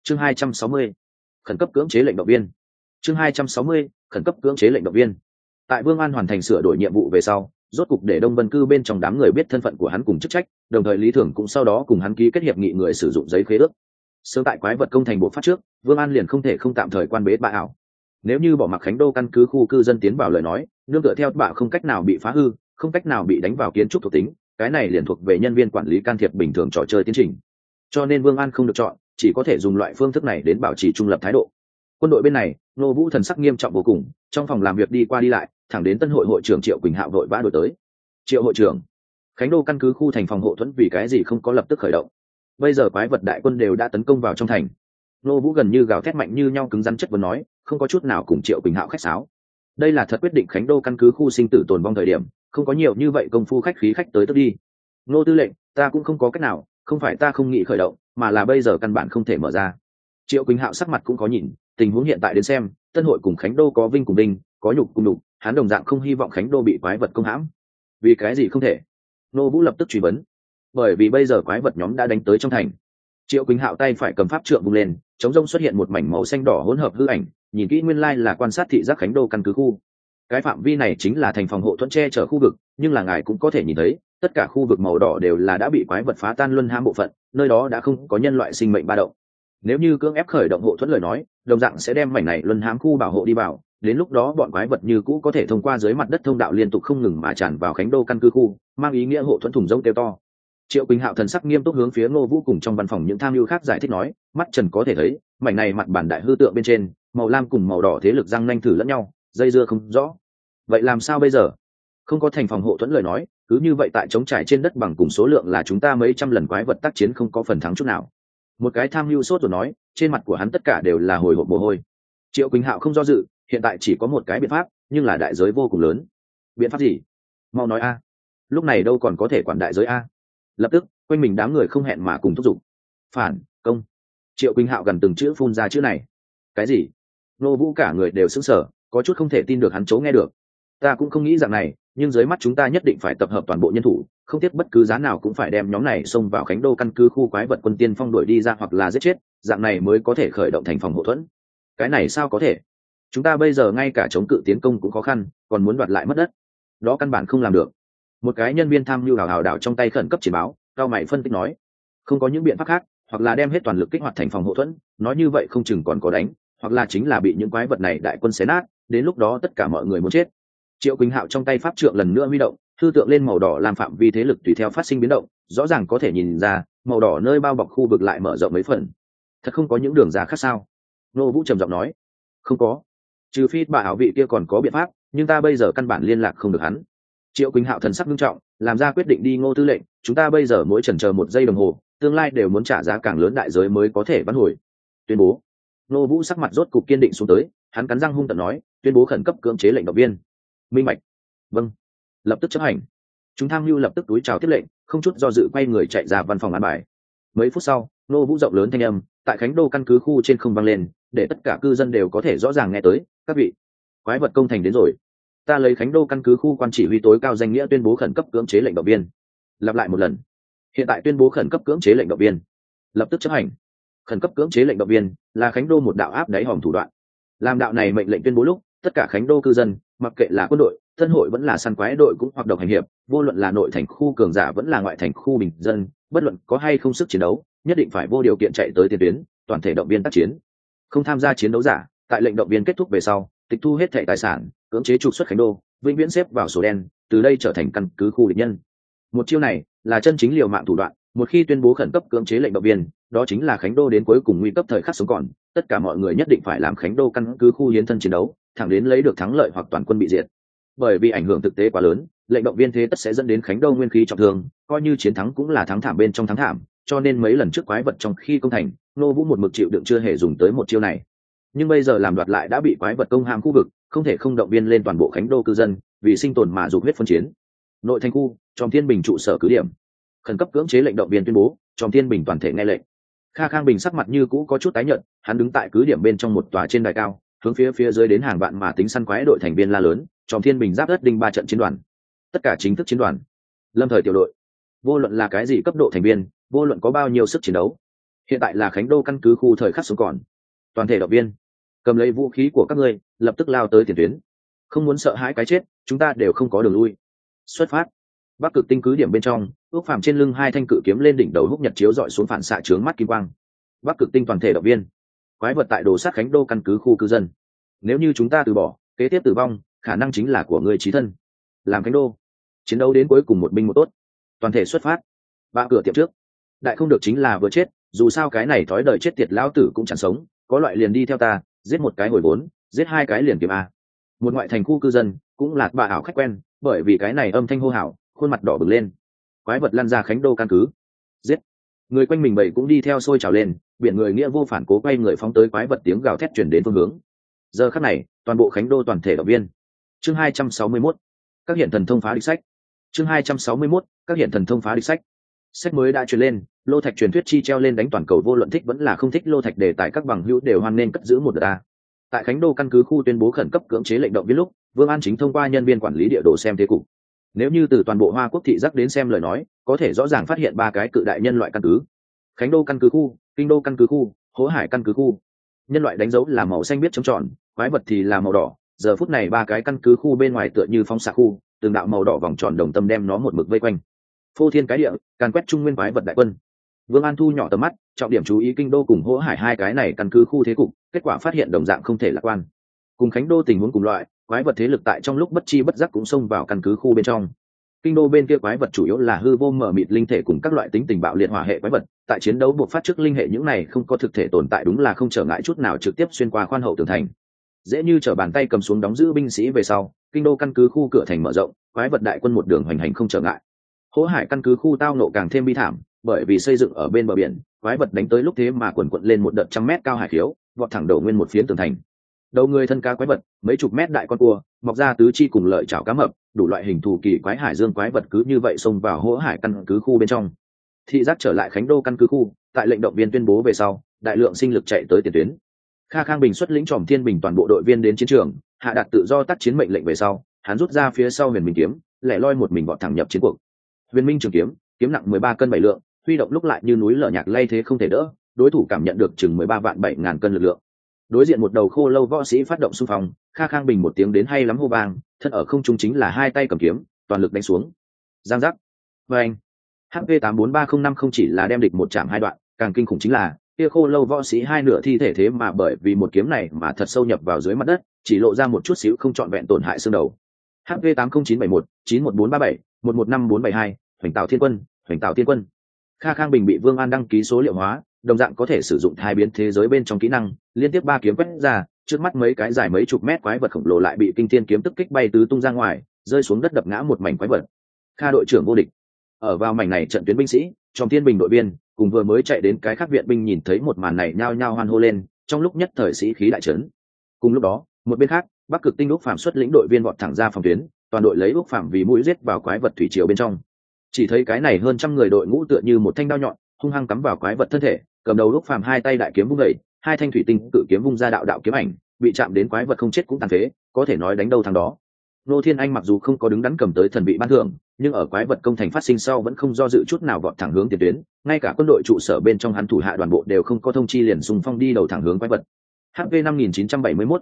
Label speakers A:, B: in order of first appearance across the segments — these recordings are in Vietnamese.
A: chương 260, khẩn cấp cưỡng chế lệnh động viên. chương 260, khẩn cấp cưỡng chế lệnh động viên. Tại Vương An hoàn thành sửa đổi nhiệm vụ về sau, rốt cục để Đông Vân Cư bên trong đám người biết thân phận của hắn cùng chức trách, đồng thời Lý Thường cũng sau đó cùng hắn ký kết hiệp nghị người sử dụng giấy khế ước. Sớm tại quái vật công thành bộ phát trước, Vương An liền không thể không tạm thời quan bế bạ ảo. Nếu như bỏ mặc Khánh Đô căn cứ khu cư dân tiến vào lời nói, nương tựa theo bạ không cách nào bị phá hư, không cách nào bị đánh vào kiến trúc thuộc tính, cái này liền thuộc về nhân viên quản lý can thiệp bình thường trò chơi tiến trình. Cho nên Vương An không được chọn, chỉ có thể dùng loại phương thức này đến bảo trì trung lập thái độ. Quân đội bên này, Nô Vũ thần sắc nghiêm trọng vô cùng, trong phòng làm việc đi qua đi lại, thẳng đến Tân hội hội trưởng Triệu Quỳnh Hạo đội vã đổi tới. Triệu hội trưởng, Khánh Đô căn cứ khu thành phòng hộ thuẫn vì cái gì không có lập tức khởi động? Bây giờ quái vật đại quân đều đã tấn công vào trong thành. Nô Vũ gần như gào thét mạnh như nhau cứng rắn chất vấn nói, không có chút nào cùng Triệu Quỳnh Hạo khách sáo. Đây là thật quyết định Khánh Đô căn cứ khu sinh tử tồn vong thời điểm, không có nhiều như vậy công phu khách khí khách tới tức đi. Nô tư lệnh, ta cũng không có cách nào, không phải ta không nghĩ khởi động, mà là bây giờ căn bản không thể mở ra. Triệu Quỳnh Hạo sắc mặt cũng có nhìn, tình huống hiện tại đến xem, Tân hội cùng Khánh Đô có vinh cùng vinh, có nhục cùng nhục, hắn đồng dạng không hy vọng Khánh Đô bị quái vật công hãm. Vì cái gì không thể? Nô Vũ lập tức truy vấn. Bởi vì bây giờ quái vật nhóm đã đánh tới trong thành. Triệu Quỳnh Hạo tay phải cầm pháp trượng vung lên, chống rông xuất hiện một mảnh màu xanh đỏ hỗn hợp hư ảnh, nhìn kỹ nguyên lai là quan sát thị giác Khánh Đô căn cứ khu. Cái phạm vi này chính là thành phòng hộ thuẫn che chở khu vực, nhưng là ngài cũng có thể nhìn thấy, tất cả khu vực màu đỏ đều là đã bị quái vật phá tan luân hãm bộ phận, nơi đó đã không có nhân loại sinh mệnh ba động. Nếu như cưỡng ép khởi động hộ thuẫn lời nói, đồng dạng sẽ đem mảnh này luân hãm khu bảo hộ đi vào, đến lúc đó bọn quái vật như cũ có thể thông qua dưới mặt đất thông đạo liên tục không ngừng mà tràn vào Khánh Đô căn cứ khu, mang ý nghĩa hộ thuẫn thủng rông kêu to. Triệu Quỳnh Hạo thần sắc nghiêm túc hướng phía Ngô Vũ cùng trong văn phòng những tham mưu khác giải thích nói, mắt trần có thể thấy, mảnh này mặt bản đại hư tượng bên trên, màu lam cùng màu đỏ thế lực răng nanh thử lẫn nhau, dây dưa không rõ. Vậy làm sao bây giờ? Không có thành phòng hộ thuẫn lời nói, cứ như vậy tại trống trải trên đất bằng cùng số lượng là chúng ta mấy trăm lần quái vật tác chiến không có phần thắng chút nào. Một cái tham mưu sốt rồi nói, trên mặt của hắn tất cả đều là hồi hộp mồ hôi. Triệu Quỳnh Hạo không do dự, hiện tại chỉ có một cái biện pháp, nhưng là đại giới vô cùng lớn. Biện pháp gì? Mau nói a. Lúc này đâu còn có thể quản đại giới a. Lập tức, quanh mình đám người không hẹn mà cùng thúc giục. Phản công. Triệu Quỳnh Hạo gần từng chữ phun ra chữ này. Cái gì? Nô Vũ cả người đều sững sờ, có chút không thể tin được hắn chấu nghe được. Ta cũng không nghĩ dạng này, nhưng dưới mắt chúng ta nhất định phải tập hợp toàn bộ nhân thủ, không tiếc bất cứ giá nào cũng phải đem nhóm này xông vào Khánh Đô căn cứ khu quái vật quân tiên phong đuổi đi ra hoặc là giết chết, dạng này mới có thể khởi động thành phòng hộ thuẫn. Cái này sao có thể? Chúng ta bây giờ ngay cả chống cự tiến công cũng khó khăn, còn muốn đoạt lại mất đất, đó căn bản không làm được. Một cái nhân viên tham mưu hào đảo trong tay khẩn cấp chỉ báo, cao mày phân tích nói, không có những biện pháp khác, hoặc là đem hết toàn lực kích hoạt thành phòng hộ thuẫn, nói như vậy không chừng còn có đánh, hoặc là chính là bị những quái vật này đại quân xé nát, đến lúc đó tất cả mọi người muốn chết. Triệu Quỳnh Hạo trong tay pháp trượng lần nữa huy động, thư tượng lên màu đỏ làm phạm vi thế lực tùy theo phát sinh biến động, rõ ràng có thể nhìn ra, màu đỏ nơi bao bọc khu vực lại mở rộng mấy phần. Thật không có những đường ra khác sao? Nô Vũ trầm giọng nói, không có, trừ phi bà ảo vị kia còn có biện pháp, nhưng ta bây giờ căn bản liên lạc không được hắn. Triệu Quỳnh Hạo thần sắc nghiêm trọng, làm ra quyết định đi. Ngô tư lệnh, chúng ta bây giờ mỗi chần chờ một giây đồng hồ, tương lai đều muốn trả giá càng lớn đại giới mới có thể vãn hồi. Tuyên bố. Nô Vũ sắc mặt rốt cục kiên định xuống tới, hắn cắn răng hung tợn nói, tuyên bố khẩn cấp cưỡng chế lệnh động viên. Minh bạch. Vâng. Lập tức chấp hành. Chúng tham mưu lập tức túi chào tiếp lệnh, không chút do dự quay người chạy ra văn phòng an bài. Mấy phút sau, Nô Vũ rộng lớn thanh âm tại Khánh Đô căn cứ khu trên không vang lên, để tất cả cư dân đều có thể rõ ràng nghe tới. Các vị, quái vật công thành đến rồi. Ta lấy Khánh Đô căn cứ khu quan chỉ huy tối cao danh nghĩa tuyên bố khẩn cấp cưỡng chế lệnh động viên. Lặp lại một lần. Hiện tại tuyên bố khẩn cấp cưỡng chế lệnh động viên. Lập tức chấp hành. Khẩn cấp cưỡng chế lệnh động viên là Khánh Đô một đạo áp đáy hòm thủ đoạn. Làm đạo này mệnh lệnh tuyên bố lúc, tất cả Khánh Đô cư dân, mặc kệ là quân đội, Tân hội vẫn là săn quái đội cũng hoạt động hành hiệp, vô luận là nội thành khu cường giả vẫn là ngoại thành khu bình dân, bất luận có hay không sức chiến đấu, nhất định phải vô điều kiện chạy tới tiền tuyến, toàn thể động viên tác chiến. Không tham gia chiến đấu giả, tại lệnh động viên kết thúc về sau, tịch thu hết thảy tài sản, cưỡng chế trục xuất Khánh Đô, vĩnh viễn xếp vào sổ đen, từ đây trở thành căn cứ khu địch nhân. Một chiêu này là chân chính liều mạng thủ đoạn, một khi tuyên bố khẩn cấp cưỡng chế lệnh động viên, đó chính là Khánh Đô đến cuối cùng nguy cấp thời khắc sống còn, tất cả mọi người nhất định phải làm Khánh Đô căn cứ khu hiến thân chiến đấu, thẳng đến lấy được thắng lợi hoặc toàn quân bị diệt. Bởi vì ảnh hưởng thực tế quá lớn, lệnh động viên thế tất sẽ dẫn đến Khánh Đô nguyên khí trọng thương, coi như chiến thắng cũng là thắng thảm bên trong thắng thảm, cho nên mấy lần trước quái vật trong khi công thành, Nô Vũ một mực chịu đựng chưa hề dùng tới một chiêu này. Nhưng bây giờ làm đoạt lại đã bị quái vật công hãm khu vực, không thể không động viên lên toàn bộ Khánh Đô cư dân, vì sinh tồn mà dục huyết phân chiến. Nội thành khu, Tròm Thiên Bình trụ sở cứ điểm. Khẩn cấp cưỡng chế lệnh động viên tuyên bố, Tròm Thiên Bình toàn thể nghe lệnh. Kha Khang Bình sắc mặt như cũ có chút tái nhợt, hắn đứng tại cứ điểm bên trong một tòa trên đài cao, hướng phía dưới đến hàng vạn mà tính săn quái đội thành viên la lớn, Tròm Thiên Bình giáp đất đinh 3 trận chiến đoàn. Tất cả chính thức chiến đoàn. Lâm thời tiểu đội. Vô luận là cái gì cấp độ thành viên, vô luận có bao nhiêu sức chiến đấu, Hiện tại là Khánh Đô căn cứ khu thời khắc sống còn, toàn thể động viên, cầm lấy vũ khí của các ngươi, lập tức lao tới tiền tuyến. Không muốn sợ hãi cái chết, chúng ta đều không có đường lui. Xuất phát. Bắc Cực Tinh cứ điểm bên trong, Ước Phàm trên lưng hai thanh cự kiếm lên đỉnh đầu húc nhật chiếu dọi xuống phản xạ chướng mắt kim quang. Bắc Cực Tinh toàn thể động viên, quái vật tại đồ sát Khánh Đô căn cứ khu cư dân. Nếu như chúng ta từ bỏ, kế tiếp tử vong, khả năng chính là của người chí thân. Làm Khánh Đô, chiến đấu đến cuối cùng một binh một tốt. Toàn thể xuất phát. Ba cửa tiệm trước. Đại không được chính là vừa chết, dù sao cái này thói đời chết tiệt lão tử cũng chẳng sống, có loại liền đi theo ta, giết một cái hồi vốn, giết hai cái liền kiếm a. Một ngoại thành khu cư dân cũng là bà ảo khách quen, bởi vì cái này âm thanh hô hào, khuôn mặt đỏ bừng lên. Quái vật lăn ra Khánh Đô căn cứ, giết. Người quanh mình bầy cũng đi theo sôi trào lên, biển người nghĩa vô phản cố quay người phóng tới quái vật, tiếng gào thét truyền đến phương hướng. Giờ khắc này, toàn bộ Khánh Đô toàn thể động viên. Chương 261, các hiện thần thông phá địch sách. Chương 261, các hiện thần thông phá địch sách. Sách mới đã truyền lên, lô thạch truyền thuyết chi treo lên đánh toàn cầu, vô luận thích vẫn là không thích lô thạch đề tài các bằng hữu đều hoan nên cất giữ một đợt ta. Tại Khánh Đô căn cứ khu tuyên bố khẩn cấp cưỡng chế lệnh động viên lúc, Vương An Chính thông qua nhân viên quản lý địa đồ xem thế cục. Nếu như từ toàn bộ Hoa Quốc thị giác đến xem lời nói, có thể rõ ràng phát hiện ba cái cự đại nhân loại căn cứ: Khánh Đô căn cứ khu, Kinh Đô căn cứ khu, Hỗ Hải căn cứ khu. Nhân loại đánh dấu là màu xanh biết trống tròn, quái vật thì là màu đỏ. Giờ phút này ba cái căn cứ khu bên ngoài tựa như phóng xạ khu, từng đạo màu đỏ vòng tròn đồng tâm đem nó một mực vây quanh. Phô thiên cái địa, càn quét trung nguyên quái vật đại quân. Vương An thu nhỏ tầm mắt, trọng điểm chú ý Kinh Đô cùng Hỗ Hải hai cái này căn cứ khu thế cục, kết quả phát hiện đồng dạng không thể lạc quan. Cùng Khánh Đô tình huống cùng loại, quái vật thế lực tại trong lúc bất chi bất giác cũng xông vào căn cứ khu bên trong. Kinh Đô bên kia quái vật chủ yếu là hư vô mở mịt linh thể cùng các loại tính tình bạo liệt hỏa hệ quái vật, tại chiến đấu buộc phát trước linh hệ những này không có thực thể tồn tại đúng là không trở ngại chút nào trực tiếp xuyên qua khoan hậu tường thành. Dễ như trở bàn tay cầm xuống đóng giữ binh sĩ về sau, Kinh Đô căn cứ khu cửa thành mở rộng, quái vật đại quân một đường hoành hành không trở ngại. Hỗ Hải căn cứ khu tao nộ càng thêm bi thảm, bởi vì xây dựng ở bên bờ biển, quái vật đánh tới lúc thế mà quần quật lên một đợt 100 mét cao hải khiếu, vọt thẳng đầu nguyên một phiến tường thành. Đầu người thân cá quái vật, mấy chục mét đại con cua, mọc ra tứ chi cùng lợi chảo cá mập, đủ loại hình thù kỳ quái hải dương quái vật cứ như vậy xông vào Hỗ Hải căn cứ khu bên trong. Thị giác trở lại Khánh Đô căn cứ khu, tại lệnh động viên tuyên bố về sau, đại lượng sinh lực chạy tới tiền tuyến. Kha Khang Bình xuất lĩnh Tròm Thiên Bình toàn bộ đội viên đến chiến trường, hạ đạt tự do tác chiến mệnh lệnh về sau, hắn rút ra phía sau Huyền Minh kiếm, lẻ loi một mình vọt thẳng nhập chiến cuộc. Huyền Minh trường kiếm, kiếm nặng 13 cân 7 lượng, huy động lúc lại như núi lở nhạc lay thế không thể đỡ, đối thủ cảm nhận được chừng 13 vạn 7 ngàn cân lực lượng. Đối diện một đầu khô lâu võ sĩ phát động xung phong, Kha Khang Bình một tiếng đến hay lắm hô vang, thân ở không trung chính là hai tay cầm kiếm, toàn lực đánh xuống. Giang giác. Và anh, HP 843050 không chỉ là đem địch một chạm hai đoạn, càng kinh khủng chính là kia khô lâu võ sĩ hai nửa thi thể thế mà bởi vì một kiếm này mà thật sâu nhập vào dưới mặt đất, chỉ lộ ra một chút xíu không trọn vẹn tổn hại xương đầu. HP 80971, 91437, 115472, Hoành Tạo Thiên Quân, Hoành Tạo Thiên Quân. Kha Khang Bình bị Vương An đăng ký số liệu hóa, đồng dạng có thể sử dụng thai biến thế giới bên trong kỹ năng, liên tiếp 3 kiếm quét ra, trước mắt mấy cái dài mấy chục mét quái vật khổng lồ lại bị kinh thiên kiếm tức kích bay tứ tung ra ngoài, rơi xuống đất đập ngã một mảnh quái vật. Kha đội trưởng vô địch. Ở vào mảnh này trận tuyến binh sĩ, Tròm Thiên Bình đội viên cùng vừa mới chạy đến cái khác viện binh nhìn thấy một màn này nhao nhao hoan hô lên, trong lúc nhất thời sĩ khí đại trấn. Cùng lúc đó, một bên khác, Bắc Cực Tinh Úc Phạm xuất lĩnh đội viên vọt thẳng ra phòng tuyến, toàn đội lấy Úc Phạm vì mũi giết vào quái vật thủy triều bên trong. Chỉ thấy cái này hơn trăm người đội ngũ tựa như một thanh đao nhọn, hung hăng cắm vào quái vật thân thể, cầm đầu Úc Phạm hai tay đại kiếm vung dậy, hai thanh thủy tinh cự kiếm vung ra đạo đạo kiếm ảnh, bị chạm đến quái vật không chết cũng tàn phế, có thể nói đánh đâu thắng đó. Nô Thiên Anh mặc dù không có đứng đắn cầm tới thần vị ban thưởng, nhưng ở quái vật công thành phát sinh sau vẫn không do dự chút nào vọt thẳng hướng tiền tuyến, ngay cả quân đội trụ sở bên trong hắn thủ hạ đoàn bộ đều không có thông chi liền xung phong đi đầu thẳng hướng quái vật. HP 5971,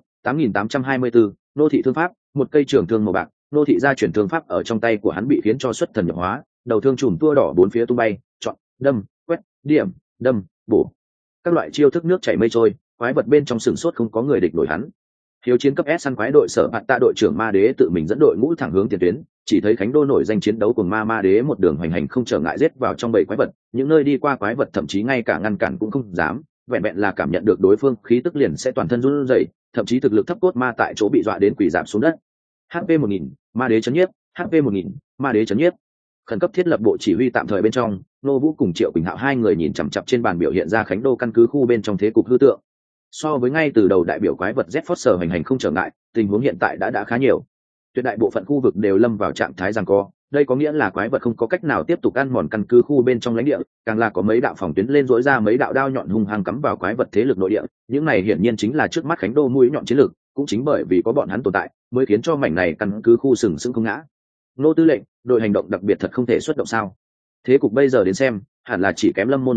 A: 8824, nô thị thương pháp, một cây trường thương màu bạc, nô thị gia chuyển thương pháp ở trong tay của hắn bị khiến cho xuất thần nhập hóa, đầu thương chùm tua đỏ bốn phía tung bay, chọn, đâm, quét, điểm, đâm, bổ. Các loại chiêu thức nước chảy mây trôi, quái vật bên trong sừng sốt không có người địch nổi hắn. Hiếu chiến cấp S săn quái đội sở bạt tạ đội trưởng Ma Đế tự mình dẫn đội ngũ thẳng hướng tiền tuyến, chỉ thấy Khánh Đô nổi danh chiến đấu cùng Ma Đế một đường hoành hành không trở ngại giết vào trong bầy quái vật, những nơi đi qua quái vật thậm chí ngay cả ngăn cản cũng không dám, vẹn vẹn là cảm nhận được đối phương khí tức liền sẽ toàn thân run rẩy, thậm chí thực lực thấp cốt ma tại chỗ bị dọa đến quỳ rạp xuống đất. HP 1000, Ma Đế chấn nhiếp, HP 1000, Ma Đế chấn nhiếp. Khẩn cấp thiết lập bộ chỉ huy tạm thời bên trong, Nô Vũ cùng Triệu Quỳnh Hạo hai người nhìn chằm chằm trên bàn biểu hiện ra Khánh Đô căn cứ khu bên trong thế cục hư tượng. So với ngay từ đầu đại biểu quái vật Z-Force hành hành không trở ngại, tình huống hiện tại đã khá nhiều. Tuyệt đại bộ phận khu vực đều lâm vào trạng thái giằng co, đây có nghĩa là quái vật không có cách nào tiếp tục ăn mòn căn cứ khu bên trong lãnh địa, càng là có mấy đạo phòng tuyến lên rỗi ra mấy đạo đao nhọn hung hăng cắm vào quái vật thế lực nội địa, những này hiển nhiên chính là trước mắt Khánh Đô mũi nhọn chiến lược, cũng chính bởi vì có bọn hắn tồn tại, mới khiến cho mảnh này căn cứ khu sừng sững không ngã. Nô tư lệnh, đội hành động đặc biệt thật không thể xuất động sao? Thế cục bây giờ đến xem, hẳn là chỉ kém Lâm Môn một cước,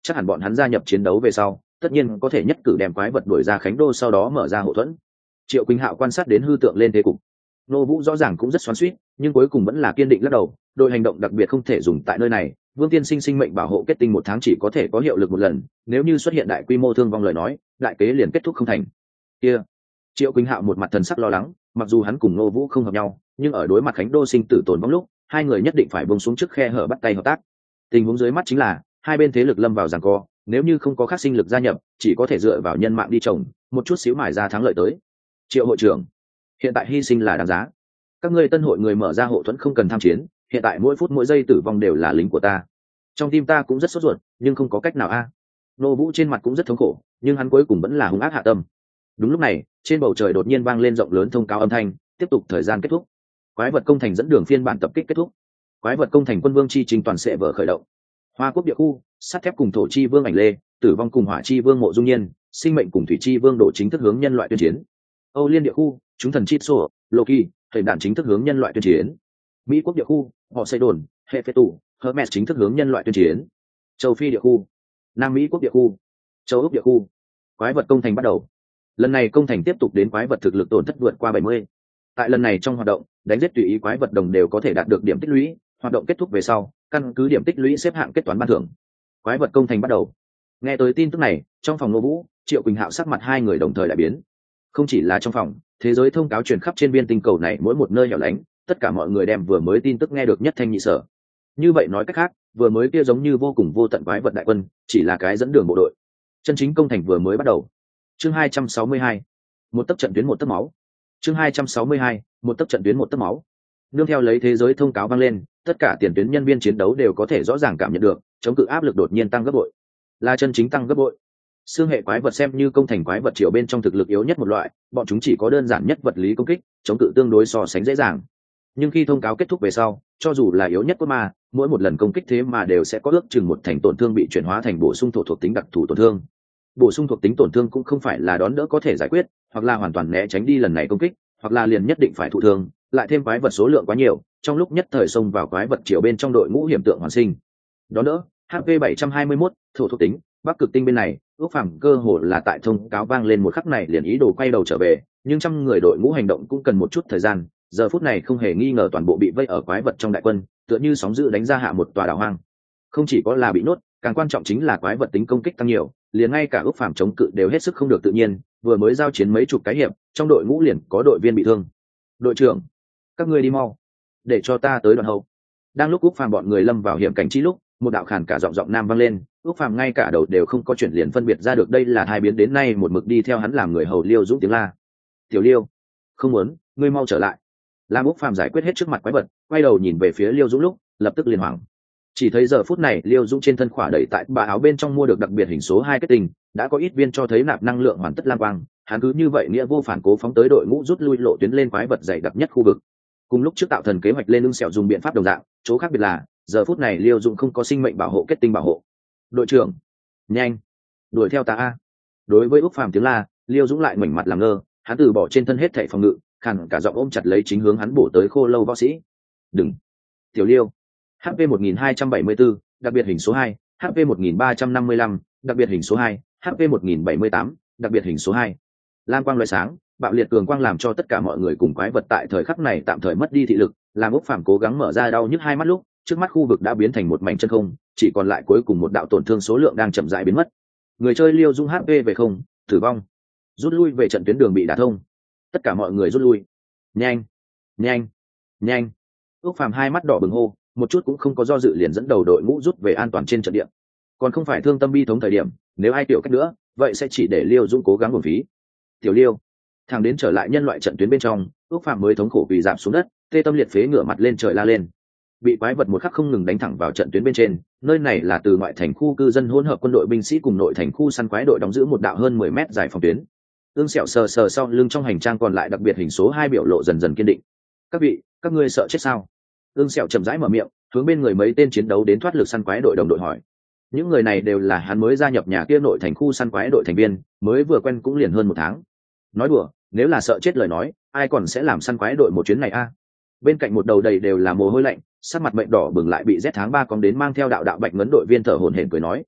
A: chắc hẳn bọn hắn gia nhập chiến đấu về sau tất nhiên có thể nhất cử đem quái vật đuổi ra Khánh Đô, sau đó mở ra hậu thuẫn. Triệu Quỳnh Hạo quan sát đến hư tượng lên thế cục. Nô Vũ rõ ràng cũng rất xoắn xuýt, nhưng cuối cùng vẫn là kiên định lắc đầu, đội hành động đặc biệt không thể dùng tại nơi này, Vương Tiên Sinh sinh mệnh bảo hộ kết tinh 1 tháng chỉ có thể có hiệu lực 1 lần, nếu như xuất hiện đại quy mô thương vong lời nói, đại kế liền kết thúc không thành. Kia. Triệu Quỳnh Hạo một mặt thần sắc lo lắng, mặc dù hắn cùng Nô Vũ không hợp nhau, nhưng ở đối mặt Khánh Đô sinh tử tồn vong lúc, hai người nhất định phải buông xuống trước khe hở bắt tay hợp tác. Tình huống dưới mắt chính là hai bên thế lực lâm vào giằng co, nếu như không có khác sinh lực gia nhập, chỉ có thể dựa vào nhân mạng đi trồng, một chút xíu mài ra thắng lợi tới. Triệu hội trưởng, hiện tại hy sinh là đáng giá. Các ngươi Tân hội người mở ra hộ thuẫn không cần tham chiến, hiện tại mỗi phút mỗi giây tử vong đều là lính của ta. Trong tim ta cũng rất sốt ruột, nhưng không có cách nào a. Nô Vũ trên mặt cũng rất thống khổ, nhưng hắn cuối cùng vẫn là hung ác hạ tâm. Đúng lúc này, trên bầu trời đột nhiên vang lên rộng lớn thông cáo âm thanh, tiếp tục thời gian kết thúc. Quái vật công thành dẫn đường phiên bản tập kích kết thúc. Quái vật công thành quân vương chi trình toàn sẽ vở khởi động. Hoa quốc địa khu, sắt thép cùng thổ chi vương ảnh lê, tử vong cùng hỏa chi vương mộ dung nhiên, sinh mệnh cùng thủy chi vương độ chính thức hướng nhân loại tuyên chiến. Âu Liên địa khu, chúng thần chi sổ, Loki, hình đạn chính thức hướng nhân loại tuyên chiến. Mỹ quốc địa khu, họ xây đồn, hệ phế tủ, Hermes chính thức hướng nhân loại tuyên chiến. Châu Phi địa khu, Nam Mỹ quốc địa khu, Châu Úc địa khu. Quái vật công thành bắt đầu. Lần này công thành tiếp tục đến quái vật thực lực tổn thất vượt qua 70. Tại lần này trong hoạt động, đánh giết tùy ý quái vật đồng đều có thể đạt được điểm tích lũy, hoạt động kết thúc về sau, căn cứ điểm tích lũy xếp hạng kết toán ban thưởng. Quái vật công thành bắt đầu. Nghe tới tin tức này, trong phòng Nô Vũ, Triệu Quỳnh Hạo sắc mặt hai người đồng thời đại biến. Không chỉ là trong phòng, thế giới thông cáo truyền khắp trên biên tinh cầu này mỗi một nơi hẻo lánh, tất cả mọi người đem vừa mới tin tức nghe được nhất thanh nhị sở. Như vậy nói cách khác, vừa mới kia giống như vô cùng vô tận quái vật đại quân, chỉ là cái dẫn đường bộ đội. Chân chính công thành vừa mới bắt đầu. Chương 262. Một tấc trận tuyến một tấc máu. Chương 262. Một tấc trận tuyến một tấc máu. Nương theo lấy thế giới thông cáo vang lên, tất cả tiền tuyến nhân viên chiến đấu đều có thể rõ ràng cảm nhận được, chống cự áp lực đột nhiên tăng gấp bội. Là chân chính tăng gấp bội. Xương hệ quái vật xem như công thành quái vật triều bên trong thực lực yếu nhất một loại, bọn chúng chỉ có đơn giản nhất vật lý công kích, chống cự tương đối so sánh dễ dàng. Nhưng khi thông cáo kết thúc về sau, cho dù là yếu nhất cốt ma, mỗi một lần công kích thế mà đều sẽ có ước chừng một thành tổn thương bị chuyển hóa thành bổ sung thổ thuộc tính đặc thù tổn thương. Bổ sung thuộc tính tổn thương cũng không phải là đón đỡ có thể giải quyết, hoặc là hoàn toàn né tránh đi lần này công kích, hoặc là liền nhất định phải thụ thương, lại thêm quái vật số lượng quá nhiều, trong lúc nhất thời xông vào quái vật triều bên trong đội ngũ hiểm tượng hoàn sinh. Đón đỡ, HP 721, thổ thuộc tính, Bắc Cực Tinh bên này, ước phẳng cơ hồ là tại thông cáo vang lên một khắc này liền ý đồ quay đầu trở về, nhưng trăm người đội ngũ hành động cũng cần một chút thời gian, giờ phút này không hề nghi ngờ toàn bộ bị vây ở quái vật trong đại quân, tựa như sóng dữ đánh ra hạ một tòa đảo hoang. Không chỉ có là bị nuốt, càng quan trọng chính là quái vật tính công kích tăng nhiều, liền ngay cả ước phàm chống cự đều hết sức không được tự nhiên, vừa mới giao chiến mấy chục cái hiệp, trong đội ngũ liền có đội viên bị thương. Đội trưởng, các ngươi đi mau, để cho ta tới đoạn hậu. Đang lúc ước phàm bọn người lâm vào hiểm cảnh chi lúc, một đạo khàn cả giọng nam vang lên, ước phàm ngay cả đầu đều không có chuyển liền phân biệt ra được đây là hai biến đến nay một mực đi theo hắn làm người hầu Liêu Dũng tiếng la. Tiểu Liêu, không muốn, ngươi mau trở lại. Lam ước phàm giải quyết hết trước mặt quái vật, quay đầu nhìn về phía Liêu Dũng lúc, lập tức liền hoảng. Chỉ thấy giờ phút này Liêu Dũng trên thân khỏa đẩy tại bà áo bên trong mua được đặc biệt hình số 2 kết tinh, đã có ít viên cho thấy nạp năng lượng hoàn tất lam quang, hắn cứ như vậy nghĩa vô phản cố phóng tới đội ngũ rút lui lộ tuyến lên quái vật dày đặc nhất khu vực. Cùng lúc trước tạo thần kế hoạch lên lưng sẹo dùng biện pháp đồng dạng, chỗ khác biệt là giờ phút này Liêu Dũng không có sinh mệnh bảo hộ kết tinh bảo hộ. Đội trưởng, nhanh, đuổi theo ta a. Đối với Úc Phàm tiếng la, Liêu Dũng lại ngoảnh mặt làm ngơ, hắn từ bỏ trên thân hết thảy phòng ngự, khàn cả giọng ôm chặt lấy chính hướng hắn bổ tới khô lâu võ sĩ. Đừng, Tiểu Liêu. HP 1274, đặc biệt hình số 2, HP 1355, đặc biệt hình số 2, HP 1078, đặc biệt hình số 2. Lam quang lóe sáng, bạo liệt cường quang làm cho tất cả mọi người cùng quái vật tại thời khắc này tạm thời mất đi thị lực, làm Úc Phàm cố gắng mở ra đau nhức hai mắt lúc, trước mắt khu vực đã biến thành một mảnh chân không, chỉ còn lại cuối cùng một đạo tổn thương số lượng đang chậm rãi biến mất. Người chơi Liêu Dung HP về không, tử vong. Rút lui về trận tuyến đường bị đả thông. Tất cả mọi người rút lui. Nhanh, nhanh, nhanh. Úc Phàm hai mắt đỏ bừng hô, một chút cũng không có do dự liền dẫn đầu đội ngũ rút về an toàn trên trận địa. Còn không phải thương tâm bi thống thời điểm, nếu ai tiểu cách nữa, vậy sẽ chỉ để Liêu Dung cố gắng uổng phí. Tiểu Liêu, thằng đến trở lại nhân loại trận tuyến bên trong, Úc Phàm mới thống khổ vì giảm xuống đất, tê tâm liệt phế ngửa mặt lên trời la lên. Bị quái vật một khắc không ngừng đánh thẳng vào trận tuyến bên trên, nơi này là từ ngoại thành khu cư dân hỗn hợp quân đội binh sĩ cùng nội thành khu săn quái đội đóng giữ một đạo hơn 10 mét dài phòng tuyến. Ương Sẹo sờ sờ sau lưng trong hành trang còn lại đặc biệt hình số 2 biểu lộ dần dần kiên định. Các vị, các ngươi sợ chết sao? Ương Sẹo chậm rãi mở miệng, hướng bên người mấy tên chiến đấu đến thoát lực săn quái đội đồng đội hỏi. Những người này đều là hắn mới gia nhập nhà kia nội thành khu săn quái đội thành viên, mới vừa quen cũng liền hơn 1 tháng. Nói đùa, nếu là sợ chết lời nói, ai còn sẽ làm săn quái đội một chuyến này a? Bên cạnh một đầu đầy đều là mồ hôi lạnh, sắc mặt mệnh đỏ bừng lại bị rét tháng 3 cóng đến mang theo đạo đạo bạch ngấn đội viên thở hổn hển cười nói.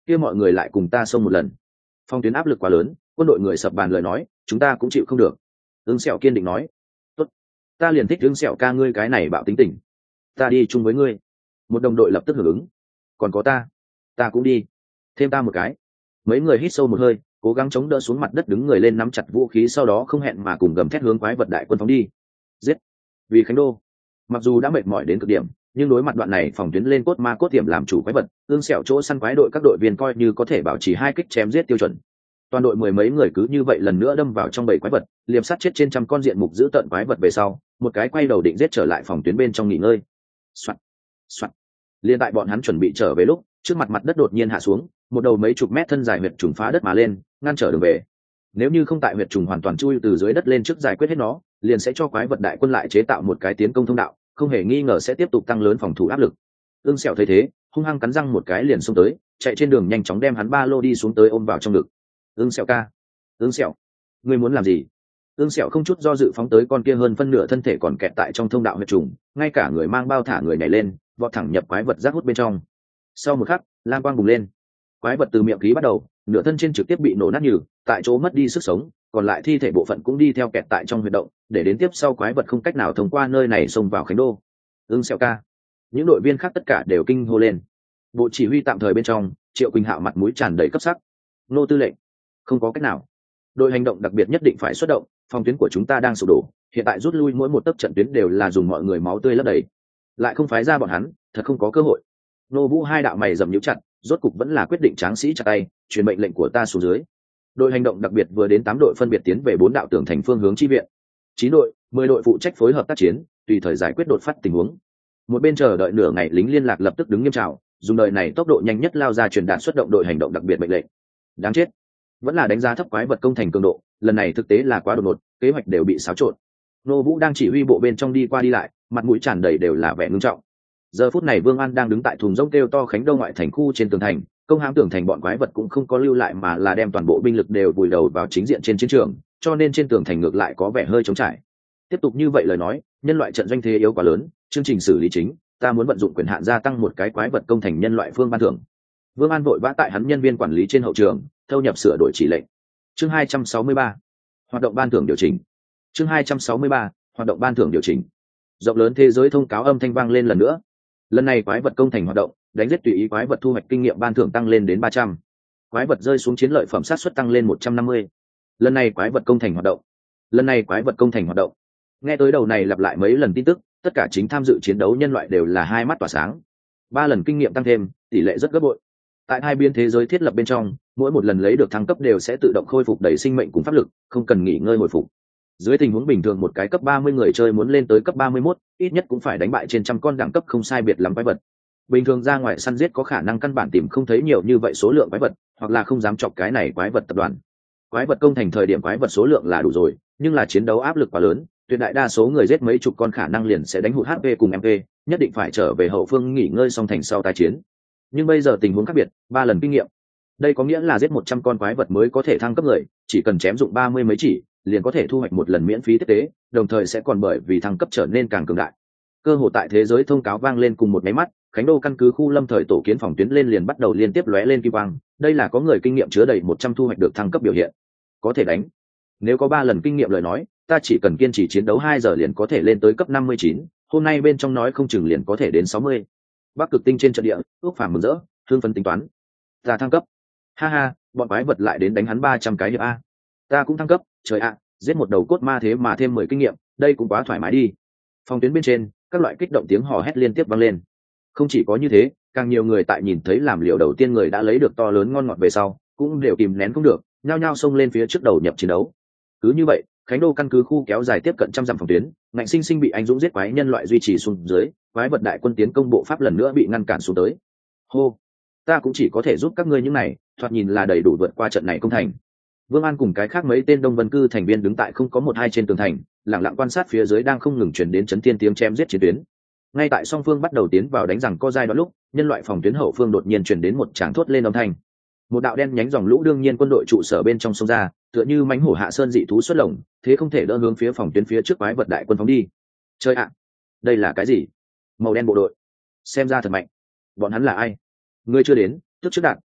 A: kia mọi người lại cùng ta xông một lần. Phòng tuyến áp lực quá lớn, quân đội người sập bàn lời nói, chúng ta cũng chịu không được. Ưng Sẹo kiên định nói. Tốt, ta liền thích Ưng Sẹo ca ngươi cái này bạo tính tình, ta đi chung với ngươi. Một đồng đội lập tức hưởng ứng. Còn có ta cũng đi, thêm ta một cái. Mấy người hít sâu một hơi, cố gắng chống đỡ xuống mặt đất, đứng người lên nắm chặt vũ khí, sau đó không hẹn mà cùng gầm thét hướng quái vật đại quân phóng đi. Giết, vì Khánh Đô. Mặc dù đã mệt mỏi đến cực điểm, nhưng đối mặt đoạn này phòng tuyến lên cốt ma cốt tiềm làm chủ quái vật, Ương Sẹo chỗ săn quái đội các đội viên coi như có thể bảo trì 2 kích chém giết tiêu chuẩn. Toàn đội mười mấy người cứ như vậy lần nữa đâm vào trong bầy quái vật, liệp sát chết trên trăm con diện mục giữ tợn quái vật về sau, một cái quay đầu định giết trở lại phòng tuyến bên trong nghỉ ngơi. Soạt, soạt. Liên tại bọn hắn chuẩn bị trở về lúc, trước mặt mặt đất đột nhiên hạ xuống, một đầu mấy chục mét thân dài huyệt trùng phá đất mà lên, ngăn trở đường về. Nếu như không tại huyệt trùng hoàn toàn chui từ dưới đất lên trước giải quyết hết nó, liền sẽ cho quái vật đại quân lại chế tạo một cái tiến công thông đạo, không hề nghi ngờ sẽ tiếp tục tăng lớn phòng thủ áp lực. Ương Sẹo thấy thế, hung hăng cắn răng một cái liền xông tới, chạy trên đường nhanh chóng đem hắn ba lô đi xuống tới ôm vào trong ngực. Ương Sẹo ca, Ương Sẹo, ngươi muốn làm gì? Ương Sẹo không chút do dự phóng tới con kia hơn phân nửa thân thể còn kẹt tại trong thông đạo huyệt trùng, ngay cả người mang bao thả người nhảy lên, vọt thẳng nhập quái vật rác hút bên trong. Sau một khắc, lam quang bùng lên, quái vật từ miệng khí bắt đầu, nửa thân trên trực tiếp bị nổ nát nhừ, tại chỗ mất đi sức sống, còn lại thi thể bộ phận cũng đi theo kẹt tại trong huyệt động, để đến tiếp sau quái vật không cách nào thông qua nơi này xông vào Khánh Đô. Ương Sẹo ca, những đội viên khác tất cả đều kinh hô lên. Bộ chỉ huy tạm thời bên trong, Triệu Quỳnh Hạo mặt mũi tràn đầy cấp sắc. Nô tư lệnh, không có cách nào, đội hành động đặc biệt nhất định phải xuất động, phòng tuyến của chúng ta đang sụp đổ, hiện tại rút lui mỗi một tấc trận tuyến đều là dùng mọi người máu tươi lấp đầy, lại không phái ra bọn hắn, thật không có cơ hội. Nô Vũ hai đạo mày rậm nhíu chặt, rốt cục vẫn là quyết định tráng sĩ chặt tay, truyền mệnh lệnh của ta xuống dưới. Đội hành động đặc biệt vừa đến 8 đội phân biệt tiến về 4 đạo tường thành phương hướng chi viện. 9 đội, 10 đội phụ trách phối hợp tác chiến, tùy thời giải quyết đột phát tình huống. Một bên chờ đợi nửa ngày lính liên lạc lập tức đứng nghiêm trào, dùng đời này tốc độ nhanh nhất lao ra truyền đạt xuất động đội hành động đặc biệt mệnh lệnh. Đáng chết, vẫn là đánh giá thấp quái vật công thành cường độ, lần này thực tế là quá đột ngột, kế hoạch đều bị xáo trộn. Nô Vũ đang chỉ huy bộ bên trong đi qua đi lại, mặt mũi tràn đầy đều là vẻ ngưng trọng. Giờ phút này Vương An đang đứng tại thùng rông kêu to Khánh Đông ngoại thành khu trên tường thành, công hãm tường thành bọn quái vật cũng không có lưu lại mà là đem toàn bộ binh lực đều vùi đầu vào chính diện trên chiến trường, cho nên trên tường thành ngược lại có vẻ hơi trống trải. Tiếp tục như vậy lời nói, nhân loại trận doanh thế yếu quá lớn, chương trình xử lý chính, ta muốn vận dụng quyền hạn gia tăng một cái quái vật công thành nhân loại phương ban thưởng. Vương An vội vã tại hắn nhân viên quản lý trên hậu trường, thâu nhập sửa đổi chỉ lệnh. Chương 263, hoạt động ban thưởng điều chỉnh. Chương 263, hoạt động ban thưởng điều chỉnh. Rộng lớn thế giới thông cáo âm thanh vang lên lần nữa. Lần này quái vật công thành hoạt động, đánh giết tùy ý quái vật thu hoạch kinh nghiệm ban thưởng tăng lên đến 300. Quái vật rơi xuống chiến lợi phẩm sát suất tăng lên 150. Lần này quái vật công thành hoạt động. Lần này quái vật công thành hoạt động. Nghe tới đầu này lặp lại mấy lần tin tức, tất cả chính tham dự chiến đấu nhân loại đều là hai mắt tỏa sáng. 3 lần kinh nghiệm tăng thêm, tỷ lệ rất gấp bội. Tại hai biên thế giới thiết lập bên trong, mỗi một lần lấy được thăng cấp đều sẽ tự động khôi phục đầy sinh mệnh cùng pháp lực, không cần nghỉ ngơi hồi phục. Dưới tình huống bình thường một cái cấp 30 người chơi muốn lên tới cấp 31, ít nhất cũng phải đánh bại trên trăm con đẳng cấp không sai biệt lắm quái vật. Bình thường ra ngoài săn giết có khả năng căn bản tìm không thấy nhiều như vậy số lượng quái vật, hoặc là không dám chọc cái này quái vật tập đoàn. Quái vật công thành thời điểm quái vật số lượng là đủ rồi, nhưng là chiến đấu áp lực quá lớn, tuyệt đại đa số người giết mấy chục con khả năng liền sẽ đánh hụt HP cùng MP, nhất định phải trở về hậu phương nghỉ ngơi xong thành sau tái chiến. Nhưng bây giờ tình huống khác biệt, 3 lần kinh nghiệm. Đây có nghĩa là giết 100 con quái vật mới có thể thăng cấp người, chỉ cần chém dụng 30 mấy chỉ, liền có thể thu hoạch một lần miễn phí tiếp tế, đồng thời sẽ còn bởi vì thăng cấp trở nên càng cường đại. Cơ hội tại thế giới thông cáo vang lên cùng một máy mắt, Khánh Đô căn cứ khu lâm thời tổ kiến phòng tuyến lên liền bắt đầu liên tiếp lóe lên kim quang, đây là có người kinh nghiệm chứa đầy 100 thu hoạch được thăng cấp biểu hiện. Có thể đánh. Nếu có 3 lần kinh nghiệm lời nói, ta chỉ cần kiên trì chiến đấu 2 giờ liền có thể lên tới cấp 59, hôm nay bên trong nói không chừng liền có thể đến 60. Bắc Cực Tinh trên trận địa, Ước Phàm mừng rỡ, hưng phấn tính toán. Ta thăng cấp. Ha ha, bọn quái vật lại đến đánh hắn 300 cái hiệp a. Ta cũng thăng cấp, trời ạ, giết một đầu cốt ma thế mà thêm 10 kinh nghiệm, đây cũng quá thoải mái đi. Phòng tuyến bên trên, các loại kích động tiếng hò hét liên tiếp vang lên. Không chỉ có như thế, càng nhiều người tại nhìn thấy làm liều đầu tiên người đã lấy được to lớn ngon ngọt về sau, cũng đều kìm nén không được, nhao nhao xông lên phía trước đầu nhập chiến đấu. Cứ như vậy, Khánh Đô căn cứ khu kéo dài tiếp cận trăm dặm phòng tuyến, ngạnh sinh sinh bị anh dũng giết quái nhân loại duy trì xuống dưới, quái vật đại quân tiến công bộ pháp lần nữa bị ngăn cản xuống tới. Hô, ta cũng chỉ có thể giúp các ngươi những này, thoạt nhìn là đầy đủ vượt qua trận này công thành. Vương An cùng cái khác mấy tên Đông Vân cư thành viên đứng tại không có một hai trên tường thành, lặng lặng quan sát phía dưới đang không ngừng truyền đến chấn thiên tiếng chém giết chiến tuyến. Ngay tại song phương bắt đầu tiến vào đánh rằng co giai đoạn lúc, nhân loại phòng tuyến hậu phương đột nhiên truyền đến một tràng thốt lên âm thanh. Một đạo đen nhánh dòng lũ đương nhiên quân đội trụ sở bên trong sông ra, tựa như mãnh hổ hạ sơn dị thú xuất lồng, thế không thể đỡ hướng phía phòng tuyến phía trước quái vật đại quân phóng đi. Chơi ạ, đây là cái gì? Màu đen bộ đội, xem ra thật mạnh. Bọn hắn là ai? Ngươi chưa đến, tức trước đạn,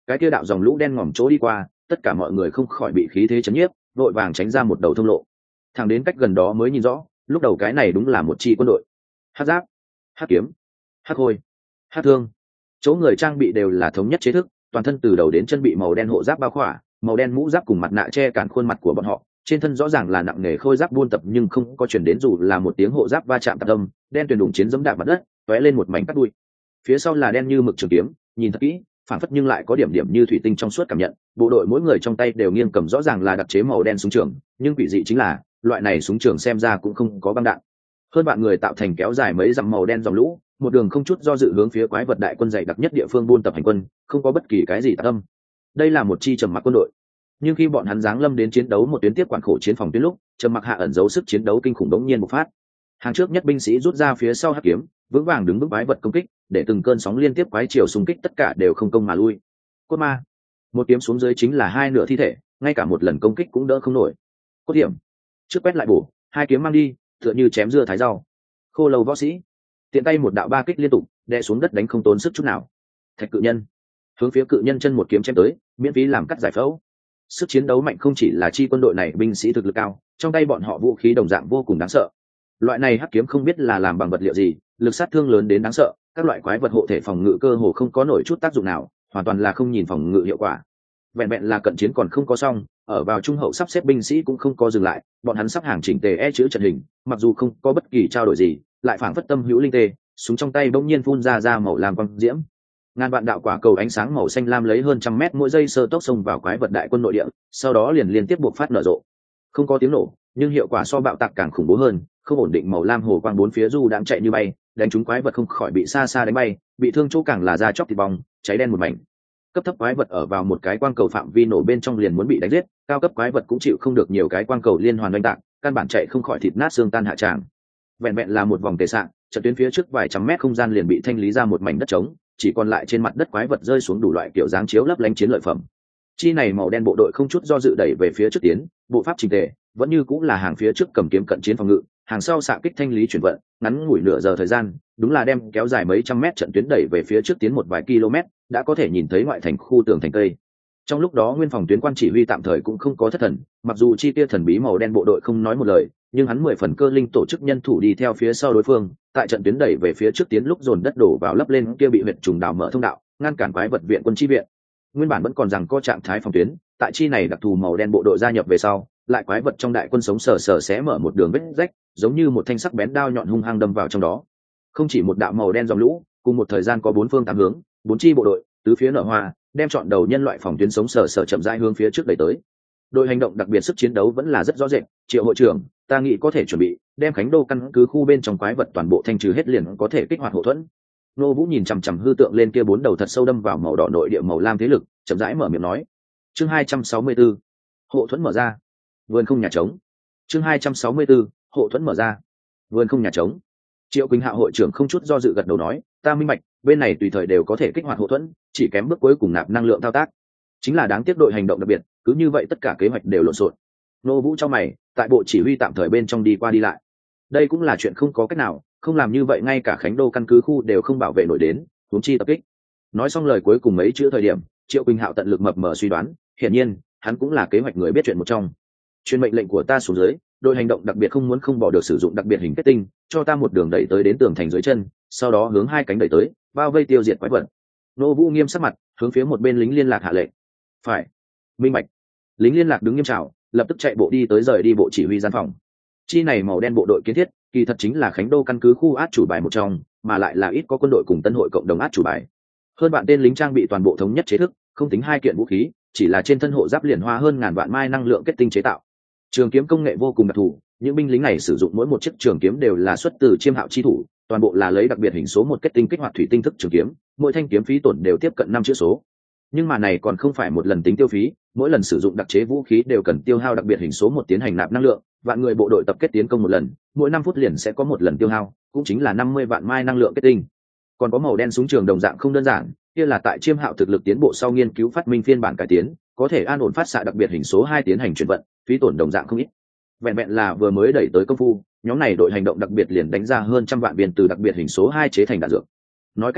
A: cái kia đạo dòng lũ đen ngòm chỗ đi qua, tất cả mọi người không khỏi bị khí thế chấn nhiếp, vội vàng tránh ra một đầu thông lộ. Thẳng đến cách gần đó mới nhìn rõ, lúc đầu cái này đúng là một chi quân đội. Hắc giáp, hắc kiếm, hắc hôi, hắc thương, chỗ người trang bị đều là thống nhất chế thức, toàn thân từ đầu đến chân bị màu đen hộ giáp bao khỏa, màu đen mũ giáp cùng mặt nạ che cản khuôn mặt của bọn họ, trên thân rõ ràng là nặng nề khôi giáp buôn tập nhưng không có chuyển đến dù là một tiếng hộ giáp va chạm tạc âm, đen tuyền đụng chiến giẫm đạp mặt đất, tóe lên một mảnh cắt đuôi. Phía sau là đen như mực trường kiếm, nhìn thật kỹ, phản phất nhưng lại có điểm điểm như thủy tinh trong suốt cảm nhận. Bộ đội mỗi người trong tay đều nghiêng cầm rõ ràng là đặc chế màu đen súng trường, nhưng quỷ dị chính là loại này súng trường xem ra cũng không có băng đạn. Hơn bạn người tạo thành kéo dài mấy dặm màu đen dòng lũ, một đường không chút do dự hướng phía quái vật đại quân dày đặc nhất địa phương buôn tập hành quân, không có bất kỳ cái gì tạc âm. Đây là một chi trầm mặc quân đội, nhưng khi bọn hắn giáng lâm đến chiến đấu một tuyến tiếp quản khổ chiến phòng tuyến lúc, trầm mặc hạ ẩn giấu sức chiến đấu kinh khủng đống nhiên bộc phát. Hàng trước nhất binh sĩ rút ra phía sau hắc kiếm, vững vàng đứng vững quái vật công kích, để từng cơn sóng liên tiếp quái chiều xung kích tất cả đều không công mà lui. Cốt ma, một kiếm xuống dưới chính là hai nửa thi thể, ngay cả một lần công kích cũng đỡ không nổi. Cốt điểm, trước quét lại bổ, hai kiếm mang đi, tựa như chém dưa thái rau. Khô lâu võ sĩ, tiện tay một đạo ba kích liên tục, đè xuống đất đánh không tốn sức chút nào. Thạch cự nhân, hướng phía cự nhân chân một kiếm chém tới, miễn phí làm cắt giải phẫu. Sức chiến đấu mạnh không chỉ là chi quân đội này binh sĩ thực lực cao, trong tay bọn họ vũ khí đồng dạng vô cùng đáng sợ. Loại này hắc kiếm không biết là làm bằng vật liệu gì, lực sát thương lớn đến đáng sợ, các loại quái vật hộ thể phòng ngự cơ hồ không có nổi chút tác dụng nào, hoàn toàn là không nhìn phòng ngự hiệu quả. Vẹn vẹn là cận chiến còn không có xong, ở vào trung hậu sắp xếp binh sĩ cũng không có dừng lại, bọn hắn sắp hàng chỉnh tề chữ trận hình, mặc dù không có bất kỳ trao đổi gì, lại phảng phất tâm hữu linh tê, súng trong tay bỗng nhiên phun ra màu lam quang diễm. Ngàn vạn đạo quả cầu ánh sáng màu xanh lam lấy hơn trăm mét mỗi giây sơ tốc xông vào quái vật đại quân nội địa, sau đó liền liên tiếp buộc phát nở rộ. Không có tiếng nổ, nhưng hiệu quả so bạo tạc càng khủng bố hơn, không ổn định màu lam hồ quang bốn phía du đang chạy như bay, đánh trúng quái vật không khỏi bị xa xa đánh bay, bị thương chỗ càng là da chóc thịt bong, cháy đen một mảnh. Cấp thấp quái vật ở vào một cái quang cầu phạm vi nổ bên trong liền muốn bị đánh giết, cao cấp quái vật cũng chịu không được nhiều cái quang cầu liên hoàn đánh tạc, căn bản chạy không khỏi thịt nát xương tan hạ tràng. Vẹn vẹn là một vòng tề sạn, trận tuyến phía trước vài trăm mét không gian liền bị thanh lý ra một mảnh đất trống, chỉ còn lại trên mặt đất quái vật rơi xuống đủ loại kiểu dáng chiếu lấp lánh chiến lợi phẩm. Chi này màu đen bộ đội không chút do dự đẩy về phía trước tiến, bộ pháp chỉnh tề, vẫn như cũng là hàng phía trước cầm kiếm cận chiến phòng ngự, hàng sau xạ kích thanh lý chuyển vận, ngắn ngủi nửa giờ thời gian, đúng là đem kéo dài mấy trăm mét trận tuyến đẩy về phía trước tiến một vài km, đã có thể nhìn thấy ngoại thành khu tường thành cây. Trong lúc đó nguyên phòng tuyến quan chỉ huy tạm thời cũng không có thất thần, mặc dù chi tiêu thần bí màu đen bộ đội không nói một lời, nhưng hắn 10 phần cơ linh tổ chức nhân thủ đi theo phía sau đối phương, tại trận tuyến đẩy về phía trước tiến lúc dồn đất đổ vào lấp lên kia bị huyệt trùng đào mở thông đạo, ngăn cản quái vật viện quân chi viện. Nguyên bản vẫn còn rằng có trạng thái phòng tuyến, tại chi này đặc thù màu đen bộ đội gia nhập về sau, lại quái vật trong đại quân sống sờ sờ xé mở một đường vết rách, giống như một thanh sắc bén đao nhọn hung hăng đâm vào trong đó. Không chỉ một đạo màu đen dòng lũ, cùng một thời gian có bốn phương tám hướng, bốn chi bộ đội, tứ phía nở hoa, đem chọn đầu nhân loại phòng tuyến sống sờ sờ chậm rãi hướng phía trước đẩy tới. Đội hành động đặc biệt sức chiến đấu vẫn là rất rõ rệt, Triệu hội trưởng, ta nghĩ có thể chuẩn bị đem Khánh Đô căn cứ khu bên trong quái vật toàn bộ thanh trừ hết liền có thể kích hoạt hậu thuẫn. Nô Vũ nhìn chằm chằm hư tượng lên kia bốn đầu thật sâu đâm vào màu đỏ nội địa màu lam thế lực, chậm rãi mở miệng nói. Chương 264, hộ thuẫn mở ra. Vườn không nhà trống. Chương 264, hộ thuẫn mở ra. Vườn không nhà trống. Triệu Quỳnh Hạo hội trưởng không chút do dự gật đầu nói, ta minh bạch, bên này tùy thời đều có thể kích hoạt hộ thuẫn, chỉ kém bước cuối cùng nạp năng lượng thao tác. Chính là đáng tiếc đội hành động đặc biệt, cứ như vậy tất cả kế hoạch đều lộn xộn. Nô Vũ trong mày, tại bộ chỉ huy tạm thời bên trong đi qua đi lại. Đây cũng là chuyện không có cách nào, không làm như vậy ngay cả Khánh Đô căn cứ khu đều không bảo vệ nổi đến, huống chi tập kích. Nói xong lời cuối cùng mấy chữ thời điểm, Triệu Quỳnh Hạo tận lực mập mờ suy đoán, hiển nhiên, hắn cũng là kế hoạch người biết chuyện một trong. Truyền mệnh lệnh của ta xuống dưới, đội hành động đặc biệt không muốn không bỏ được sử dụng đặc biệt hình kết tinh, cho ta một đường đẩy tới đến tường thành dưới chân, sau đó hướng hai cánh đẩy tới, bao vây tiêu diệt quái vật. Nô Vũ nghiêm sắc mặt, hướng phía một bên lính liên lạc hạ lệnh. Phải. Minh bạch. Lính liên lạc đứng nghiêm chào, lập tức chạy bộ đi tới rời đi bộ chỉ huy gian phòng. Chi này màu đen bộ đội kiến thiết, kỳ thật chính là Khánh Đô căn cứ khu át chủ bài một trong, mà lại là ít có quân đội cùng tân hội cộng đồng át chủ bài. Hơn bạn tên lính trang bị toàn bộ thống nhất chế thức, không tính hai kiện vũ khí, chỉ là trên thân hộ giáp liền hoa hơn ngàn vạn mai năng lượng kết tinh chế tạo. Trường kiếm công nghệ vô cùng đặc thù, những binh lính này sử dụng mỗi một chiếc trường kiếm đều là xuất từ Chiêm Hạo chi thủ, toàn bộ là lấy đặc biệt hình số một kết tinh kích hoạt thủy tinh thức trường kiếm, mỗi thanh kiếm phí tổn đều tiếp cận 5 chữ số. Nhưng mà này còn không phải một lần tính tiêu phí, mỗi lần sử dụng đặc chế vũ khí đều cần tiêu hao đặc biệt hình số một tiến hành nạp năng lượng, vạn người bộ đội tập kết tiến công một lần, mỗi 5 phút liền sẽ có một lần tiêu hao, cũng chính là 50 vạn mai năng lượng kết tinh. Còn có màu đen súng trường đồng dạng không đơn giản, kia là tại Chiêm Hạo thực lực tiến bộ sau nghiên cứu phát minh phiên bản cải tiến, có thể an ổn phát xạ đặc biệt hình số 2 tiến hành chuyển vận, phí tổn đồng dạng không ít. Vẹn vẹn là vừa mới đẩy tới công phu, nhóm này đội hành động đặc biệt liền đánh ra hơn trăm vạn viên từ đặc biệt hình số 2 chế thành đạn dược. Nói cách khác,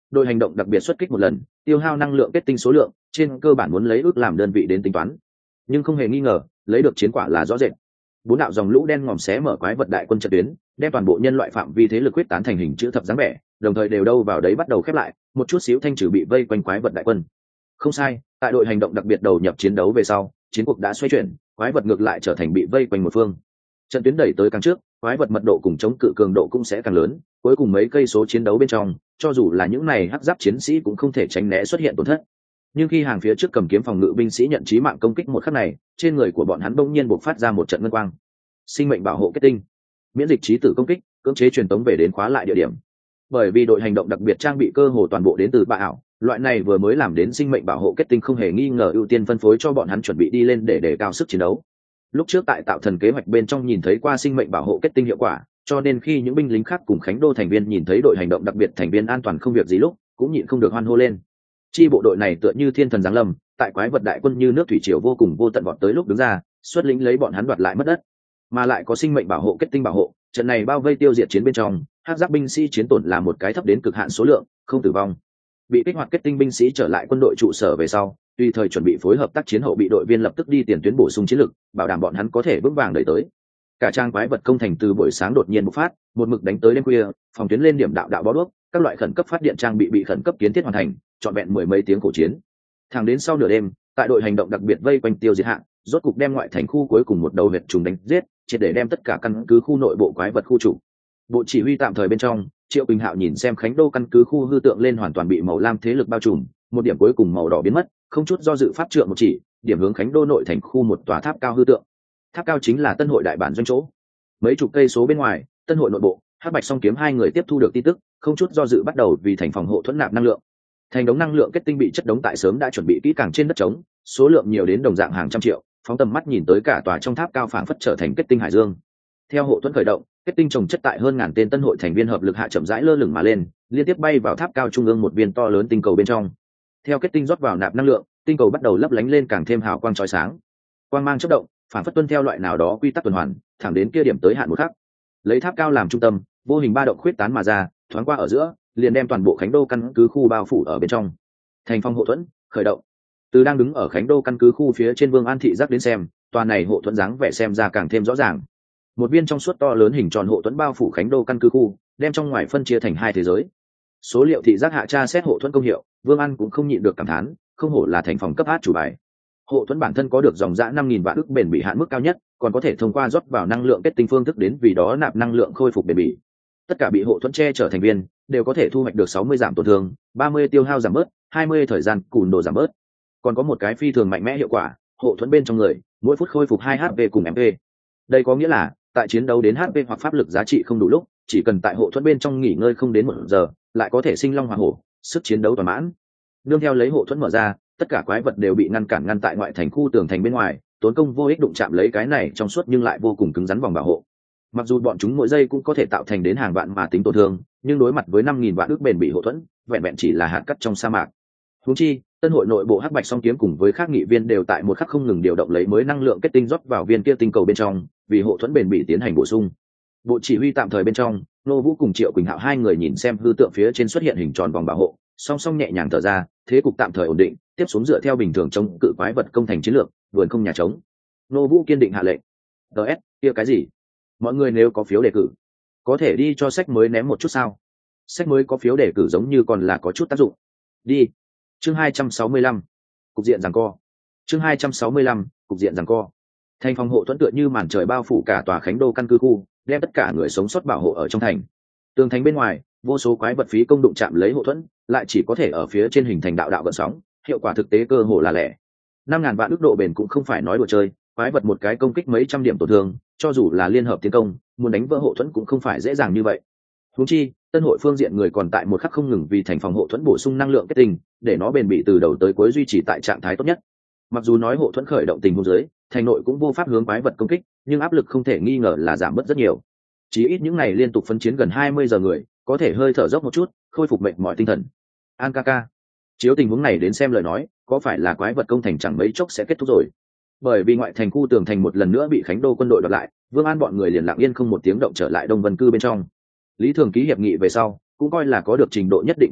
A: đội hành động đặc biệt xuất kích một lần, tiêu hao năng lượng kết tinh số lượng trên cơ bản muốn lấy ước làm đơn vị đến tính toán, nhưng không hề nghi ngờ lấy được chiến quả là rõ rệt. 4 đạo dòng lũ đen ngòm xé mở quái vật đại quân trận tuyến, đem toàn bộ nhân loại phạm vi thế lực quyết tán thành hình chữ thập dáng vẻ, đồng thời đều đâu vào đấy bắt đầu khép lại, một chút xíu thanh trừ bị vây quanh quái vật đại quân. Không sai, tại đội hành động đặc biệt đầu nhập chiến đấu về sau, chiến cuộc đã xoay chuyển, quái vật ngược lại trở thành bị vây quanh một phương. Trận tuyến đẩy tới càng trước, quái vật mật độ cùng chống cự cường độ cũng sẽ càng lớn, cuối cùng mấy cây số chiến đấu bên trong, cho dù là những này hắc giáp chiến sĩ cũng không thể tránh né xuất hiện tổn thất. Nhưng khi hàng phía trước cầm kiếm phòng ngự binh sĩ nhận chí mạng công kích một khắc này, trên người của bọn hắn bỗng nhiên bộc phát ra một trận ngân quang. Sinh mệnh bảo hộ kết tinh, miễn dịch chí tử công kích, cưỡng chế truyền tống về đến khóa lại địa điểm. Bởi vì đội hành động đặc biệt trang bị cơ hồ toàn bộ đến từ bạ ảo, loại này vừa mới làm đến sinh mệnh bảo hộ kết tinh không hề nghi ngờ ưu tiên phân phối cho bọn hắn chuẩn bị đi lên để đề cao sức chiến đấu. Lúc trước tại tạo thần kế hoạch bên trong nhìn thấy qua sinh mệnh bảo hộ kết tinh hiệu quả, cho nên khi những binh lính khác cùng Khánh Đô thành viên nhìn thấy đội hành động đặc biệt thành viên an toàn không việc gì lúc, cũng nhịn không được hoan hô lên. Chi bộ đội này tựa như thiên thần giáng lâm, tại quái vật đại quân như nước thủy triều vô cùng vô tận vọt tới lúc đứng ra, xuất lĩnh lấy bọn hắn đoạt lại mất đất, mà lại có sinh mệnh bảo hộ kết tinh bảo hộ, trận này bao vây tiêu diệt chiến bên trong, hắc giáp binh sĩ chiến tổn là một cái thấp đến cực hạn số lượng, không tử vong. Bị kích hoạt kết tinh binh sĩ trở lại quân đội trụ sở về sau, tùy thời chuẩn bị phối hợp tác chiến hậu bị đội viên lập tức đi tiền tuyến bổ sung chiến lực, bảo đảm bọn hắn có thể vững vàng đẩy tới. Cả trang quái vật công thành từ buổi sáng đột nhiên bộc phát, một mực đánh tới đêm khuya, phòng tuyến lên điểm đạo đạo bó đuốc, các loại khẩn cấp phát điện trang bị khẩn cấp kiến thiết hoàn thành, trọn vẹn mười mấy tiếng cổ chiến. Thẳng đến sau nửa đêm, tại đội hành động đặc biệt vây quanh tiêu diệt hạng, rốt cục đem ngoại thành khu cuối cùng một đầu huyệt trùng đánh giết, triệt để đem tất cả căn cứ khu nội bộ quái vật khu chủ. Bộ chỉ huy tạm thời bên trong, Triệu Quỳnh Hạo nhìn xem Khánh Đô căn cứ khu hư tượng lên hoàn toàn bị màu lam thế lực bao trùm, một điểm cuối cùng màu đỏ biến mất, không chút do dự pháp trượng một chỉ, điểm hướng Khánh Đô nội thành khu một tòa tháp cao hư tượng. Tháp cao chính là Tân Hội đại bản doanh chỗ. Mấy chục cây số bên ngoài, Tân Hội nội bộ, Hắc Bạch Song Kiếm hai người tiếp thu được tin tức, không chút do dự bắt đầu vì thành phòng hộ thuẫn nạp năng lượng. Thành đống năng lượng kết tinh bị chất đống tại sớm đã chuẩn bị kỹ càng trên đất trống, số lượng nhiều đến đồng dạng hàng trăm triệu, phóng tầm mắt nhìn tới cả tòa trong tháp cao phảng phất trở thành kết tinh hải dương. Theo hộ thuẫn khởi động, kết tinh trồng chất tại hơn ngàn tên Tân Hội thành viên hợp lực hạ chậm rãi lơ lửng mà lên, liên tiếp bay vào tháp cao trung ương một viên to lớn tinh cầu bên trong. Theo kết tinh rót vào nạp năng lượng, tinh cầu bắt đầu lấp lánh lên càng thêm hào quang chói sáng. Quang mang chớp động, phảng phất tuân theo loại nào đó quy tắc tuần hoàn, thẳng đến kia điểm tới hạn một khắc. Lấy tháp cao làm trung tâm, vô hình ba động khuyết tán mà ra, thoáng qua ở giữa, liền đem toàn bộ Khánh Đô căn cứ khu bao phủ ở bên trong. Thành phong hộ thuẫn khởi động. Từ đang đứng ở Khánh Đô căn cứ khu phía trên Vương An thị giác đến xem, tòa này hộ thuẫn dáng vẻ xem ra càng thêm rõ ràng. Một viên trong suốt to lớn hình tròn hộ thuẫn bao phủ Khánh Đô căn cứ khu, đem trong ngoài phân chia thành hai thế giới. Số liệu thị giác hạ tra xét hộ thuẫn công hiệu, Vương An cũng không nhịn được cảm thán, không hổ là thành phòng cấp át chủ bài. Hộ thuẫn bản thân có được dòng dã 5.000 vạn ức bền bỉ hạn mức cao nhất, còn có thể thông qua rót vào năng lượng kết tinh phương thức đến vì đó nạp năng lượng khôi phục bền bỉ. Tất cả bị hộ thuẫn che chở thành viên đều có thể thu hoạch được 60 giảm tổn thương, 30 tiêu hao giảm bớt, 20 thời gian cùn đồ giảm bớt. Còn có một cái phi thường mạnh mẽ hiệu quả, hộ thuẫn bên trong người, mỗi phút khôi phục 2 HP cùng MP. Đây có nghĩa là, tại chiến đấu đến HP hoặc pháp lực giá trị không đủ lúc, chỉ cần tại hộ thuẫn bên trong nghỉ ngơi không đến 1 giờ, lại có thể sinh long hỏa hổ, sức chiến đấu toàn mãn. Nương theo lấy hộ thuẫn mở ra, tất cả quái vật đều bị ngăn tại ngoại thành khu tường thành bên ngoài, tốn công vô ích đụng chạm lấy cái này trong suốt nhưng lại vô cùng cứng rắn vòng bảo hộ. Mặc dù bọn chúng mỗi giây cũng có thể tạo thành đến hàng vạn mà tính tổn thương, nhưng đối mặt với 5.000 vạn ức bền bị hộ thuẫn, vẹn vẹn chỉ là hạt cát trong sa mạc. Huống chi, Tân Hội nội bộ Hắc Bạch Song Kiếm cùng với các nghị viên đều tại một khắc không ngừng điều động lấy mới năng lượng kết tinh rót vào viên kia tinh cầu bên trong, vì hộ thuẫn bền bỉ tiến hành bổ sung. Bộ chỉ huy tạm thời bên trong, Nô Vũ cùng Triệu Quỳnh Hạo hai người nhìn xem hư tượng phía trên xuất hiện hình tròn vòng bảo hộ, song song nhẹ nhàng thở ra, thế cục tạm thời ổn định, tiếp xuống dựa theo bình thường chống cự quái vật công thành chiến lược, vườn không nhà trống. Nô Vũ kiên định hạ lệnh. DS, kia cái gì? Mọi người nếu có phiếu đề cử, có thể đi cho sách mới ném một chút sao? Sách mới có phiếu đề cử giống như còn là có chút tác dụng. Đi. Chương 265. Cục diện giằng co. Chương 265. Cục diện giằng co. Thành phòng hộ thuẫn tựa như màn trời bao phủ cả tòa Khánh Đô căn cứ khu, đem tất cả người sống sót bảo hộ ở trong thành. Tường thành bên ngoài, vô số quái vật phí công đụng chạm lấy hộ thuẫn, lại chỉ có thể ở phía trên hình thành đạo đạo gợn sóng, hiệu quả thực tế cơ hồ là lẻ. 5.000 vạn ức độ bền cũng không phải nói đùa chơi, quái vật một cái công kích mấy trăm điểm tổn thương, cho dù là liên hợp tiến công, muốn đánh vỡ hộ thuẫn cũng không phải dễ dàng như vậy. Huống chi, Tân Hội phương diện người còn tại một khắc không ngừng vì thành phòng hộ thuẫn bổ sung năng lượng kết tinh, để nó bền bỉ từ đầu tới cuối duy trì tại trạng thái tốt nhất. Mặc dù nói hộ thuẫn khởi động tình huống dưới, thành nội cũng vô pháp hướng quái vật công kích, nhưng áp lực không thể nghi ngờ là giảm bớt rất nhiều. Chỉ ít những ngày liên tục phân chiến gần 20 giờ người, có thể hơi thở dốc một chút, khôi phục mệt mỏi tinh thần. An Kaka, chiếu tình huống này đến xem lời nói, có phải là quái vật công thành chẳng mấy chốc sẽ kết thúc rồi? Bởi vì ngoại thành khu tường thành một lần nữa bị Khánh Đô quân đội đoạt lại, Vương An bọn người liền lặng yên không một tiếng động trở lại Đông Vân Cư bên trong. Lý Thường ký hiệp nghị về sau, cũng coi là có được trình độ nhất định quyền hạn,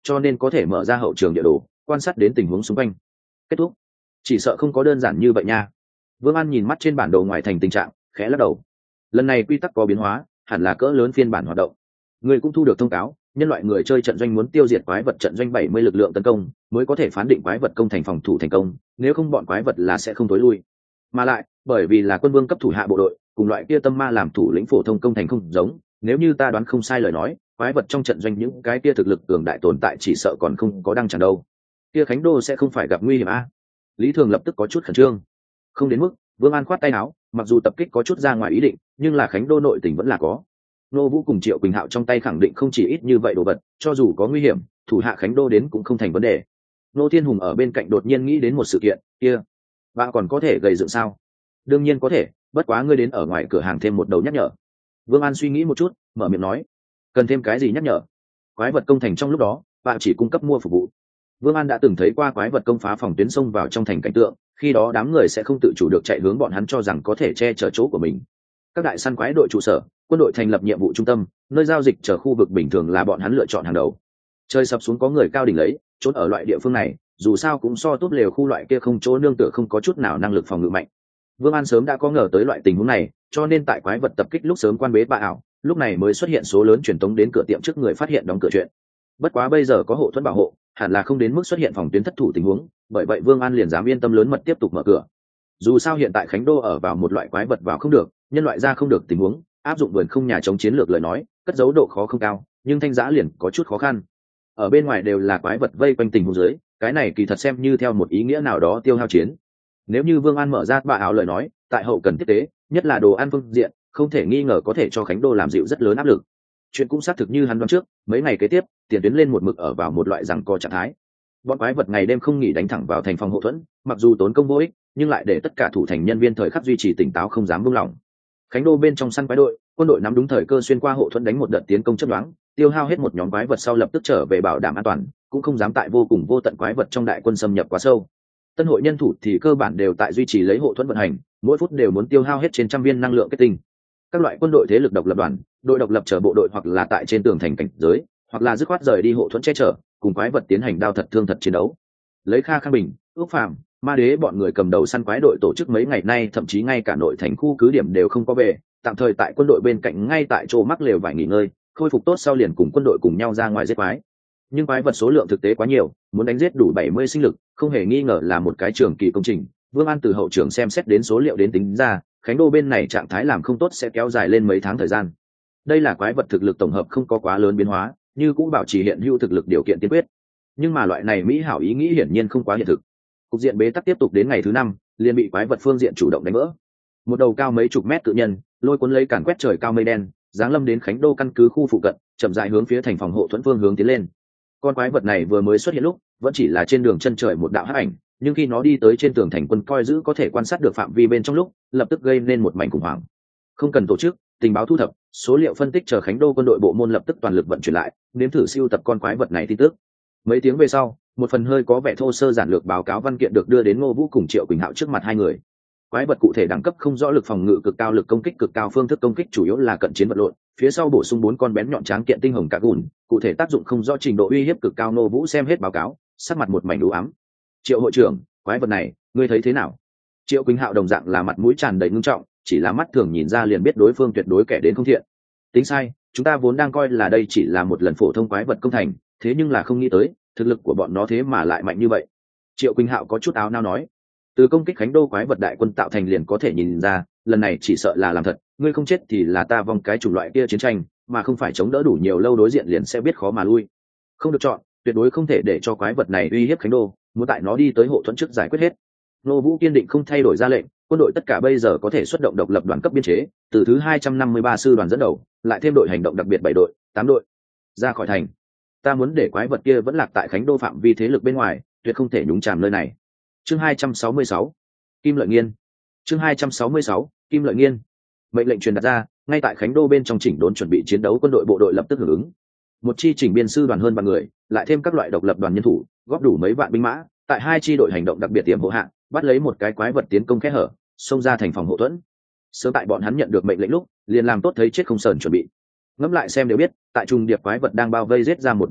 A: cho nên có thể mở ra hậu trường địa đồ quan sát đến tình huống xung quanh. Kết thúc. Chỉ sợ không có đơn giản như vậy nha. Vương An nhìn mắt trên bản đồ ngoài thành tình trạng, khẽ lắc đầu. Lần này quy tắc có biến hóa, hẳn là cỡ lớn phiên bản hoạt động. Người cũng thu được thông cáo, nhân loại người chơi trận doanh muốn tiêu diệt quái vật trận doanh 70 lực lượng tấn công mới có thể phán định quái vật công thành phòng thủ thành công, nếu không bọn quái vật là sẽ không tối lui. Mà lại, bởi vì là quân vương cấp thủ hạ bộ đội, cùng loại kia tâm ma làm thủ lĩnh phổ thông công thành không giống, nếu như ta đoán không sai lời nói, quái vật trong trận doanh những cái kia thực lực cường đại tồn tại chỉ sợ còn không có đăng chẳng đâu. Kia Khánh Đô sẽ không phải gặp nguy hiểm a? Lý Thường lập tức có chút khẩn trương. Không đến mức. Vương An khoát tay áo, mặc dù tập kích có chút ra ngoài ý định, nhưng là Khánh Đô nội tình vẫn là có. Nô Vũ cùng Triệu Quỳnh Hạo trong tay khẳng định không chỉ ít như vậy đồ vật, cho dù có nguy hiểm, thủ hạ Khánh Đô đến cũng không thành vấn đề. Nô Thiên Hùng ở bên cạnh đột nhiên nghĩ đến một sự kiện, kia, bạn còn có thể gây dựng sao? Đương nhiên có thể, bất quá ngươi đến ở ngoài cửa hàng thêm một đầu nhắc nhở. Vương An suy nghĩ một chút, mở miệng nói, cần thêm cái gì nhắc nhở? Quái vật công thành trong lúc đó, bạn chỉ cung cấp mua phục vụ. Vương An đã từng thấy qua quái vật công phá phòng tuyến xông vào trong thành cảnh tượng, khi đó đám người sẽ không tự chủ được chạy hướng bọn hắn cho rằng có thể che chở chỗ của mình. Các đại săn quái đội trụ sở, quân đội thành lập nhiệm vụ trung tâm, nơi giao dịch chờ khu vực bình thường là bọn hắn lựa chọn hàng đầu. Chơi sập xuống có người cao đỉnh lấy, trốn ở loại địa phương này, dù sao cũng so tốt lều khu loại kia không chỗ nương tựa không có chút nào năng lực phòng ngự mạnh. Vương An sớm đã có ngờ tới loại tình huống này, cho nên tại quái vật tập kích lúc sớm quan bế bà ảo, lúc này mới xuất hiện số lớn truyền tống đến cửa tiệm trước người phát hiện đóng cửa chuyện. Bất quá bây giờ có hộ thuẫn bảo hộ, hẳn là không đến mức xuất hiện phòng tuyến thất thủ tình huống, bởi vậy Vương An liền dám yên tâm lớn mật tiếp tục mở cửa. Dù sao hiện tại Khánh Đô ở vào một loại quái vật vào không được, nhân loại ra không được tình huống, áp dụng vườn không nhà chống chiến lược lời nói, cất giấu độ khó không cao, nhưng thanh giã liền có chút khó khăn. Ở bên ngoài đều là quái vật vây quanh tình huống dưới, cái này kỳ thật xem như theo một ý nghĩa nào đó tiêu hao chiến. Nếu như Vương An mở ra bà ảo lời nói, tại hậu cần tiếp tế, nhất là đồ ăn phương diện, không thể nghi ngờ có thể cho Khánh Đô làm dịu rất lớn áp lực. Chuyện cũng xác thực như hắn đoán trước, mấy ngày kế tiếp, tiền tuyến lên một mực ở vào một loại giằng co trạng thái. Bọn quái vật ngày đêm không nghỉ đánh thẳng vào thành phòng hộ thuẫn, mặc dù tốn công vô ích, nhưng lại để tất cả thủ thành nhân viên thời khắc duy trì tỉnh táo không dám buông lỏng. Khánh Đô bên trong săn quái đội, quân đội nắm đúng thời cơ xuyên qua hộ thuẫn đánh một đợt tiến công chớp nhoáng, tiêu hao hết một nhóm quái vật sau lập tức trở về bảo đảm an toàn, cũng không dám tại vô cùng vô tận quái vật trong đại quân xâm nhập quá sâu. Tân hội nhân thủ thì cơ bản đều tại duy trì lấy hộ thuẫn vận hành, mỗi phút đều muốn tiêu hao hết trên trăm viên năng lượng kết tinh. Các loại quân đội thế lực độc lập đoàn, đội độc lập chở bộ đội hoặc là tại trên tường thành cảnh giới, hoặc là dứt khoát rời đi hộ thuẫn che chở, cùng quái vật tiến hành đao thật thương thật chiến đấu. Lấy Kha Khang Bình, Ước Phàm, Ma Đế bọn người cầm đầu săn quái đội tổ chức mấy ngày nay, thậm chí ngay cả nội thành khu cứ điểm đều không có về, tạm thời tại quân đội bên cạnh ngay tại chỗ mắc lều vải nghỉ ngơi, khôi phục tốt sau liền cùng quân đội cùng nhau ra ngoài giết quái. Nhưng quái vật số lượng thực tế quá nhiều, muốn đánh giết đủ 70 sinh lực, không hề nghi ngờ là một cái trường kỳ công trình. Vương An từ hậu trường xem xét đến số liệu đến tính ra, Khánh Đô bên này trạng thái làm không tốt sẽ kéo dài lên mấy tháng thời gian. Đây là quái vật thực lực tổng hợp không có quá lớn biến hóa, như cũng bảo trì hiện hữu thực lực điều kiện tiên quyết. Nhưng mà loại này mỹ hảo ý nghĩ hiển nhiên không quá hiện thực. Cục diện bế tắc tiếp tục đến ngày thứ 5, liền bị quái vật phương diện chủ động đánh vỡ. Một đầu cao mấy chục mét cự nhân, lôi cuốn lấy càn quét trời cao mây đen, giáng lâm đến Khánh Đô căn cứ khu phụ cận, chậm rãi hướng phía thành phòng hộ thuẫn phương hướng tiến lên. Con quái vật này vừa mới xuất hiện lúc, vẫn chỉ là trên đường chân trời một đạo hắc ảnh, nhưng khi nó đi tới trên tường thành quân coi giữ có thể quan sát được phạm vi bên trong lúc, lập tức gây nên một mảnh khủng hoảng. Không cần tổ chức, tình báo thu thập, số liệu phân tích chờ Khánh Đô quân đội bộ môn lập tức toàn lực vận chuyển lại, nếm thử siêu tập con quái vật này tin tức. Mấy tiếng về sau, một phần hơi có vẻ thô sơ giản lược báo cáo văn kiện được đưa đến Ngô Vũ cùng Triệu Quỳnh Hạo trước mặt hai người. Quái vật cụ thể đẳng cấp không rõ, lực phòng ngự cực cao, lực công kích cực cao, phương thức công kích chủ yếu là cận chiến vật lộn, phía sau bổ sung 4 con bén nhọn tráng kiện tinh hồng cả gùn, cụ thể tác dụng không rõ, trình độ uy hiếp cực cao. Ngô Vũ xem hết báo cáo, sắc mặt một mảnh u ám. Triệu hội trưởng, quái vật này, ngươi thấy thế nào? Triệu Quỳnh Hạo đồng dạng là mặt mũi tràn đầy ngưng trọng, chỉ là mắt thường nhìn ra liền biết đối phương tuyệt đối kẻ đến không thiện. Tính sai, chúng ta vốn đang coi là đây chỉ là một lần phổ thông quái vật công thành, thế nhưng là không nghĩ tới, thực lực của bọn nó thế mà lại mạnh như vậy. Triệu Quỳnh Hạo có chút áo nao nói, từ công kích Khánh Đô quái vật đại quân tạo thành liền có thể nhìn ra, lần này chỉ sợ là làm thật, ngươi không chết thì là ta vong cái chủng loại kia chiến tranh, mà không phải chống đỡ đủ nhiều lâu đối diện liền sẽ biết khó mà lui. Không được chọn, tuyệt đối không thể để cho quái vật này uy hiếp Khánh Đô, muốn tại nó đi tới hộ thuẫn trước giải quyết hết. Nô Vũ kiên định không thay đổi ra lệnh, quân đội tất cả bây giờ có thể xuất động độc lập đoàn cấp biên chế, từ thứ 253 sư đoàn dẫn đầu, lại thêm đội hành động đặc biệt 7 đội, 8 đội. Ra khỏi thành. Ta muốn để quái vật kia vẫn lạc tại Khánh Đô phạm vi thế lực bên ngoài, tuyệt không thể nhúng chàm nơi này. Chương 266, Kim Lợi Nghiên. Chương 266, Kim Lợi Nghiên. Mệnh lệnh truyền đạt ra, ngay tại Khánh Đô bên trong chỉnh đốn chuẩn bị chiến đấu quân đội bộ đội lập tức hưởng ứng. Một chi chỉnh biên sư đoàn hơn 3 người, lại thêm các loại độc lập đoàn nhân thủ, góp đủ mấy vạn binh mã, tại 2 chi đội hành động đặc biệt tiềm hộ hạng, bắt lấy một cái quái vật tiến công kẽ hở, xông ra thành phòng hộ thuẫn. Sớm tại bọn hắn nhận được mệnh lệnh lúc, liền làm tốt thấy chết không sờn chuẩn bị. Ngẫm lại xem đều biết, tại trung điệp quái vật đang bao vây giết ra một đường máu,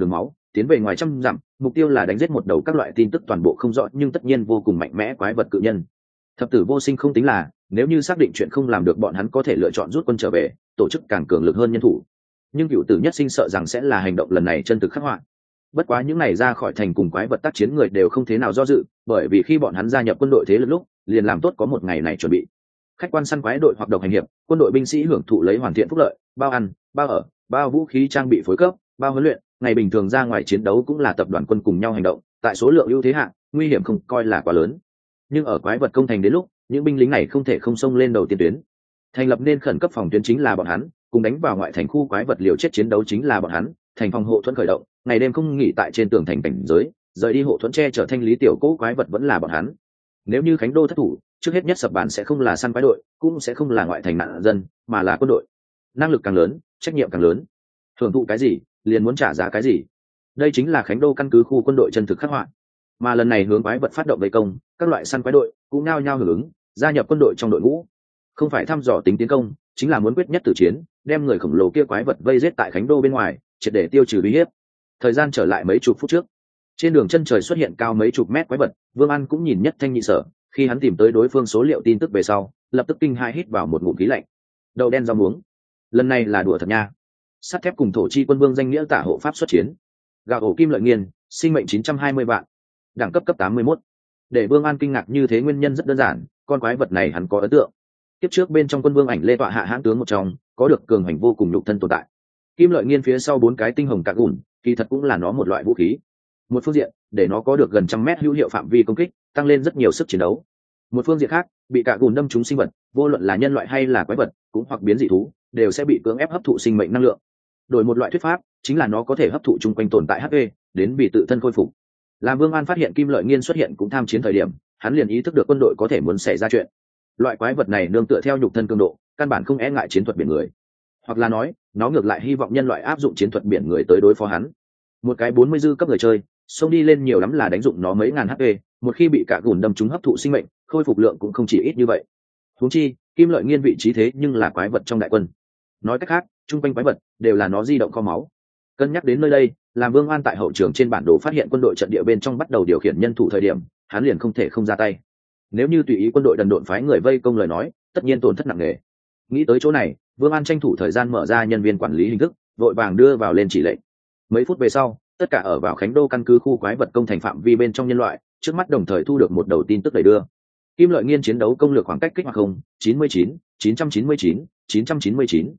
A: tiến về ngoài trăm dặm, mục tiêu là đánh giết một đầu các loại tin tức toàn bộ không rõ nhưng tất nhiên vô cùng mạnh mẽ quái vật cự nhân. Thập tử vô sinh không tính là, nếu như xác định chuyện không làm được bọn hắn có thể lựa chọn rút quân trở về, tổ chức càng cường lực hơn nhân thủ. Nhưng cựu tử nhất sinh sợ rằng sẽ là hành động lần này chân thực khắc họa. Bất quá những này ra khỏi thành cùng quái vật tác chiến người đều không thế nào do dự, bởi vì khi bọn hắn gia nhập quân đội thế lực lúc, liền làm tốt có một ngày này chuẩn bị. Khách quan săn quái đội hoặc độc hành hiệp, quân đội binh sĩ hưởng thụ lấy hoàn thiện phúc lợi, bao ăn, bao ở, bao vũ khí trang bị phối cấp, bao huấn luyện, ngày bình thường ra ngoài chiến đấu cũng là tập đoàn quân cùng nhau hành động, tại số lượng ưu thế hạng, nguy hiểm không coi là quá lớn. Nhưng ở quái vật công thành đến lúc, những binh lính này không thể không xông lên đầu tiên tuyến. Thành lập nên khẩn cấp phòng tuyến chính là bọn hắn, cùng đánh vào ngoại thành khu quái vật liều chết chiến đấu chính là bọn hắn, thành phòng hộ thuẫn khởi động, ngày đêm không nghỉ tại trên tường thành cảnh giới, rời đi hộ thuẫn che chở thanh lý tiểu cố quái vật vẫn là bọn hắn. Nếu như Khánh Đô thất thủ, trước hết nhất sập bàn sẽ không là săn quái đội, cũng sẽ không là ngoại thành nạn dân, mà là quân đội. Năng lực càng lớn, trách nhiệm càng lớn. Hưởng thụ cái gì, liền muốn trả giá cái gì. Đây chính là Khánh Đô căn cứ khu quân đội chân thực khắc họa. Mà lần này hướng quái vật phát động vây công, các loại săn quái đội cũng nao nhao hưởng ứng, gia nhập quân đội trong đội ngũ. Không phải thăm dò tính tiến công, chính là muốn quyết nhất tử chiến, đem người khổng lồ kia quái vật vây giết tại Khánh Đô bên ngoài, triệt để tiêu trừ uy hiếp. Thời gian trở lại mấy chục phút trước, trên đường chân trời xuất hiện cao mấy chục mét quái vật, Vương An cũng nhìn nhất thanh nhị sở, khi hắn tìm tới đối phương số liệu tin tức về sau, lập tức kinh hai hít vào một ngụm khí lạnh. Đậu đen rau muống, lần này là đùa thật nha. Sắt thép cùng thổ chi quân vương danh nghĩa tả hộ pháp xuất chiến. Gạo ổ kim lợi nghiền, sinh mệnh 920 vạn, đẳng cấp cấp 81. Để Vương An kinh ngạc như thế nguyên nhân rất đơn giản, con quái vật này hắn có ấn tượng. Tiếp trước bên trong quân vương ảnh lê tọa hạ hãn tướng một trong, có được cường hành vô cùng nhục thân tồn tại. Kim lợi nghiên phía sau 4 cái tinh hồng cạc gùn, kỳ thật cũng là nó một loại vũ khí. Một phương diện, để nó có được gần trăm mét hữu hiệu phạm vi công kích, tăng lên rất nhiều sức chiến đấu. Một phương diện khác, bị cạc gùn đâm trúng sinh vật, vô luận là nhân loại hay là quái vật, cũng hoặc biến dị thú, đều sẽ bị cưỡng ép hấp thụ sinh mệnh năng lượng. Đổi một loại thuyết pháp, chính là nó có thể hấp thụ chung quanh tồn tại HP, đến vì tự thân khôi phục. Làm Vương An phát hiện Kim Lợi Nghiên xuất hiện cũng tham chiến thời điểm, hắn liền ý thức được quân đội có thể muốn xảy ra chuyện. Loại quái vật này nương tựa theo nhục thân cường độ, căn bản không e ngại chiến thuật biển người, hoặc là nói, nó ngược lại hy vọng nhân loại áp dụng chiến thuật biển người tới đối phó hắn. Một cái 40 dư cấp người chơi, xông đi lên nhiều lắm là đánh dụng nó mấy ngàn HP, một khi bị cả gùn đâm trúng hấp thụ sinh mệnh, khôi phục lượng cũng không chỉ ít như vậy. Huống chi, Kim Lợi Nghiên vị trí thế nhưng là quái vật trong đại quân. Nói cách khác, trung quanh quái vật đều là nó di động kho máu. Cân nhắc đến nơi đây, làm Vương An tại hậu trường trên bản đồ phát hiện quân đội trận địa bên trong bắt đầu điều khiển nhân thủ thời điểm, hắn liền không thể không ra tay. Nếu như tùy ý quân đội đần độn phái người vây công lời nói, tất nhiên tổn thất nặng nề. Nghĩ tới chỗ này, Vương An tranh thủ thời gian mở ra nhân viên quản lý hình thức, vội vàng đưa vào lên chỉ lệnh. Mấy phút về sau, tất cả ở vào Khánh Đô căn cứ khu quái vật công thành phạm vi bên trong nhân loại, trước mắt đồng thời thu được một đầu tin tức đẩy đưa. Kim Lợi Nghiên chiến đấu công lược khoảng cách kích hoạt 99, 999, 999,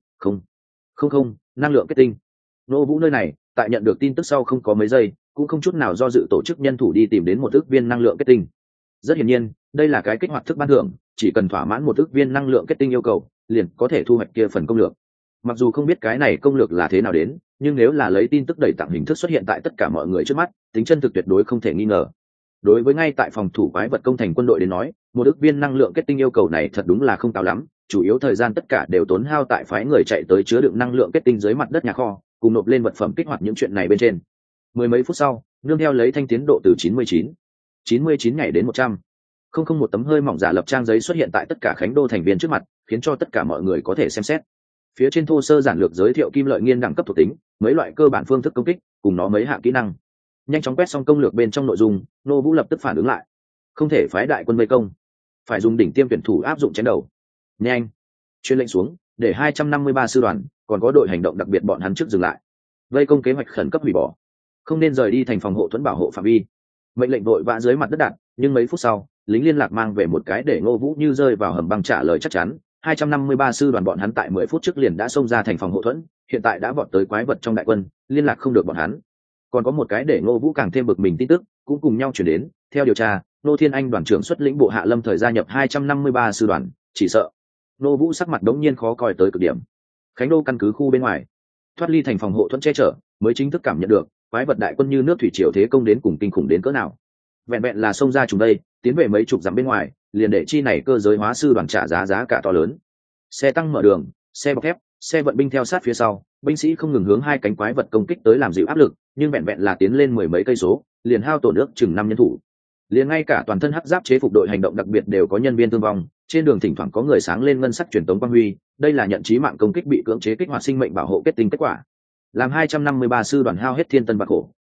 A: 000, năng lượng kết tinh. Nô Vũ nơi này, tại nhận được tin tức sau không có mấy giây, cũng không chút nào do dự tổ chức nhân thủ đi tìm đến một ức viên năng lượng kết tinh. Rất hiển nhiên, đây là cái kích hoạt thức ban thưởng, chỉ cần thỏa mãn một ức viên năng lượng kết tinh yêu cầu, liền có thể thu hoạch kia phần công lược. Mặc dù không biết cái này công lược là thế nào đến, nhưng nếu là lấy tin tức đẩy tặng hình thức xuất hiện tại tất cả mọi người trước mắt, tính chân thực tuyệt đối không thể nghi ngờ. Đối với ngay tại phòng thủ quái vật công thành quân đội đến nói, một ức viên năng lượng kết tinh yêu cầu này thật đúng là không cao lắm, chủ yếu thời gian tất cả đều tốn hao tại phái người chạy tới chứa đựng năng lượng kết tinh dưới mặt đất nhà kho, cùng nộp lên vật phẩm kích hoạt những chuyện này bên trên. Mười mấy phút sau, nương theo lấy thanh tiến độ từ 99 ngày đến 100, không một tấm hơi mỏng giả lập trang giấy xuất hiện tại tất cả Khánh Đô thành viên trước mặt, khiến cho tất cả mọi người có thể xem xét. Phía trên thô sơ giản lược giới thiệu Kim Lợi Nghiên đẳng cấp thuộc tính, mấy loại cơ bản phương thức công kích, cùng nó mấy hạng kỹ năng. Nhanh chóng quét xong công lược bên trong nội dung, Nô Vũ lập tức phản ứng lại. Không thể phái đại quân vây công, phải dùng đỉnh tiêm tuyển thủ áp dụng chém đầu. Nhanh, truyền lệnh xuống, để 253 sư đoàn, còn có đội hành động đặc biệt bọn hắn trước dừng lại. Vây công kế hoạch khẩn cấp hủy bỏ, không nên rời đi thành phòng hộ thuẫn bảo hộ phạm vi. Mệnh lệnh vội vã dưới mặt đất đạt, nhưng mấy phút sau, lính liên lạc mang về một cái để Ngô Vũ như rơi vào hầm băng trả lời chắc chắn. 253 sư đoàn bọn hắn tại 10 phút trước liền đã xông ra thành phòng hộ thuẫn, hiện tại đã vọt tới quái vật trong đại quân, liên lạc không được bọn hắn. Còn có một cái để Ngô Vũ càng thêm bực mình tin tức, cũng cùng nhau chuyển đến. Theo điều tra, Nô Thiên Anh đoàn trưởng xuất lĩnh bộ hạ lâm thời gia nhập 253 sư đoàn, chỉ sợ. Ngô Vũ sắc mặt đống nhiên khó coi tới cực điểm. Khánh Đô căn cứ khu bên ngoài, thoát ly thành phòng hộ thuẫn che chở, mới chính thức cảm nhận được quái vật đại quân như nước thủy triều thế công đến cùng kinh khủng đến cỡ nào. Vẹn vẹn là xông ra chúng đây, tiến về mấy chục dặm bên ngoài, liền để chi này cơ giới hóa sư đoàn trả giá cả to lớn. Xe tăng mở đường, xe bọc thép, xe vận binh theo sát phía sau, binh sĩ không ngừng hướng hai cánh quái vật công kích tới làm dịu áp lực, nhưng vẹn vẹn là tiến lên mười mấy cây số, liền hao tổn ước chừng 5 nhân thủ. Liền ngay cả toàn thân hắc giáp chế phục đội hành động đặc biệt đều có nhân viên thương vong, trên đường thỉnh thoảng có người sáng lên ngân sắc truyền tống quang huy, đây là nhận chí mạng công kích bị cưỡng chế kích hoạt sinh mệnh bảo hộ kết tinh kết quả. Làm 253 sư đoàn hao hết thiên tân bạc khổ,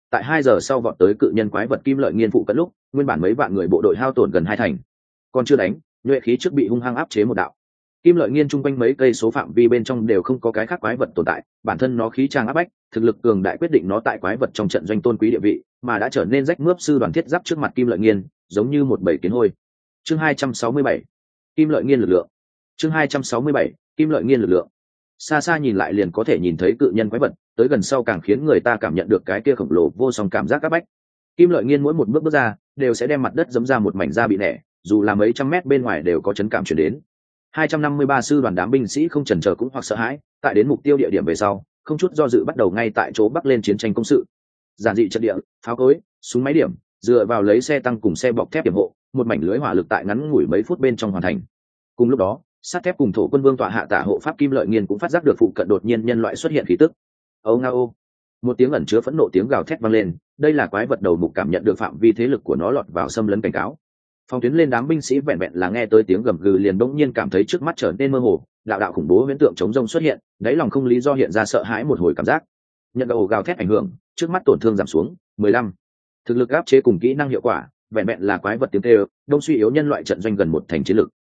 A: tại 2 giờ sau vọt tới cự nhân quái vật kim lợi nghiên phụ cận lúc nguyên bản mấy vạn người bộ đội hao tổn gần 2 thành. Còn chưa đánh, nhuệ khí trước bị hung hăng áp chế một đạo. Kim lợi nghiên chung quanh mấy cây số phạm vi bên trong đều không có cái khác quái vật tồn tại, bản thân nó khí trang áp bách, thực lực cường đại quyết định nó tại quái vật trong trận doanh tôn quý địa vị, mà đã trở nên rách mướp sư đoàn thiết giáp trước mặt kim lợi nghiên, giống như một bầy kiến hôi. Chương 267, kim lợi nghiên lực lượng. Chương 267, kim lợi nghiên lực lượng. Xa xa nhìn lại liền có thể nhìn thấy cự nhân quái vật, tới gần sau càng khiến người ta cảm nhận được cái kia khổng lồ vô song cảm giác áp bách. Kim lợi nghiên mỗi một bước bước ra, đều sẽ đem mặt đất giẫm ra một mảnh da bị nẻ, dù là mấy trăm mét bên ngoài đều có chấn cảm truyền đến. 253 sư đoàn đám binh sĩ không chần chờ cũng hoặc sợ hãi, tại đến mục tiêu địa điểm về sau, không chút do dự bắt đầu ngay tại chỗ bắc lên chiến tranh công sự. Giản dị trận địa, pháo cối, súng máy điểm, dựa vào lấy xe tăng cùng xe bọc thép điểm hộ, một mảnh lưới hỏa lực tại ngắn ngủi mấy phút bên trong hoàn thành. Cùng lúc đó, sắt thép cùng thổ quân vương tọa hạ tả hộ pháp kim lợi nghiên cũng phát giác được phụ cận đột nhiên nhân loại xuất hiện khí tức. Âu ngao, một tiếng ẩn chứa phẫn nộ tiếng gào thét vang lên, đây là quái vật đầu mục cảm nhận được phạm vi thế lực của nó lọt vào xâm lấn cảnh cáo. Phòng tuyến lên đám binh sĩ vẹn vẹn là nghe tới tiếng gầm gừ liền bỗng nhiên cảm thấy trước mắt trở nên mơ hồ, đạo đạo khủng bố huyễn tượng chống rông xuất hiện, đáy lòng không lý do hiện ra sợ hãi một hồi cảm giác. Nhận đầu gào thét ảnh hưởng, trước mắt tổn thương giảm xuống 15. Thực lực áp chế cùng kỹ năng hiệu quả, vẹn vẹn là quái vật tiếng kêu, đông suy yếu nhân loại trận doanh gần một thành chiến lực.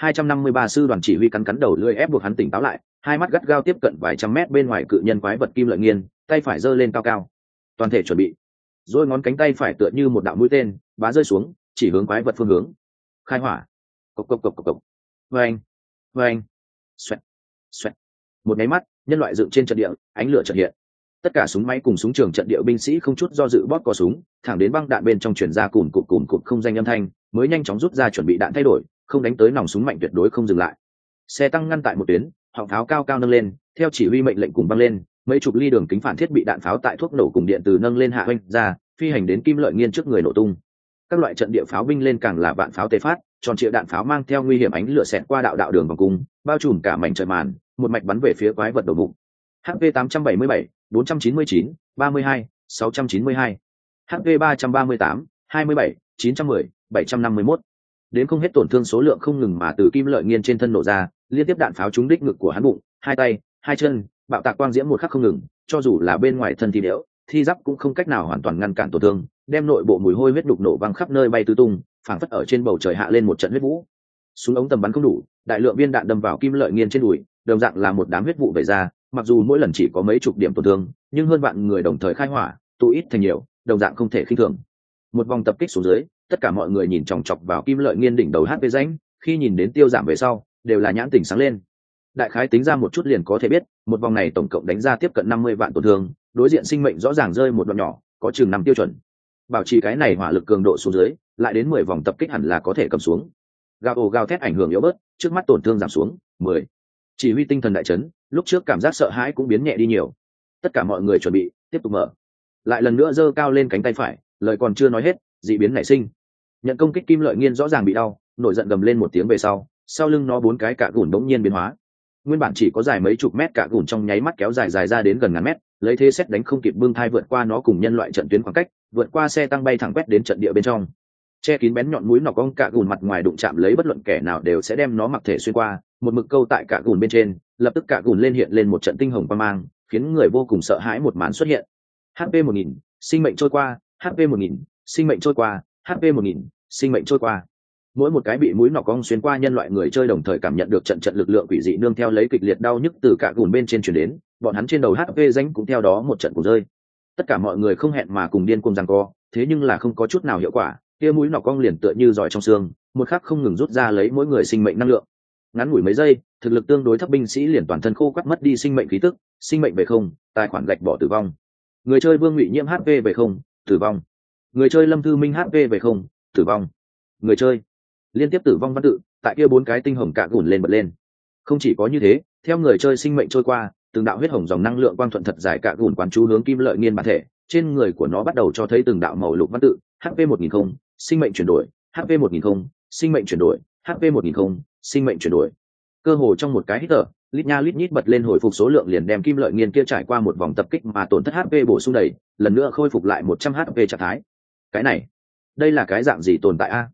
A: 253 sư đoàn chỉ huy cắn đầu lưỡi ép buộc hắn tỉnh táo lại, hai mắt gắt gao tiếp cận vài trăm mét bên ngoài cự nhân quái vật kim lợi nghiên, tay phải giơ lên cao cao. Toàn thể chuẩn bị. Rồi ngón cánh tay phải tựa như một đạo mũi tên, bá rơi xuống, chỉ hướng quái vật phương hướng. Khai hỏa. Cộc cộc cộc cộc cộc. Vâng, vâng. Xoẹt, xoẹt. Một cái mắt, nhân loại dựng trên trận địa, ánh lửa chợt hiện. Tất cả súng máy cùng súng trường trận địa binh sĩ không chút do dự bóp cò súng, thẳng đến băng đạn bên trong truyền ra cùn cụt không danh âm thanh, mới nhanh chóng rút ra chuẩn bị đạn thay đổi, không đánh tới nòng súng mạnh tuyệt đối không dừng lại. Xe tăng ngăn tại một tuyến, họng pháo cao cao nâng lên, theo chỉ huy mệnh lệnh cùng băng lên, mấy chục ly đường kính phản thiết bị đạn pháo tại thuốc nổ cùng điện từ nâng lên hạ oanh ra, phi hành đến kim lợi nghiên trước người nổ tung. Các loại trận địa pháo binh lên càng là vạn pháo tê phát, tròn triệu đạn pháo mang theo nguy hiểm ánh lửa xẹt qua đạo đạo đường vòng cung, bao trùm cả mảnh trời màn, một mạch bắn về phía quái vật đầu bụng. HP 877, 499, 32, 692. HP 338, 27, 910, 751. Đến không hết tổn thương số lượng không ngừng mà từ kim lợi nghiên trên thân nổ ra, liên tiếp đạn pháo trúng đích ngực của hắn bụng, hai tay, hai chân, bạo tạc quang diễm một khắc không ngừng, cho dù là bên ngoài thân thi đẽo, thi giáp cũng không cách nào hoàn toàn ngăn cản tổn thương, đem nội bộ mùi hôi huyết đục nổ văng khắp nơi bay tứ tung, phảng phất ở trên bầu trời hạ lên một trận huyết vũ. Súng ống tầm bắn không đủ, đại lượng viên đạn đâm vào kim lợi nghiên trên đùi, đồng dạng là một đám huyết vụ vẩy ra, mặc dù mỗi lần chỉ có mấy chục điểm tổn thương, nhưng hơn vạn người đồng thời khai hỏa, tụ ít thành nhiều, đồng dạng không thể khinh thường. Một vòng tập kích xuống dưới, tất cả mọi người nhìn chòng chọc vào kim lợi nghiên đỉnh đầu HP rãnh, khi nhìn đến tiêu giảm về sau, đều là nhãn tỉnh sáng lên. Đại khái tính ra một chút liền có thể biết, một vòng này tổng cộng đánh ra tiếp cận 50 vạn tổn thương, đối diện sinh mệnh rõ ràng rơi một đoạn nhỏ, có chừng 5 tiêu chuẩn. Bảo trì cái này hỏa lực cường độ xuống dưới, lại đến 10 vòng tập kích hẳn là có thể cầm xuống. Gào thét ảnh hưởng yếu bớt, trước mắt tổn thương giảm xuống 10. Chỉ huy tinh thần đại chấn, lúc trước cảm giác sợ hãi cũng biến nhẹ đi nhiều. Tất cả mọi người chuẩn bị tiếp tục mở. Lại lần nữa giơ cao lên cánh tay phải, lời còn chưa nói hết, dị biến nảy sinh. Nhận công kích kim lợi nghiên rõ ràng bị đau, nổi giận gầm lên một tiếng về sau lưng nó 4 cái cạ gùn đống nhiên biến hóa. Nguyên bản chỉ có dài mấy chục mét cạ gùn trong nháy mắt kéo dài ra đến gần ngàn mét, lấy thế xét đánh không kịp bưng thai vượt qua nó cùng nhân loại trận tuyến khoảng cách, vượt qua xe tăng bay thẳng quét đến trận địa bên trong. Che kín bén nhọn mũi nọc ong cạ gùn mặt ngoài đụng chạm lấy bất luận kẻ nào đều sẽ đem nó mặc thể xuyên qua, một mực câu tại cạ gùn bên trên, lập tức cạ gùn lên hiện lên một trận tinh hồng quang mang, khiến người vô cùng sợ hãi một màn xuất hiện. HP 1000, sinh mệnh trôi qua, HP 1000, sinh mệnh trôi qua, HP 1000, sinh mệnh trôi qua. Mỗi một cái bị mũi nọc ong xuyên qua nhân loại người chơi đồng thời cảm nhận được trận lực lượng quỷ dị nương theo lấy kịch liệt đau nhức từ cạ gùn bên trên truyền đến, bọn hắn trên đầu HP danh cũng theo đó một trận của rơi. Tất cả mọi người không hẹn mà cùng điên cuồng giằng co, thế nhưng là không có chút nào hiệu quả, kia mũi nọc ong liền tựa như giỏi trong xương, một khắc không ngừng rút ra lấy mỗi người sinh mệnh năng lượng. Ngắn ngủi mấy giây, thực lực tương đối thấp binh sĩ liền toàn thân khô quắt mất đi sinh mệnh khí tức, sinh mệnh về không, tài khoản gạch bỏ tử vong. Người chơi Vương Ngụy Nhiễm HP về không, tử vong. Người chơi Lâm Thư Minh HP về không, tử vong. Người chơi liên tiếp tử vong văn tự, tại kia 4 cái tinh hồng cạ gùn lên bật lên. Không chỉ có như thế, theo người chơi sinh mệnh trôi qua, từng đạo huyết hồng dòng năng lượng quang thuận thật dài cạ gùn quán chú hướng kim lợi nghiên bản thể, trên người của nó bắt đầu cho thấy từng đạo màu lục văn tự, HP 1000, sinh mệnh chuyển đổi, HP 1000, sinh mệnh chuyển đổi, HP 1000, sinh mệnh chuyển đổi. Cơ hồ trong một cái hít thở, lít nha lít nhít bật lên hồi phục số lượng liền đem kim lợi nghiên kia trải qua một vòng tập kích mà tổn thất HP bổ sung đầy, lần nữa khôi phục lại 100 HP trạng thái. Cái này, đây là cái dạng gì tồn tại a?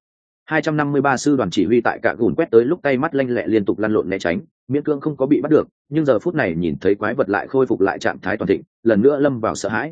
A: 253 sư đoàn chỉ huy tại cạ gùn quét tới lúc tay mắt lanh lẹ liên tục lăn lộn né tránh, miễn cưỡng không có bị bắt được, nhưng giờ phút này nhìn thấy quái vật lại khôi phục lại trạng thái toàn thịnh, lần nữa lâm vào sợ hãi.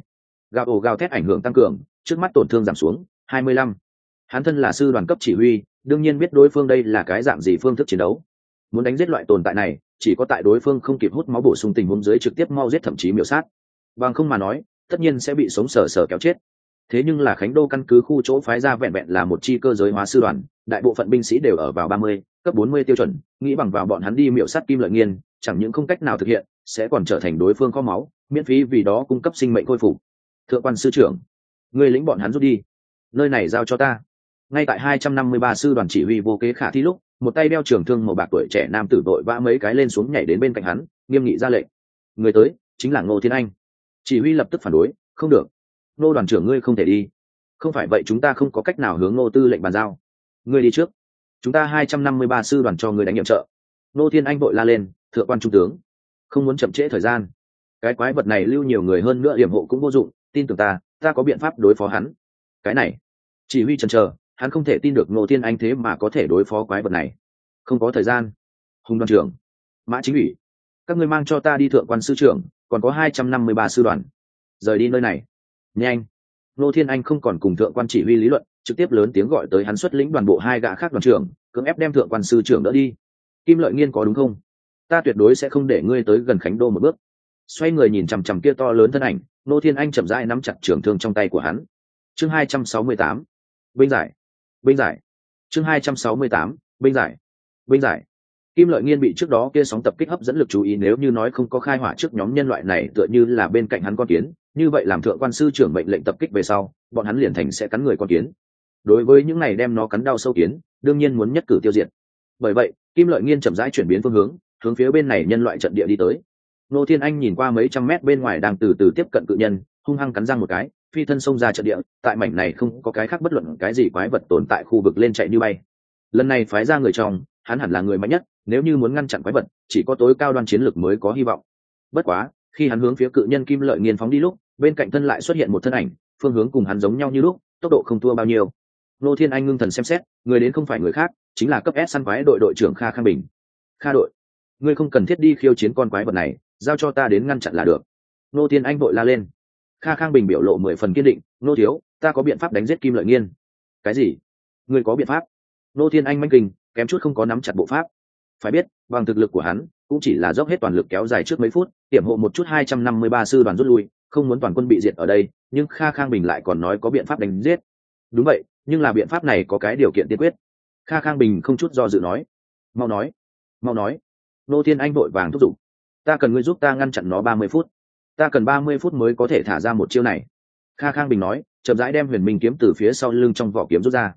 A: Gào ồ gào thét ảnh hưởng tăng cường, trước mắt tổn thương giảm xuống 25. Hắn thân là sư đoàn cấp chỉ huy, đương nhiên biết đối phương đây là cái dạng gì phương thức chiến đấu. Muốn đánh giết loại tồn tại này, chỉ có tại đối phương không kịp hút máu bổ sung tình huống dưới trực tiếp mau giết thậm chí miểu sát. Bằng không mà nói, tất nhiên sẽ bị sống sờ sờ kéo chết. Thế nhưng là Khánh Đô căn cứ khu chỗ phái ra vẹn vẹn là một chi cơ giới hóa sư đoàn, đại bộ phận binh sĩ đều ở vào 30, cấp 40 tiêu chuẩn, nghĩ bằng vào bọn hắn đi miểu sát Kim Lợi Nghiên, chẳng những không cách nào thực hiện, sẽ còn trở thành đối phương kho máu, miễn phí vì đó cung cấp sinh mệnh khôi phục. Thượng quan sư trưởng, ngươi lĩnh bọn hắn rút đi, nơi này giao cho ta. Ngay tại 253 sư đoàn chỉ huy vô kế khả thi lúc, một tay đeo trường thương màu bạc tuổi trẻ nam tử vội vã mấy cái lên xuống nhảy đến bên cạnh hắn, nghiêm nghị ra lệnh. Người tới chính là Ngô Thiên Anh. Chỉ huy lập tức phản đối, không được, Ngô đoàn trưởng ngươi không thể đi, không phải vậy chúng ta không có cách nào hướng Ngô tư lệnh bàn giao. Ngươi đi trước, chúng ta 253 sư đoàn cho ngươi đánh nhiệm trợ. Ngô Thiên Anh vội la lên, thượng quan trung tướng, không muốn chậm trễ thời gian, cái quái vật này lưu nhiều người hơn nữa hiểm hộ cũng vô dụng, tin tưởng ta có biện pháp đối phó hắn. Cái này, chỉ huy chần chờ, hắn không thể tin được Ngô Thiên Anh thế mà có thể đối phó quái vật này. Không có thời gian. Hùng đoàn trưởng, Mã chính ủy, các ngươi mang cho ta đi. Thượng quan sư trưởng, còn có 253 sư đoàn, rời đi nơi này nhanh. Ngô Thiên Anh không còn cùng thượng quan chỉ huy lý luận, trực tiếp lớn tiếng gọi tới hắn xuất lĩnh đoàn bộ 2 gã khác đoàn trưởng, cưỡng ép đem thượng quan sư trưởng đỡ đi. Kim Lợi Nghiên có đúng không? Ta tuyệt đối sẽ không để ngươi tới gần Khánh Đô một bước. Xoay người nhìn chằm chằm kia to lớn thân ảnh, Ngô Thiên Anh chậm rãi nắm chặt trường thương trong tay của hắn. Chương 268, binh giải. Binh giải. Chương 268, binh giải. Binh giải. Kim Lợi Nghiên bị trước đó kia sóng tập kích hấp dẫn lực chú ý, nếu như nói không có khai hỏa trước nhóm nhân loại này tựa như là bên cạnh hắn con kiến, như vậy làm thượng quan sư trưởng mệnh lệnh tập kích về sau, bọn hắn liền thành sẽ cắn người con kiến. Đối với những này đem nó cắn đau sâu kiến, đương nhiên muốn nhất cử tiêu diệt. Bởi vậy, Kim Lợi Nghiên chậm rãi chuyển biến phương hướng, hướng phía bên này nhân loại trận địa đi tới. Ngô Thiên Anh nhìn qua mấy trăm mét bên ngoài đang từ từ tiếp cận cự nhân, hung hăng cắn răng một cái, phi thân xông ra trận địa. Tại mảnh này không có cái khác bất luận cái gì quái vật tồn tại khu vực lên chạy như bay. Lần này phái ra người trong, hắn hẳn là người mạnh nhất, nếu như muốn ngăn chặn quái vật, chỉ có tối cao đoan chiến lực mới có hy vọng. Bất quá, khi hắn hướng phía cự nhân Kim Lợi Nghiên phóng đi lúc, bên cạnh thân lại xuất hiện một thân ảnh, phương hướng cùng hắn giống nhau như lúc, tốc độ không thua bao nhiêu. Ngô Thiên Anh ngưng thần xem xét, người đến không phải người khác, chính là cấp S săn quái đội đội trưởng Kha Khang Bình. Kha đội, ngươi không cần thiết đi khiêu chiến con quái vật này, giao cho ta đến ngăn chặn là được. Ngô Thiên Anh vội la lên. Kha Khang Bình biểu lộ 10 phần kiên định, Ngô thiếu, ta có biện pháp đánh giết Kim Lợi Nghiên. Cái gì? Ngươi có biện pháp? Ngô Thiên Anh manh kinh, kém chút không có nắm chặt bộ pháp. Phải biết, bằng thực lực của hắn, cũng chỉ là dốc hết toàn lực kéo dài trước mấy phút, tiểm hộ một chút 253 sư đoàn rút lui, không muốn toàn quân bị diệt ở đây, nhưng Kha Khang Bình lại còn nói có biện pháp đánh giết. Đúng vậy, nhưng là biện pháp này có cái điều kiện tiên quyết. Kha Khang Bình không chút do dự nói. Mau nói, mau nói. Ngô Thiên Anh vội vàng thúc giục. Ta cần ngươi giúp ta ngăn chặn nó 30 phút. Ta cần 30 phút mới có thể thả ra một chiêu này. Kha Khang Bình nói, chậm rãi đem huyền minh kiếm từ phía sau lưng trong vỏ kiếm rút ra.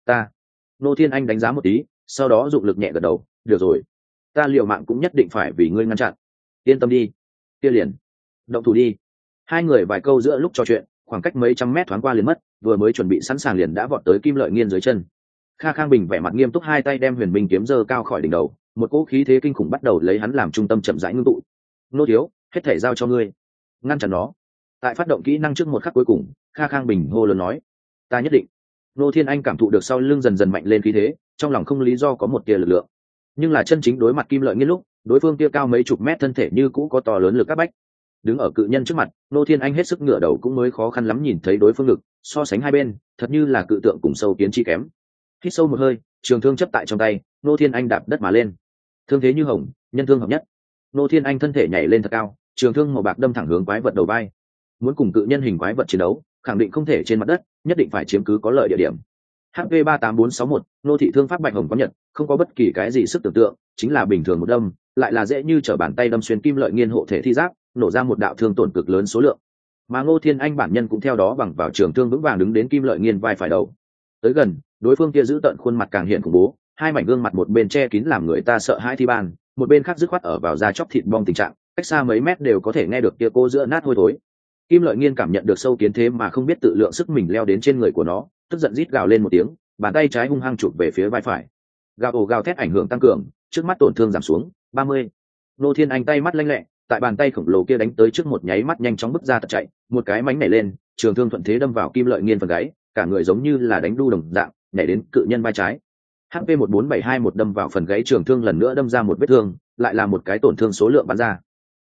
A: Ngô Thiên Anh đánh giá một tí, sau đó dụng lực nhẹ gật đầu, được rồi, ta liều mạng cũng nhất định phải vì ngươi ngăn chặn. Yên tâm đi. Kia liền động thủ đi. Hai người vài câu giữa lúc trò chuyện, khoảng cách mấy trăm mét thoáng qua liền mất, vừa mới chuẩn bị sẵn sàng liền đã vọt tới Kim Lợi Nghiên dưới chân. Kha Khang Bình vẻ mặt nghiêm túc, hai tay đem huyền minh kiếm giơ cao khỏi đỉnh đầu, một cỗ khí thế kinh khủng bắt đầu lấy hắn làm trung tâm chậm rãi ngưng tụ. Nô thiếu, hết thể giao cho ngươi, ngăn chặn nó. Tại phát động kỹ năng trước một khắc cuối cùng, Kha Khang Bình hô lớn nói, ta nhất định. Ngô Thiên Anh cảm thụ được sau lưng dần dần mạnh lên khí thế, trong lòng không lý do có một tia lực lượng. Nhưng là chân chính đối mặt Kim Lợi Nghiên lúc, đối phương kia cao mấy chục mét thân thể như cũ có to lớn lực áp bách. Đứng ở cự nhân trước mặt, Ngô Thiên Anh hết sức ngửa đầu cũng mới khó khăn lắm nhìn thấy đối phương lực, so sánh hai bên, thật như là cự tượng cùng sâu kiến chi kém. Hít sâu một hơi, trường thương chấp tại trong tay, Ngô Thiên Anh đạp đất mà lên. Thương thế như hồng, nhân thương hợp nhất. Ngô Thiên Anh thân thể nhảy lên thật cao, trường thương màu bạc đâm thẳng hướng quái vật đầu vai. Muốn cùng cự nhân hình quái vật chiến đấu, khẳng định không thể trên mặt đất, nhất định phải chiếm cứ có lợi địa điểm. HP 38461, nô thị thương pháp bạch hồng có nhật, không có bất kỳ cái gì sức tưởng tượng, chính là bình thường một đâm, lại là dễ như trở bàn tay đâm xuyên Kim Lợi Nghiên hộ thể thi giáp, nổ ra một đạo thương tổn cực lớn số lượng. Mà Ngô Thiên Anh bản nhân cũng theo đó bằng vào trường thương vững vàng đứng đến Kim Lợi Nghiên vai phải đầu. Tới gần, đối phương kia giữ tận khuôn mặt càng hiện khủng bố, hai mảnh gương mặt một bên che kín làm người ta sợ hãi thi ban, một bên khác dứt khoát ở vào da chóc thịt bong tình trạng, cách xa mấy mét đều có thể nghe được kia cô giữa nát hôi thối. Kim Lợi Nghiên cảm nhận được sâu kiến thế mà không biết tự lượng sức mình leo đến trên người của nó, tức giận rít gào lên một tiếng, bàn tay trái hung hăng chụp về phía vai phải. Gào ồ gào thét ảnh hưởng tăng cường, trước mắt tổn thương giảm xuống 30. Ngô Thiên Anh tay mắt lanh lẹ, tại bàn tay khổng lồ kia đánh tới trước một nháy mắt nhanh chóng bước ra tật chạy, một cái mánh nhảy lên, trường thương thuận thế đâm vào Kim Lợi Nghiên phần gáy, cả người giống như là đánh đu đồng dạng, nhảy đến cự nhân vai trái. HP 14721 đâm vào phần gáy, trường thương lần nữa đâm ra một vết thương, lại là một cái tổn thương số lượng bắn ra.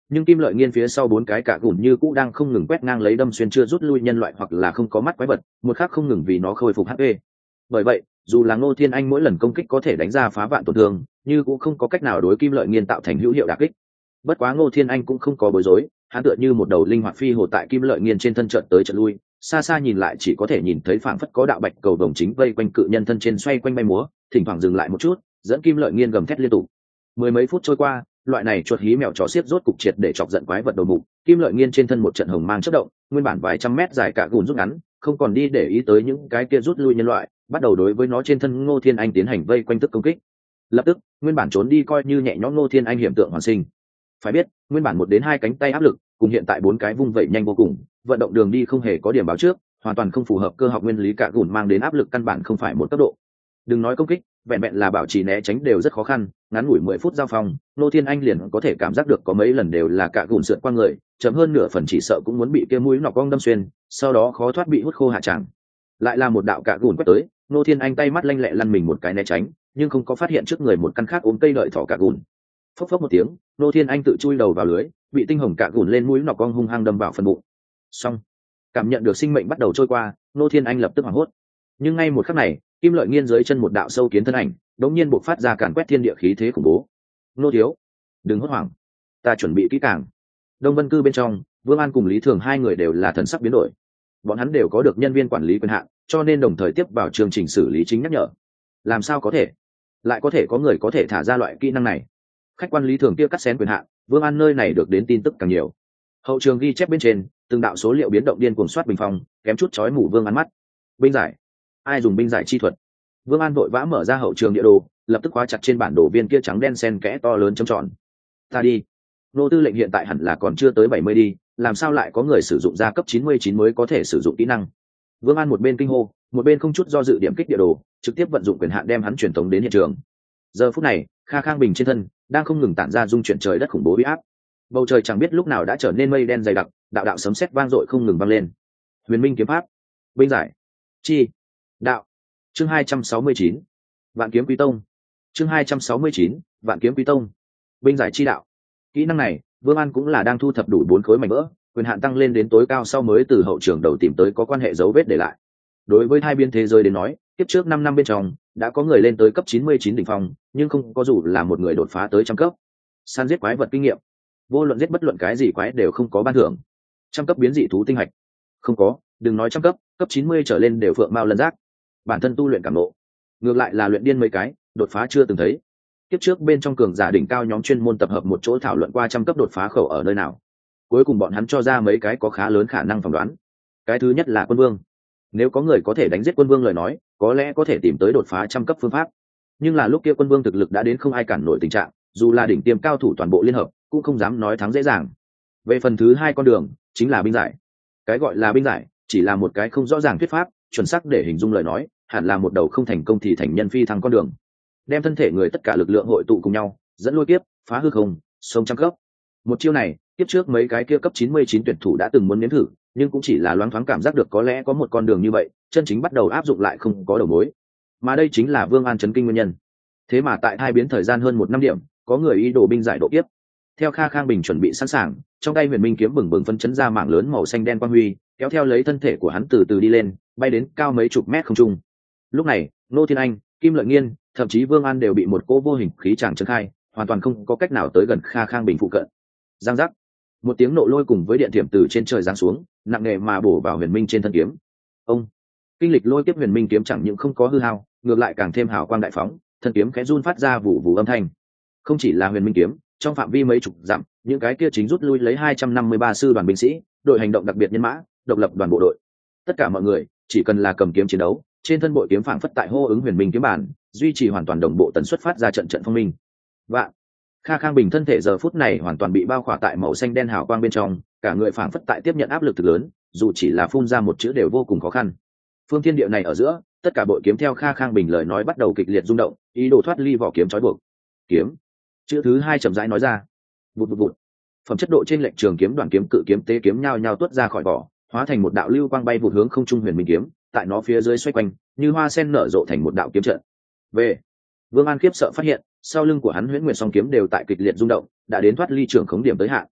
A: nhưng kim lợi nghiên phía sau bốn cái cả gùn như cũ đang không ngừng quét ngang lấy đâm xuyên chưa rút lui nhân loại hoặc là không có mắt quái vật, một khắc không ngừng vì nó khôi phục hp. Bởi vậy dù là Ngô Thiên Anh mỗi lần công kích có thể đánh ra phá vạn tổn thương, nhưng cũng không có cách nào đối kim lợi nghiên tạo thành hữu hiệu đả kích. Bất quá Ngô Thiên Anh cũng không có bối rối, hắn tựa như một đầu linh hoạt phi hồ tại kim lợi nghiên trên thân trận tới trận lui, xa xa nhìn lại chỉ có thể nhìn thấy phảng phất có đạo bạch cầu đồng chính vây quanh cự nhân thân trên xoay quanh bay múa, thỉnh thoảng dừng lại một chút, dẫn kim lợi nghiên gầm thét liên tục. Mười mấy phút trôi qua, loại này chuột hí mèo chó xiết rốt cục triệt để chọc giận quái vật đầu mục, kim lợi nghiên trên thân một trận hồng mang chớp động, nguyên bản vài trăm mét dài cả gùn rút ngắn, không còn đi để ý tới những cái kia rút lui nhân loại, bắt đầu đối với nó trên thân Ngô Thiên Anh tiến hành vây quanh tức công kích. Lập tức nguyên bản trốn đi coi như nhẹ nhõm Ngô Thiên Anh hiểm tượng hoàn sinh. Phải biết nguyên bản 1 đến 2 cánh tay áp lực cùng hiện tại 4 cái vung vẩy nhanh vô cùng, vận động đường đi không hề có điểm báo trước, hoàn toàn không phù hợp cơ học nguyên lý, cả gùn mang đến áp lực căn bản không phải một cấp độ. Đừng nói công kích, vẹn vẹn là bảo trì né tránh đều rất khó khăn, ngắn ngủi 10 phút giao phong, Ngô Thiên Anh liền có thể cảm giác được có mấy lần đều là cả gùn sượt qua người, chậm hơn nửa phần chỉ sợ cũng muốn bị kia mũi nọc cong đâm xuyên, sau đó khó thoát bị hút khô hạ tràng. Lại là một đạo cả gùn quét tới, Ngô Thiên Anh tay mắt lanh lẹ lăn mình một cái né tránh, nhưng không có phát hiện trước người một căn khác ốm cây đợi thỏ cả gùn. Phốc phốc một tiếng, Ngô Thiên Anh tự chui đầu vào lưới, bị tinh hồng cả gùn lên mũi nọc cong hung hăng đâm vào phần bụng. Xong, cảm nhận được sinh mệnh bắt đầu trôi qua, Ngô Thiên Anh lập tức hoảng hốt. Nhưng ngay một khắc này, kim lợi nghiên dưới chân một đạo sâu kiến thân ảnh, đột nhiên bộc phát ra càn quét thiên địa khí thế khủng bố. Ngô thiếu, đừng hốt hoảng, ta chuẩn bị kỹ càng. Đông Vân Cư bên trong, Vương An cùng Lý Thường hai người đều là thần sắc biến đổi. Bọn hắn đều có được nhân viên quản lý quyền hạn, cho nên đồng thời tiếp vào chương trình xử lý chính nhắc nhở. Làm sao có thể lại có thể có người có thể thả ra loại kỹ năng này? Khách quan Lý Thường kia cắt xén quyền hạn, Vương An nơi này được đến tin tức càng nhiều. Hậu trường ghi chép bên trên từng đạo số liệu biến động điên cuồng soát bình phong, kém chút chói mù Vương An mắt. Binh giải, ai dùng binh giải chi thuật? Vương An vội vã mở ra hậu trường địa đồ, lập tức khóa chặt trên bản đồ viên kia trắng đen xen kẽ to lớn chấm tròn. Ta đi, nô tư lệnh hiện tại hẳn là còn chưa tới 70 đi, làm sao lại có người sử dụng ra cấp 99 mới có thể sử dụng kỹ năng? Vương An một bên kinh hô, một bên không chút do dự điểm kích địa đồ, trực tiếp vận dụng quyền hạn đem hắn truyền tống đến hiện trường. Giờ phút này, Kha Khang Bình trên thân đang không ngừng tản ra dung chuyển trời đất khủng bố uy áp. Bầu trời chẳng biết lúc nào đã trở nên mây đen dày đặc, đạo đạo sấm sét vang dội không ngừng vang lên. Huyền Minh kiếm pháp, binh giải, chi, đạo. Chương 269, Vạn Kiếm Quý Tông. Chương 269, Vạn Kiếm Quý Tông. Binh giải chi đạo. Kỹ năng này, Vương An cũng là đang thu thập đủ 4 khối mảnh vỡ, quyền hạn tăng lên đến tối cao sau mới từ hậu trường đầu tìm tới có quan hệ dấu vết để lại. Đối với hai biên thế giới đến nói, tiếp trước 5 năm bên trong đã có người lên tới cấp 99 đỉnh phong, nhưng không có dù là một người đột phá tới trăm cấp. Săn giết quái vật kinh nghiệm, vô luận giết bất luận cái gì quái đều không có ban thưởng. Trăm cấp biến dị thú tinh hạch, không có, đừng nói trăm cấp, cấp 90 trở lên đều phượng mao lân giác. Bản thân tu luyện cảm ngộ, ngược lại là luyện điên mấy cái, đột phá chưa từng thấy. Tiếp trước bên trong cường giả đỉnh cao nhóm chuyên môn tập hợp một chỗ thảo luận qua trăm cấp đột phá khẩu ở nơi nào. Cuối cùng bọn hắn cho ra mấy cái có khá lớn khả năng phỏng đoán. Cái thứ nhất là quân vương. Nếu có người có thể đánh giết quân vương lời nói, có lẽ có thể tìm tới đột phá trăm cấp phương pháp. Nhưng là lúc kia quân vương thực lực đã đến không ai cản nổi tình trạng, dù là đỉnh tiêm cao thủ toàn bộ liên hợp, cũng không dám nói thắng dễ dàng. Về phần thứ hai con đường, chính là binh giải. Cái gọi là binh giải, chỉ là một cái không rõ ràng thuyết pháp, chuẩn xác để hình dung lời nói, hẳn là một đầu không thành công thì thành nhân phi thăng con đường. Đem thân thể người tất cả lực lượng hội tụ cùng nhau, dẫn lôi kiếp, phá hư không, sông trăm cấp. Một chiêu này, tiếp trước mấy cái kia cấp 99 tuyển thủ đã từng muốn nếm thử, nhưng cũng chỉ là loáng thoáng cảm giác được có lẽ có một con đường như vậy, chân chính bắt đầu áp dụng lại không có đầu mối. Mà đây chính là Vương An chấn kinh nguyên nhân. Thế mà tại hai biến thời gian hơn 1 năm điểm, có người ý đồ binh giải độ kiếp. Theo Kha Khang Bình chuẩn bị sẵn sàng, trong tay Huyền Minh kiếm bừng bừng phân chấn ra mảng lớn màu xanh đen quang huy, kéo theo lấy thân thể của hắn từ từ đi lên, bay đến cao mấy chục mét không trung. Lúc này, Ngô Thiên Anh, Kim Lợi Nghiên, thậm chí Vương An đều bị một cỗ vô hình khí tràng trấn khai, hoàn toàn không có cách nào tới gần Kha Khang Bình phụ cận. Giang giác, một tiếng nộ lôi cùng với điện thiểm từ trên trời giáng xuống, nặng nề mà bổ vào Huyền Minh trên thân kiếm. Ông, kinh lịch lôi kiếp Huyền Minh kiếm chẳng những không có hư hao, ngược lại càng thêm hào quang đại phóng, thân kiếm khẽ run phát ra vụ vụ âm thanh. Không chỉ là Huyền Minh kiếm, trong phạm vi mấy chục dặm, những cái kia chính rút lui lấy 253 sư đoàn binh sĩ, đội hành động đặc biệt nhân mã, độc lập đoàn bộ đội. Tất cả mọi người, chỉ cần là cầm kiếm chiến đấu, trên thân bội kiếm phảng phất tại hô ứng Huyền Minh kiếm bản, duy trì hoàn toàn đồng bộ tần suất phát ra trận trận phong minh. Và Kha Khang Bình thân thể giờ phút này hoàn toàn bị bao khỏa tại màu xanh đen hào quang bên trong, cả người phảng phất tại tiếp nhận áp lực thực lớn, dù chỉ là phun ra một chữ đều vô cùng khó khăn. Phương thiên địa này ở giữa, tất cả bội kiếm theo Kha Khang Bình lời nói bắt đầu kịch liệt rung động, ý đồ thoát ly vỏ kiếm trói buộc. Kiếm, chữ thứ hai chậm rãi nói ra. Vụt vụt vụt. Phẩm chất độ trên lệnh trường kiếm, đoàn kiếm, cự kiếm, tế kiếm nhao nhao tuốt ra khỏi vỏ, hóa thành một đạo lưu quang bay vụt hướng không trung Huyền Minh kiếm, tại nó phía dưới xoay quanh, như hoa sen nở rộ thành một đạo kiếm trận. Về, Vương An khiếp sợ phát hiện, sau lưng của hắn Huyễn Nguyệt song kiếm đều tại kịch liệt rung động, đã đến thoát ly trường khống điểm tới hạn.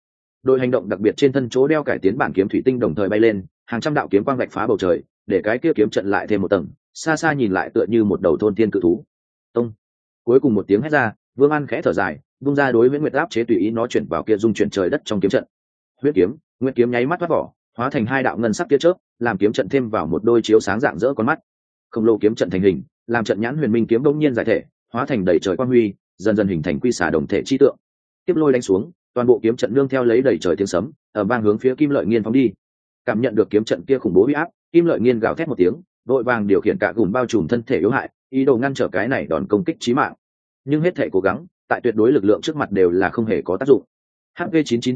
A: đội hành động đặc biệt trên thân chỗ đeo cải tiến bản kiếm thủy tinh đồng thời bay lên, hàng trăm đạo kiếm quang vạch phá bầu trời, để cái kia kiếm trận lại thêm một tầng, xa xa nhìn lại tựa như một đầu thôn tiên cự thú. Tông. Cuối cùng một tiếng hét ra, Vương An khẽ thở dài, vung ra đối Huyễn Nguyệt áp chế tùy ý nó chuyển vào kia dung chuyển trời đất trong kiếm trận. Huyết kiếm, Nguyệt kiếm nháy mắt thoát vỏ, hóa thành hai đạo ngân sắc tia chớp, làm kiếm trận thêm vào một đôi chiếu sáng rạng rỡ con mắt. Khổng lồ kiếm trận thành hình, làm trận nhãn Huyền Minh kiếm bỗng nhiên giải thể, hóa thành đầy trời quang huy, dần dần hình thành quy xả đồng thể chi tượng. Tiếp lôi đánh xuống, toàn bộ kiếm trận nương theo lấy đầy trời tiếng sấm, ở vang hướng phía Kim Lợi Nghiên phóng đi. Cảm nhận được kiếm trận kia khủng bố uy áp, Kim Lợi Nghiên gào thét một tiếng, vội vàng điều khiển cả gùn bao trùm thân thể yếu hại, ý đồ ngăn trở cái này đòn công kích chí mạng. Nhưng hết thể cố gắng, tại tuyệt đối lực lượng trước mặt đều là không hề có tác dụng. HP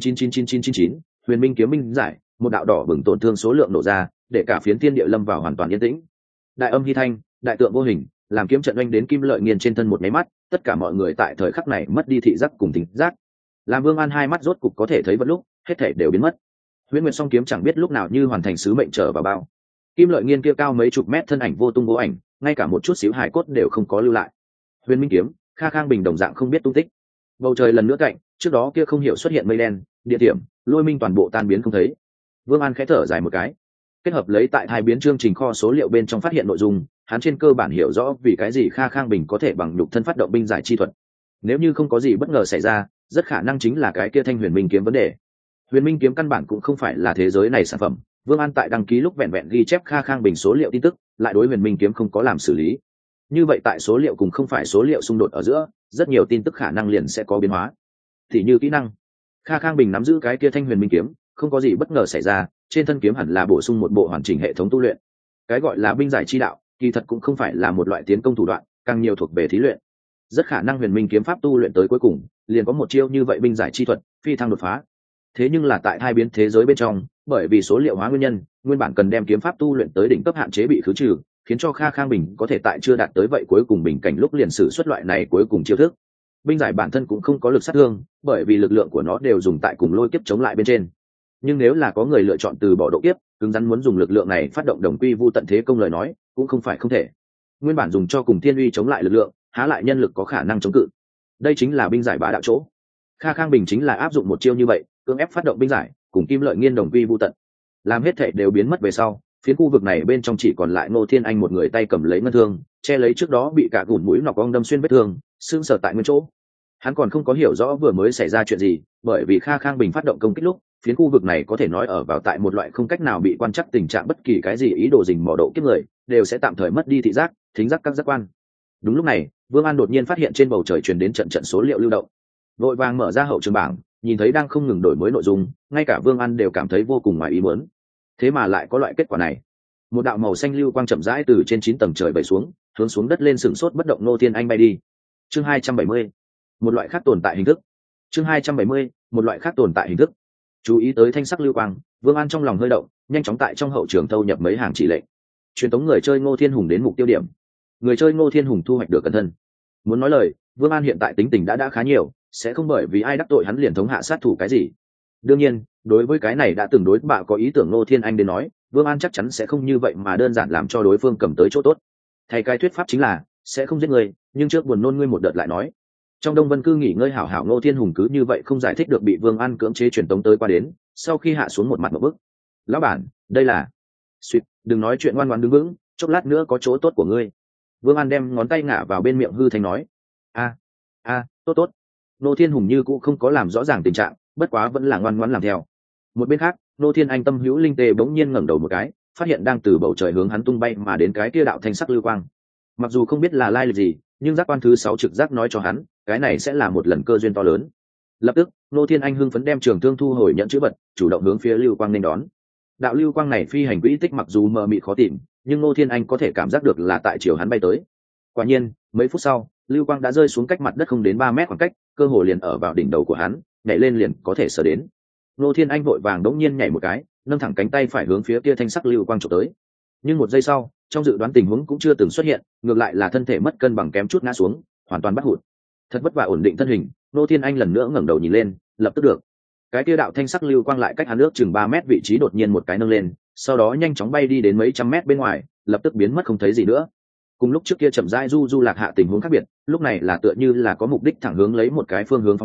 A: 9999999, Huyền Minh kiếm minh giải, một đạo đỏ bừng tổn thương số lượng nổ ra, để cả phiến thiên địa lâm vào hoàn toàn yên tĩnh. Đại âm hy thanh, đại tượng vô hình, làm kiếm trận oanh đến Kim Lợi Nghiên trên thân một máy mắt, tất cả mọi người tại thời khắc này mất đi thị giác cùng thính giác. Làm Vương An hai mắt rốt cục có thể thấy vật lúc, hết thể đều biến mất. Huyễn Nguyệt song kiếm chẳng biết lúc nào như hoàn thành sứ mệnh trở vào bao. Kim Lợi Nghiên kia cao mấy chục mét thân ảnh vô tung vô ảnh, ngay cả một chút xíu hài cốt đều không có lưu lại. Huyền Minh kiếm, Kha Khang Bình đồng dạng không biết tung tích. Bầu trời lần nữa cạnh, trước đó kia không hiểu xuất hiện mây đen, địa điểm, lôi minh toàn bộ tan biến không thấy. Vương An khẽ thở dài một cái, kết hợp lấy tại hai biến chương trình kho số liệu bên trong phát hiện nội dung, hắn trên cơ bản hiểu rõ vì cái gì Kha Khang Bình có thể bằng nhục thân phát động binh giải chi thuật. Nếu như không có gì bất ngờ xảy ra, rất khả năng chính là cái kia thanh Huyền Minh kiếm vấn đề. Huyền Minh kiếm căn bản cũng không phải là thế giới này sản phẩm. Vương An tại đăng ký lúc vẹn vẹn ghi chép Kha Khang Bình số liệu tin tức, lại đối Huyền Minh kiếm không có làm xử lý. Như vậy tại số liệu cùng không phải số liệu xung đột ở giữa, rất nhiều tin tức khả năng liền sẽ có biến hóa. Thì như kỹ năng, Kha Khang Bình nắm giữ cái kia thanh Huyền Minh kiếm, không có gì bất ngờ xảy ra, trên thân kiếm hẳn là bổ sung một bộ hoàn chỉnh hệ thống tu luyện. Cái gọi là binh giải chi đạo, kỳ thật cũng không phải là một loại tiến công thủ đoạn, càng nhiều thuộc về thí luyện. Rất khả năng Huyền Minh kiếm pháp tu luyện tới cuối cùng, liền có một chiêu như vậy binh giải chi thuật, phi thăng đột phá. Thế nhưng là tại hai biến thế giới bên trong, bởi vì số liệu hóa nguyên nhân, nguyên bản cần đem kiếm pháp tu luyện tới đỉnh cấp hạn chế bị khứ trừ, khiến cho Kha Khang Bình có thể tại chưa đạt tới vậy cuối cùng bình cảnh lúc liền sử xuất loại này cuối cùng chiêu thức. Binh giải bản thân cũng không có lực sát thương, bởi vì lực lượng của nó đều dùng tại cùng lôi kiếp chống lại bên trên. Nhưng nếu là có người lựa chọn từ bỏ độ kiếp, cứng rắn muốn dùng lực lượng này phát động đồng quy vu tận thế công lời nói, cũng không phải không thể. Nguyên bản dùng cho cùng thiên uy chống lại lực lượng, há lại nhân lực có khả năng chống cự. Đây chính là binh giải bá đạo chỗ. Kha Khang Bình chính là áp dụng một chiêu như vậy, cưỡng ép phát động binh giải, cùng Kim Lợi Nghiên đồng quy vu tận. Làm hết thể đều biến mất về sau, phiến khu vực này bên trong chỉ còn lại Ngô Thiên Anh một người tay cầm lấy ngân thương, che lấy trước đó bị cả gùn mũi nọc ong đâm xuyên vết thương, xương sở tại nguyên chỗ. Hắn còn không có hiểu rõ vừa mới xảy ra chuyện gì, bởi vì Kha Khang Bình phát động công kích lúc, phiến khu vực này có thể nói ở vào tại một loại không cách nào bị quan trắc tình trạng, bất kỳ cái gì ý đồ rình mò độ kiếp người đều sẽ tạm thời mất đi thị giác, thính giác các giác quan. Đúng lúc này, Vương An đột nhiên phát hiện trên bầu trời truyền đến trận trận số liệu lưu động. Vội vàng mở ra hậu trường bảng, nhìn thấy đang không ngừng đổi mới nội dung, ngay cả Vương An đều cảm thấy vô cùng ngoài ý muốn. Thế mà lại có loại kết quả này. Một đạo màu xanh lưu quang chậm rãi từ trên 9 tầng trời bay xuống, hướng xuống đất lên sừng sốt bất động. Ngô Thiên Anh bay đi. Chương 270. Một loại khác tồn tại hình thức. Chương 270. Một loại khác tồn tại hình thức. Chú ý tới thanh sắc lưu quang, Vương An trong lòng hơi động, nhanh chóng tại trong hậu trường thâu nhập mấy hàng chỉ lệnh. Truyền tống người chơi Ngô Thiên Hùng đến mục tiêu điểm. Người chơi Ngô Thiên Hùng thu hoạch được cẩn thân. Muốn nói lời, Vương An hiện tại tính tình đã khá nhiều, sẽ không bởi vì ai đắc tội hắn liền thống hạ sát thủ cái gì. Đương nhiên, đối với cái này đã từng đối bạo có ý tưởng Ngô Thiên Anh đến nói, Vương An chắc chắn sẽ không như vậy mà đơn giản làm cho đối phương cầm tới chỗ tốt. Thay cái thuyết pháp chính là sẽ không giết người, nhưng trước buồn nôn ngươi một đợt lại nói. Trong Đông Vân Cư nghỉ ngơi hảo hảo, Ngô Thiên Hùng cứ như vậy không giải thích được bị Vương An cưỡng chế truyền tống tới qua đến, sau khi hạ xuống một mặt một bức. Lão bản, đây là... Xuyệt, đừng nói chuyện, ngoan ngoãn đứng vững, chốc lát nữa có chỗ tốt của ngươi. Vương An đem ngón tay ngả vào bên miệng hư thành nói. Tốt tốt. Ngô Thiên Hùng như cũ không có làm rõ ràng tình trạng, bất quá vẫn là ngoan ngoãn làm theo. Một bên khác, Ngô Thiên Anh tâm hữu linh tê bỗng nhiên ngẩng đầu một cái, phát hiện đang từ bầu trời hướng hắn tung bay mà đến cái kia đạo thanh sắc lưu quang. Mặc dù không biết là lai lịch gì, nhưng giác quan thứ 6 trực giác nói cho hắn, cái này sẽ là một lần cơ duyên to lớn. Lập tức, Ngô Thiên Anh hưng phấn đem trường thương thu hồi nhận chữ vật, chủ động hướng phía lưu quang nên đón. Đạo lưu quang này phi hành quỹ tích mặc dù mờ mịt khó tìm, nhưng Ngô Thiên Anh có thể cảm giác được là tại chiều hắn bay tới. Quả nhiên, mấy phút sau, lưu quang đã rơi xuống cách mặt đất không đến 3 mét khoảng cách, cơ hồ liền ở vào đỉnh đầu của hắn, nhảy lên liền có thể sờ đến. Ngô Thiên Anh vội vàng đống nhiên nhảy một cái, nâng thẳng cánh tay phải hướng phía kia thanh sắc lưu quang chụp tới. Nhưng một giây sau, trong dự đoán tình huống cũng chưa từng xuất hiện, ngược lại là thân thể mất cân bằng kém chút ngã xuống, hoàn toàn bắt hụt. Thật vất vả ổn định thân hình, Ngô Thiên Anh lần nữa ngẩng đầu nhìn lên, lập tức được. Cái kia đạo thanh sắc lưu quang lại cách hắn ước chừng 3 mét vị trí đột nhiên một cái nâng lên, sau đó nhanh chóng bay đi đến mấy trăm mét bên ngoài, lập tức biến mất không thấy gì nữa. Cùng lúc trước kia chậm rãi du lạc hạ tình huống khác biệt, lúc này là tựa như là có mục đích thẳng hướng lấy một cái phương hướng phóng đi,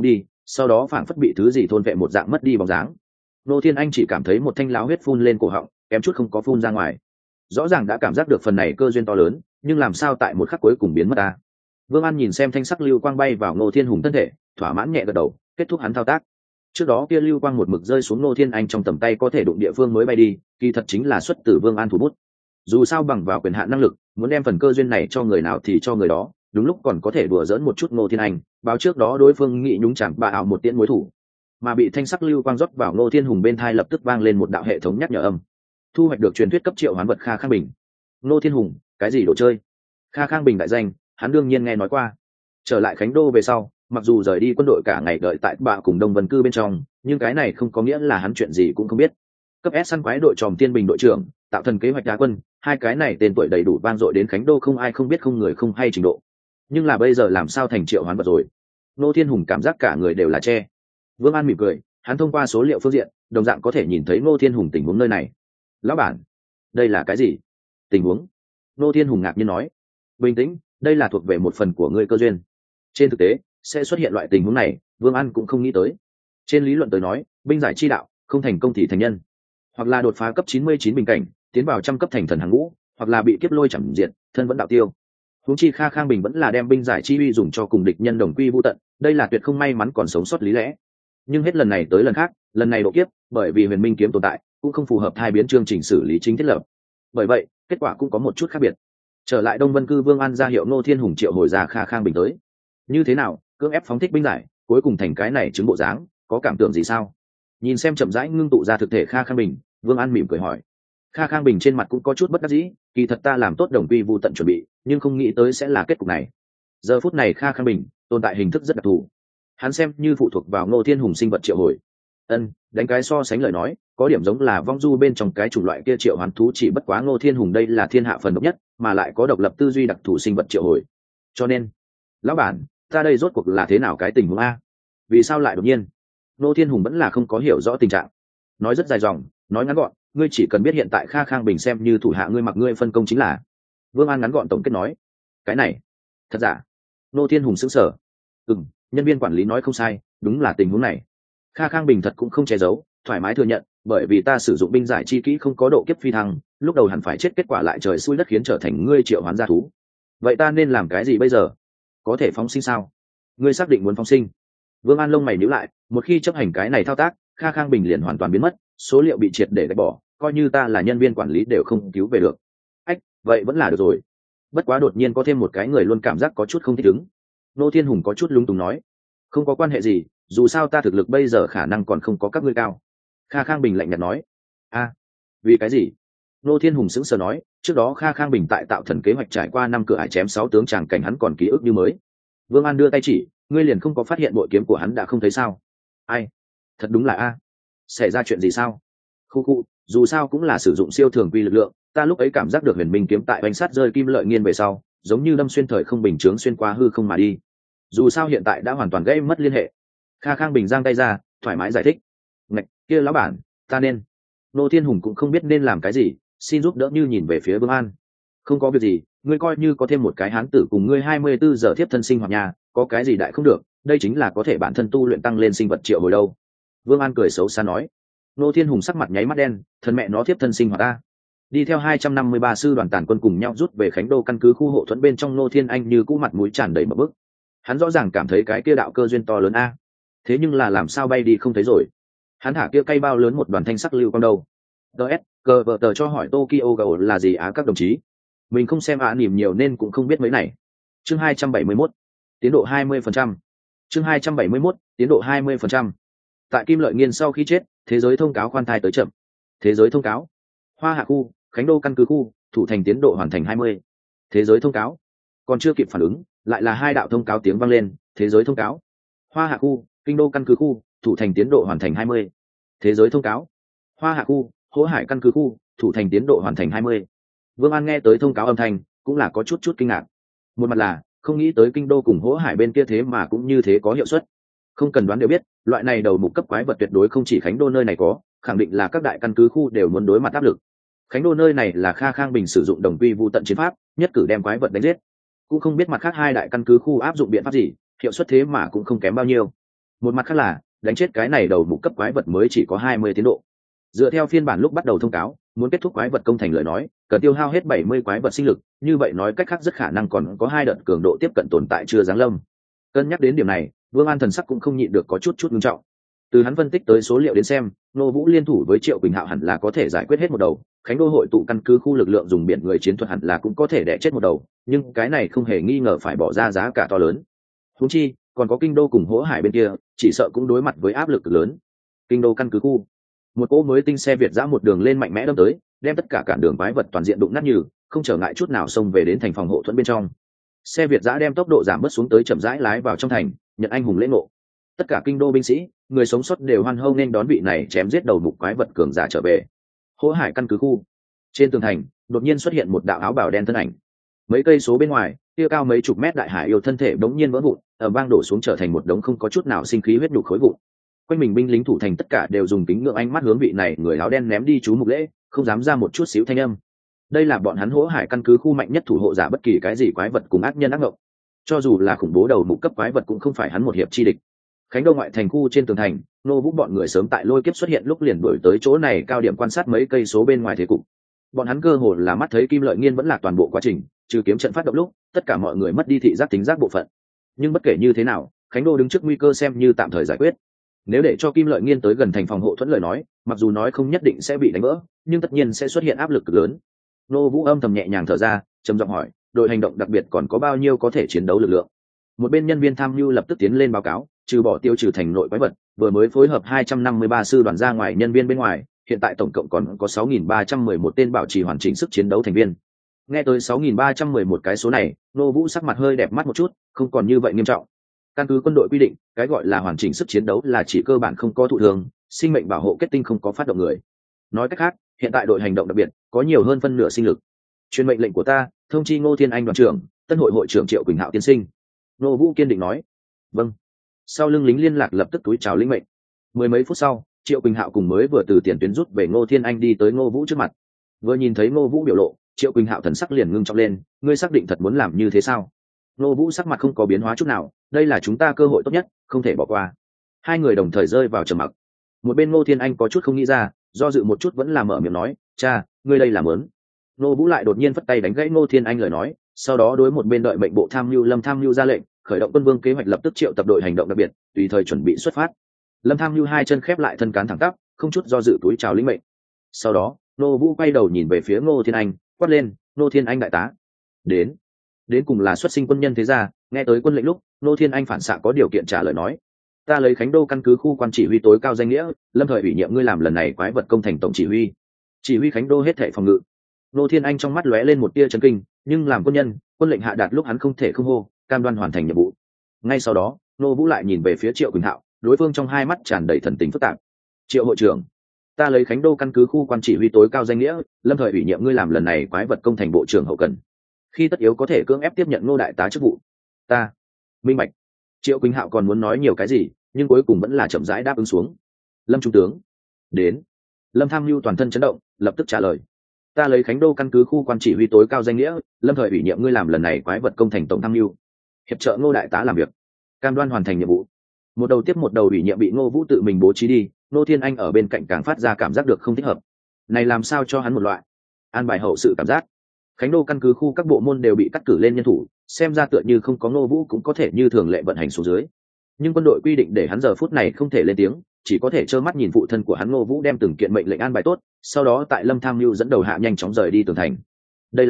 A: sau đó phảng phất bị thứ gì thôn vệ một dạng mất đi bóng dáng. Ngô Thiên Anh chỉ cảm thấy một thanh láo huyết phun lên cổ họng, kém chút không có phun ra ngoài. Rõ ràng đã cảm giác được phần này cơ duyên to lớn, nhưng làm sao tại một khắc cuối cùng biến mất ta. Vương An nhìn xem thanh sắc lưu quang bay vào Ngô Thiên Hùng thân thể, thỏa mãn nhẹ gật đầu, kết thúc hắn thao tác. Trước đó kia lưu quang một mực rơi xuống Ngô Thiên Anh trong tầm tay có thể đụng địa phương mới bay đi, kỳ thật chính là xuất từ Vương An thủ bút. Dù sao bằng vào quyền hạn năng lực, muốn đem phần cơ duyên này cho người nào thì cho người đó, đúng lúc còn có thể đùa giỡn một chút Ngô Thiên Anh, báo trước đó đối phương nghĩ nhúng chạm bà ảo một tiễn mối thủ. Mà bị thanh sắc lưu quang rót vào Ngô Thiên Hùng bên thai lập tức vang lên một đạo hệ thống nhắc nhở âm. Thu hoạch được truyền thuyết cấp triệu hoán vật Kha Khang Bình. Ngô Thiên Hùng, cái gì đồ chơi? Kha Khang Bình đại danh, hắn đương nhiên nghe nói qua. Trở lại Khánh Đô về sau, mặc dù rời đi quân đội cả ngày đợi tại bạ cùng Đông Vân Cư bên trong, nhưng cái này không có nghĩa là hắn chuyện gì cũng không biết. Cấp S săn quái đội tròm Tiên Bình đội trưởng, tạo thần kế hoạch đá quân, hai cái này tên tuổi đầy đủ vang dội đến Khánh Đô không ai không biết không người không hay trình độ. Nhưng là bây giờ làm sao thành triệu hoán vật rồi? Ngô Thiên Hùng cảm giác cả người đều là che. Vương An mỉm cười, hắn thông qua số liệu phương diện, đồng dạng có thể nhìn thấy Ngô Thiên Hùng tình huống nơi này. Lão bản, đây là cái gì? Tình huống? Ngô Thiên Hùng ngạc nhiên nói. Bình tĩnh, đây là thuộc về một phần của ngươi cơ duyên. Trên thực tế, sẽ xuất hiện loại tình huống này, Vương An cũng không nghĩ tới. Trên lý luận tới nói, binh giải chi đạo, không thành công thì thành nhân, hoặc là đột phá cấp 99 bình cảnh, tiến vào trăm cấp thành thần hàng ngũ, hoặc là bị kiếp lôi chẳng diệt, thân vẫn đạo tiêu. Huống chi Kha Khang Bình vẫn là đem binh giải chi uy dùng cho cùng địch nhân đồng quy vu tận, đây là tuyệt không may mắn còn sống sót lý lẽ. Nhưng hết lần này tới lần khác, lần này độ kiếp, bởi vì Huyền Minh kiếm tồn tại, cũng không phù hợp hai biến chương trình xử lý chính thiết lập. Bởi vậy, kết quả cũng có một chút khác biệt. Trở lại Đông Vân Cư, Vương An ra hiệu Ngô Thiên Hùng triệu hồi ra Kha Khang Bình tới. Như thế nào, cưỡng ép phóng thích binh giải, cuối cùng thành cái này chứng bộ dáng, có cảm tưởng gì sao? Nhìn xem chậm rãi ngưng tụ ra thực thể Kha Khang Bình, Vương An mỉm cười hỏi. Kha Khang Bình trên mặt cũng có chút bất đắc dĩ, kỳ thật ta làm tốt đồng quy vu tận chuẩn bị, nhưng không nghĩ tới sẽ là kết cục này. Giờ phút này Kha Khang Bình tồn tại hình thức rất đặc thù, hắn xem như phụ thuộc vào Ngô Thiên Hùng sinh vật triệu hồi. Đánh cái so sánh lời nói, có điểm giống là vong du bên trong cái chủng loại kia triệu hoán thú, chỉ bất quá Ngô Thiên Hùng đây là thiên hạ phần độc nhất, mà lại có độc lập tư duy đặc thù sinh vật triệu hồi. Cho nên, lão bản, ta đây rốt cuộc là thế nào cái tình huống a? Vì sao lại đột nhiên? Ngô Thiên Hùng vẫn là không có hiểu rõ tình trạng. Nói rất dài dòng, nói ngắn gọn, ngươi chỉ cần biết hiện tại Kha Khang Bình xem như thủ hạ ngươi, mặc ngươi phân công chính là. Vương An ngắn gọn tổng kết nói. Cái này, thật giả? Ngô Thiên Hùng sững sờ. Nhân viên quản lý nói không sai, đúng là tình huống này. Kha Khang Bình thật cũng không che giấu, thoải mái thừa nhận, bởi vì ta sử dụng binh giải chi kỹ không có độ kiếp phi thăng, lúc đầu hẳn phải chết, kết quả lại trời xui đất khiến trở thành ngươi triệu hoán gia thú. Vậy ta nên làm cái gì bây giờ? Có thể phóng sinh sao? Ngươi xác định muốn phóng sinh? Vương An lông mày nhíu lại, một khi chấp hành cái này thao tác, Kha Khang Bình liền hoàn toàn biến mất, số liệu bị triệt để gạch bỏ, coi như ta là nhân viên quản lý đều không cứu về được. Vậy vẫn là được rồi. Bất quá đột nhiên có thêm một cái người luôn cảm giác có chút không thích ứng. Ngô Thiên Hùng có chút lung túng nói. Không có quan hệ gì, dù sao ta thực lực bây giờ khả năng còn không có các ngươi cao. Kha Khang Bình lạnh nhạt nói. Vì cái gì? Ngô Thiên Hùng sững sờ nói, trước đó Kha Khang Bình tại tạo thần kế hoạch trải qua 5 cửa ải chém 6 tướng tràng cảnh hắn còn ký ức như mới. Vương An đưa tay chỉ, ngươi liền không có phát hiện bội kiếm của hắn đã không thấy sao? Ai? Thật đúng là xảy ra chuyện gì sao? Khu, dù sao cũng là sử dụng siêu thường quy lực lượng, ta lúc ấy cảm giác được Huyền Minh kiếm tại bánh sát rơi kim lợi nghiên về sau, giống như đâm xuyên thời không bình chướng xuyên qua hư không mà đi. Dù sao hiện tại đã hoàn toàn gãy mất liên hệ. Kha Khang Bình giang tay ra, thoải mái giải thích. Ngạch, kia lão bản, ta nên. Ngô Thiên Hùng cũng không biết nên làm cái gì, xin giúp đỡ như nhìn về phía Vương An. Không có việc gì, ngươi coi như có thêm một cái hán tử cùng ngươi 24 giờ tiếp thân sinh hoạt nhà, có cái gì đại không được, đây chính là có thể bản thân tu luyện tăng lên sinh vật triệu hồi đâu. Vương An cười xấu xa nói. Ngô Thiên Hùng sắc mặt nháy mắt đen, thân mẹ nó tiếp thân sinh hoạt ta. Đi theo 253 sư đoàn tàn quân cùng nhau rút về Khánh Đô căn cứ khu hộ thuẫn bên trong, Ngô Thiên Anh như cũ mặt mũi tràn đầy mập bức. Hắn rõ ràng cảm thấy cái kia đạo cơ duyên to lớn thế nhưng là làm sao bay đi không thấy rồi. Hắn thả kia cây bao lớn một đoàn thanh sắc lưu quang đâu. Cờ vợ tờ cho hỏi Tokyo Ghoul là gì các đồng chí? Mình không xem nỉm nhiều nên cũng không biết mấy này. Chương 271, tiến độ 20%. Chương 271, tiến độ 20%. Tại Kim Lợi Nghiên sau khi chết, thế giới thông cáo khoan thai tới chậm. Thế giới thông cáo. Hoa Hạ khu, Khánh Đô căn cứ khu, thủ thành tiến độ hoàn thành 20. Thế giới thông cáo. Còn chưa kịp phản ứng, lại là 2 đạo thông cáo tiếng vang lên. Thế giới thông cáo. Hoa Hạ khu, Kinh Đô căn cứ khu, thủ thành tiến độ hoàn thành 20. Thế giới thông cáo. Hoa Hạ khu, Hỗ Hải căn cứ khu, thủ thành tiến độ hoàn thành 20. Vương An nghe tới thông cáo âm thanh, cũng là có chút kinh ngạc. Một mặt là không nghĩ tới Kinh Đô cùng Hỗ Hải bên kia thế mà cũng như thế có hiệu suất. Không cần đoán đều biết, loại này đầu mục cấp quái vật tuyệt đối không chỉ Khánh Đô nơi này có, khẳng định là các đại căn cứ khu đều muốn đối mặt áp lực. Khánh Đô nơi này là Kha Khang Bình sử dụng đồng quy vu tận chiến pháp, nhất cử đem quái vật đánh giết. Cũng không biết mặt khác 2 đại căn cứ khu áp dụng biện pháp gì, hiệu suất thế mà cũng không kém bao nhiêu. Một mặt khác là đánh chết cái này đầu mục cấp quái vật mới chỉ có 20 tiến độ. Dựa theo phiên bản lúc bắt đầu thông cáo, muốn kết thúc quái vật công thành lời nói, cần tiêu hao hết 70 quái vật sinh lực, như vậy nói cách khác rất khả năng còn có 2 đợt cường độ tiếp cận tồn tại chưa giáng lâm. Cân nhắc đến điểm này, Vương An thần sắc cũng không nhịn được có chút nghiêm trọng. Từ hắn phân tích tới số liệu đến xem, Nô Vũ liên thủ với Triệu Quỳnh Hạo hẳn là có thể giải quyết hết một đầu, Khánh Đô hội tụ căn cứ khu lực lượng dùng biển người chiến thuật hẳn là cũng có thể đè chết một đầu, nhưng cái này không hề nghi ngờ phải bỏ ra giá cả to lớn. Huống chi, còn có Kinh Đô cùng Hỗ Hải bên kia, chỉ sợ cũng đối mặt với áp lực lớn. Kinh Đô căn cứ khu, một cỗ mới tinh xe Việt giã một đường lên mạnh mẽ đâm tới, đem tất cả cản đường quái vật toàn diện đụng nát như không trở ngại chút nào xông về đến thành phòng hộ thuẫn bên trong. Xe Việt giã đem tốc độ giảm bớt xuống tới chậm rãi lái vào trong thành, nhận anh hùng lễ ngộ. Tất cả Kinh Đô binh sĩ, người sống sót đều hoan hô nên đón vị này chém giết đầu mục quái vật cường giả trở về. Hỗ Hải căn cứ khu, trên tường thành đột nhiên xuất hiện một đạo áo bào đen thân ảnh. Mấy cây số bên ngoài, kia cao mấy chục mét đại hải yêu thân thể bỗng nhiên vỡ vụn, ở bang đổ xuống trở thành một đống không có chút nào sinh khí huyết nhục khối vụn. Quanh mình binh lính thủ thành tất cả đều dùng kính ngưỡng ánh mắt hướng vị này người áo đen ném đi chú mục lễ, không dám ra một chút xíu thanh âm. Đây là bọn hắn Hỗ Hải căn cứ khu mạnh nhất thủ hộ giả bất kỳ cái gì quái vật cùng ác nhân ác ngộng. Cho dù là khủng bố đầu mục cấp quái vật cũng không phải hắn một hiệp chi địch. Khánh Đô ngoại thành khu trên tường thành, Nô Vũ bọn người sớm tại lôi kiếp xuất hiện lúc liền đuổi tới chỗ này cao điểm quan sát mấy cây số bên ngoài thế cục. Bọn hắn cơ hồ là mắt thấy Kim Lợi Nghiên vẫn lạc toàn bộ quá trình, trừ kiếm trận phát động lúc, tất cả mọi người mất đi thị giác tính giác bộ phận. Nhưng bất kể như thế nào, Khánh Đô đứng trước nguy cơ xem như tạm thời giải quyết. Nếu để cho Kim Lợi Nghiên tới gần thành phòng hộ thuẫn lời nói, mặc dù nói không nhất định sẽ bị đánh vỡ, nhưng tất nhiên sẽ xuất hiện áp lực cực lớn. Nô Vũ âm thầm nhẹ nhàng thở ra, trầm giọng hỏi, đội hành động đặc biệt còn có bao nhiêu có thể chiến đấu lực lượng? Một bên nhân viên tham mưu lập tức tiến lên báo cáo, trừ bỏ tiêu trừ thành nội quái vật, vừa mới phối hợp 253 sư đoàn ra ngoài nhân viên bên ngoài, hiện tại tổng cộng còn có 6.311 tên bảo trì hoàn chỉnh sức chiến đấu thành viên. Nghe tới 6.311 cái số này, Nô Vũ sắc mặt hơi đẹp mắt một chút, không còn như vậy nghiêm trọng. Căn cứ quân đội quy định, cái gọi là hoàn chỉnh sức chiến đấu là chỉ cơ bản không có thụ thương, sinh mệnh bảo hộ kết tinh không có phát động người. Nói cách khác, hiện tại đội hành động đặc biệt có nhiều hơn phân nửa sinh lực. Truyền mệnh lệnh của ta, thông chi Ngô Thiên Anh đoàn trưởng, Tân hội hội trưởng Triệu Quỳnh Hạo tiên sinh. Nô Vũ kiên định nói. Vâng. Sau lưng lính liên lạc lập tức túi chào lĩnh mệnh. Mười mấy phút sau, Triệu Quỳnh Hạo cùng mới vừa từ tiền tuyến rút về Ngô Thiên Anh đi tới Ngô Vũ trước mặt. Vừa nhìn thấy Ngô Vũ biểu lộ, Triệu Quỳnh Hạo thần sắc liền ngưng trọng lên, ngươi xác định thật muốn làm như thế sao? Ngô Vũ sắc mặt không có biến hóa chút nào, đây là chúng ta cơ hội tốt nhất, không thể bỏ qua. Hai người đồng thời rơi vào trầm mặc. Một bên Ngô Thiên Anh có chút không nghĩ ra, do dự một chút vẫn là mở miệng nói, cha, ngươi đây là muốn? Ngô Vũ lại đột nhiên phất tay đánh gãy Ngô Thiên Anh lời nói, sau đó đối một bên đợi mệnh bộ tham mưu Lâm tham mưu ra lệnh, khởi động quân vương kế hoạch lập tức triệu tập đội hành động đặc biệt, tùy thời chuẩn bị xuất phát. Lâm tham mưu hai chân khép lại thân cán thẳng tắp, không chút do dự túi chào lĩnh mệnh. Sau đó, Ngô Vũ quay đầu nhìn về phía Ngô Thiên Anh, quát lên, Ngô Thiên Anh đại tá, đến cùng là xuất sinh quân nhân thế gia. Nghe tới quân lệnh lúc, Ngô Thiên Anh phản xạ có điều kiện trả lời nói, ta lấy Khánh Đô căn cứ khu quan chỉ huy tối cao danh nghĩa, lâm thời ủy nhiệm ngươi làm lần này quái vật công thành tổng chỉ huy Khánh Đô hết thảy phòng ngự. Ngô Thiên Anh trong mắt lóe lên một tia chấn kinh, nhưng làm quân nhân, quân lệnh hạ đạt lúc hắn không thể không hô, cam đoan hoàn thành nhiệm vụ. Ngay sau đó, Ngô Vũ lại nhìn về phía Triệu Quỳnh Hạo, đối phương trong hai mắt tràn đầy thần tình phức tạp. Triệu hội trưởng, ta lấy Khánh Đô căn cứ khu quan chỉ huy tối cao danh nghĩa, lâm thời ủy nhiệm ngươi làm lần này quái vật công thành bộ trưởng hậu cần, khi tất yếu có thể cưỡng ép tiếp nhận Ngô đại tá chức vụ. Ta minh bạch. Triệu Quỳnh Hạo còn muốn nói nhiều cái gì, nhưng cuối cùng vẫn là chậm rãi đáp ứng xuống. Lâm trung tướng, đến. Lâm tham mưu toàn thân chấn động, lập tức trả lời, ta lấy Khánh Đô căn cứ khu quan chỉ huy tối cao danh nghĩa, lâm thời ủy nhiệm ngươi làm lần này quái vật công thành tổng tham mưu, hiệp trợ Ngô đại tá làm việc, cam đoan hoàn thành nhiệm vụ. Một đầu tiếp một đầu ủy nhiệm bị Ngô Vũ tự mình bố trí đi, Ngô Thiên Anh ở bên cạnh càng phát ra cảm giác được không thích hợp. Này làm sao cho hắn một loại an bài hậu sự cảm giác. Khánh Đô căn cứ khu các bộ môn đều bị cắt cử lên nhân thủ, xem ra tựa như không có Ngô Vũ cũng có thể như thường lệ vận hành xuống dưới. Nhưng quân đội quy định để hắn giờ phút này không thể lên tiếng, chỉ có thể trơ mắt nhìn phụ thân của hắn Ngô Vũ đem từng kiện mệnh lệnh an bài tốt, sau đó tại Lâm tham mưu dẫn đầu hạ nhanh chóng rời đi tường thành. Đây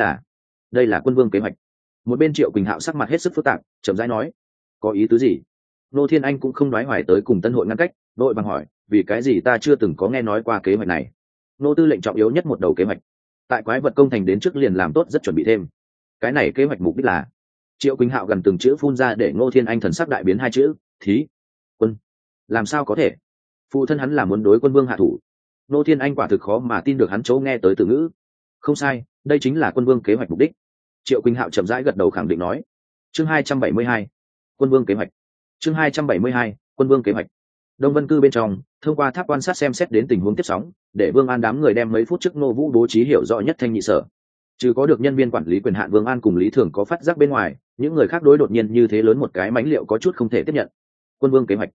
A: là quân vương kế hoạch. Một bên Triệu Quỳnh Hạo sắc mặt hết sức phức tạp, chậm rãi nói, có ý tứ gì? Ngô Thiên Anh cũng không đoái hoài tới cùng Tân hội ngăn cách, đội bằng hỏi, vì cái gì ta chưa từng có nghe nói qua kế hoạch này? Ngô tư lệnh trọng yếu nhất một đầu kế hoạch, tại quái vật công thành đến trước liền làm tốt rất chuẩn bị thêm. Cái này kế hoạch mục đích là. Triệu Quỳnh Hạo gần từng chữ phun ra để Ngô Thiên Anh thần sắc đại biến hai chữ, thí quân. Làm sao có thể? Phụ thân hắn là muốn đối quân vương hạ thủ. Ngô Thiên Anh quả thực khó mà tin được hắn chỗ nghe tới từ ngữ. Không sai, đây chính là quân vương kế hoạch mục đích. Triệu Quỳnh Hạo chậm rãi gật đầu khẳng định nói. Chương 272, quân vương kế hoạch. Chương 272, quân vương kế hoạch. Đông Vân Cư bên trong, thông qua tháp quan sát xem xét đến tình huống tiếp sóng, để Vương An đám người đem mấy phút trước Ngô Vũ bố trí hiểu rõ nhất thanh nhị sở. Trừ có được nhân viên quản lý quyền hạn Vương An cùng Lý Thường có phát giác bên ngoài, những người khác đối đột nhiên như thế lớn một cái mãnh liệu có chút không thể tiếp nhận. Quân vương kế hoạch.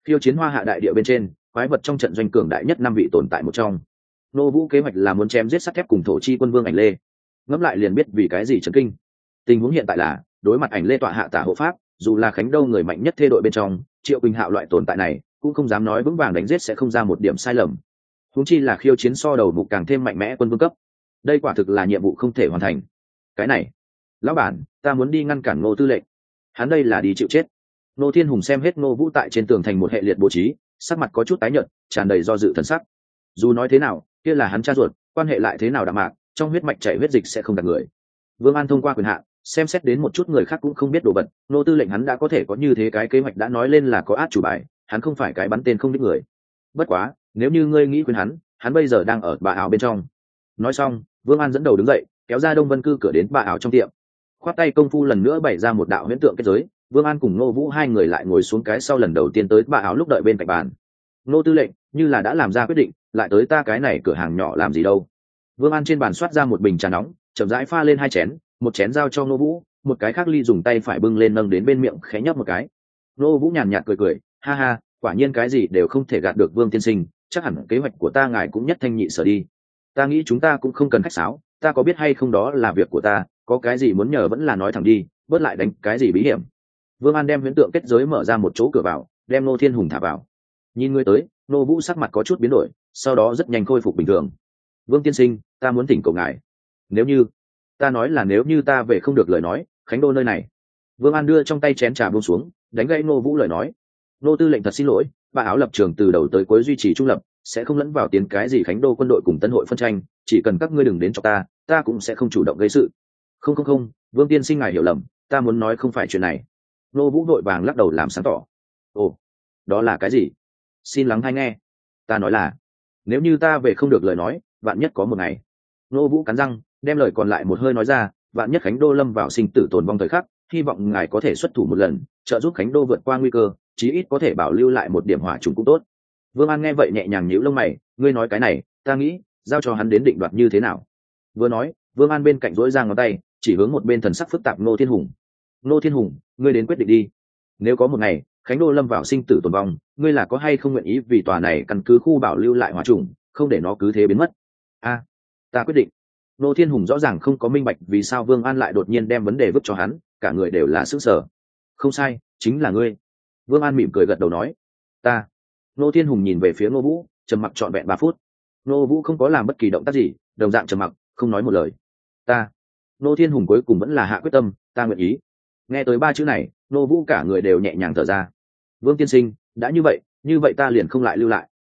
A: Khiêu chiến Hoa Hạ đại địa bên trên, quái vật trong trận doanh cường đại nhất 5 vị tồn tại một trong. Nô Vũ kế hoạch là muốn chém giết sắt thép cùng thổ chi quân vương Ảnh Lê. Ngẫm lại liền biết vì cái gì chấn kinh. Tình huống hiện tại là, đối mặt Ảnh Lê tọa hạ tả hộ pháp, dù là Khánh Đâu người mạnh nhất thê đội bên trong, Triệu Quỳnh Hạo loại tồn tại này, cũng không dám nói vững vàng đánh giết sẽ không ra một điểm sai lầm. Huống chi là khiêu chiến so đầu mục càng thêm mạnh mẽ quân vương cấp. Đây quả thực là nhiệm vụ không thể hoàn thành. Cái này, lão bản, ta muốn đi ngăn cản Ngô tư lệnh. Hắn đây là đi chịu chết. Ngô Thiên Hùng xem hết Ngô Vũ tại trên tường thành một hệ liệt bố trí, sắc mặt có chút tái nhợt, tràn đầy do dự thần sắc. Dù nói thế nào, kia là hắn cha ruột, quan hệ lại thế nào đạm mạc, trong huyết mạch chảy huyết dịch sẽ không đặt người. Vương An thông qua quyền hạn, xem xét đến một chút người khác cũng không biết đồ vật, Ngô tư lệnh hắn đã có thể có như thế cái kế hoạch đã nói lên là có át chủ bài, hắn không phải cái bắn tên không biết người. Bất quá, nếu như ngươi nghĩ khuyên hắn bây giờ đang ở bà ảo bên trong. Nói xong, Vương An dẫn đầu đứng dậy, kéo ra Đông Vân Cư cửa đến bà ảo trong tiệm. Khoát tay công phu lần nữa bày ra một đạo huyễn tượng kết giới, Vương An cùng Ngô Vũ hai người lại ngồi xuống cái sau lần đầu tiên tới bà ảo lúc đợi bên cạnh bàn. Ngô tư lệnh, như là đã làm ra quyết định, lại tới ta cái này cửa hàng nhỏ làm gì đâu. Vương An trên bàn xoát ra một bình trà nóng, chậm rãi pha lên 2 chén, một chén giao cho Ngô Vũ, một cái khác ly dùng tay phải bưng lên nâng đến bên miệng khẽ nhấp một cái. Ngô Vũ nhàn nhạt cười cười, ha ha, quả nhiên cái gì đều không thể gạt được Vương tiên sinh, chắc hẳn kế hoạch của ta ngài cũng nhất thanh nhị sở đi. Ta nghĩ chúng ta cũng không cần khách sáo, ta có biết hay không đó là việc của ta, có cái gì muốn nhờ vẫn là nói thẳng đi, bớt lại đánh cái gì bí hiểm. Vương An đem huyễn tượng kết giới mở ra một chỗ cửa vào, đem Ngô Thiên Hùng thả vào. Nhìn người tới, Ngô Vũ sắc mặt có chút biến đổi, sau đó rất nhanh khôi phục bình thường. Vương tiên sinh, ta muốn thỉnh cầu ngài. Nếu như, ta nói là nếu như ta về không được lời nói, Khánh Đô nơi này. Vương An đưa trong tay chén trà buông xuống, đánh gãy Ngô Vũ lời nói. Ngô tư lệnh thật xin lỗi, bà áo lập trường từ đầu tới cuối duy trì trung lập, sẽ không lẫn vào tiến cái gì Khánh Đô quân đội cùng Tân hội phân tranh, chỉ cần các ngươi đừng đến cho ta cũng sẽ không chủ động gây sự. Không, Vương tiên sinh ngài hiểu lầm, ta muốn nói không phải chuyện này. Ngô Vũ vội vàng lắc đầu làm sáng tỏ. Ồ, đó là cái gì? Xin lắng hay nghe. Ta nói là, nếu như ta về không được lời nói, vạn nhất có một ngày. Ngô Vũ cắn răng, đem lời còn lại một hơi nói ra, vạn nhất Khánh Đô lâm vào sinh tử tồn vong thời khắc, hy vọng ngài có thể xuất thủ một lần, trợ giúp Khánh Đô vượt qua nguy cơ, chí ít có thể bảo lưu lại một điểm hỏa trùng cũng tốt. Vương An nghe vậy nhẹ nhàng nhíu lông mày, ngươi nói cái này, ta nghĩ, giao cho hắn đến định đoạt như thế nào. Vừa nói, Vương An bên cạnh duỗi ra ngón tay, chỉ hướng một bên thần sắc phức tạp Ngô Thiên Hùng. Ngô Thiên Hùng, ngươi đến quyết định đi. Nếu có một ngày, Khánh Đô lâm vào sinh tử tồn vong, ngươi là có hay không nguyện ý vì tòa này căn cứ khu bảo lưu lại hỏa trùng, không để nó cứ thế biến mất. A, ta quyết định. Ngô Thiên Hùng rõ ràng không có minh bạch vì sao Vương An lại đột nhiên đem vấn đề vứt cho hắn, cả người đều là sững sờ. Không sai, chính là ngươi. Vương An mỉm cười gật đầu nói. Ta. Ngô Thiên Hùng nhìn về phía Ngô Vũ, trầm mặc trọn vẹn 3 phút. Ngô Vũ không có làm bất kỳ động tác gì, đồng dạng trầm mặc, không nói một lời. Ta. Ngô Thiên Hùng cuối cùng vẫn là hạ quyết tâm, ta nguyện ý. Nghe tới 3 chữ này, Ngô Vũ cả người đều nhẹ nhàng thở ra. Vương tiên sinh, đã như vậy ta liền không lại lưu lại.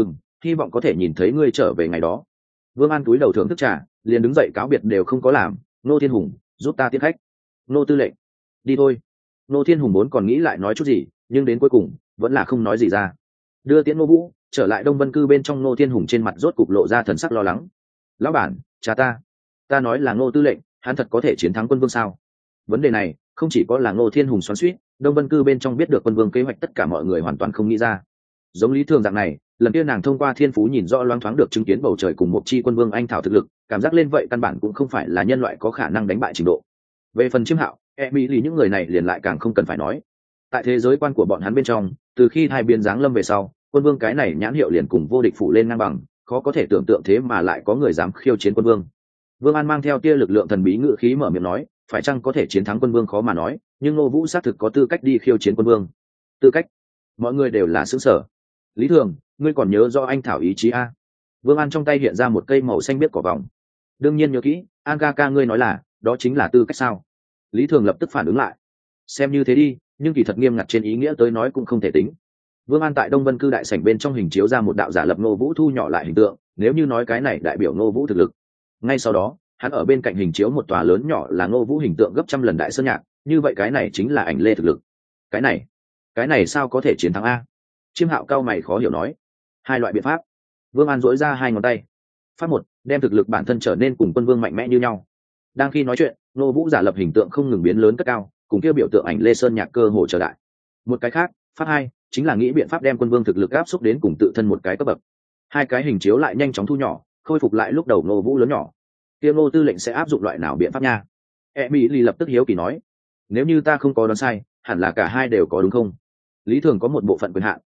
A: Hy vọng có thể nhìn thấy ngươi trở về ngày đó. Vương An cúi đầu thưởng thức trà, liền đứng dậy cáo biệt đều không có làm. Ngô Thiên Hùng, giúp ta tiếp khách. Ngô tư lệnh, đi thôi. Ngô Thiên Hùng muốn còn nghĩ lại nói chút gì, nhưng đến cuối cùng vẫn là không nói gì ra. Đưa tiễn Ngô Vũ trở lại Đông Vân Cư bên trong, Ngô Thiên Hùng trên mặt rốt cục lộ ra thần sắc lo lắng. Lão bản, cha ta nói là Ngô tư lệnh, hắn thật có thể chiến thắng quân vương sao? Vấn đề này không chỉ có là Ngô Thiên Hùng xoắn xuýt, Đông Vân Cư bên trong biết được quân vương kế hoạch tất cả mọi người hoàn toàn không nghĩ ra. Giống Lý Thường dạng này, lần kia nàng thông qua thiên phú nhìn rõ loáng thoáng được chứng kiến bầu trời cùng một chi quân vương anh thảo thực lực, cảm giác lên vậy căn bản cũng không phải là nhân loại có khả năng đánh bại trình độ. Về phần Chiêm Hạo, Emily những người này liền lại càng không cần phải nói. Tại thế giới quan của bọn hắn bên trong, từ khi hai biến giáng lâm về sau, quân vương cái này nhãn hiệu liền cùng vô địch phủ lên ngang bằng, khó có thể tưởng tượng thế mà lại có người dám khiêu chiến quân vương. Vương An mang theo tia lực lượng thần bí ngự khí mở miệng nói, phải chăng có thể chiến thắng quân vương khó mà nói, nhưng Ngô Vũ xác thực có tư cách đi khiêu chiến quân vương. Tư cách? Mọi người đều là xứng sở. Lý Thường, ngươi còn nhớ do anh thảo ý chí a? Vương An trong tay hiện ra một cây màu xanh biếc cỏ vòng. Đương nhiên nhớ kỹ, An ca ngươi nói là, đó chính là tư cách sao? Lý Thường lập tức phản ứng lại. Xem như thế đi, nhưng kỳ thật nghiêm ngặt trên ý nghĩa tới nói cũng không thể tính. Vương An tại Đông Vân Cư đại sảnh bên trong hình chiếu ra một đạo giả lập Ngô Vũ thu nhỏ lại hình tượng, nếu như nói cái này đại biểu Ngô Vũ thực lực. Ngay sau đó, hắn ở bên cạnh hình chiếu một tòa lớn nhỏ là Ngô Vũ hình tượng gấp trăm lần đại sơn nhạc, như vậy cái này chính là ảnh lê thực lực. Cái này sao có thể chiến thắng a? Chiêm Hạo cao mày khó hiểu nói. 2 loại biện pháp. Vương An duỗi ra 2 ngón tay. Pháp 1, đem thực lực bản thân trở nên cùng quân vương mạnh mẽ như nhau. Đang khi nói chuyện, Ngô Vũ giả lập hình tượng không ngừng biến lớn cất cao, cùng kia biểu tượng ảnh lê sơn nhạc cơ hồ trở lại. Một cái khác, pháp 2, chính là nghĩ biện pháp đem quân vương thực lực áp xúc đến cùng tự thân một cái cấp bậc. 2 cái hình chiếu lại nhanh chóng thu nhỏ, khôi phục lại lúc đầu Ngô Vũ lớn nhỏ. Kia Ngô tư lệnh sẽ áp dụng loại nào biện pháp nha? Emily lập tức hiếu kỳ nói. Nếu như ta không có đoán sai, hẳn là cả hai đều có đúng không? Lý Thường có một bộ phận quyền hạn,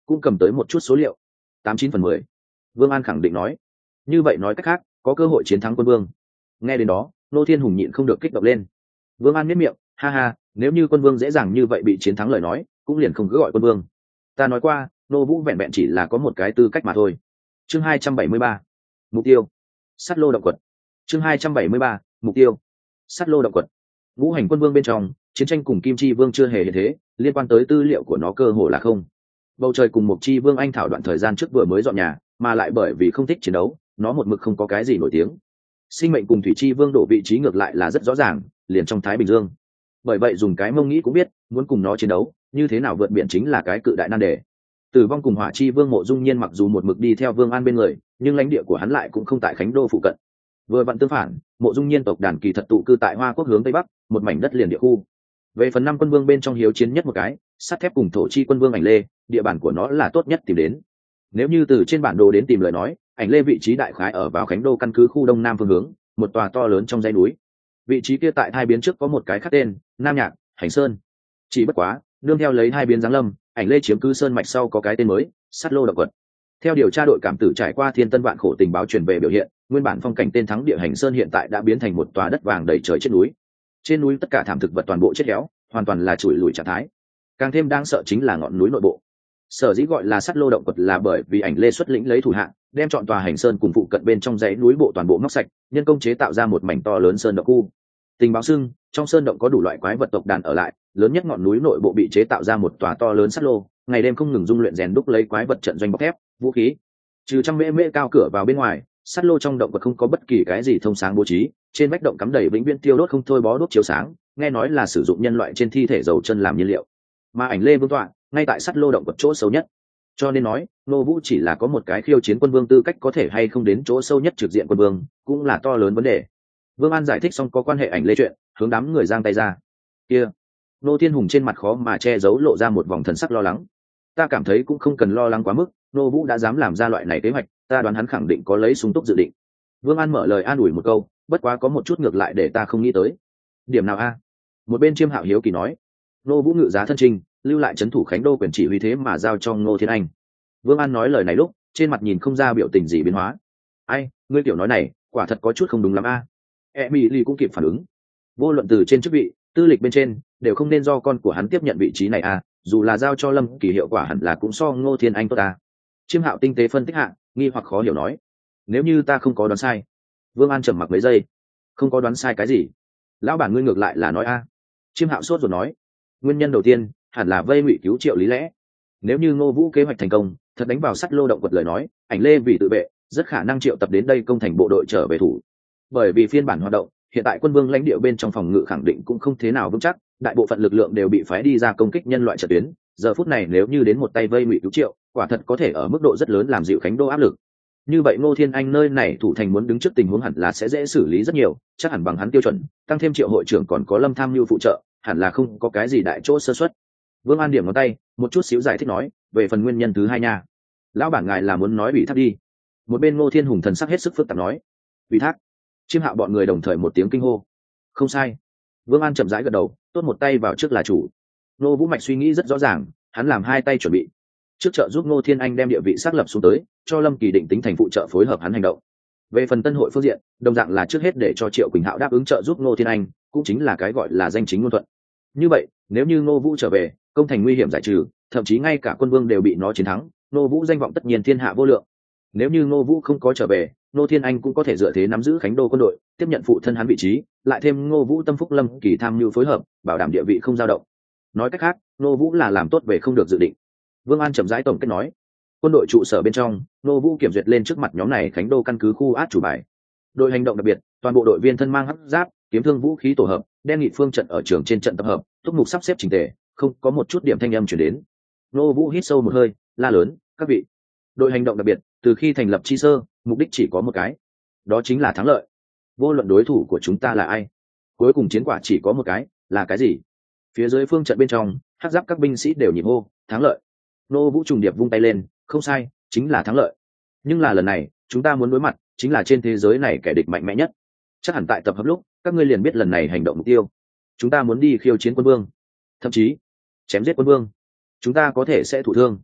A: cũng cầm tới một chút số liệu. 89/10. Vương An khẳng định nói. Như vậy nói cách khác, có cơ hội chiến thắng quân vương. Nghe đến đó, Ngô Thiên Hùng nhịn không được kích động lên. Vương An miết miệng, ha ha, nếu như quân vương dễ dàng như vậy bị chiến thắng lời nói, cũng liền không cứ gọi quân vương. Ta nói qua, Nô Vũ vẹn vẹn chỉ là có một cái tư cách mà thôi. Chương 273. Mục tiêu. Sắt lô động quật. Chương 273. Mục tiêu. Sắt lô động quật. Ngũ hành quân vương bên trong, chiến tranh cùng Kim Chi Vương chưa hề hiện thế, liên quan tới tư liệu của nó cơ hồ là không. Bầu trời cùng Mục Chi Vương anh thảo đoạn thời gian trước vừa mới dọn nhà, mà lại bởi vì không thích chiến đấu, nó một mực không có cái gì nổi tiếng. Sinh mệnh cùng Thủy Chi Vương đổ vị trí ngược lại là rất rõ ràng, liền trong Thái Bình Dương. Bởi vậy dùng cái mông nghĩ cũng biết, muốn cùng nó chiến đấu, như thế nào vượt biển chính là cái cự đại nan đề. Tử vong cùng Hỏa Chi Vương Mộ Dung Nhiên mặc dù một mực đi theo Vương An bên người, nhưng lãnh địa của hắn lại cũng không tại Khánh Đô phụ cận. Vừa vặn tương phản, Mộ Dung Nhiên tộc đàn kỳ thật tụ cư tại Hoa Quốc hướng tây bắc, một mảnh đất liền địa khu. Về phần 5 quân vương bên trong hiếu chiến nhất một cái, sắt thép cùng Thổ Chi quân vương Ảnh Lê, địa bàn của nó là tốt nhất tìm đến. Nếu như từ trên bản đồ đến tìm lời nói, Ảnh Lê vị trí đại khái ở vào Khánh Đô căn cứ khu đông nam phương hướng, một tòa to lớn trong dãy núi. Vị trí kia tại hai biến trước có một cái khác tên, Nam Nhạc, Hành Sơn. Chỉ bất quá, nương theo lấy hai biến giáng lâm, Ảnh Lê chiếm cứ sơn mạch sau có cái tên mới, Sắt Lô động quật. Theo điều tra đội cảm tử trải qua thiên tân vạn khổ tình báo truyền về biểu hiện, nguyên bản phong cảnh tên thắng địa Hành Sơn hiện tại đã biến thành một tòa đất vàng đầy trời trên núi. Trên núi tất cả thảm thực vật toàn bộ chết héo, hoàn toàn là trụi lùi trạng thái. Càng thêm đáng sợ chính là ngọn núi nội bộ. Sở dĩ gọi là Sắt Lô động quật là bởi vì Ảnh Lê xuất lĩnh lấy thủ hạng, đem chọn tòa Hành Sơn cùng phụ cận bên trong dãy núi bộ toàn bộ móc sạch, nhân công chế tạo ra một mảnh to lớn sơn động khu. Tình báo xưng, trong sơn động có đủ loại quái vật tộc đàn ở lại, lớn nhất ngọn núi nội bộ bị chế tạo ra một tòa to lớn sắt lô, ngày đêm không ngừng dung luyện rèn đúc lấy quái vật trận doanh bọc thép, vũ khí. Trừ trăm mễ cao cửa vào bên ngoài, sắt lô trong động vật không có bất kỳ cái gì thông sáng bố trí, trên vách động cắm đầy vĩnh viễn tiêu đốt không thôi bó đốt chiếu sáng, nghe nói là sử dụng nhân loại trên thi thể dầu chân làm nhiên liệu. Mà Ảnh Lê vương tọa ngay tại sắt lô động vật chỗ sâu nhất. Cho nên nói, Nô Vũ chỉ là có một cái khiêu chiến quân vương tư cách có thể hay không đến chỗ sâu nhất trực diện quân vương, cũng là to lớn vấn đề. Vương An giải thích xong có quan hệ Ảnh Lê chuyện, hướng đám người giang tay ra. Kia, Nô Thiên Hùng trên mặt khó mà che giấu lộ ra một vòng thần sắc lo lắng. Ta cảm thấy cũng không cần lo lắng quá mức, Nô Vũ đã dám làm ra loại này kế hoạch, ta đoán hắn khẳng định có lấy sung túc dự định. Vương An mở lời an ủi một câu, bất quá có một chút ngược lại để ta không nghĩ tới. Điểm nào a? Một bên Chiêm Hạo hiếu kỳ nói. Nô Vũ ngự giá thân trình, lưu lại trấn thủ Khánh Đô quyền chỉ huy thế mà giao cho Ngô Thiên Anh. Vương An nói lời này lúc, trên mặt nhìn không ra biểu tình gì biến hóa. Ai, ngươi tiểu nói này, quả thật có chút không đúng lắm a. Emily cũng kịp phản ứng. Vô luận từ trên chức vị, tư lịch bên trên, đều không nên do con của hắn tiếp nhận vị trí này a, dù là giao cho Lâm Kỳ hiệu quả hẳn là cũng so Ngô Thiên Anh tốt ta. Chiêm Hạo tinh tế phân tích hạ, nghi hoặc khó hiểu nói. Nếu như ta không có đoán sai. Vương An trầm mặc mấy giây. Không có đoán sai cái gì? Lão bản ngươi ngược lại là nói a. Chiêm Hạo sốt rồi nói. Nguyên nhân đầu tiên, hẳn là vây ngụy cứu Triệu lý lẽ. Nếu như Ngô Vũ kế hoạch thành công, thật đánh vào sắt lô động vật lời nói, Ảnh Lê vì tự vệ, rất khả năng triệu tập đến đây công thành bộ đội trở về thủ. Bởi vì phiên bản hoạt động, hiện tại quân vương lãnh địa bên trong phòng ngự khẳng định cũng không thế nào vững chắc, đại bộ phận lực lượng đều bị phái đi ra công kích nhân loại trận tuyến. Giờ phút này nếu như đến một tay vây ngụy cứu Triệu, quả thật có thể ở mức độ rất lớn làm dịu Khánh Đô áp lực. Như vậy Ngô Thiên Anh nơi này thủ thành muốn đứng trước tình huống hẳn là sẽ dễ xử lý rất nhiều, chắc hẳn bằng hắn tiêu chuẩn, tăng thêm Triệu hội trưởng còn có Lâm Tham Nhu phụ trợ, hẳn là không có cái gì đại chỗ sơ suất. Vương An điểm ngón tay, một chút xíu giải thích nói, về phần nguyên nhân thứ hai nha, lão bản ngài là muốn nói ủy thác đi. Một bên Ngô Thiên Hùng thần sắc hết sức phức tạp nói, ủy thác. Chiêm Hạo bọn người đồng thời một tiếng kinh hô. Không sai. Vương An chậm rãi gật đầu, tốt một tay vào trước là chủ. Ngô Vũ Mạch suy nghĩ rất rõ ràng, hắn làm hai tay chuẩn bị. Trước trợ giúp Ngô Thiên Anh đem địa vị xác lập xuống tới, cho Lâm Kỳ định tính thành phụ trợ phối hợp hắn hành động. Về phần Tân hội phương diện, đồng dạng là trước hết để cho Triệu Quỳnh Hạo đáp ứng trợ giúp Ngô Thiên Anh, cũng chính là cái gọi là danh chính ngôn thuận. Như vậy, nếu như Ngô Vũ trở về, công thành nguy hiểm giải trừ, thậm chí ngay cả quân vương đều bị nó chiến thắng, Ngô Vũ danh vọng tất nhiên thiên hạ vô lượng. Nếu như Ngô Vũ không có trở về, Ngô Thiên Anh cũng có thể dựa thế nắm giữ Khánh Đô quân đội, tiếp nhận phụ thân hắn vị trí, lại thêm Ngô Vũ tâm phúc Lâm Kỳ tham mưu phối hợp, bảo đảm địa vị không dao động. Nói cách khác, Ngô Vũ là làm tốt về không được dự định. Vương An chậm rãi tổng kết nói, quân đội trụ sở bên trong, Ngô Vũ kiểm duyệt lên trước mặt nhóm này Khánh Đô căn cứ khu át chủ bài. Đội hành động đặc biệt, toàn bộ đội viên thân mang hắc giáp, kiếm thương vũ khí tổ hợp, đen nghị phương trận ở trường trên trận tập hợp, túc mục sắp xếp chỉnh tề, không có một chút điểm thanh âm truyền đến. Ngô Vũ hít sâu một hơi, la lớn, các vị, đội hành động đặc biệt từ khi thành lập chi sơ, mục đích chỉ có một cái, đó chính là thắng lợi. Vô luận đối thủ của chúng ta là ai, cuối cùng chiến quả chỉ có một cái, là cái gì? Phía dưới phương trận bên trong, hắc giáp các binh sĩ đều nhịp hô, thắng lợi. Ngô Vũ trùng điệp vung tay lên, không sai, chính là thắng lợi. Nhưng là lần này, chúng ta muốn đối mặt, chính là trên thế giới này kẻ địch mạnh mẽ nhất. Chắc hẳn tại tập hợp lúc, các ngươi liền biết lần này hành động mục tiêu. Chúng ta muốn đi khiêu chiến quân vương, thậm chí chém giết quân vương. Chúng ta có thể sẽ thụ thương,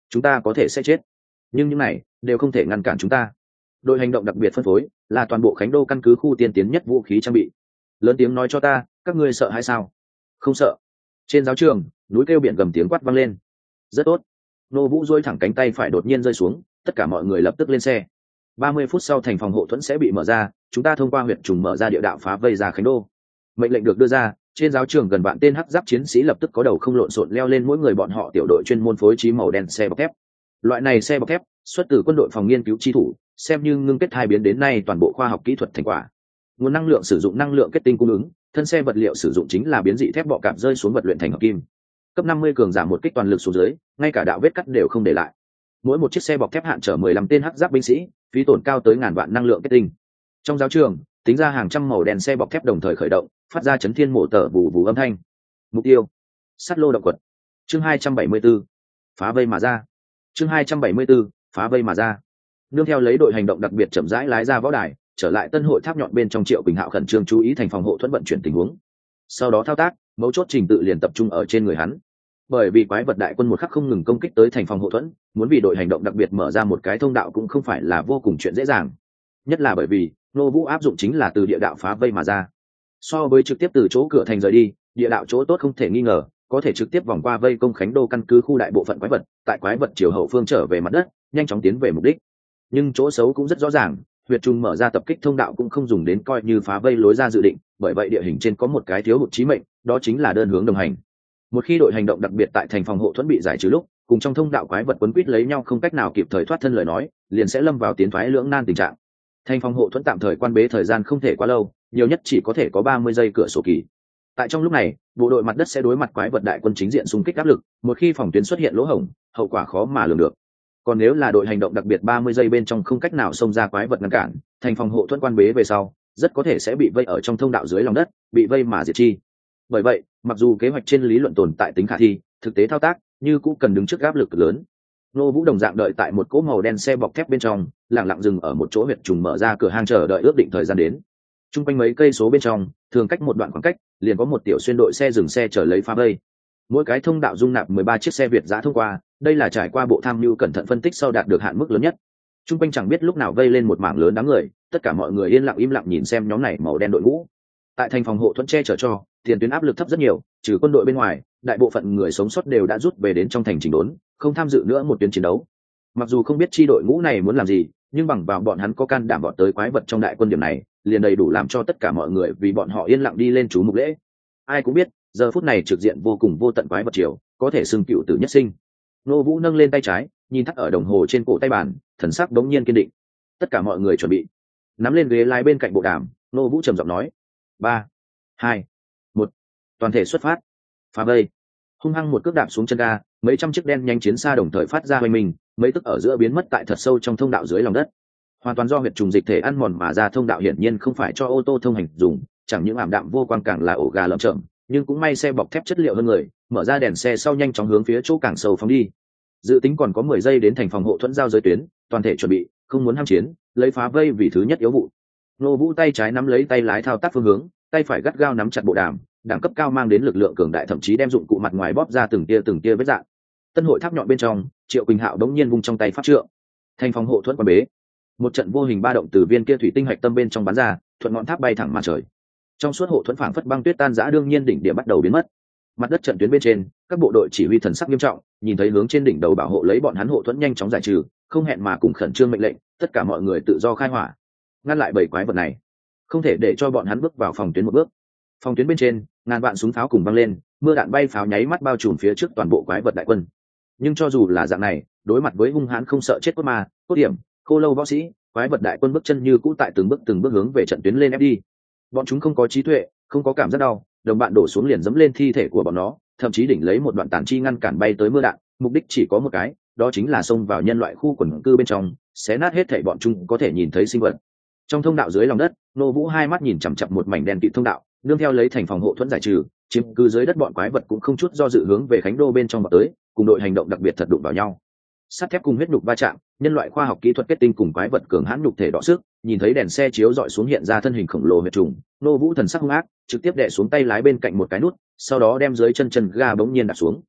A: chúng ta có thể sẽ chết, nhưng những này đều không thể ngăn cản chúng ta. Đội hành động đặc biệt phân phối là toàn bộ Khánh Đô căn cứ khu tiên tiến nhất vũ khí trang bị. Lớn tiếng nói cho ta, các ngươi sợ hay sao? Không sợ. Trên giáo trường, núi kêu biển gầm tiếng quát vang lên. Rất tốt. Nô Vũ duỗi thẳng cánh tay phải đột nhiên rơi xuống, tất cả mọi người lập tức lên xe. 30 phút sau thành phòng hộ thuẫn sẽ bị mở ra, chúng ta thông qua huyệt trùng mở ra địa đạo phá vây ra Khánh Đô. Mệnh lệnh được đưa ra, trên giáo trường gần vạn tên hắc giáp chiến sĩ lập tức có đầu không lộn xộn leo lên mỗi người bọn họ tiểu đội chuyên môn phối trí màu đen xe bọc thép. Loại này xe bọc thép xuất từ quân đội phòng nghiên cứu chi thủ, xem như ngưng kết hai biến đến nay toàn bộ khoa học kỹ thuật thành quả. Nguồn năng lượng sử dụng năng lượng kết tinh cung ứng, thân xe vật liệu sử dụng chính là biến dị thép bọ cạp rơi xuống vật luyện thành hợp kim. Cấp 50 cường giảm một kích toàn lực xuống dưới, ngay cả đạo vết cắt đều không để lại. Mỗi một chiếc xe bọc thép hạn chở 15 tên hắc giáp binh sĩ, phí tổn cao tới ngàn vạn năng lượng kết tinh. Trong giáo trường, tính ra hàng trăm màu đen xe bọc thép đồng thời khởi động, phát ra chấn thiên mổ tở vù vù âm thanh. Mục tiêu: sắt lô động quật. Chương 274, phá vây mà ra. Chương 274, phá vây mà ra. Nương theo lấy đội hành động đặc biệt chậm rãi lái ra võ đài, trở lại Tân Hội Tháp nhọn bên trong, Triệu Bình Hạo khẩn trương chú ý thành phòng hộ thuẫn vận chuyển tình huống. Sau đó thao tác, mấu chốt trình tự liền tập trung ở trên người hắn. Bởi vì quái vật đại quân một khắc không ngừng công kích tới thành phòng hộ thuẫn, muốn vì đội hành động đặc biệt mở ra một cái thông đạo cũng không phải là vô cùng chuyện dễ dàng. Nhất là bởi vì Nô Vũ áp dụng chính là từ địa đạo phá vây mà ra. So với trực tiếp từ chỗ cửa thành rời đi, địa đạo chỗ tốt không thể nghi ngờ, có thể trực tiếp vòng qua vây công Khánh Đô căn cứ khu đại bộ phận quái vật, tại quái vật chiều hậu phương trở về mặt đất, nhanh chóng tiến về mục đích. Nhưng chỗ xấu cũng rất rõ ràng, huyệt trùng mở ra tập kích thông đạo cũng không dùng đến coi như phá vây lối ra dự định, bởi vậy địa hình trên có một cái thiếu hụt chí mệnh, đó chính là đơn hướng đồng hành. Một khi đội hành động đặc biệt tại thành phòng hộ thuẫn bị giải trừ lúc, cùng trong thông đạo quái vật quấn quýt lấy nhau không cách nào kịp thời thoát thân lời nói, liền sẽ lâm vào tiến thoái lưỡng nan tình trạng. Thành phòng hộ thuẫn tạm thời quan bế thời gian không thể quá lâu, nhiều nhất chỉ có thể có 30 giây cửa sổ kỳ. Tại trong lúc này, bộ đội mặt đất sẽ đối mặt quái vật đại quân chính diện xung kích áp lực, một khi phòng tuyến xuất hiện lỗ hổng, hậu quả khó mà lường được. Còn nếu là đội hành động đặc biệt 30 giây bên trong không cách nào xông ra quái vật ngăn cản, thành phòng hộ thuẫn quan bế về sau, rất có thể sẽ bị vây ở trong thông đạo dưới lòng đất, bị vây mà diệt chi. Bởi vậy, mặc dù kế hoạch trên lý luận tồn tại tính khả thi, thực tế thao tác như cũng cần đứng trước áp lực lớn. Nô Vũ đồng dạng đợi tại một cỗ màu đen xe bọc thép bên trong, lặng lặng dừng ở một chỗ huyệt trùng mở ra cửa hang chờ đợi ước định thời gian đến. Trung quanh mấy cây số bên trong, thường cách một đoạn khoảng cách, liền có một tiểu xuyên đội xe dừng xe chờ lấy phá vây. Mỗi cái thông đạo dung nạp 13 chiếc xe Việt giã thông qua, đây là trải qua bộ tham mưu cẩn thận phân tích sau đạt được hạn mức lớn nhất. Trung quanh chẳng biết lúc nào vây lên một mảng lớn đám người, tất cả mọi người yên lặng im lặng nhìn xem nhóm này màu đen đội ngũ. Tại thành phòng hộ thuẫn che chở cho, tiền tuyến áp lực thấp rất nhiều, trừ quân đội bên ngoài, đại bộ phận người sống sót đều đã rút về đến trong thành chỉnh đốn, không tham dự nữa một tuyến chiến đấu. Mặc dù không biết chi đội ngũ này muốn làm gì, nhưng bằng vào bọn hắn có can đảm vọt tới quái vật trong đại quân điểm này, liền đầy đủ làm cho tất cả mọi người vì bọn họ yên lặng đi lên chú mục lễ. Ai cũng biết, giờ phút này trực diện vô cùng vô tận quái vật triều, có thể xưng cựu tử nhất sinh. Nô Vũ nâng lên tay trái, nhìn thắt ở đồng hồ trên cổ tay bàn, thần sắc đống nhiên kiên định. Tất cả mọi người chuẩn bị. Nắm lên ghế lái bên cạnh bộ đàm, Nô Vũ trầm giọng nói: 3, 2, 1, toàn thể xuất phát. Phá vây. Hung hăng một cước đạp xuống chân ga, mấy trăm chiếc đen nhanh chiến xa đồng thời phát ra hoành mình, mấy tức ở giữa biến mất tại thật sâu trong thông đạo dưới lòng đất. Hoàn toàn do huyệt trùng dịch thể ăn mòn mà ra thông đạo hiển nhiên không phải cho ô tô thông hành dùng, chẳng những ảm đạm vô quang càng là ổ gà lởm chởm, nhưng cũng may xe bọc thép chất liệu hơn người, mở ra đèn xe sau nhanh chóng hướng phía chỗ càng sâu phóng đi. Dự tính còn có 10 giây đến thành phòng hộ thuẫn giao giới tuyến, toàn thể chuẩn bị, không muốn ham chiến, lấy phá vây vì thứ nhất yếu vụ. Nô Vũ tay trái nắm lấy tay lái thao tác phương hướng, tay phải gắt gao nắm chặt bộ đàm, đẳng cấp cao mang đến lực lượng cường đại thậm chí đem dụng cụ mặt ngoài bóp ra từng tia vết rạn. Tân Hội Tháp nhọn bên trong, Triệu Quỳnh Hạo đống nhiên vung trong tay pháp trượng. Thành phòng hộ thuẫn quan bế. Một trận vô hình ba động từ viên kia thủy tinh hạch tâm bên trong bắn ra, thuận ngọn tháp bay thẳng mặt trời. Trong suốt hộ thuẫn phảng phất băng tuyết tan rã, đương nhiên đỉnh điểm bắt đầu biến mất. Mặt đất trận tuyến bên trên, các bộ đội chỉ huy thần sắc nghiêm trọng, nhìn thấy hướng trên đỉnh đầu bảo hộ lấy bọn hắn hộ thuẫn nhanh chóng giải trừ, không hẹn mà cùng khẩn trương mệnh lệnh, tất cả mọi người tự do khai hỏa, ngăn lại bầy quái vật này, không thể để cho bọn hắn bước vào phòng tuyến một bước. Phòng tuyến bên trên, ngàn vạn súng pháo cùng văng lên, mưa đạn bay pháo nháy mắt bao trùm phía trước toàn bộ quái vật đại quân. Nhưng cho dù là dạng này, đối mặt với hung hãn không sợ chết cốt ma, cốt điểm, khô lâu võ sĩ, quái vật đại quân bước chân như cũ tại từng bước hướng về trận tuyến lên ép đi. Bọn chúng không có trí tuệ, không có cảm giác đau, đồng bạn đổ xuống liền dẫm lên thi thể của bọn nó, thậm chí đỉnh lấy một đoạn tàn chi ngăn cản bay tới mưa đạn, mục đích chỉ có một cái, đó chính là xông vào nhân loại khu quần cư bên trong, xé nát hết thảy bọn chúng có thể nhìn thấy sinh vật. Trong thông đạo dưới lòng đất, Nô Vũ hai mắt nhìn chằm chằm một mảnh đen kịt thông đạo, nương theo lấy thành phòng hộ thuẫn giải trừ, chiếm cư dưới đất bọn quái vật cũng không chút do dự hướng về Khánh Đô bên trong vào tới, cùng đội hành động đặc biệt thật đụng vào nhau. Sắt thép cùng huyết nhục va chạm, nhân loại khoa học kỹ thuật kết tinh cùng quái vật cường hãn nhục thể đọ sức, nhìn thấy đèn xe chiếu dọi xuống hiện ra thân hình khổng lồ huyệt trùng, Nô Vũ thần sắc hung ác, trực tiếp đè xuống tay lái bên cạnh một cái nút, sau đó đem dưới chân ga bỗng nhiên đặt xuống.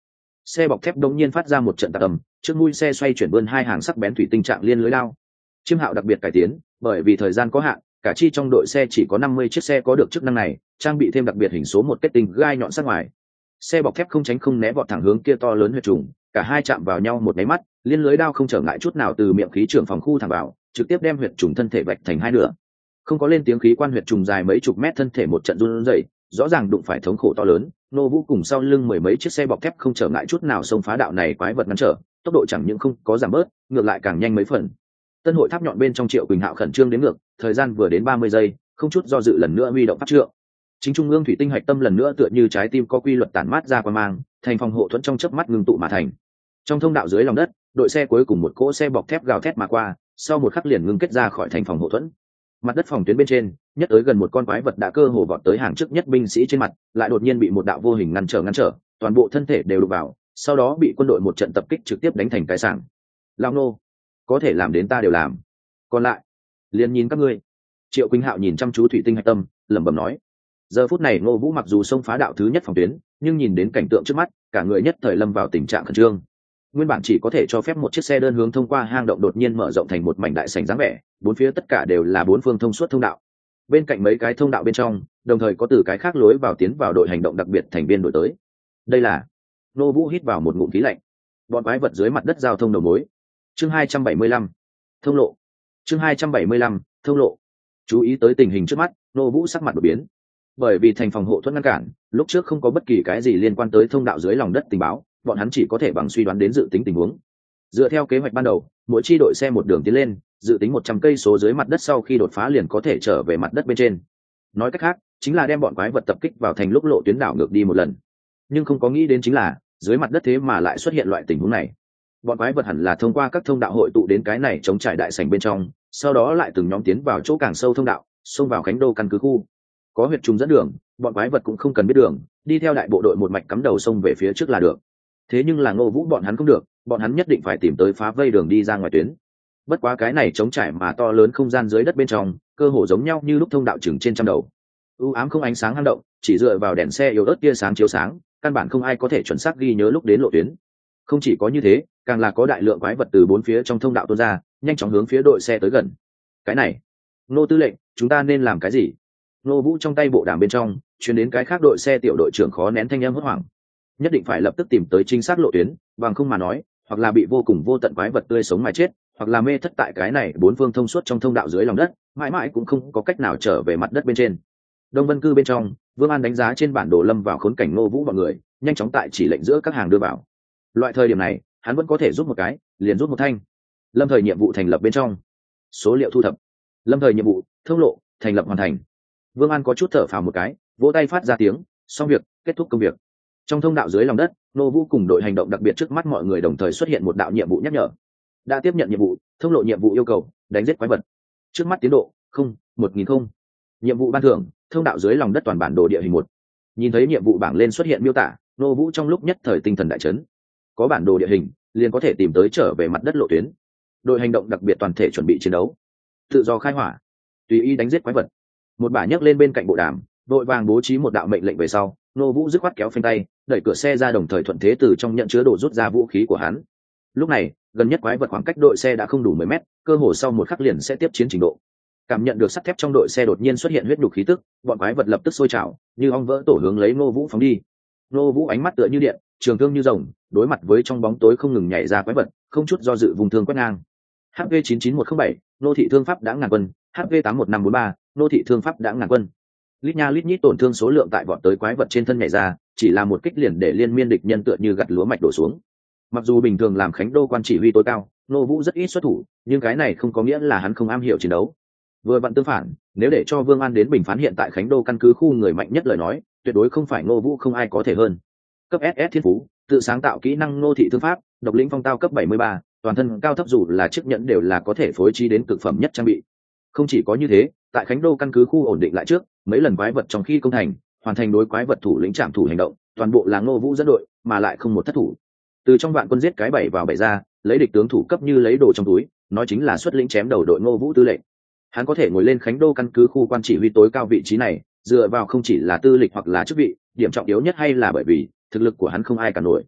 A: xe bọc thép đông nhiên phát ra một trận tạc ầm, trước mũi xe xoay chuyển vươn hai hàng sắc bén thủy tinh trạng liên lưới lao. Chiêm Hạo đặc biệt cải tiến, bởi vì thời gian có hạn, cả chi trong đội xe chỉ có 50 chiếc xe có được chức năng này, trang bị thêm đặc biệt hình số một kết tinh gai nhọn sát ngoài. Xe bọc thép không tránh không né vọt thẳng hướng kia to lớn huyệt trùng, cả hai chạm vào nhau một máy mắt, liên lưới đao không trở ngại chút nào từ miệng khí trưởng phòng khu thẳng vào, trực tiếp đem huyệt trùng thân thể vạch thành hai nửa. Không có lên tiếng khí quan huyệt trùng dài mấy chục mét thân thể một trận run rẩy, rõ ràng đụng phải thống khổ to lớn. Nô Vũ cùng sau lưng mười mấy chiếc xe bọc thép không trở ngại chút nào xông phá đạo này quái vật ngăn trở, tốc độ chẳng những không có giảm bớt, ngược lại càng nhanh mấy phần. Tân hội tháp nhọn bên trong Triệu Quỳnh Hạo khẩn trương đến ngược, thời gian vừa đến 30 giây, không chút do dự lần nữa huy động pháp trượng. Chính trung ương thủy tinh hạch tâm lần nữa tựa như trái tim có quy luật tản mát ra qua mang, thành phòng hộ thuẫn trong chớp mắt ngưng tụ mà thành. Trong thông đạo dưới lòng đất, đội xe cuối cùng một cỗ xe bọc thép gào thét mà qua, sau một khắc liền ngưng kết ra khỏi thành phòng hộ thuẫn. Mặt đất phòng tuyến bên trên, nhất tới gần một con quái vật đã cơ hồ vọt tới hàng trước nhất binh sĩ trên mặt, lại đột nhiên bị một đạo vô hình ngăn trở, toàn bộ thân thể đều đụng vào, sau đó bị quân đội một trận tập kích trực tiếp đánh thành cái sảng. Lao nô, có thể làm đến ta đều làm, còn lại liền nhìn các ngươi. Triệu Quỳnh Hạo nhìn chăm chú thủy tinh hạch tâm, lẩm bẩm nói. Giờ phút này Ngô Vũ mặc dù xông phá đạo thứ nhất phòng tuyến, nhưng nhìn đến cảnh tượng trước mắt, cả người nhất thời lâm vào tình trạng khẩn trương. Nguyên bản chỉ có thể cho phép một chiếc xe đơn hướng thông qua hang động đột nhiên mở rộng thành một mảnh đại sảnh dáng vẻ, bốn phía tất cả đều là bốn phương thông suốt thông đạo. Bên cạnh mấy cái thông đạo bên trong, đồng thời có từ cái khác lối vào tiến vào đội hành động đặc biệt thành viên đổi tới. Đây là Ngô Vũ hít vào một ngụm khí lạnh. Bọn quái vật dưới mặt đất giao thông đầu mối. Chương 275, thông lộ. Chương 275, thông lộ. Chú ý tới tình hình trước mắt, Ngô Vũ sắc mặt đổi biến. Bởi vì thành phòng hộ thuẫn ngăn cản, lúc trước không có bất kỳ cái gì liên quan tới thông đạo dưới lòng đất tình báo, bọn hắn chỉ có thể bằng suy đoán đến dự tính tình huống. Dựa theo kế hoạch ban đầu, mỗi chi đội xe một đường tiến lên, dự tính 100 cây số dưới mặt đất sau khi đột phá liền có thể trở về mặt đất bên trên. Nói cách khác, chính là đem bọn quái vật tập kích vào thành lúc lộ tuyến đảo ngược đi một lần. Nhưng không có nghĩ đến chính là, dưới mặt đất thế mà lại xuất hiện loại tình huống này. Bọn quái vật hẳn là thông qua các thông đạo hội tụ đến cái này chống trải đại sảnh bên trong, sau đó lại từng nhóm tiến vào chỗ càng sâu thông đạo, xông vào Khánh Đô căn cứ khu. Có huyệt trùng dẫn đường, bọn quái vật cũng không cần biết đường, đi theo đại bộ đội một mạch cắm đầu sông về phía trước là được. Thế nhưng là Ngô Vũ bọn hắn không được, bọn hắn nhất định phải tìm tới phá vây đường đi ra ngoài tuyến. Bất quá cái này trống trải mà to lớn không gian dưới đất bên trong, cơ hồ giống nhau như lúc thông đạo chừng trên trăm đầu. U ám không ánh sáng hang động, chỉ dựa vào đèn xe yếu ớt tia sáng chiếu sáng, căn bản không ai có thể chuẩn xác ghi nhớ lúc đến lộ tuyến. Không chỉ có như thế, càng là có đại lượng quái vật từ bốn phía trong thông đạo tuôn ra, nhanh chóng hướng phía đội xe tới gần. Cái này, Ngô tư lệnh, chúng ta nên làm cái gì? Ngô Vũ trong tay bộ đàm bên trong truyền đến cái khác đội xe tiểu đội trưởng khó nén thanh âm hốt hoảng. Nhất định phải lập tức tìm tới chính xác lộ tuyến, bằng không mà nói, hoặc là bị vô cùng vô tận quái vật tươi sống mà chết, hoặc là mê thất tại cái này bốn phương thông suốt trong thông đạo dưới lòng đất, mãi mãi cũng không có cách nào trở về mặt đất bên trên. Đông Vân Cư bên trong, Vương An đánh giá trên bản đồ lâm vào khốn cảnh Ngô Vũ bọn người, nhanh chóng tại chỉ lệnh giữa các hàng đưa vào. Loại thời điểm này, hắn vẫn có thể rút một cái, liền rút một thanh. Lâm thời nhiệm vụ thành lập bên trong, số liệu thu thập. Lâm thời nhiệm vụ, thông lộ, thành lập hoàn thành. Vương An có chút thở phào một cái, vỗ tay phát ra tiếng, xong việc, kết thúc công việc. Trong thông đạo dưới lòng đất, Ngô Vũ cùng đội hành động đặc biệt trước mắt mọi người đồng thời xuất hiện một đạo nhiệm vụ nhắc nhở. Đã tiếp nhận nhiệm vụ, thông lộ nhiệm vụ yêu cầu, đánh giết quái vật. Trước mắt tiến độ, 1000. Nhiệm vụ ban thưởng, thông đạo dưới lòng đất toàn bản đồ địa hình 1. Nhìn thấy nhiệm vụ bảng lên xuất hiện miêu tả, Ngô Vũ trong lúc nhất thời tinh thần đại chấn. Có bản đồ địa hình, liền có thể tìm tới trở về mặt đất lộ tuyến. Đội hành động đặc biệt toàn thể chuẩn bị chiến đấu. Tự do khai hỏa, tùy ý đánh giết quái vật. Một bả nhấc lên bên cạnh bộ đàm, đội vàng bố trí một đạo mệnh lệnh về sau, Ngô Vũ dứt khoát kéo phanh tay, đẩy cửa xe ra, đồng thời thuận thế từ trong nhận chứa đồ rút ra vũ khí của hắn. Lúc này, gần nhất quái vật khoảng cách đội xe đã không đủ 10 mét, cơ hồ sau một khắc liền sẽ tiếp chiến trình độ. Cảm nhận được sắt thép trong đội xe đột nhiên xuất hiện huyết nhục khí tức, bọn quái vật lập tức sôi trào, như ong vỡ tổ hướng lấy Ngô Vũ phóng đi. Ngô Vũ ánh mắt tựa như điện, trường thương như rồng, đối mặt với trong bóng tối không ngừng nhảy ra quái vật, không chút do dự vùng thương quét ngang. HV 99107, nô thị thương pháp đã ngàn quân, HV 81543, nô thị thương pháp đã ngàn quân. Lít nha lít nhít tổn thương số lượng tại vọt tới quái vật trên thân nhảy ra, chỉ là một kích liền để liên miên địch nhân tựa như gặt lúa mạch đổ xuống. Mặc dù bình thường làm Khánh Đô quan chỉ huy tối cao, Ngô Vũ rất ít xuất thủ, nhưng cái này không có nghĩa là hắn không am hiểu chiến đấu. Vừa vặn tương phản, nếu để cho Vương An đến bình phán hiện tại Khánh Đô căn cứ khu người mạnh nhất lời nói, tuyệt đối không phải Ngô Vũ không ai có thể hơn. Cấp SS thiên phú, tự sáng tạo kỹ năng nô thị thương pháp, độc lĩnh phong tao cấp 73, toàn thân cao thấp dù là chiếc nhẫn đều là có thể phối trí đến cực phẩm nhất trang bị. Không chỉ có như thế, tại Khánh Đô căn cứ khu ổn định lại trước, mấy lần quái vật trong khi công thành, hoàn thành đối quái vật thủ lĩnh trảm thủ hành động, toàn bộ là Ngô Vũ dẫn đội, mà lại không một thất thủ. Từ trong vạn quân giết cái 7 vào 7 ra, lấy địch tướng thủ cấp như lấy đồ trong túi, nói chính là xuất lĩnh chém đầu đội Ngô Vũ tư lệnh. Hắn có thể ngồi lên Khánh Đô căn cứ khu quan chỉ huy tối cao vị trí này, dựa vào không chỉ là tư lịch hoặc là chức vị, điểm trọng yếu nhất hay là bởi vì thực lực của hắn không ai cả nổi.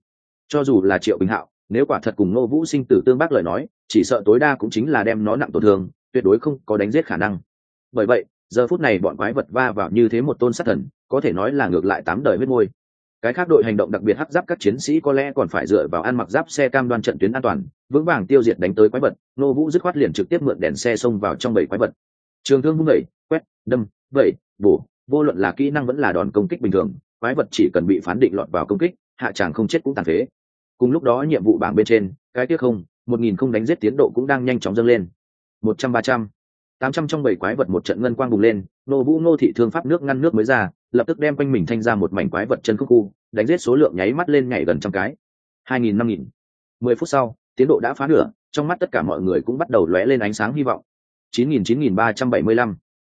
A: Cho dù là Triệu Bình Hạo, nếu quả thật cùng Ngô Vũ sinh tử tương bác lời nói, chỉ sợ tối đa cũng chính là đem nó nặng tổn thương, tuyệt đối không có đánh giết khả năng. Bởi vậy, giờ phút này bọn quái vật va vào như thế một tôn sát thần, có thể nói là ngược lại 8 đời huyết môi. Cái khác đội hành động đặc biệt hắc giáp các chiến sĩ có lẽ còn phải dựa vào ăn mặc giáp xe cam đoan trận tuyến an toàn, vững vàng tiêu diệt đánh tới quái vật. Ngô Vũ dứt khoát liền trực tiếp mượn đèn xe xông vào trong bầy quái vật. Trường thương vung đẩy, quét, đâm, vẩy, bổ, vô luận là kỹ năng vẫn là đòn công kích bình thường, quái vật chỉ cần bị phán định lọt vào công kích, hạ tràng không chết cũng tàn phế. Cùng lúc đó nhiệm vụ bảng bên trên, cái tiếc không, 1000 không đánh giết tiến độ cũng đang nhanh chóng dâng lên. 100 300 800 trong bảy quái vật một trận ngân quang bùng lên, Ngô Vũ Ngô thị thương pháp nước ngăn nước mới ra, lập tức đem quanh mình thanh ra một mảnh quái vật chân khúc khu, đánh giết số lượng nháy mắt lên nhảy gần trăm cái. 2000 5000. 10 phút sau, tiến độ đã phá nửa, trong mắt tất cả mọi người cũng bắt đầu lóe lên ánh sáng hy vọng. 9000 9375.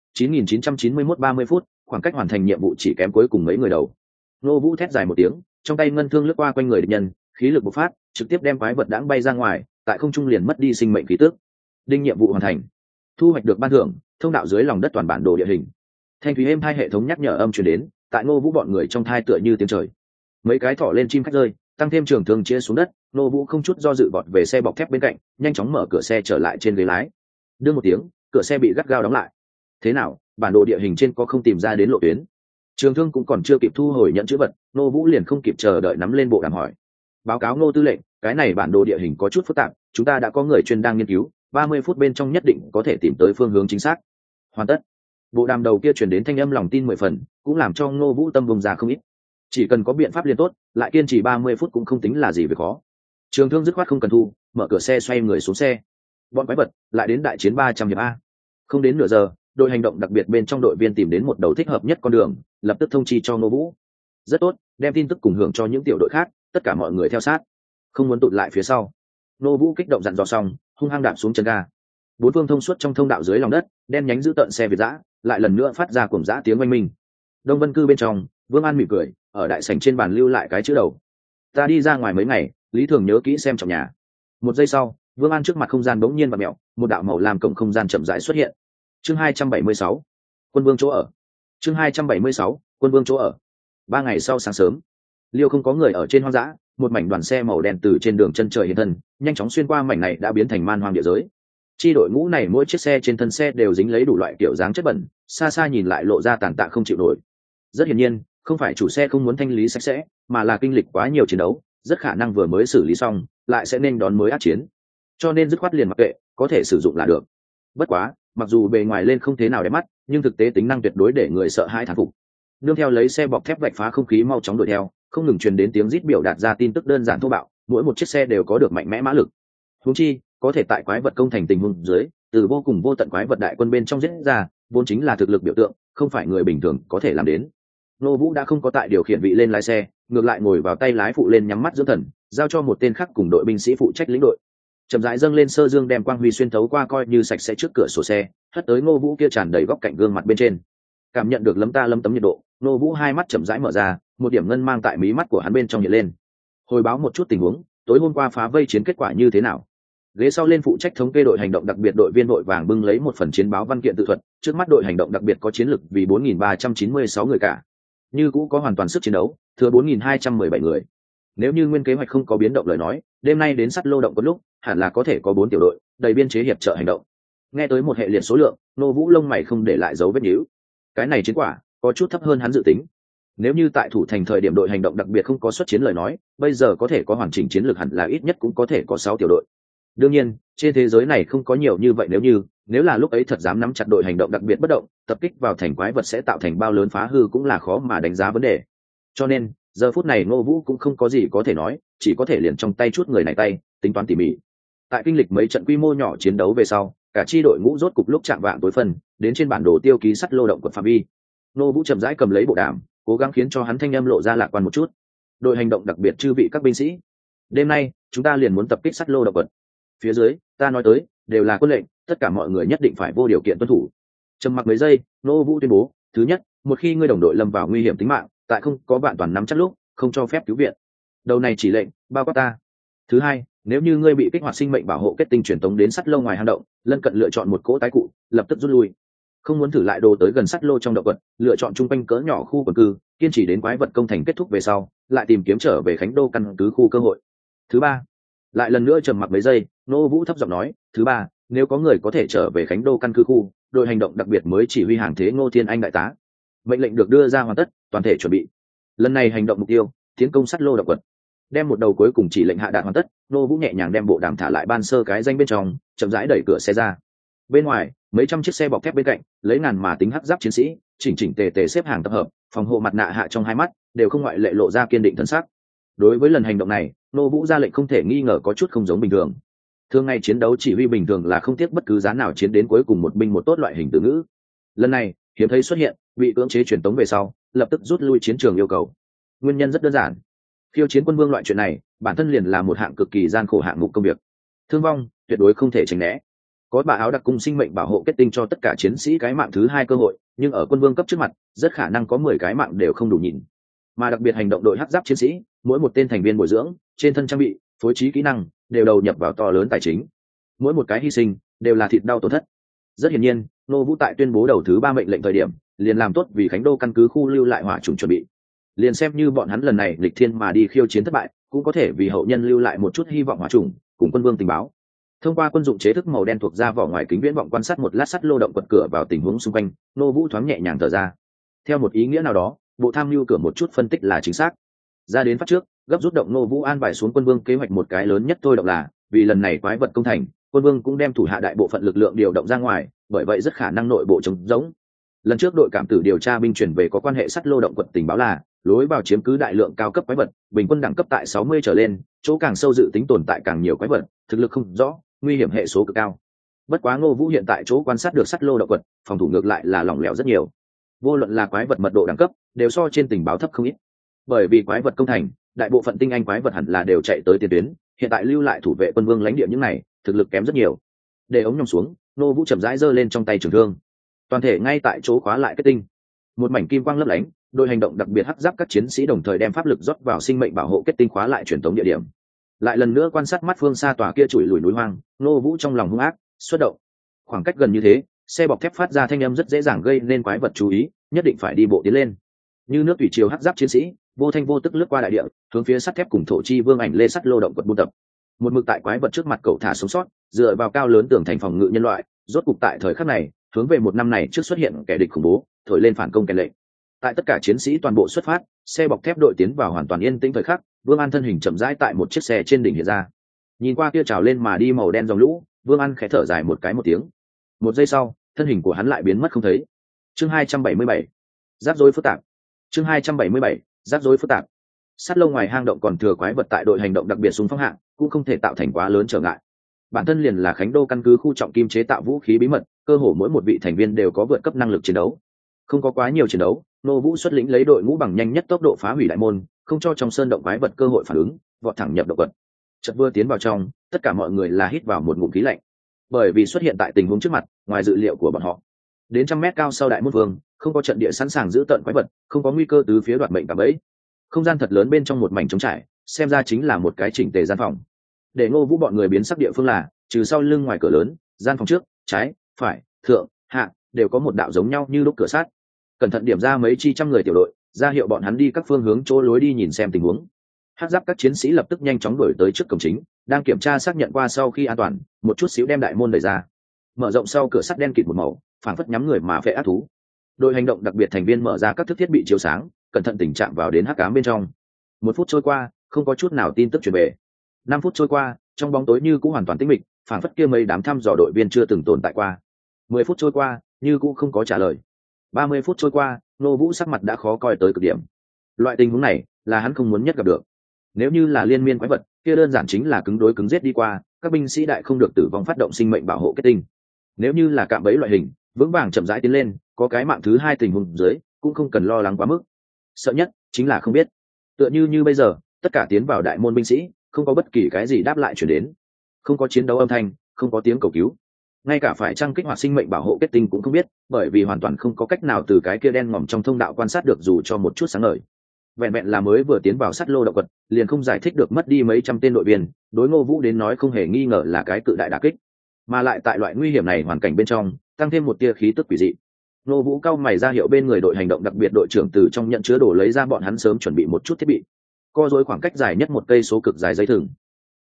A: 9991 30 phút, khoảng cách hoàn thành nhiệm vụ chỉ kém cuối cùng mấy người đầu. Ngô Vũ thét dài một tiếng, trong tay ngân thương lướt qua quanh người địch nhân, khí lực bộc phát, trực tiếp đem quái vật đãng bay ra ngoài, tại không trung liền mất đi sinh mệnh khí tức. Đinh nhiệm vụ hoàn thành. Thu hoạch được ban thưởng, thông đạo dưới lòng đất toàn bản đồ địa hình. Thanh thúy êm hai hệ thống nhắc nhở âm truyền đến, tại Ngô Vũ bọn người trong thai tựa như tiếng trời. Mấy cái thỏ lên chim khách rơi, tăng thêm trường thương chia xuống đất, Ngô Vũ không chút do dự vọt về xe bọc thép bên cạnh, nhanh chóng mở cửa xe trở lại trên ghế lái. Đương một tiếng, cửa xe bị gắt gao đóng lại. Thế nào, bản đồ địa hình trên có không tìm ra đến lộ tuyến? Trường thương cũng còn chưa kịp thu hồi nhận chữ vật, Ngô Vũ liền không kịp chờ đợi nắm lên bộ đàm hỏi. Báo cáo Ngô tư lệnh, cái này bản đồ địa hình có chút phức tạp, chúng ta đã có người chuyên đang nghiên cứu, 30 phút bên trong nhất định có thể tìm tới phương hướng chính xác. Hoàn tất. Bộ đàm đầu kia truyền đến thanh âm lòng tin 10 phần, cũng làm cho Ngô Vũ tâm vùng ra không ít. Chỉ cần có biện pháp liền tốt, lại kiên trì 30 phút cũng không tính là gì việc khó. Trường thương dứt khoát không cần thu, mở cửa xe xoay người xuống xe. Bọn quái vật lại đến đại chiến 300 hiệp a. Không đến nửa giờ, đội hành động đặc biệt bên trong đội viên tìm đến một đầu thích hợp nhất con đường, lập tức thông chi cho Ngô Vũ. Rất tốt, đem tin tức cùng hưởng cho những tiểu đội khác, tất cả mọi người theo sát, không muốn tụt lại phía sau. Ngô Vũ kích động dặn dò xong, hung hăng đạp xuống chân ga. Bốn phương thông suốt trong thông đạo dưới lòng đất, đen nhánh giữ tận xe Việt dã, lại lần nữa phát ra cuồng dã tiếng oanh minh. Đông Vân Cư bên trong, Vương An mỉm cười, ở đại sảnh trên bàn lưu lại cái chữ đầu. Ta đi ra ngoài mấy ngày, Lý Thường nhớ kỹ xem trong nhà. Một giây sau, Vương An trước mặt không gian bỗng nhiên vặn mèo, một đạo màu làm cổng không gian chậm rãi xuất hiện. Chương 276, Quân Vương chỗ ở. Chương 276, Quân Vương chỗ ở. 3 ngày sau sáng sớm, Liêu không có người ở trên hoang dã, một mảnh đoàn xe màu đen từ trên đường chân trời hiện thân, nhanh chóng xuyên qua mảnh này đã biến thành man hoang địa giới. Chi đội ngũ này mỗi chiếc xe trên thân xe đều dính lấy đủ loại kiểu dáng chất bẩn, xa xa nhìn lại lộ ra tàn tạ không chịu nổi. Rất hiển nhiên, không phải chủ xe không muốn thanh lý sạch sẽ, mà là kinh lịch quá nhiều chiến đấu, rất khả năng vừa mới xử lý xong, lại sẽ nên đón mới ác chiến. Cho nên dứt khoát liền mặc kệ, có thể sử dụng là được. Bất quá, mặc dù bề ngoài lên không thế nào đẹp mắt, nhưng thực tế tính năng tuyệt đối để người sợ hãi thán phục. Nương theo lấy xe bọc thép vạch phá không khí mau chóng đuổi theo, không ngừng truyền đến tiếng rít biểu đạt ra tin tức đơn giản thô bạo, mỗi một chiếc xe đều có được mạnh mẽ mã lực. Huống chi, có thể tại quái vật công thành tình huống dưới, từ vô cùng vô tận quái vật đại quân bên trong giết ra, vốn chính là thực lực biểu tượng, không phải người bình thường có thể làm đến. Nô Vũ đã không có tại điều khiển vị lên lái xe, ngược lại ngồi vào tay lái phụ lên nhắm mắt dưỡng thần, giao cho một tên khác cùng đội binh sĩ phụ trách lĩnh đội. Chậm rãi dâng lên sơ dương đem quang huy xuyên thấu qua coi như sạch sẽ trước cửa sổ xe, hất tới Ngô Vũ kia tràn đầy góc cạnh gương mặt bên trên. Cảm nhận được lấm ta lấm tấm nhiệt độ, Ngô Vũ hai mắt chậm rãi mở ra, một điểm ngân mang tại mí mắt của hắn bên trong hiện lên. Hồi báo một chút tình huống, tối hôm qua phá vây chiến kết quả như thế nào? Ghế sau lên phụ trách thống kê đội hành động đặc biệt đội viên đội vàng bưng lấy một phần chiến báo văn kiện tự thuật, trước mắt đội hành động đặc biệt có chiến lực vì 4396 người cả. Như cũ có hoàn toàn sức chiến đấu, thừa 4217 người. Nếu như nguyên kế hoạch không có biến động lời nói, đêm nay đến sắt lô động có lúc, hẳn là có thể có 4 tiểu đội, đầy biên chế hiệp trợ hành động. Nghe tới một hệ liệt số lượng, Nô Vũ lông mày không để lại dấu vết nhíu. Cái này chiến quả có chút thấp hơn hắn dự tính. Nếu như tại thủ thành thời điểm đội hành động đặc biệt không có xuất chiến lời nói, bây giờ có thể có hoàn chỉnh chiến lược hẳn là ít nhất cũng có thể có 6 tiểu đội. Đương nhiên, trên thế giới này không có nhiều như vậy, nếu là lúc ấy thật dám nắm chặt đội hành động đặc biệt bất động, tập kích vào thành quái vật sẽ tạo thành bao lớn phá hư cũng là khó mà đánh giá vấn đề. Cho nên, giờ phút này Ngô Vũ cũng không có gì có thể nói, chỉ có thể liền trong tay chút người này tay, tính toán tỉ mỉ. Tại kinh lịch mấy trận quy mô nhỏ chiến đấu về sau, cả chi đội ngũ rốt cục lúc chạm vạng tối phân, đến trên bản đồ tiêu ký sắt lô động quận phạm vi. Ngô Vũ chậm rãi cầm lấy bộ đàm, cố gắng khiến cho hắn thanh âm lộ ra lạc quan một chút. Đội hành động đặc biệt chư vị các binh sĩ, đêm nay chúng ta liền muốn tập kích sắt lô động quận. Phía dưới, ta nói tới, đều là quân lệnh, tất cả mọi người nhất định phải vô điều kiện tuân thủ. Trầm mặc mấy giây, Ngô Vũ tuyên bố, thứ nhất, một khi ngươi đồng đội lâm vào nguy hiểm tính mạng, tại không có bạn toàn nắm chắc lúc, không cho phép cứu viện. Đầu này chỉ lệnh, bao quát ta. Thứ hai, nếu như ngươi bị kích hoạt sinh mệnh bảo hộ kết tinh truyền tống đến sắt lô ngoài hang động, lân cận lựa chọn một cỗ tái cụ, lập tức rút lui. Không muốn thử lại đồ tới gần sắt lô trong động quật, lựa chọn trung quanh cỡ nhỏ khu quần cư, kiên trì đến quái vật công thành kết thúc về sau, lại tìm kiếm trở về Khánh Đô căn cứ khu cơ hội. Thứ ba, lại lần nữa trầm mặc mấy giây, Nô Vũ thấp giọng nói, thứ ba, nếu có người có thể trở về Khánh Đô căn cứ khu, đội hành động đặc biệt mới chỉ huy hàng thế Ngô Thiên Anh đại tá. Mệnh lệnh được đưa ra hoàn tất, toàn thể chuẩn bị. Lần này hành động mục tiêu, tiến công sắt lô động quật. Đem một đầu cuối cùng chỉ lệnh hạ đạt hoàn tất, Nô Vũ nhẹ nhàng đem bộ đàm thả lại ban sơ cái danh bên trong, chậm rãi đẩy cửa xe ra. Bên ngoài, mấy trăm chiếc xe bọc thép bên cạnh, lấy ngàn mà tính hắc giáp chiến sĩ, chỉnh chỉnh tề tề xếp hàng tập hợp, phòng hộ mặt nạ hạ trong hai mắt, đều không ngoại lệ lộ ra kiên định thần sắc. Đối với lần hành động này, Nô Vũ ra lệnh không thể nghi ngờ có chút không giống bình thường. Thường ngày chiến đấu chỉ huy bình thường là không tiếc bất cứ giá nào chiến đến cuối cùng một binh một tốt loại hình từ ngữ. Lần này, hiếm thấy xuất hiện, bị cưỡng chế truyền tống về sau, lập tức rút lui chiến trường yêu cầu. Nguyên nhân rất đơn giản. Khiêu chiến quân vương loại chuyện này, bản thân liền là một hạng cực kỳ gian khổ hạng mục công việc. Thương vong, tuyệt đối không thể tránh né. Có bà áo đặc cung sinh mệnh bảo hộ kết tinh cho tất cả chiến sĩ cái mạng thứ hai cơ hội, nhưng ở quân vương cấp trước mặt, rất khả năng có 10 cái mạng đều không đủ nhìn. Mà đặc biệt hành động đội hắc giáp chiến sĩ, mỗi một tên thành viên bồi dưỡng, trên thân trang bị, phối trí kỹ năng, đều đầu nhập vào to lớn tài chính. Mỗi một cái hy sinh, đều là thịt đau tổn thất. Rất hiển nhiên, Nô Vũ tại tuyên bố đầu thứ 3 mệnh lệnh thời điểm, liền làm tốt vì Khánh Đô căn cứ khu lưu lại hỏa chủng chuẩn bị. Liền xem như bọn hắn lần này lịch thiên mà đi khiêu chiến thất bại, cũng có thể vì hậu nhân lưu lại một chút hy vọng hỏa chủng, cùng quân vương tình báo. Thông qua quân dụng chế thức màu đen thuộc ra vỏ ngoài kính viễn vọng quan sát một lát sắt lô động quật cửa vào tình huống xung quanh, Nô Vũ thoáng nhẹ nhàng thở ra. Theo một ý nghĩa nào đó, bộ tham mưu cửa một chút phân tích là chính xác. Ra đến phát trước, gấp rút động Nô Vũ an bài xuống quân vương kế hoạch một cái lớn nhất thôi động là, vì lần này quái vật công thành, quân vương cũng đem thủ hạ đại bộ phận lực lượng điều động ra ngoài, bởi vậy rất khả năng nội bộ trống rỗng. Lần trước đội cảm tử điều tra binh chuyển về có quan hệ sắt lô động quật tình báo là, lối vào chiếm cứ đại lượng cao cấp quái vật, bình quân đẳng cấp tại 60 trở lên, chỗ càng sâu dự tính tồn tại càng nhiều quái vật, thực lực không rõ, nguy hiểm hệ số cực cao. Bất quá Ngô Vũ hiện tại chỗ quan sát được sắt lô động quật, phòng thủ ngược lại là lỏng lẻo rất nhiều. Vô luận là quái vật mật độ đẳng cấp, đều so trên tình báo thấp không ít. Bởi vì quái vật công thành, đại bộ phận tinh anh quái vật hẳn là đều chạy tới tiền tuyến, hiện tại lưu lại thủ vệ quân vương lãnh địa những này, thực lực kém rất nhiều. Để ống nhòm xuống, Ngô Vũ chậm rãi giơ lên trong tay trường thương. Toàn thể ngay tại chỗ khóa lại kết tinh. Một mảnh kim quang lấp lánh, đội hành động đặc biệt hắc giáp các chiến sĩ đồng thời đem pháp lực rót vào sinh mệnh bảo hộ kết tinh khóa lại truyền tống địa điểm. Lại lần nữa quan sát mắt phương xa tòa kia trụi lùi núi hoang, Ngô Vũ trong lòng hung ác, xuất động. Khoảng cách gần như thế, xe bọc thép phát ra thanh âm rất dễ dàng gây nên quái vật chú ý, nhất định phải đi bộ tiến lên. Như nước thủy triều hắc giáp chiến sĩ, vô thanh vô tức lướt qua đại địa, hướng phía sắt thép cùng thổ chi vương ảnh lê sắt lô động quật buôn tập. Một mực tại quái vật trước mặt cậu thả sống sót, dựa vào cao lớn tường thành phòng ngự nhân loại, rốt cục tại thời khắc này, hướng về một năm này trước xuất hiện kẻ địch khủng bố, thổi lên phản công kèn lệnh. Tại tất cả chiến sĩ toàn bộ xuất phát, xe bọc thép đội tiến vào hoàn toàn yên tĩnh thời khắc, Vương An thân hình chậm rãi tại một chiếc xe trên đỉnh hiện ra. Nhìn qua kia trào lên mà đi màu đen dòng lũ, Vương An khẽ thở dài một cái một tiếng. Một giây sau, thân hình của hắn lại biến mất không thấy. Chương 277. Rắc rối phức tạp. Chương 277. Rắc rối phức tạp. Sát lâu ngoài hang động còn thừa quái vật tại đội hành động đặc biệt xung phong hạng, cũng không thể tạo thành quá lớn trở ngại. Bản thân liền là Khánh Đô căn cứ khu trọng kim chế tạo vũ khí bí mật, cơ hồ mỗi một vị thành viên đều có vượt cấp năng lực chiến đấu. Không có quá nhiều chiến đấu, Nô Vũ xuất lĩnh lấy đội ngũ bằng nhanh nhất tốc độ phá hủy đại môn, không cho trong sơn động quái vật cơ hội phản ứng, vọt thẳng nhập động vật. Chợt vừa tiến vào trong, tất cả mọi người là hít vào một ngụm khí lạnh, bởi vì xuất hiện tại tình huống trước mặt, ngoài dự liệu của bọn họ. Đến trăm mét cao sau đại môn vương, không có trận địa sẵn sàng giữ tận quái vật, không có nguy cơ từ phía đoạt mệnh cả bẫy. Không gian thật lớn bên trong một mảnh trống trải, xem ra chính là một cái chỉnh tề gian phòng. Để Ngô Vũ bọn người biến sắc địa phương là, trừ sau lưng ngoài cửa lớn, gian phòng trước, trái, phải, thượng, hạ, đều có một đạo giống nhau như lúc cửa sắt. Cẩn thận điểm ra mấy chi trăm người tiểu đội, ra hiệu bọn hắn đi các phương hướng chỗ lối đi nhìn xem tình huống. Hắc giáp các chiến sĩ lập tức nhanh chóng đuổi tới trước cổng chính, đang kiểm tra xác nhận qua sau khi an toàn, một chút xíu đem đại môn đẩy ra. Mở rộng sau cửa sắt đen kịt một màu, phảng phất nhắm người mà phệ ác thú. Đội hành động đặc biệt thành viên mở ra các thức thiết bị chiếu sáng, cẩn thận tình trạng vào đến hắc ám bên trong. 1 phút trôi qua, không có chút nào tin tức truyền về. 5 phút trôi qua, trong bóng tối như cũng hoàn toàn tĩnh mịch, phảng phất kia mấy đám thăm dò đội viên chưa từng tồn tại qua. 10 phút trôi qua, như cũng không có trả lời. 30 phút trôi qua, Nô Vũ sắc mặt đã khó coi tới cực điểm. Loại tình huống này là hắn không muốn nhất gặp được. Nếu như là liên miên quái vật, kia đơn giản chính là cứng đối cứng giết đi qua, các binh sĩ đại không được tử vong phát động sinh mệnh bảo hộ kết tinh. Nếu như là cạm bẫy loại hình, vững vàng chậm rãi tiến lên, có cái mạng thứ hai tình huống dưới, cũng không cần lo lắng quá mức. Sợ nhất chính là không biết. Tựa như bây giờ, tất cả tiến vào đại môn binh sĩ, không có bất kỳ cái gì đáp lại truyền đến. Không có chiến đấu âm thanh, không có tiếng cầu cứu. Ngay cả phải chăng kích hoạt sinh mệnh bảo hộ kết tinh cũng không biết, bởi vì hoàn toàn không có cách nào từ cái kia đen ngòm trong thông đạo quan sát được dù cho một chút sáng ngời. Vẹn vẹn là mới vừa tiến vào sắt lô động quật, liền không giải thích được mất đi mấy trăm tên đội viên, đối Ngô Vũ đến nói không hề nghi ngờ là cái cự đại đả kích. Mà lại tại loại nguy hiểm này hoàn cảnh bên trong, tăng thêm một tia khí tức quỷ dị. Ngô Vũ cau mày ra hiệu bên người đội hành động đặc biệt đội trưởng từ trong nhận chứa đồ lấy ra bọn hắn sớm chuẩn bị một chút thiết bị. Co rối khoảng cách dài nhất 1 cây số cực dài dây thừng.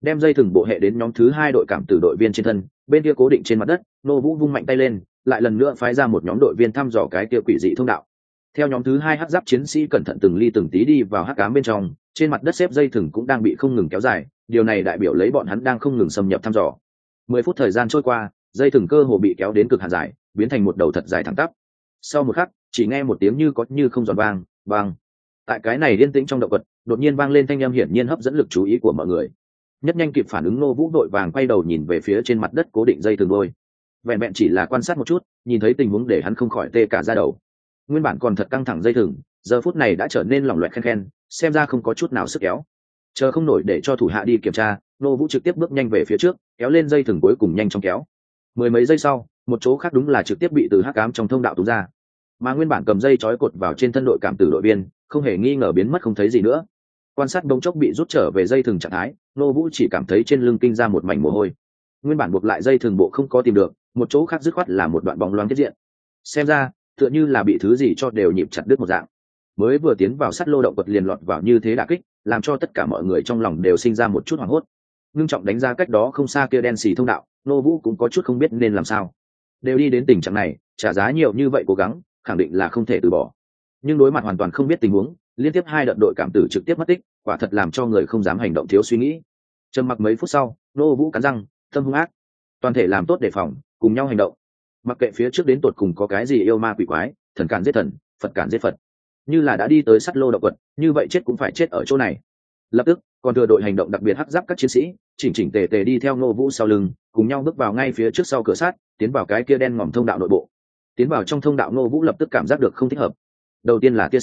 A: đem dây thừng bộ hệ đến nhóm thứ hai đội cảm tử đội viên trên thân, bên kia cố định trên mặt đất. Nô Vũ vung mạnh tay lên, lại lần nữa phái ra một nhóm đội viên thăm dò cái kia quỷ dị thông đạo. Theo nhóm thứ hai hắc giáp chiến sĩ cẩn thận từng ly từng tí đi vào hắc ám bên trong, trên mặt đất xếp dây thừng cũng đang bị không ngừng kéo dài, điều này đại biểu lấy bọn hắn đang không ngừng xâm nhập thăm dò. 10 phút thời gian trôi qua, dây thừng cơ hồ bị kéo đến cực hạn dài, biến thành một đầu thật dài thẳng tắp. Sau một khắc, chỉ nghe một tiếng như có như không giòn vang, vang. Tại cái này yên tĩnh trong động vật, đột nhiên vang lên thanh âm hiển nhiên hấp dẫn lực chú ý của mọi người. Nhất nhanh kịp phản ứng Nô Vũ đội vàng quay đầu nhìn về phía trên mặt đất cố định dây thừng đôi. Vẹn vẹn chỉ là quan sát một chút, nhìn thấy tình huống để hắn không khỏi tê cả da đầu. Nguyên bản còn thật căng thẳng dây thừng, giờ phút này đã trở nên lỏng loẹt khen khen, xem ra không có chút nào sức kéo. Chờ không nổi để cho thủ hạ đi kiểm tra, Nô Vũ trực tiếp bước nhanh về phía trước, kéo lên dây thừng cuối cùng nhanh chóng kéo. Mười mấy giây sau, một chỗ khác đúng là trực tiếp bị từ hắc ám trong thông đạo túm ra. Mà nguyên bản cầm dây trói cột vào trên thân đội cảm tử đội viên, không hề nghi ngờ biến mất không thấy gì nữa. Quan sát bỗng chốc bị rút trở về dây thừng trạng thái, Nô Vũ chỉ cảm thấy trên lưng kinh ra một mảnh mồ hôi. Nguyên bản buộc lại dây thừng bộ không có tìm được, một chỗ khác dứt khoát là một đoạn bóng loáng tiết diện. Xem ra, tựa như là bị thứ gì cho đều nhịp chặt đứt một dạng. Mới vừa tiến vào sắt lô động vật liền lọt vào như thế đả kích, làm cho tất cả mọi người trong lòng đều sinh ra một chút hoảng hốt. Ngưng trọng đánh ra cách đó không xa kia đen xì thông đạo, Nô Vũ cũng có chút không biết nên làm sao. Đều đi đến tình trạng này, trả giá nhiều như vậy cố gắng, khẳng định là không thể từ bỏ. Nhưng đối mặt hoàn toàn không biết tình huống, liên tiếp hai đợt đội cảm tử trực tiếp mất tích, quả thật làm cho người không dám hành động thiếu suy nghĩ. Trầm mặc mấy phút sau, Nô Vũ cắn răng, tâm hung ác, toàn thể làm tốt đề phòng, cùng nhau hành động. Mặc kệ phía trước đến tột cùng có cái gì yêu ma quỷ quái, thần cản giết thần, Phật cản giết Phật. Như là đã đi tới sắt lô động vật, như vậy chết cũng phải chết ở chỗ này. Lập tức, còn thừa đội hành động đặc biệt hắc giáp các chiến sĩ, chỉnh chỉnh tề tề đi theo Nô Vũ sau lưng, cùng nhau bước vào ngay phía trước sau cửa sắt, tiến vào cái kia đen ngòm thông đạo nội bộ. Tiến vào trong thông đạo, Nô Vũ lập tức cảm giác được không thích hợp. Đầu tiên là tia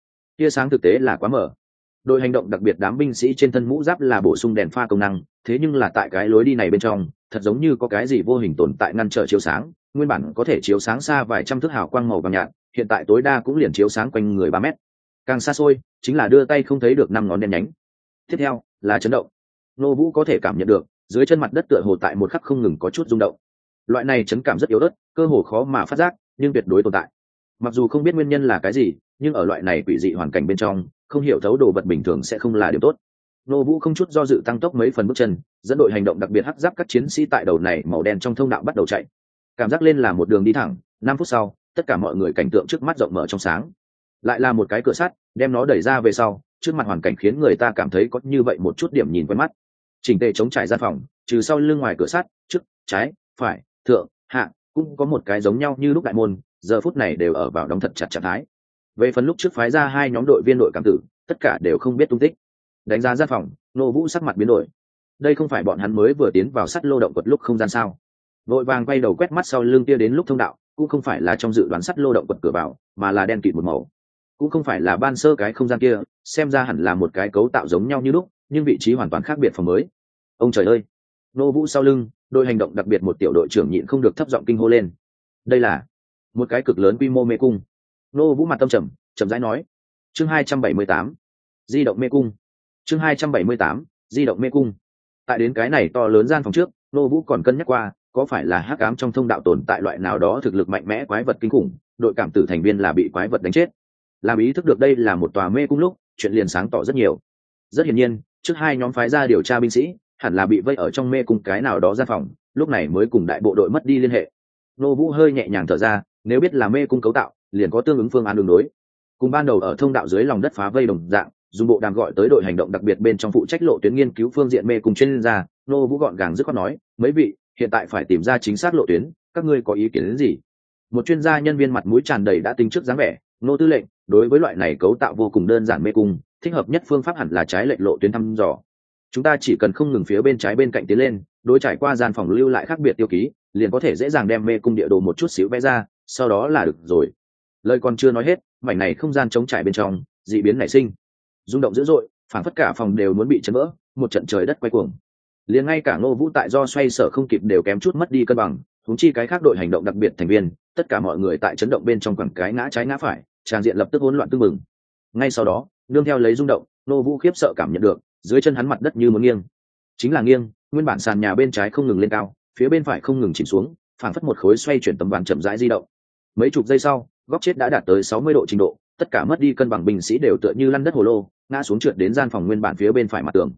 A: sáng thực tế là quá mờ. Đội hành động đặc biệt đám binh sĩ trên thân mũ giáp là bổ sung đèn pha công năng, thế nhưng là tại cái lối đi này bên trong, thật giống như có cái gì vô hình tồn tại ngăn trở chiếu sáng. Nguyên bản có thể chiếu sáng xa vài trăm thước hào quang màu vàng nhạt, hiện tại tối đa cũng liền chiếu sáng quanh người 3 mét. Càng xa xôi, chính là đưa tay không thấy được 5 ngón đen nhánh. Tiếp theo là chấn động. Nô Vũ có thể cảm nhận được, dưới chân mặt đất tựa hồ tại một khắc không ngừng có chút rung động. Loại này chấn cảm rất yếu ớt, cơ hồ khó mà phát giác, nhưng tuyệt đối tồn tại. Mặc dù không biết nguyên nhân là cái gì, nhưng ở loại này quỷ dị hoàn cảnh bên trong, không hiểu thấu đồ vật bình thường sẽ không là điều tốt. Nô Vũ không chút do dự tăng tốc mấy phần bước chân, dẫn đội hành động đặc biệt hắc giáp các chiến sĩ tại đầu này màu đen trong thông đạo bắt đầu chạy. Cảm giác lên là một đường đi thẳng, 5 phút sau, tất cả mọi người cảnh tượng trước mắt rộng mở trong sáng. Lại là một cái cửa sắt, đem nó đẩy ra về sau, trước mặt hoàn cảnh khiến người ta cảm thấy có như vậy một chút điểm nhìn quen mắt. Chỉnh tề chống trải gian phòng, trừ sau lưng ngoài cửa sắt, trước, trái, phải, thượng, hạ, cũng có một cái giống nhau như lúc đại môn, giờ phút này đều ở vào đóng thật chặt trạng thái. Về phần lúc trước phái ra 2 nhóm đội viên đội cảm tử, tất cả đều không biết tung tích. Đánh giá gian phòng, Nô Vũ sắc mặt biến đổi. Đây không phải bọn hắn mới vừa tiến vào sắt lô động quật lúc không gian sao? Vội vàng quay đầu quét mắt sau lưng kia đến lúc thông đạo, cũng không phải là trong dự đoán sắt lô động quật cửa vào, mà là đen kịt một màu. Cũng không phải là ban sơ cái không gian kia, xem ra hẳn là một cái cấu tạo giống nhau như lúc, nhưng vị trí hoàn toàn khác biệt phòng mới. Ông trời ơi! Nô Vũ sau lưng, đội hành động đặc biệt một tiểu đội trưởng nhịn không được thấp giọng kinh hô lên. Đây là một cái cực lớn quy mô mê cung. Nô Vũ mặt tâm trầm, chậm rãi nói. Chương 278, di động mê cung. Chương 278, di động mê cung. Tại đến cái này to lớn gian phòng trước, Nô Vũ còn cân nhắc qua, có phải là hắc ám trong thông đạo tồn tại loại nào đó thực lực mạnh mẽ quái vật kinh khủng, đội cảm tử thành viên là bị quái vật đánh chết. Làm ý thức được đây là một tòa mê cung lúc, chuyện liền sáng tỏ rất nhiều. Rất hiển nhiên, trước 2 nhóm phái ra điều tra binh sĩ, hẳn là bị vây ở trong mê cung cái nào đó gian phòng, lúc này mới cùng đại bộ đội mất đi liên hệ. Nô Vũ hơi nhẹ nhàng thở ra, nếu biết là mê cung cấu tạo, liền có tương ứng phương án đường đối. Cùng ban đầu ở thông đạo dưới lòng đất phá vây đồng dạng, dùng bộ đàm gọi tới đội hành động đặc biệt bên trong phụ trách lộ tuyến nghiên cứu phương diện mê cung chuyên gia. Nô Vũ gọn gàng dứt khoát nói, mấy vị, hiện tại phải tìm ra chính xác lộ tuyến, các ngươi có ý kiến đến gì? Một chuyên gia nhân viên mặt mũi tràn đầy đã tính trước dáng vẻ. Nô tư lệnh, đối với loại này cấu tạo vô cùng đơn giản mê cung, thích hợp nhất phương pháp hẳn là trái lệch lộ tuyến thăm dò. Chúng ta chỉ cần không ngừng phía bên trái bên cạnh tiến lên, đối trải qua gian phòng lưu lại khác biệt tiêu ký, liền có thể dễ dàng đem mê cung địa đồ một chút xíu vẽ ra, sau đó là được rồi. Lời còn chưa nói hết, mảnh này không gian trống trải bên trong, dị biến nảy sinh, rung động dữ dội, phảng phất cả phòng đều muốn bị chấn vỡ, một trận trời đất quay cuồng. Liền ngay cả Ngô Vũ tại do xoay sở không kịp đều kém chút mất đi cân bằng, huống chi cái khác đội hành động đặc biệt thành viên, tất cả mọi người tại chấn động bên trong quẳng cái ngã trái ngã phải, tràng diện lập tức hỗn loạn tương mừng. Ngay sau đó, nương theo lấy rung động, Ngô Vũ khiếp sợ cảm nhận được, dưới chân hắn mặt đất như muốn nghiêng. Chính là nghiêng, nguyên bản sàn nhà bên trái không ngừng lên cao, phía bên phải không ngừng chìm xuống, phảng phất một khối xoay chuyển tấm ván chậm rãi di động. Mấy chục giây sau, góc chết đã đạt tới 60 độ trình độ, tất cả mất đi cân bằng binh sĩ đều tựa như lăn đất hồ lô, ngã xuống trượt đến gian phòng nguyên bản phía bên phải mặt tường.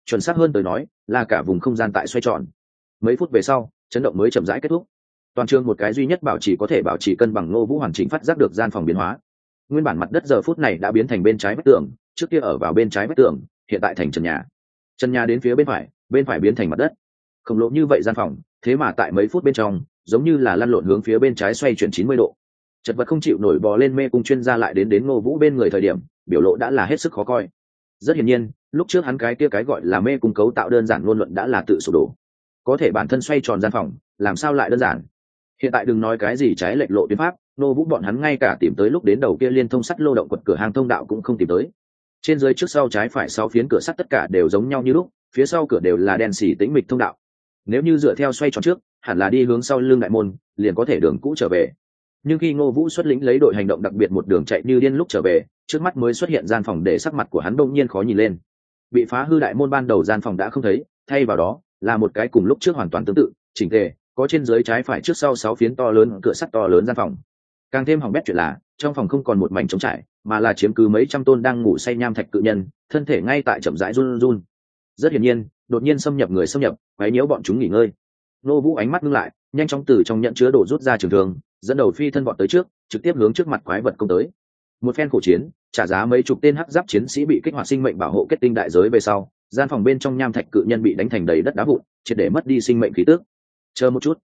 A: chuẩn xác hơn tới nói là cả vùng không gian tại xoay tròn. Mấy phút về sau chấn động mới chậm rãi kết thúc. Toàn trường một cái duy nhất có thể bảo trì cân bằng Ngô Vũ hoàn chỉnh phát giác được gian phòng biến hóa. Nguyên bản mặt đất giờ phút này đã biến thành bên trái vách tường, trước kia ở vào bên trái vách tường, hiện tại thành trần nhà. Trần nhà đến phía bên phải biến thành mặt đất. Khổng lồ như vậy gian phòng, thế mà tại mấy phút bên trong, giống như là lăn lộn hướng phía bên trái xoay chuyển 90 độ. Chật vật không chịu nổi bò lên mê cung chuyên gia lại đến Ngô Vũ bên người thời điểm, biểu lộ đã là hết sức khó coi. Rất hiển nhiên, lúc trước hắn cái gọi là mê cung cấu tạo đơn giản luôn luận đã là tự sụp đổ. Có thể bản thân xoay tròn gian phòng, làm sao lại đơn giản? Hiện tại đừng nói cái gì trái lệch lộ tuyến pháp, Ngô Vũ bọn hắn ngay cả tìm tới lúc đến đầu kia liên thông sắt lô động quật cửa hàng thông đạo cũng không tìm tới. Trên dưới trước sau trái phải sau phiến cửa sắt tất cả đều giống nhau như lúc, phía sau cửa đều là đen xì tĩnh mịch thông đạo. Nếu như dựa theo xoay tròn trước, hẳn là đi hướng sau lưng đại môn, liền có thể đường cũ trở về. Nhưng khi Ngô Vũ xuất lĩnh lấy đội hành động đặc biệt một đường chạy như điên lúc trở về, trước mắt mới xuất hiện gian phòng để sắc mặt của hắn bỗng nhiên khó nhìn lên. Bị phá hư đại môn ban đầu gian phòng đã không thấy, thay vào đó là một cái cùng lúc trước hoàn toàn tương tự, chỉnh tề, có trên dưới trái phải trước sau 6 phiến to lớn cửa sắt to lớn gian phòng. Càng thêm hỏng bét chuyện là, trong phòng không còn một mảnh trống trải, mà là chiếm cứ mấy trăm tôn đang ngủ say nham thạch cự nhân, thân thể ngay tại chậm rãi run run. Rất hiển nhiên, đột nhiên xâm nhập, quấy nhiễu bọn chúng nghỉ ngơi. Ngô Vũ ánh mắt ngưng lại, nhanh chóng từ trong nhận chứa đồ rút ra trường thương, dẫn đầu phi thân vọt tới trước, trực tiếp hướng trước mặt quái vật công tới. Một phen khổ chiến, trả giá mấy chục tên hắc giáp chiến sĩ bị kích hoạt sinh mệnh bảo hộ kết tinh đại giới về sau, gian phòng bên trong nham thạch cự nhân bị đánh thành đầy đất đá vụn, triệt để mất đi sinh mệnh khí tức. Chờ một chút,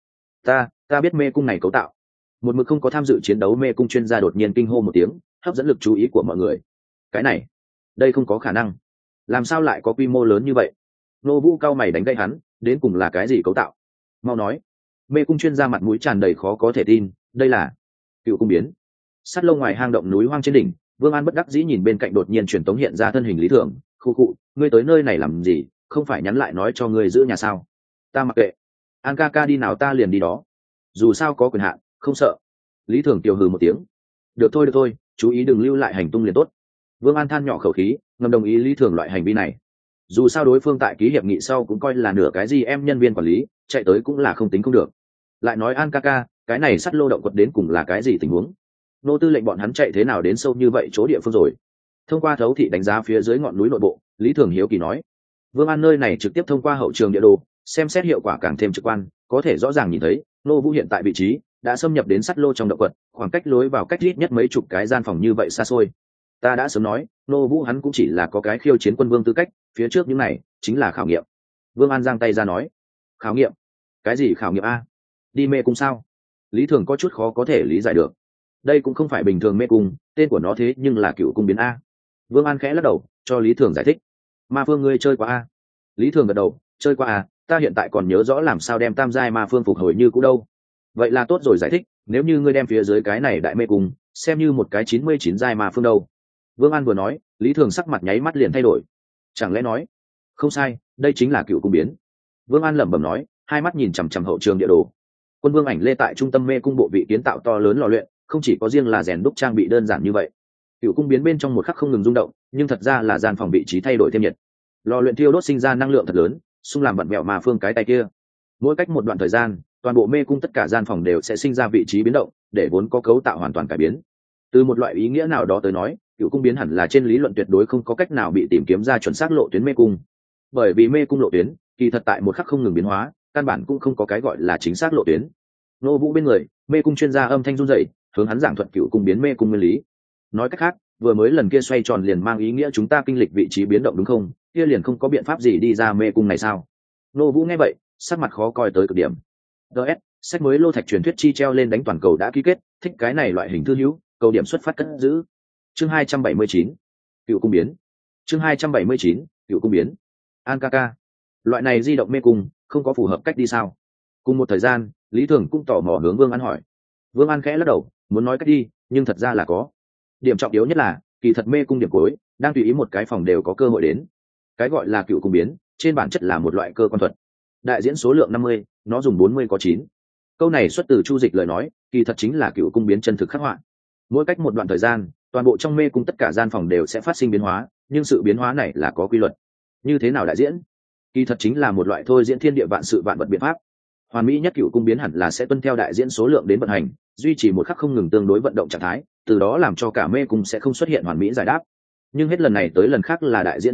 A: ta biết mê cung này cấu tạo. Một mực không có tham dự chiến đấu mê cung chuyên gia đột nhiên kinh hô một tiếng, hấp dẫn lực chú ý của mọi người. Cái này, đây không có khả năng. Làm sao lại có quy mô lớn như vậy? Ngô Vũ cao mày đánh gây hắn, đến cùng là cái gì cấu tạo? Mau nói. Mê cung chuyên gia mặt mũi tràn đầy khó có thể tin, đây là Cựu cung biến. Sát lông ngoài hang động núi hoang trên đỉnh, Vương An bất đắc dĩ nhìn bên cạnh đột nhiên truyền tống hiện ra thân hình Lý Thường, khụ, ngươi tới nơi này làm gì, không phải nhắn lại nói cho ngươi giữ nhà sao? Ta mặc kệ. An ca đi nào ta liền đi đó. Dù sao có quyền hạn, không sợ. Lý Thường tiêu hừ một tiếng. Được thôi, chú ý đừng lưu lại hành tung liền tốt. Vương An than nhỏ khẩu khí, ngầm đồng ý Lý Thường loại hành vi này. Dù sao đối phương tại ký hiệp nghị sau cũng coi là nửa cái gì em nhân viên quản lý, chạy tới cũng là không tính không được. Lại nói An ca, cái này sắt lô động quật đến cùng là cái gì tình huống? Nô tư lệnh bọn hắn chạy thế nào đến sâu như vậy chỗ địa phương rồi? Thông qua thấu thị đánh giá phía dưới ngọn núi nội bộ, Lý Thường hiếu kỳ nói. Vương An nơi này trực tiếp thông qua hậu trường địa đồ, xem xét hiệu quả càng thêm trực quan, có thể rõ ràng nhìn thấy Ngô Vũ hiện tại vị trí đã xâm nhập đến sắt lô trong động quật, khoảng cách lối vào cách ít nhất mấy chục cái gian phòng như vậy xa xôi. Ta đã sớm nói, Ngô Vũ hắn cũng chỉ là có cái khiêu chiến quân vương tư cách, phía trước những này chính là khảo nghiệm. Vương An giang tay ra nói. Khảo nghiệm? Cái gì khảo nghiệm a? Đi mê cung sao? Lý Thường có chút khó có thể lý giải được. Đây cũng không phải bình thường mê cung, tên của nó thế nhưng là Cựu cung biến a. Vương An khẽ lắc đầu, cho Lý Thường giải thích. Ma phương ngươi chơi qua a? Lý Thường gật đầu, chơi qua a, ta hiện tại còn nhớ rõ làm sao đem tam giai ma phương phục hồi như cũ đâu. Vậy là tốt rồi, giải thích, nếu như ngươi đem phía dưới cái này đại mê cung xem như một cái 99 giai ma phương đâu. Vương An vừa nói, Lý Thường sắc mặt nháy mắt liền thay đổi. Chẳng lẽ nói? Không sai, đây chính là Cựu cung biến. Vương An lẩm bẩm nói, hai mắt nhìn chằm chằm hậu trường địa đồ. Quân vương ảnh lê tại trung tâm mê cung bộ vị kiến tạo to lớn lò luyện, không chỉ có riêng là rèn đúc trang bị đơn giản như vậy. Cựu cung biến bên trong một khắc không ngừng rung động, nhưng thật ra là gian phòng vị trí thay đổi thêm nhiệt. Lò luyện thiêu đốt sinh ra năng lượng thật lớn, xung làm vặn vẹo mà phương cái tay kia. Mỗi cách một đoạn thời gian, toàn bộ mê cung tất cả gian phòng đều sẽ sinh ra vị trí biến động, để vốn có cấu tạo hoàn toàn cải biến. Từ một loại ý nghĩa nào đó tới nói, Cựu cung biến hẳn là trên lý luận tuyệt đối không có cách nào bị tìm kiếm ra chuẩn xác lộ tuyến mê cung. Bởi vì mê cung lộ tuyến, kỳ thật tại một khắc không ngừng biến hóa, căn bản cũng không có cái gọi là chính xác lộ tuyến. Ngô Vũ bên người, mê cung chuyên gia âm thanh run rẩy, hướng hắn giảng thuật Cựu cung biến mê cung nguyên lý. Nói cách khác, vừa mới lần kia xoay tròn liền mang ý nghĩa chúng ta kinh lịch vị trí biến động đúng không? Kia liền không có biện pháp gì đi ra mê cung này sao? Ngô Vũ nghe vậy, sắc mặt khó coi tới cực điểm. DS, sách mới Lô Thạch truyền thuyết chi treo lên đánh toàn cầu đã ký kết, thích cái này loại hình thư hữu, cầu điểm xuất phát cất giữ. Chương 279, Cựu cung biến. Chương 279, Cựu cung biến. An ca, loại này di động mê cung, không có phù hợp cách đi sao? Cùng một thời gian, Lý Thường cũng tò mò hướng Vương An hỏi. Vương An khẽ lắc đầu, muốn nói cách đi, nhưng thật ra là có. Điểm trọng yếu nhất là, kỳ thật mê cung điểm cuối, đang tùy ý một cái phòng đều có cơ hội đến. Cái gọi là Cựu cung biến, trên bản chất là một loại cơ quan thuật. Đại diễn số lượng 50, nó dùng 40 có 9. Câu này xuất từ Chu Dịch lời nói, kỳ thật chính là Cựu cung biến chân thực khắc họa. Mỗi cách một đoạn thời gian, toàn bộ trong mê cung tất cả gian phòng đều sẽ phát sinh biến hóa, nhưng sự biến hóa này là có quy luật. Như thế nào đại diễn? Kỳ thật chính là một loại thôi diễn thiên địa vạn sự vạn vật biện pháp. Hoàn mỹ nhất Cựu cung biến hẳn là sẽ tuân theo đại diễn số lượng đến vận hành, duy trì một khắc không ngừng tương đối vận động trạng thái, từ đó làm cho cả mê cung sẽ không xuất hiện hoàn mỹ giải đáp. Nhưng hết lần này tới lần khác là đại diễn 50,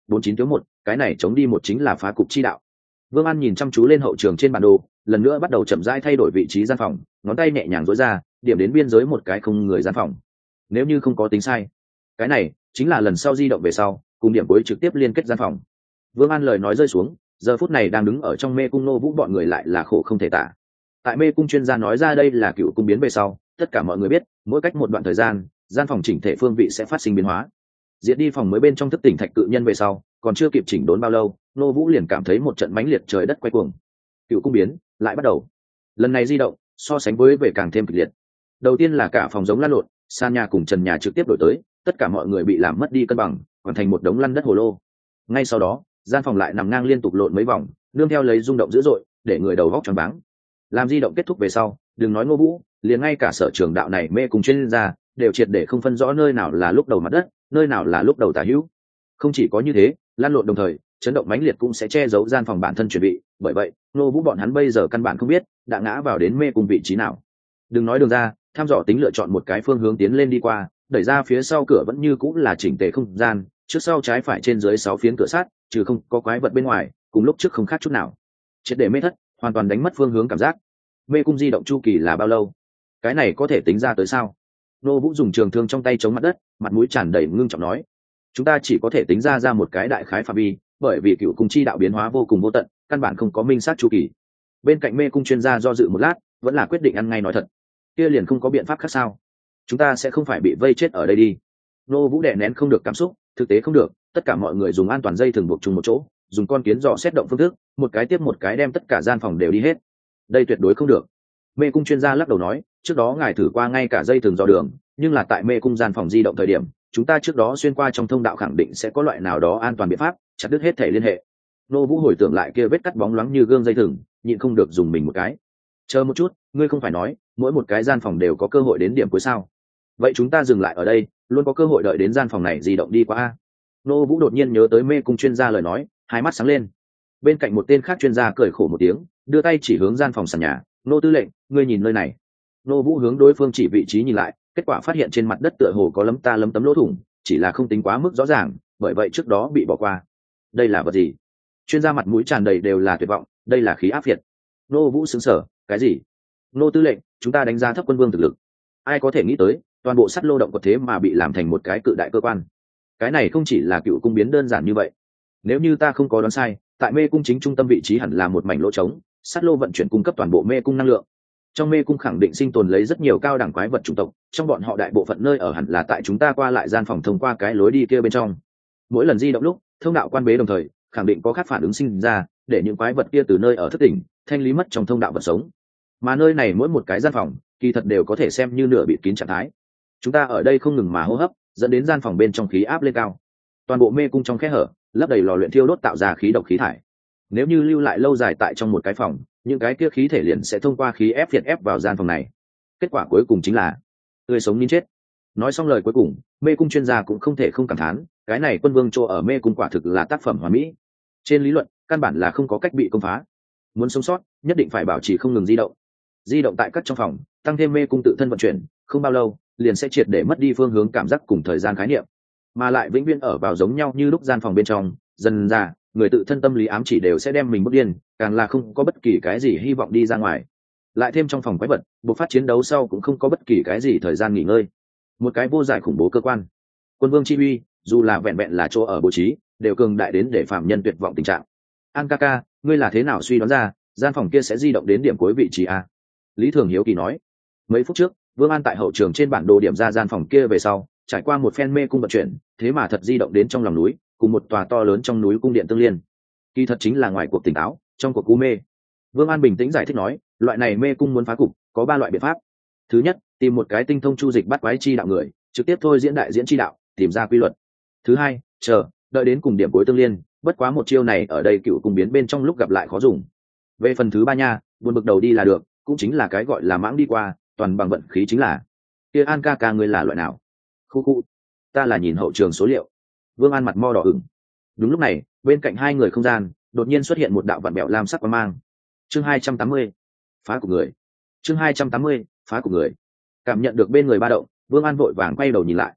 A: 49 thiếu một, cái này chống đi một chính là phá cục chi đạo. Vương An nhìn chăm chú lên hậu trường trên bản đồ, lần nữa bắt đầu chậm rãi thay đổi vị trí gian phòng, ngón tay nhẹ nhàng duỗi ra, điểm đến biên giới một cái không người gian phòng. Nếu như không có tính sai, cái này chính là lần sau di động về sau, cùng điểm cuối trực tiếp liên kết gian phòng. Vương An lời nói rơi xuống, giờ phút này đang đứng ở trong mê cung Nô Vũ bọn người lại là khổ không thể tả. Tại mê cung chuyên gia nói ra đây là cựu cung biến về sau, tất cả mọi người biết, mỗi cách một đoạn thời gian, gian phòng chỉnh thể phương vị sẽ phát sinh biến hóa. Diệt đi phòng mới bên trong thức tỉnh thạch cự nhân về sau, còn chưa kịp chỉnh đốn bao lâu, Nô Vũ liền cảm thấy một trận mãnh liệt trời đất quay cuồng. Cựu cung biến lại bắt đầu. Lần này di động, so sánh với về càng thêm kịch liệt. Đầu tiên là cả phòng giống lăn lộn, sàn nhà cùng trần nhà trực tiếp đổi tới, tất cả mọi người bị làm mất đi cân bằng, hoàn thành một đống lăn đất hồ lô. Ngay sau đó, gian phòng lại nằm ngang liên tục lộn mấy vòng, nương theo lấy rung động dữ dội, để người đầu góc choáng váng. Làm di động kết thúc về sau, đừng nói Ngô Vũ, liền ngay cả sở trường đạo này mê cùng chuyên gia đều triệt để không phân rõ nơi nào là lúc đầu mặt đất, nơi nào là lúc đầu tả hữu. Không chỉ có như thế, lan lộn đồng thời, chấn động mãnh liệt cũng sẽ che giấu gian phòng bản thân chuẩn bị, bởi vậy, Ngô Vũ bọn hắn bây giờ căn bản không biết đã ngã vào đến mê cùng vị trí nào. Đừng nói đường ra, tham dò tính lựa chọn một cái phương hướng tiến lên đi qua, đẩy ra phía sau cửa vẫn như cũng là chỉnh tề không gian, trước sau trái phải trên dưới 6 phiến cửa sắt, trừ không có quái vật bên ngoài, cùng lúc trước không khác chút nào. Triệt để mê thất, hoàn toàn đánh mất phương hướng cảm giác. Mê cung di động chu kỳ là bao lâu? Cái này có thể tính ra tới sao? Nô Vũ dùng trường thương trong tay chống mặt đất, mặt mũi tràn đầy ngưng trọng nói: chúng ta chỉ có thể tính ra một cái đại khái phạm vi, bởi vì cựu cung chi đạo biến hóa vô cùng vô tận, căn bản không có minh xác chu kỳ. Bên cạnh mê cung chuyên gia do dự một lát, vẫn là quyết định ăn ngay nói thật. Kia liền không có biện pháp khác sao? Chúng ta sẽ không phải bị vây chết ở đây đi. Nô Vũ đè nén không được cảm xúc, thực tế không được, tất cả mọi người dùng an toàn dây thừng buộc chung một chỗ, dùng con kiến dò xét động phương thức, một cái tiếp một cái đem tất cả gian phòng đều đi hết. Đây tuyệt đối không được. Mê cung chuyên gia lắc đầu nói, trước đó ngài thử qua ngay cả dây thừng dò đường, nhưng là tại mê cung gian phòng di động thời điểm, chúng ta trước đó xuyên qua trong thông đạo khẳng định sẽ có loại nào đó an toàn biện pháp, chặt đứt hết thể liên hệ. Nô Vũ hồi tưởng lại kia vết cắt bóng loáng như gương dây thừng, nhịn không được dùng mình một cái. Chờ một chút, ngươi không phải nói, mỗi một cái gian phòng đều có cơ hội đến điểm cuối sao? Vậy chúng ta dừng lại ở đây, luôn có cơ hội đợi đến gian phòng này di động đi qua a. Nô Vũ đột nhiên nhớ tới mê cung chuyên gia lời nói, hai mắt sáng lên. Bên cạnh một tên khác chuyên gia cười khổ một tiếng, đưa tay chỉ hướng gian phòng sàn nhà: "Nô tư lệnh, ngươi nhìn nơi này." Nô Vũ hướng đối phương chỉ vị trí nhìn lại, kết quả phát hiện trên mặt đất tựa hồ có lấm tấm lỗ thủng, chỉ là không tính quá mức rõ ràng, bởi vậy trước đó bị bỏ qua. Đây là vật gì? Chuyên gia mặt mũi tràn đầy đều là tuyệt vọng, đây là khí áp việt. Nô Vũ sững sờ, cái gì? Nô tư lệnh, chúng ta đánh giá thấp quân vương thực lực. Ai có thể nghĩ tới, toàn bộ sắt lô động vật thế mà bị làm thành một cái cự đại cơ quan. Cái này không chỉ là cựu cung biến đơn giản như vậy. Nếu như ta không có đoán sai, tại mê cung chính trung tâm vị trí hẳn là một mảnh lỗ trống, sắt lô vận chuyển cung cấp toàn bộ mê cung năng lượng. Trong mê cung khẳng định sinh tồn lấy rất nhiều cao đẳng quái vật chủng tộc, trong bọn họ đại bộ phận nơi ở hẳn là tại chúng ta qua lại gian phòng thông qua cái lối đi kia bên trong. Mỗi lần di động lúc, thông đạo quan bế đồng thời, khẳng định có các phản ứng sinh ra, để những quái vật kia từ nơi ở thức tỉnh, thanh lý mất trong thông đạo vật sống. Mà nơi này mỗi một cái gian phòng, kỳ thật đều có thể xem như nửa bịt kín trạng thái. Chúng ta ở đây không ngừng mà hô hấp, dẫn đến gian phòng bên trong khí áp lên cao. Toàn bộ mê cung trong khe hở, lấp đầy lò luyện thiêu đốt tạo ra khí độc khí thải. Nếu như lưu lại lâu dài tại trong một cái phòng, những cái kia khí thể liền sẽ thông qua khí ép phiệt ép vào gian phòng này. Kết quả cuối cùng chính là tươi sống nín chết. Nói xong lời cuối cùng, mê cung chuyên gia cũng không thể không cảm thán, cái này quân vương chỗ ở mê cung quả thực là tác phẩm hoàn mỹ. Trên lý luận, căn bản là không có cách bị công phá. Muốn sống sót, nhất định phải bảo trì không ngừng di động. Di động tại các trong phòng, tăng thêm mê cung tự thân vận chuyển, không bao lâu, liền sẽ triệt để mất đi phương hướng cảm giác cùng thời gian khái niệm, mà lại vĩnh viễn ở vào giống nhau như lúc gian phòng bên trong. Dần ra, người tự thân tâm lý ám chỉ đều sẽ đem mình bước điên, càng là không có bất kỳ cái gì hy vọng đi ra ngoài. Lại thêm trong phòng quái vật, buộc phát chiến đấu sau cũng không có bất kỳ cái gì thời gian nghỉ ngơi. Một cái vô giải khủng bố cơ quan. Quân vương chi uy, dù là vẹn vẹn là chỗ ở bố trí, đều cường đại đến để phạm nhân tuyệt vọng tình trạng. An Kaka, ngươi là thế nào suy đoán ra gian phòng kia sẽ di động đến điểm cuối vị trí a? Lý Thường hiếu kỳ nói. Mấy phút trước, Vương An tại hậu trường trên bản đồ điểm ra gian phòng kia về sau, trải qua một phen mê cung vận chuyển, thế mà thật di động đến trong lòng núi, cùng một tòa to lớn trong núi cung điện tương liên. Kỳ thật chính là ngoài cuộc tỉnh táo, trong cuộc cú mê. Vương An bình tĩnh giải thích nói, loại này mê cung muốn phá cục, có 3 loại biện pháp. Thứ nhất, tìm một cái tinh thông chu dịch bắt quái chi đạo người, trực tiếp thôi diễn đại diễn chi đạo, tìm ra quy luật. Thứ hai, chờ, đợi đến cùng điểm cuối tương liên, bất quá một chiêu này ở đây cựu cung biến bên trong lúc gặp lại khó dùng. Về phần thứ 3 nha, buồn bực đầu đi là được, cũng chính là cái gọi là mãng đi qua, toàn bằng vận khí chính là. Kia An Kaka ngươi là loại nào? Khu, ta là nhìn hậu trường số liệu. Vương An mặt mo đỏ ửng. Đúng lúc này, bên cạnh hai người không gian đột nhiên xuất hiện một đạo vặn bẹo lam sắc quang mang. Chương 280, phá của người. Chương 280, phá của người. Cảm nhận được bên người ba động, Vương An vội vàng quay đầu nhìn lại.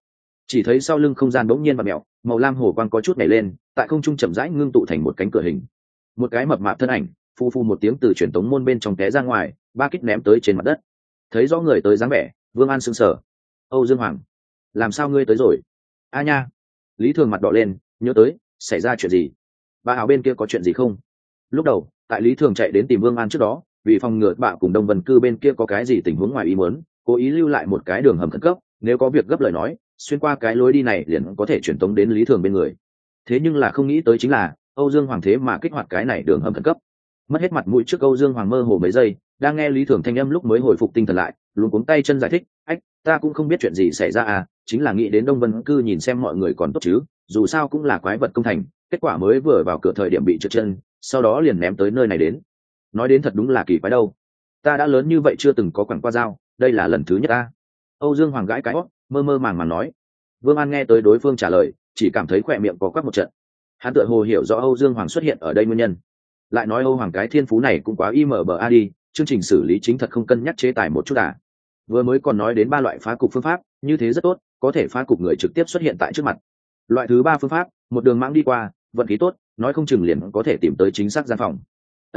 A: chỉ thấy sau lưng không gian bỗng nhiên và mẹo, màu lam hồ quang có chút nhảy lên, tại không trung chậm rãi ngưng tụ thành một cánh cửa hình. Một cái mập mạp thân ảnh phu phu một tiếng từ truyền tống môn bên trong té ra ngoài, ba kích ném tới trên mặt đất. Thấy rõ người tới dáng vẻ, Vương An sững sờ. Âu Dương Hoàng, làm sao ngươi tới rồi? A nha. Lý Thường mặt đỏ lên, nhớ tới, xảy ra chuyện gì? Bà áo bên kia có chuyện gì không? Lúc đầu, tại Lý Thường chạy đến tìm Vương An trước đó, vì phòng ngừa bạ cùng Đông Vân Cư bên kia có cái gì tình huống ngoài ý muốn, cố ý lưu lại một cái đường hầm khẩn cấp, nếu có việc gấp lời nói, xuyên qua cái lối đi này liền có thể chuyển tống đến Lý Thường bên người. Thế nhưng là không nghĩ tới chính là Âu Dương Hoàng thế mà kích hoạt cái này đường hầm khẩn cấp. Mất hết mặt mũi trước Âu Dương Hoàng mơ hồ mấy giây, đang nghe Lý Thường thanh âm lúc mới hồi phục tinh thần lại, luống cuống tay chân giải thích, "Ách, ta cũng không biết chuyện gì xảy ra à, chính là nghĩ đến Đông Vân Cư nhìn xem mọi người còn tốt chứ, dù sao cũng là quái vật công thành, kết quả mới vừa vào cửa thời điểm bị trượt chân, sau đó liền ném tới nơi này đến." Nói đến thật đúng là kỳ quái đâu. Ta đã lớn như vậy chưa từng có quẳng qua dao, đây là lần thứ nhất ta. Âu Dương Hoàng gãi cái óc, mơ mơ màng màng nói. Vương An nghe tới đối phương trả lời, chỉ cảm thấy khỏe miệng có quắc một trận. Hắn tựa hồ hiểu rõ Âu Dương Hoàng xuất hiện ở đây nguyên nhân. Lại nói Âu Hoàng cái thiên phú này cũng quá IMBA đi, chương trình xử lý chính thật không cân nhắc chế tài một chút à. Vừa mới còn nói đến ba loại phá cục phương pháp, như thế rất tốt, có thể phá cục người trực tiếp xuất hiện tại trước mặt. Loại thứ ba phương pháp, một đường mãng đi qua, vận khí tốt, nói không chừng liền có thể tìm tới chính xác gian phòng.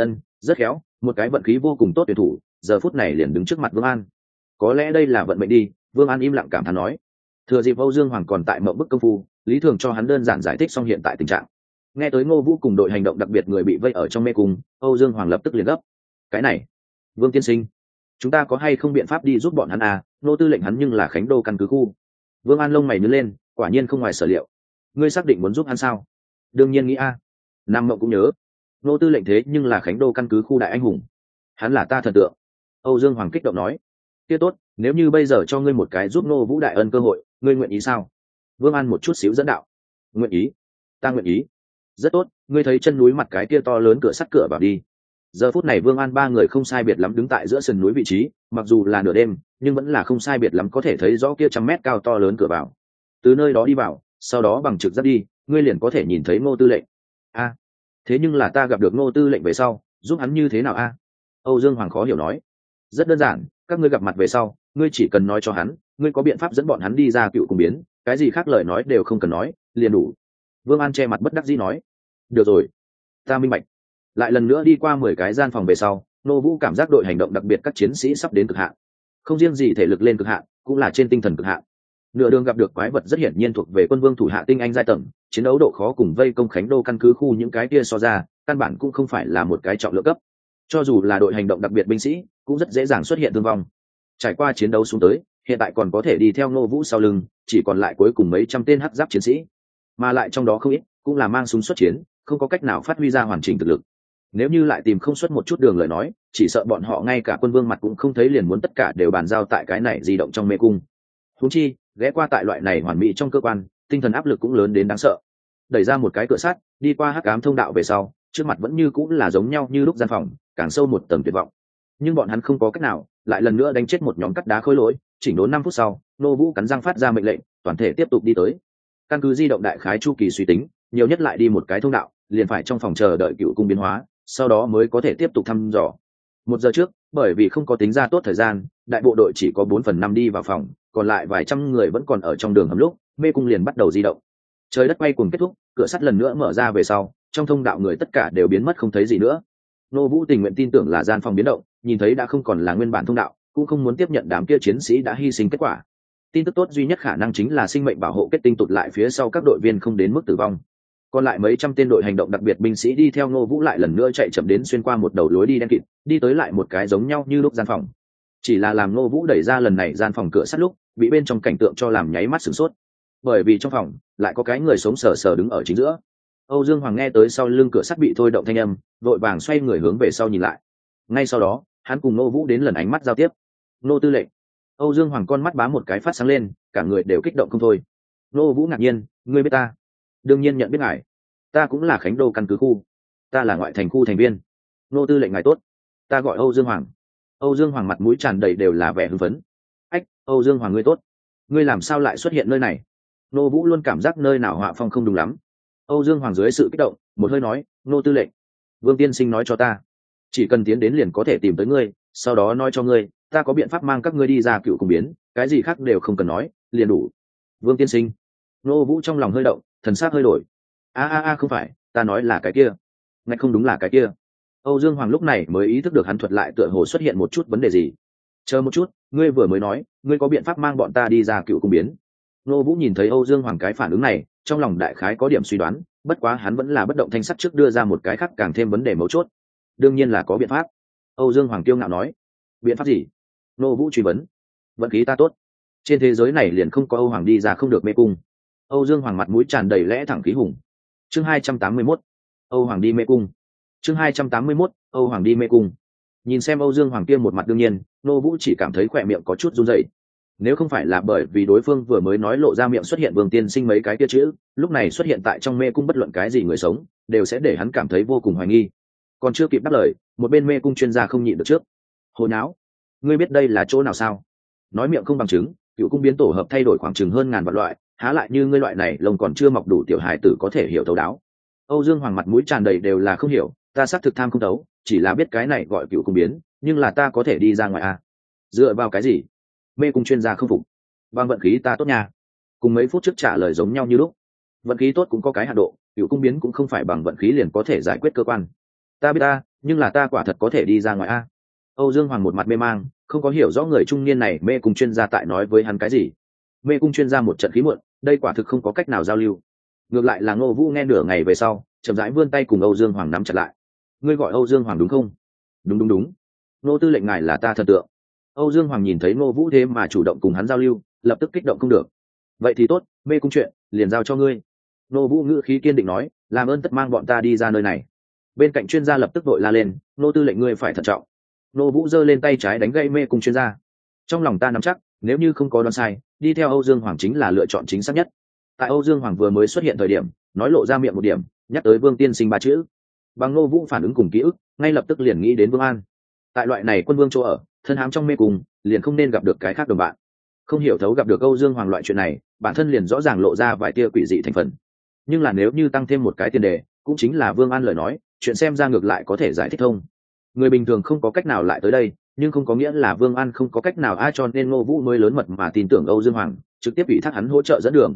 A: Rất khéo, một cái vận khí vô cùng tốt tuyển thủ, giờ phút này liền đứng trước mặt Vương An. Có lẽ đây là vận mệnh đi, Vương An im lặng cảm thán nói. Thừa dịp Âu Dương Hoàng còn tại mộng bức công phu, Lý Thường cho hắn đơn giản giải thích xong hiện tại tình trạng. Nghe tới Ngô Vũ cùng đội hành động đặc biệt người bị vây ở trong mê cung, Âu Dương Hoàng lập tức liền gấp. Cái này, Vương tiên sinh, chúng ta có hay không biện pháp đi giúp bọn hắn à? Nô tư lệnh hắn nhưng là Khánh Đô căn cứ khu. Vương An lông mày nhướng lên, quả nhiên không ngoài sở liệu. Ngươi xác định muốn giúp hắn sao? Đương nhiên nghĩ a. Nam Mộng cũng nhớ, nô tư lệnh thế nhưng là Khánh Đô căn cứ khu đại anh hùng, hắn là ta thần tượng. Âu Dương Hoàng kích động nói. Kia tốt, nếu như bây giờ cho ngươi một cái giúp Nô Vũ đại ân cơ hội, ngươi nguyện ý sao? Vương An một chút xíu dẫn đạo. Nguyện ý, ta nguyện ý. Rất tốt, ngươi thấy chân núi mặt cái kia to lớn cửa sắt cửa vào đi. Giờ phút này Vương An ba người không sai biệt lắm đứng tại giữa sườn núi vị trí, mặc dù là nửa đêm, nhưng vẫn là không sai biệt lắm có thể thấy rõ kia 100 mét cao to lớn cửa vào. Từ nơi đó đi vào, sau đó bằng trực giác đi, ngươi liền có thể nhìn thấy Ngô tư lệnh. A, thế nhưng là ta gặp được Ngô tư lệnh về sau, giúp hắn như thế nào a? Âu Dương Hoàng khó hiểu nói. Rất đơn giản, các ngươi gặp mặt về sau, ngươi chỉ cần nói cho hắn, ngươi có biện pháp dẫn bọn hắn đi ra Cựu Cung biến, cái gì khác lời nói đều không cần nói, liền đủ. Vương An che mặt bất đắc dĩ nói. Được rồi, ta minh bạch. Lại lần nữa đi qua 10 cái gian phòng về sau, Nô Vũ cảm giác đội hành động đặc biệt các chiến sĩ sắp đến cực hạn. Không riêng gì thể lực lên cực hạn, cũng là trên tinh thần cực hạn. Nửa đường gặp được quái vật rất hiển nhiên thuộc về quân vương thủ hạ tinh anh giai tầng, chiến đấu độ khó cùng vây công Khánh Đô căn cứ khu những cái kia so ra, căn bản cũng không phải là một cái trọng lượng cấp. Cho dù là đội hành động đặc biệt binh sĩ, cũng rất dễ dàng xuất hiện thương vong. Trải qua chiến đấu xuống tới, hiện tại còn có thể đi theo Nô Vũ sau lưng, chỉ còn lại cuối cùng mấy trăm tên hắc giáp chiến sĩ, mà lại trong đó không ít cũng là mang súng xuất chiến, không có cách nào phát huy ra hoàn chỉnh thực lực. Nếu như lại tìm không xuất một chút đường lời nói, chỉ sợ bọn họ ngay cả quân vương mặt cũng không thấy liền muốn tất cả đều bàn giao tại cái này di động trong mê cung. Huống chi, ghé qua tại loại này hoàn mỹ trong cơ quan, tinh thần áp lực cũng lớn đến đáng sợ. Đẩy ra một cái cửa sắt, đi qua hắc ám thông đạo về sau, trước mặt vẫn như cũng là giống nhau như lúc gian phòng, càng sâu một tầng tuyệt vọng. Nhưng bọn hắn không có cách nào, lại lần nữa đánh chết một nhóm cắt đá khối lỗi, chỉnh đốn 5 phút sau, Nô Vũ cắn răng phát ra mệnh lệnh, toàn thể tiếp tục đi tới. Căn cứ di động đại khái chu kỳ suy tính, nhiều nhất lại đi một cái thông đạo, liền phải trong phòng chờ đợi Cựu Cung biến hóa, sau đó mới có thể tiếp tục thăm dò. 1 giờ trước, bởi vì không có tính ra tốt thời gian, đại bộ đội chỉ có 4/5 đi vào phòng, còn lại vài trăm người vẫn còn ở trong đường hầm lúc, mê cung liền bắt đầu di động. Trời đất quay cuồng kết thúc, cửa sắt lần nữa mở ra về sau, trong thông đạo người tất cả đều biến mất không thấy gì nữa. Nô Vũ tình nguyện tin tưởng là gian phòng biến động, nhìn thấy đã không còn là nguyên bản thông đạo, cũng không muốn tiếp nhận đám kia chiến sĩ đã hy sinh kết quả. Tin tức tốt duy nhất khả năng chính là sinh mệnh bảo hộ kết tinh tụt lại phía sau các đội viên không đến mức tử vong. Còn lại mấy trăm tên đội hành động đặc biệt binh sĩ đi theo Ngô Vũ lại lần nữa chạy chậm đến xuyên qua một đầu lối đi đen kịt, đi tới lại một cái giống nhau như lúc gian phòng. Chỉ là làm Ngô Vũ đẩy ra lần này gian phòng cửa sắt lúc, bị bên trong cảnh tượng cho làm nháy mắt sửng sốt. Bởi vì trong phòng lại có cái người sống sờ sờ đứng ở chính giữa. Âu Dương Hoàng nghe tới sau lưng cửa sắt bị thôi động thanh âm, vội vàng xoay người hướng về sau nhìn lại. Ngay sau đó, hắn cùng Ngô Vũ đến lần ánh mắt giao tiếp. "Nô tư lệnh." Âu Dương Hoàng con mắt bám một cái phát sáng lên, cả người đều kích động không thôi. Ngô Vũ ngạc nhiên, "Ngươi biết ta?" "Đương nhiên nhận biết ngài. Ta cũng là Khánh Đô căn cứ khu. Ta là ngoại thành khu thành viên." "Nô tư lệnh ngài tốt. Ta gọi Âu Dương Hoàng." Âu Dương Hoàng mặt mũi tràn đầy đều là vẻ hưng phấn. "Ách, Âu Dương Hoàng ngươi tốt. Ngươi làm sao lại xuất hiện nơi này?" Nô Vũ luôn cảm giác nơi nào họa phong không đúng lắm. Âu Dương Hoàng dưới sự kích động, một hơi nói, "Nô tư lệnh, Vương tiên sinh nói cho ta, chỉ cần tiến đến liền có thể tìm tới ngươi, sau đó nói cho ngươi, ta có biện pháp mang các ngươi đi ra Cựu Cung biến, cái gì khác đều không cần nói, liền đủ." Vương tiên sinh. Ngô Vũ trong lòng hơi động, thần sắc hơi đổi. Không phải, ta nói là cái kia. Ngay không đúng là cái kia. Âu Dương Hoàng lúc này mới ý thức được hắn thuật lại tựa hồ xuất hiện một chút vấn đề gì. Chờ một chút, ngươi vừa mới nói, ngươi có biện pháp mang bọn ta đi ra Cựu Cung biến. Ngô Vũ nhìn thấy Âu Dương Hoàng cái phản ứng này, trong lòng đại khái có điểm suy đoán, bất quá hắn vẫn là bất động thanh sắc trước đưa ra một cái khác càng thêm vấn đề mấu chốt. Đương nhiên là có biện pháp. Âu Dương Hoàng kiêu ngạo nói. Biện pháp gì? Ngô Vũ truy vấn. Vận khí ta tốt, trên thế giới này liền không có Âu Hoàng đi ra không được mê cung. Âu Dương Hoàng mặt mũi tràn đầy lẽ thẳng khí hùng. Chương 281, Âu Hoàng đi mê cung. Chương 281, Âu Hoàng đi mê cung. Nhìn xem Âu Dương Hoàng kia một mặt đương nhiên, Ngô Vũ chỉ cảm thấy khỏe miệng có chút run rẩy. Nếu không phải là bởi vì đối phương vừa mới nói lộ ra miệng xuất hiện Vương tiên sinh mấy cái kia chữ, lúc này xuất hiện tại trong mê cung bất luận cái gì người sống, đều sẽ để hắn cảm thấy vô cùng hoài nghi. Còn chưa kịp đáp lời, một bên mê cung chuyên gia không nhịn được trước. Hồi náo, ngươi biết đây là chỗ nào sao? Nói miệng không bằng chứng, Cựu Cung biến tổ hợp thay đổi khoảng chừng hơn ngàn vạn loại, há lại như ngươi loại này lông còn chưa mọc đủ tiểu hài tử có thể hiểu thấu đáo. Âu Dương Hoàng mặt mũi tràn đầy đều là không hiểu, ta xác thực tham không thấu, chỉ là biết cái này gọi Cựu Cung biến, nhưng là ta có thể đi ra ngoài à? Dựa vào cái gì? Mê cung chuyên gia không phục. Bằng vận khí ta tốt nha. Cùng mấy phút trước trả lời giống nhau như lúc. Vận khí tốt cũng có cái hạn độ, Cựu Cung biến cũng không phải bằng vận khí liền có thể giải quyết cơ quan. Ta biết ta, nhưng là ta quả thật có thể đi ra ngoài a. Âu Dương Hoàng một mặt mê mang, không có hiểu rõ người trung niên này mê cung chuyên gia tại nói với hắn cái gì. Mê cung chuyên gia một trận khí muộn, đây quả thực không có cách nào giao lưu. Ngược lại là Ngô Vũ nghe nửa ngày về sau, chậm rãi vươn tay cùng Âu Dương Hoàng nắm chặt lại. Ngươi gọi Âu Dương Hoàng đúng không? Đúng. Nô tư lệnh ngài là ta thần tượng. Âu Dương Hoàng nhìn thấy Ngô Vũ thế mà chủ động cùng hắn giao lưu, lập tức kích động không được. Vậy thì tốt, mê cung chuyện liền giao cho ngươi. Ngô Vũ ngữ khí kiên định nói, làm ơn tất mang bọn ta đi ra nơi này. Bên cạnh chuyên gia lập tức vội la lên, nô tư lệnh ngươi phải thận trọng. Ngô Vũ giơ lên tay trái đánh gây mê cung chuyên gia. Trong lòng ta nắm chắc, nếu như không có đoán sai, đi theo Âu Dương Hoàng chính là lựa chọn chính xác nhất. Tại Âu Dương Hoàng vừa mới xuất hiện thời điểm, nói lộ ra miệng một điểm, nhắc tới Vương tiên sinh ba chữ. Bằng Ngô Vũ phản ứng cùng ký ức, ngay lập tức liền nghĩ đến Vương An. Tại loại này quân vương chỗ ở, thân hãm trong mê cung, liền không nên gặp được cái khác đồng bạn. Không hiểu thấu gặp được Âu Dương Hoàng loại chuyện này, bản thân liền rõ ràng lộ ra vài tia quỷ dị thành phần. Nhưng là nếu như tăng thêm một cái tiền đề, cũng chính là Vương An lời nói, chuyện xem ra ngược lại có thể giải thích thông. Người bình thường không có cách nào lại tới đây, nhưng không có nghĩa là Vương An không có cách nào ai, cho nên Ngô Vũ mới lớn mật mà tin tưởng Âu Dương Hoàng, trực tiếp ủy thác hắn hỗ trợ dẫn đường.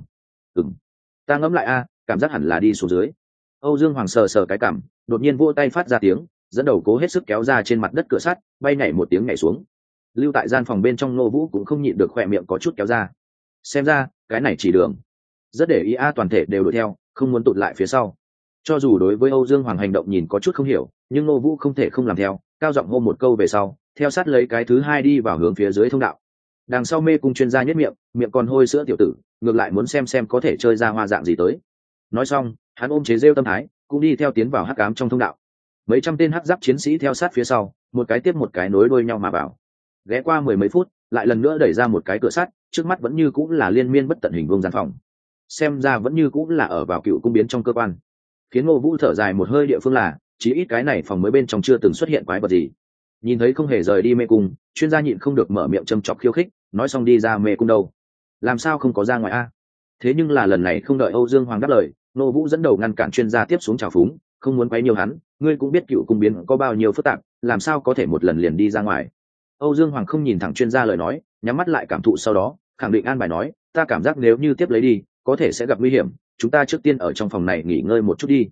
A: Ta ngẫm lại cảm giác hẳn là đi xuống dưới. Âu Dương Hoàng sờ sờ cái cằm, đột nhiên vỗ tay phát ra tiếng, dẫn đầu cố hết sức kéo ra trên mặt đất cửa sắt, bay nhảy một tiếng nhảy xuống. Lưu tại gian phòng bên trong Ngô Vũ cũng không nhịn được khỏe miệng có chút kéo ra. Xem ra cái này chỉ đường rất để ý toàn thể đều đuổi theo, không muốn tụt lại phía sau. Cho dù đối với Âu Dương Hoàng hành động nhìn có chút không hiểu, nhưng Ngô Vũ không thể không làm theo, cao giọng hô một câu về sau, theo sát lấy cái thứ hai đi vào hướng phía dưới thông đạo. Đằng sau mê cung chuyên gia nhất miệng còn hôi sữa tiểu tử, ngược lại muốn xem có thể chơi ra hoa dạng gì tới. Nói xong, hắn ôm chế rêu tâm thái, cũng đi theo tiến vào hắc ám trong thông đạo. Mấy trăm tên hắc giáp chiến sĩ theo sát phía sau, một cái tiếp một cái nối đuôi nhau mà vào. Ghé qua mười mấy phút, lại lần nữa đẩy ra một cái cửa sắt, trước mắt vẫn như cũng là liên miên bất tận hình vuông gian phòng. Xem ra vẫn như cũng là ở vào Cựu Cung biến trong cơ quan. Khiến Ngô Vũ thở dài một hơi địa phương là, chí ít cái này phòng mới bên trong chưa từng xuất hiện quái vật gì. Nhìn thấy không hề rời đi mê cung, chuyên gia nhịn không được mở miệng châm chọc khiêu khích, nói xong đi ra mê cung đâu? Làm sao không có ra ngoài a? Thế nhưng là lần này không đợi Âu Dương Hoàng đáp lời, Ngô Vũ dẫn đầu ngăn cản chuyên gia tiếp xuống chào phúng, không muốn quấy nhiều hắn, ngươi cũng biết Cựu Cung biến có bao nhiêu phức tạp, làm sao có thể một lần liền đi ra ngoài. Âu Dương Hoàng không nhìn thẳng chuyên gia lời nói, nhắm mắt lại cảm thụ sau đó, khẳng định an bài nói, ta cảm giác nếu như tiếp lấy đi, có thể sẽ gặp nguy hiểm, chúng ta trước tiên ở trong phòng này nghỉ ngơi một chút đi.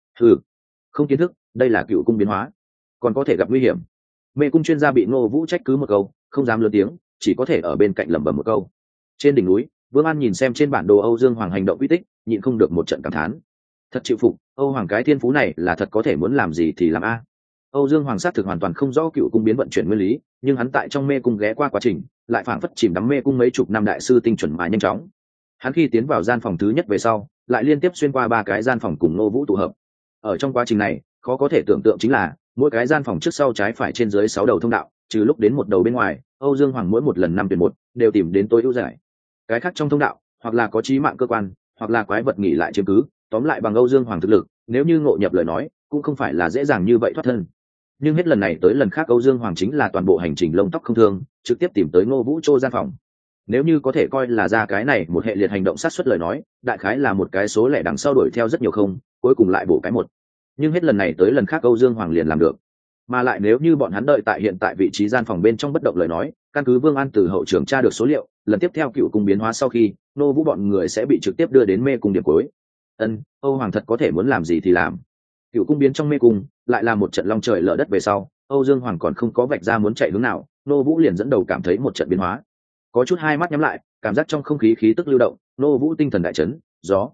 A: Không kiến thức, đây là Cựu Cung biến hóa, còn có thể gặp nguy hiểm. Mê cung chuyên gia bị Ngô Vũ trách cứ một câu, không dám lớn tiếng, chỉ có thể ở bên cạnh lẩm bẩm một câu. Trên đỉnh núi, Vương An nhìn xem trên bản đồ Âu Dương Hoàng hành động uy tích, nhịn không được một trận cảm thán. Thật chịu phục, Âu Hoàng cái thiên phú này là thật có thể muốn làm gì thì làm a. Âu Dương Hoàng sát thực hoàn toàn không rõ Cựu Cung biến vận chuyển nguyên lý, nhưng hắn tại trong mê cung ghé qua quá trình, lại phảng phất chìm đắm mê cung mấy chục năm đại sư tinh chuẩn mà nhanh chóng. Hắn khi tiến vào gian phòng thứ nhất về sau, lại liên tiếp xuyên qua 3 cái gian phòng cùng Ngô Vũ tụ hợp. Ở trong quá trình này, khó có thể tưởng tượng chính là, mỗi cái gian phòng trước sau trái phải trên dưới 6 đầu thông đạo, trừ lúc đến một đầu bên ngoài, Âu Dương Hoàng mỗi một lần 5 tuyển 1, đều tìm đến tối ưu giải. Cái khác trong thông đạo, hoặc là có chí mạng cơ quan, hoặc là quái vật nghỉ lại chiếm cứ, tóm lại bằng Âu Dương Hoàng thực lực, nếu như ngộ nhập lời nói, cũng không phải là dễ dàng như vậy thoát thân. Nhưng hết lần này tới lần khác Âu Dương Hoàng chính là toàn bộ hành trình lông tóc không thương, trực tiếp tìm tới Ngô Vũ Trô gian phòng. Nếu như có thể coi là ra cái này một hệ liệt hành động sát xuất lời nói, đại khái là một cái số lẻ đằng sau đuổi theo rất nhiều không, cuối cùng lại bổ cái một. Nhưng hết lần này tới lần khác Âu Dương Hoàng liền làm được. Mà lại nếu như bọn hắn đợi tại hiện tại vị trí gian phòng bên trong bất động lời nói, căn cứ Vương An từ hậu trường tra được số liệu, lần tiếp theo Cựu Cung biến hóa sau khi, Nô Vũ bọn người sẽ bị trực tiếp đưa đến mê cung điểm cuối. Âu Hoàng thật có thể muốn làm gì thì làm. Cựu cung biến trong mê cung lại là một trận long trời lở đất về sau, Âu Dương Hoàng còn không có vạch ra muốn chạy hướng nào, Nô Vũ liền dẫn đầu cảm thấy một trận biến hóa. Có chút hai mắt nhắm lại, cảm giác trong không khí khí tức lưu động, Nô Vũ tinh thần đại chấn. Gió.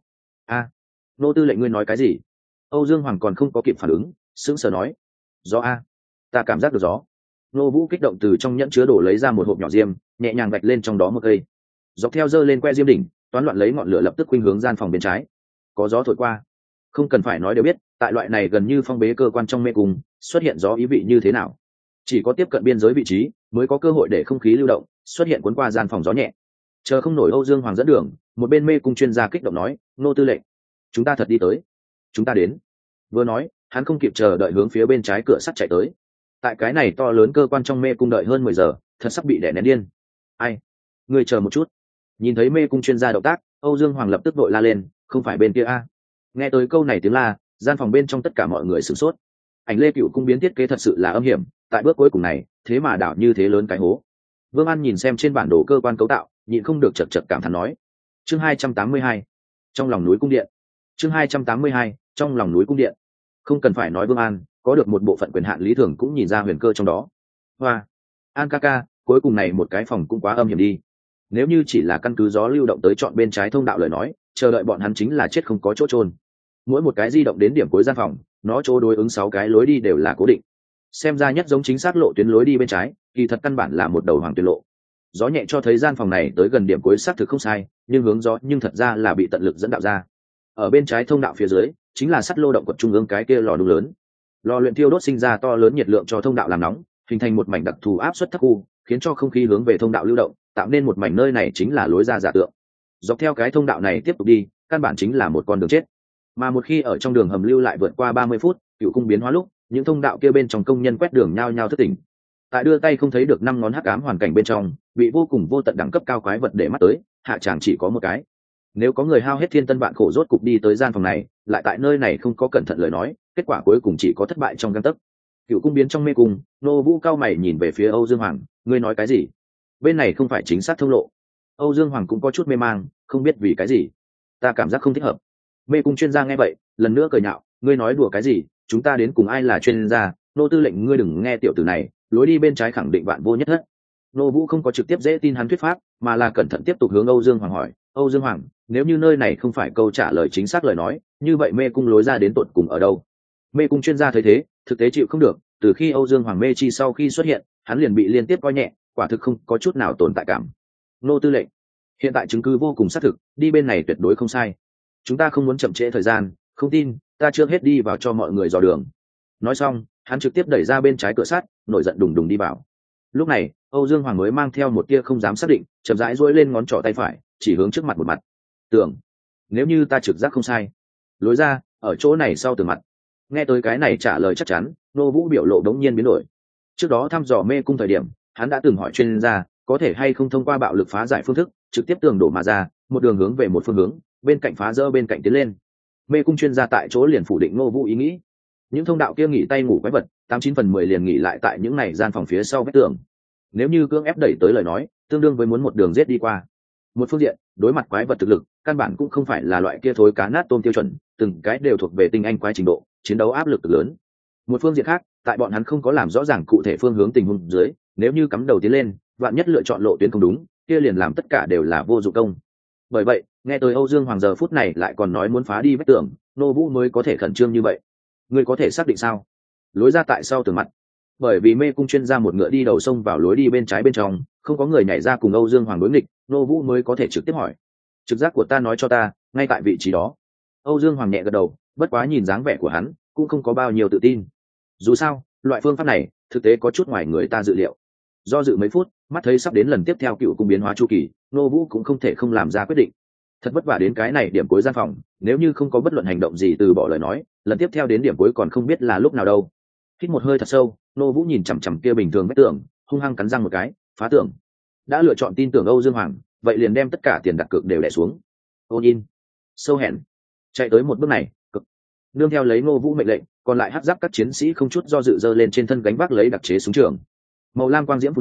A: Nô tư lệnh ngươi nói cái gì? Âu Dương Hoàng còn không có kịp phản ứng, sững sờ nói. Gió a, ta cảm giác được gió. Nô Vũ kích động từ trong nhẫn chứa đồ lấy ra một hộp nhỏ diêm, nhẹ nhàng vạch lên trong đó một cây. Dọc theo dơ lên que diêm đỉnh, toán loạn lấy ngọn lửa lập tức khuynh hướng gian phòng bên trái. Có gió thổi qua. Không cần phải nói đều biết, tại loại này gần như phong bế cơ quan trong mê cung, xuất hiện gió ý vị như thế nào. Chỉ có tiếp cận biên giới vị trí, mới có cơ hội để không khí lưu động, xuất hiện cuốn qua gian phòng gió nhẹ. Chờ không nổi Âu Dương Hoàng dẫn đường, một bên mê cung chuyên gia kích động nói, Nô tư lệnh, chúng ta thật đi tới, chúng ta đến. Vừa nói, hắn không kịp chờ đợi hướng phía bên trái cửa sắt chạy tới. Tại cái này to lớn cơ quan trong mê cung đợi hơn 10 giờ, thật sắp bị đè nén điên. Ai? Ngươi chờ một chút. Nhìn thấy mê cung chuyên gia động tác, Âu Dương Hoàng lập tức vội la lên, không phải bên kia a. Nghe tới câu này tiếng la, gian phòng bên trong tất cả mọi người sửng sốt. Ảnh Lê Cựu cung biến thiết kế thật sự là âm hiểm, tại bước cuối cùng này, thế mà đảo như thế lớn cái hố. Vương An nhìn xem trên bản đồ cơ quan cấu tạo, nhịn không được chật chật cảm thán nói. Chương 282, trong lòng núi cung điện. Chương 282, trong lòng núi cung điện. Không cần phải nói Vương An, có được một bộ phận quyền hạn Lý Thường cũng nhìn ra huyền cơ trong đó. Hoa, An ca ca, cuối cùng này một cái phòng cũng quá âm hiểm đi. Nếu như chỉ là căn cứ gió lưu động tới chọn bên trái thông đạo lời nói, chờ đợi bọn hắn chính là chết không có chỗ trôn. Mỗi một cái di động đến điểm cuối gian phòng, nó chỗ đối ứng 6 cái lối đi đều là cố định. Xem ra nhất giống chính xác lộ tuyến lối đi bên trái, kỳ thật căn bản là một đầu hoàng tuyến lộ. Gió nhẹ cho thấy gian phòng này tới gần điểm cuối xác thực không sai, nhưng hướng gió nhưng thật ra là bị tận lực dẫn đạo ra. Ở bên trái thông đạo phía dưới, chính là sắt lô động quật trung ương cái kia lò đun lớn. Lò luyện thiêu đốt sinh ra to lớn nhiệt lượng cho thông đạo làm nóng, hình thành một mảnh đặc thù áp suất thấp khu, khiến cho không khí hướng về thông đạo lưu động, tạo nên một mảnh nơi này chính là lối ra giả tượng. Dọc theo cái thông đạo này tiếp tục đi, căn bản chính là một con đường chết. Mà một khi ở trong đường hầm lưu lại vượt qua 30 phút, cựu cung biến hóa lúc, những thông đạo kia bên trong công nhân quét đường nhao nhao thức tỉnh. Tại đưa tay không thấy được 5 ngón hắc ám hoàn cảnh bên trong, bị vô cùng vô tận đẳng cấp cao quái vật để mắt tới, hạ tràng chỉ có một cái. Nếu có người hao hết thiên tân vạn khổ rốt cục đi tới gian phòng này, lại tại nơi này không có cẩn thận lời nói, kết quả cuối cùng chỉ có thất bại trong gang tấc. Cựu cung biến trong mê cung, Nô Vũ cao mày nhìn về phía Âu Dương Hoàng, ngươi nói cái gì? Bên này không phải chính xác thông lộ. Âu Dương Hoàng cũng có chút mê mang, không biết vì cái gì. Ta cảm giác không thích hợp. Mê cung chuyên gia nghe vậy, lần nữa cười nhạo, ngươi nói đùa cái gì? Chúng ta đến cùng ai là chuyên gia? Nô tư lệnh ngươi đừng nghe tiểu tử này, lối đi bên trái khẳng định vạn vô nhất thất. Nô Vũ không có trực tiếp dễ tin hắn thuyết pháp, mà là cẩn thận tiếp tục hướng Âu Dương Hoàng hỏi, Âu Dương Hoàng, nếu như nơi này không phải câu trả lời chính xác lời nói, như vậy mê cung lối ra đến tận cùng ở đâu? Mê cung chuyên gia thấy thế, thực tế chịu không được, từ khi Âu Dương Hoàng mê chi sau khi xuất hiện, hắn liền bị liên tiếp coi nhẹ, quả thực không có chút nào tồn tại cảm. Nô tư lệnh, hiện tại chứng cứ vô cùng xác thực, đi bên này tuyệt đối không sai. Chúng ta không muốn chậm trễ thời gian, không tin, ta trước hết đi vào cho mọi người dò đường. Nói xong, hắn trực tiếp đẩy ra bên trái cửa sắt, nổi giận đùng đùng đi vào. Lúc này, Âu Dương Hoàng mới mang theo một tia không dám xác định, chậm rãi duỗi lên ngón trỏ tay phải, chỉ hướng trước mặt một mặt. Tưởng, nếu như ta trực giác không sai, lối ra ở chỗ này sau tường mặt. Nghe tới cái này trả lời chắc chắn, Nô Vũ biểu lộ đống nhiên biến đổi. Trước đó thăm dò mê cung thời điểm, hắn đã từng hỏi chuyên gia, có thể hay không thông qua bạo lực phá giải phương thức, trực tiếp tường đổ mà ra, một đường hướng về một phương hướng, bên cạnh phá rỡ bên cạnh tiến lên. Mê cung chuyên gia tại chỗ liền phủ định Nô Vũ ý nghĩ. Những thông đạo kia nghỉ tay ngủ quái vật, 89/10 liền nghỉ lại tại những này gian phòng phía sau vách tường. Nếu như cưỡng ép đẩy tới lời nói, tương đương với muốn một đường giết đi qua. Một phương diện, đối mặt quái vật thực lực, căn bản cũng không phải là loại kia thối cá nát tôm tiêu chuẩn, từng cái đều thuộc về tinh anh quái trình độ, chiến đấu áp lực lớn. Một phương diện khác, tại bọn hắn không có làm rõ ràng cụ thể phương hướng tình huống dưới, nếu như cắm đầu tiến lên, vạn nhất lựa chọn lộ tuyến không đúng, kia liền làm tất cả đều là vô dụng công. Bởi vậy, nghe tới Âu Dương Hoàng giờ phút này lại còn nói muốn phá đi vách tường, Nô Vũ mới có thể khẩn trương như vậy. Ngươi có thể xác định sao? Lối ra tại sau tường mặt. Bởi vì mê cung chuyên gia một ngựa đi đầu sông vào lối đi bên trái bên trong, không có người nhảy ra cùng Âu Dương Hoàng đối nghịch, Nô Vũ mới có thể trực tiếp hỏi. Trực giác của ta nói cho ta, ngay tại vị trí đó. Âu Dương Hoàng nhẹ gật đầu, bất quá nhìn dáng vẻ của hắn, cũng không có bao nhiêu tự tin. Dù sao, loại phương pháp này, thực tế có chút ngoài người ta dự liệu. Do dự mấy phút, mắt thấy sắp đến lần tiếp theo cựu cung biến hóa chu kỳ, Nô Vũ cũng không thể không làm ra quyết định. Thật vất vả đến cái này điểm cuối gian phòng, nếu như không có bất luận hành động gì từ bỏ lời nói, lần tiếp theo đến điểm cuối còn không biết là lúc nào đâu. Hít một hơi thật sâu, Nô Vũ nhìn chằm chằm kia bình thường vách tường, hung hăng cắn răng một cái, phá tường. Đã lựa chọn tin tưởng Âu Dương Hoàng, vậy liền đem tất cả tiền đặt cược đều đè xuống. Ôn in, sâu hẹn, chạy tới một bước này, cực. Nương theo lấy Nô Vũ mệnh lệnh, còn lại hắc giáp các chiến sĩ không chút do dự giơ lên trên thân gánh vác lấy đặc chế súng trường. Màu lam quang diễm phun ra,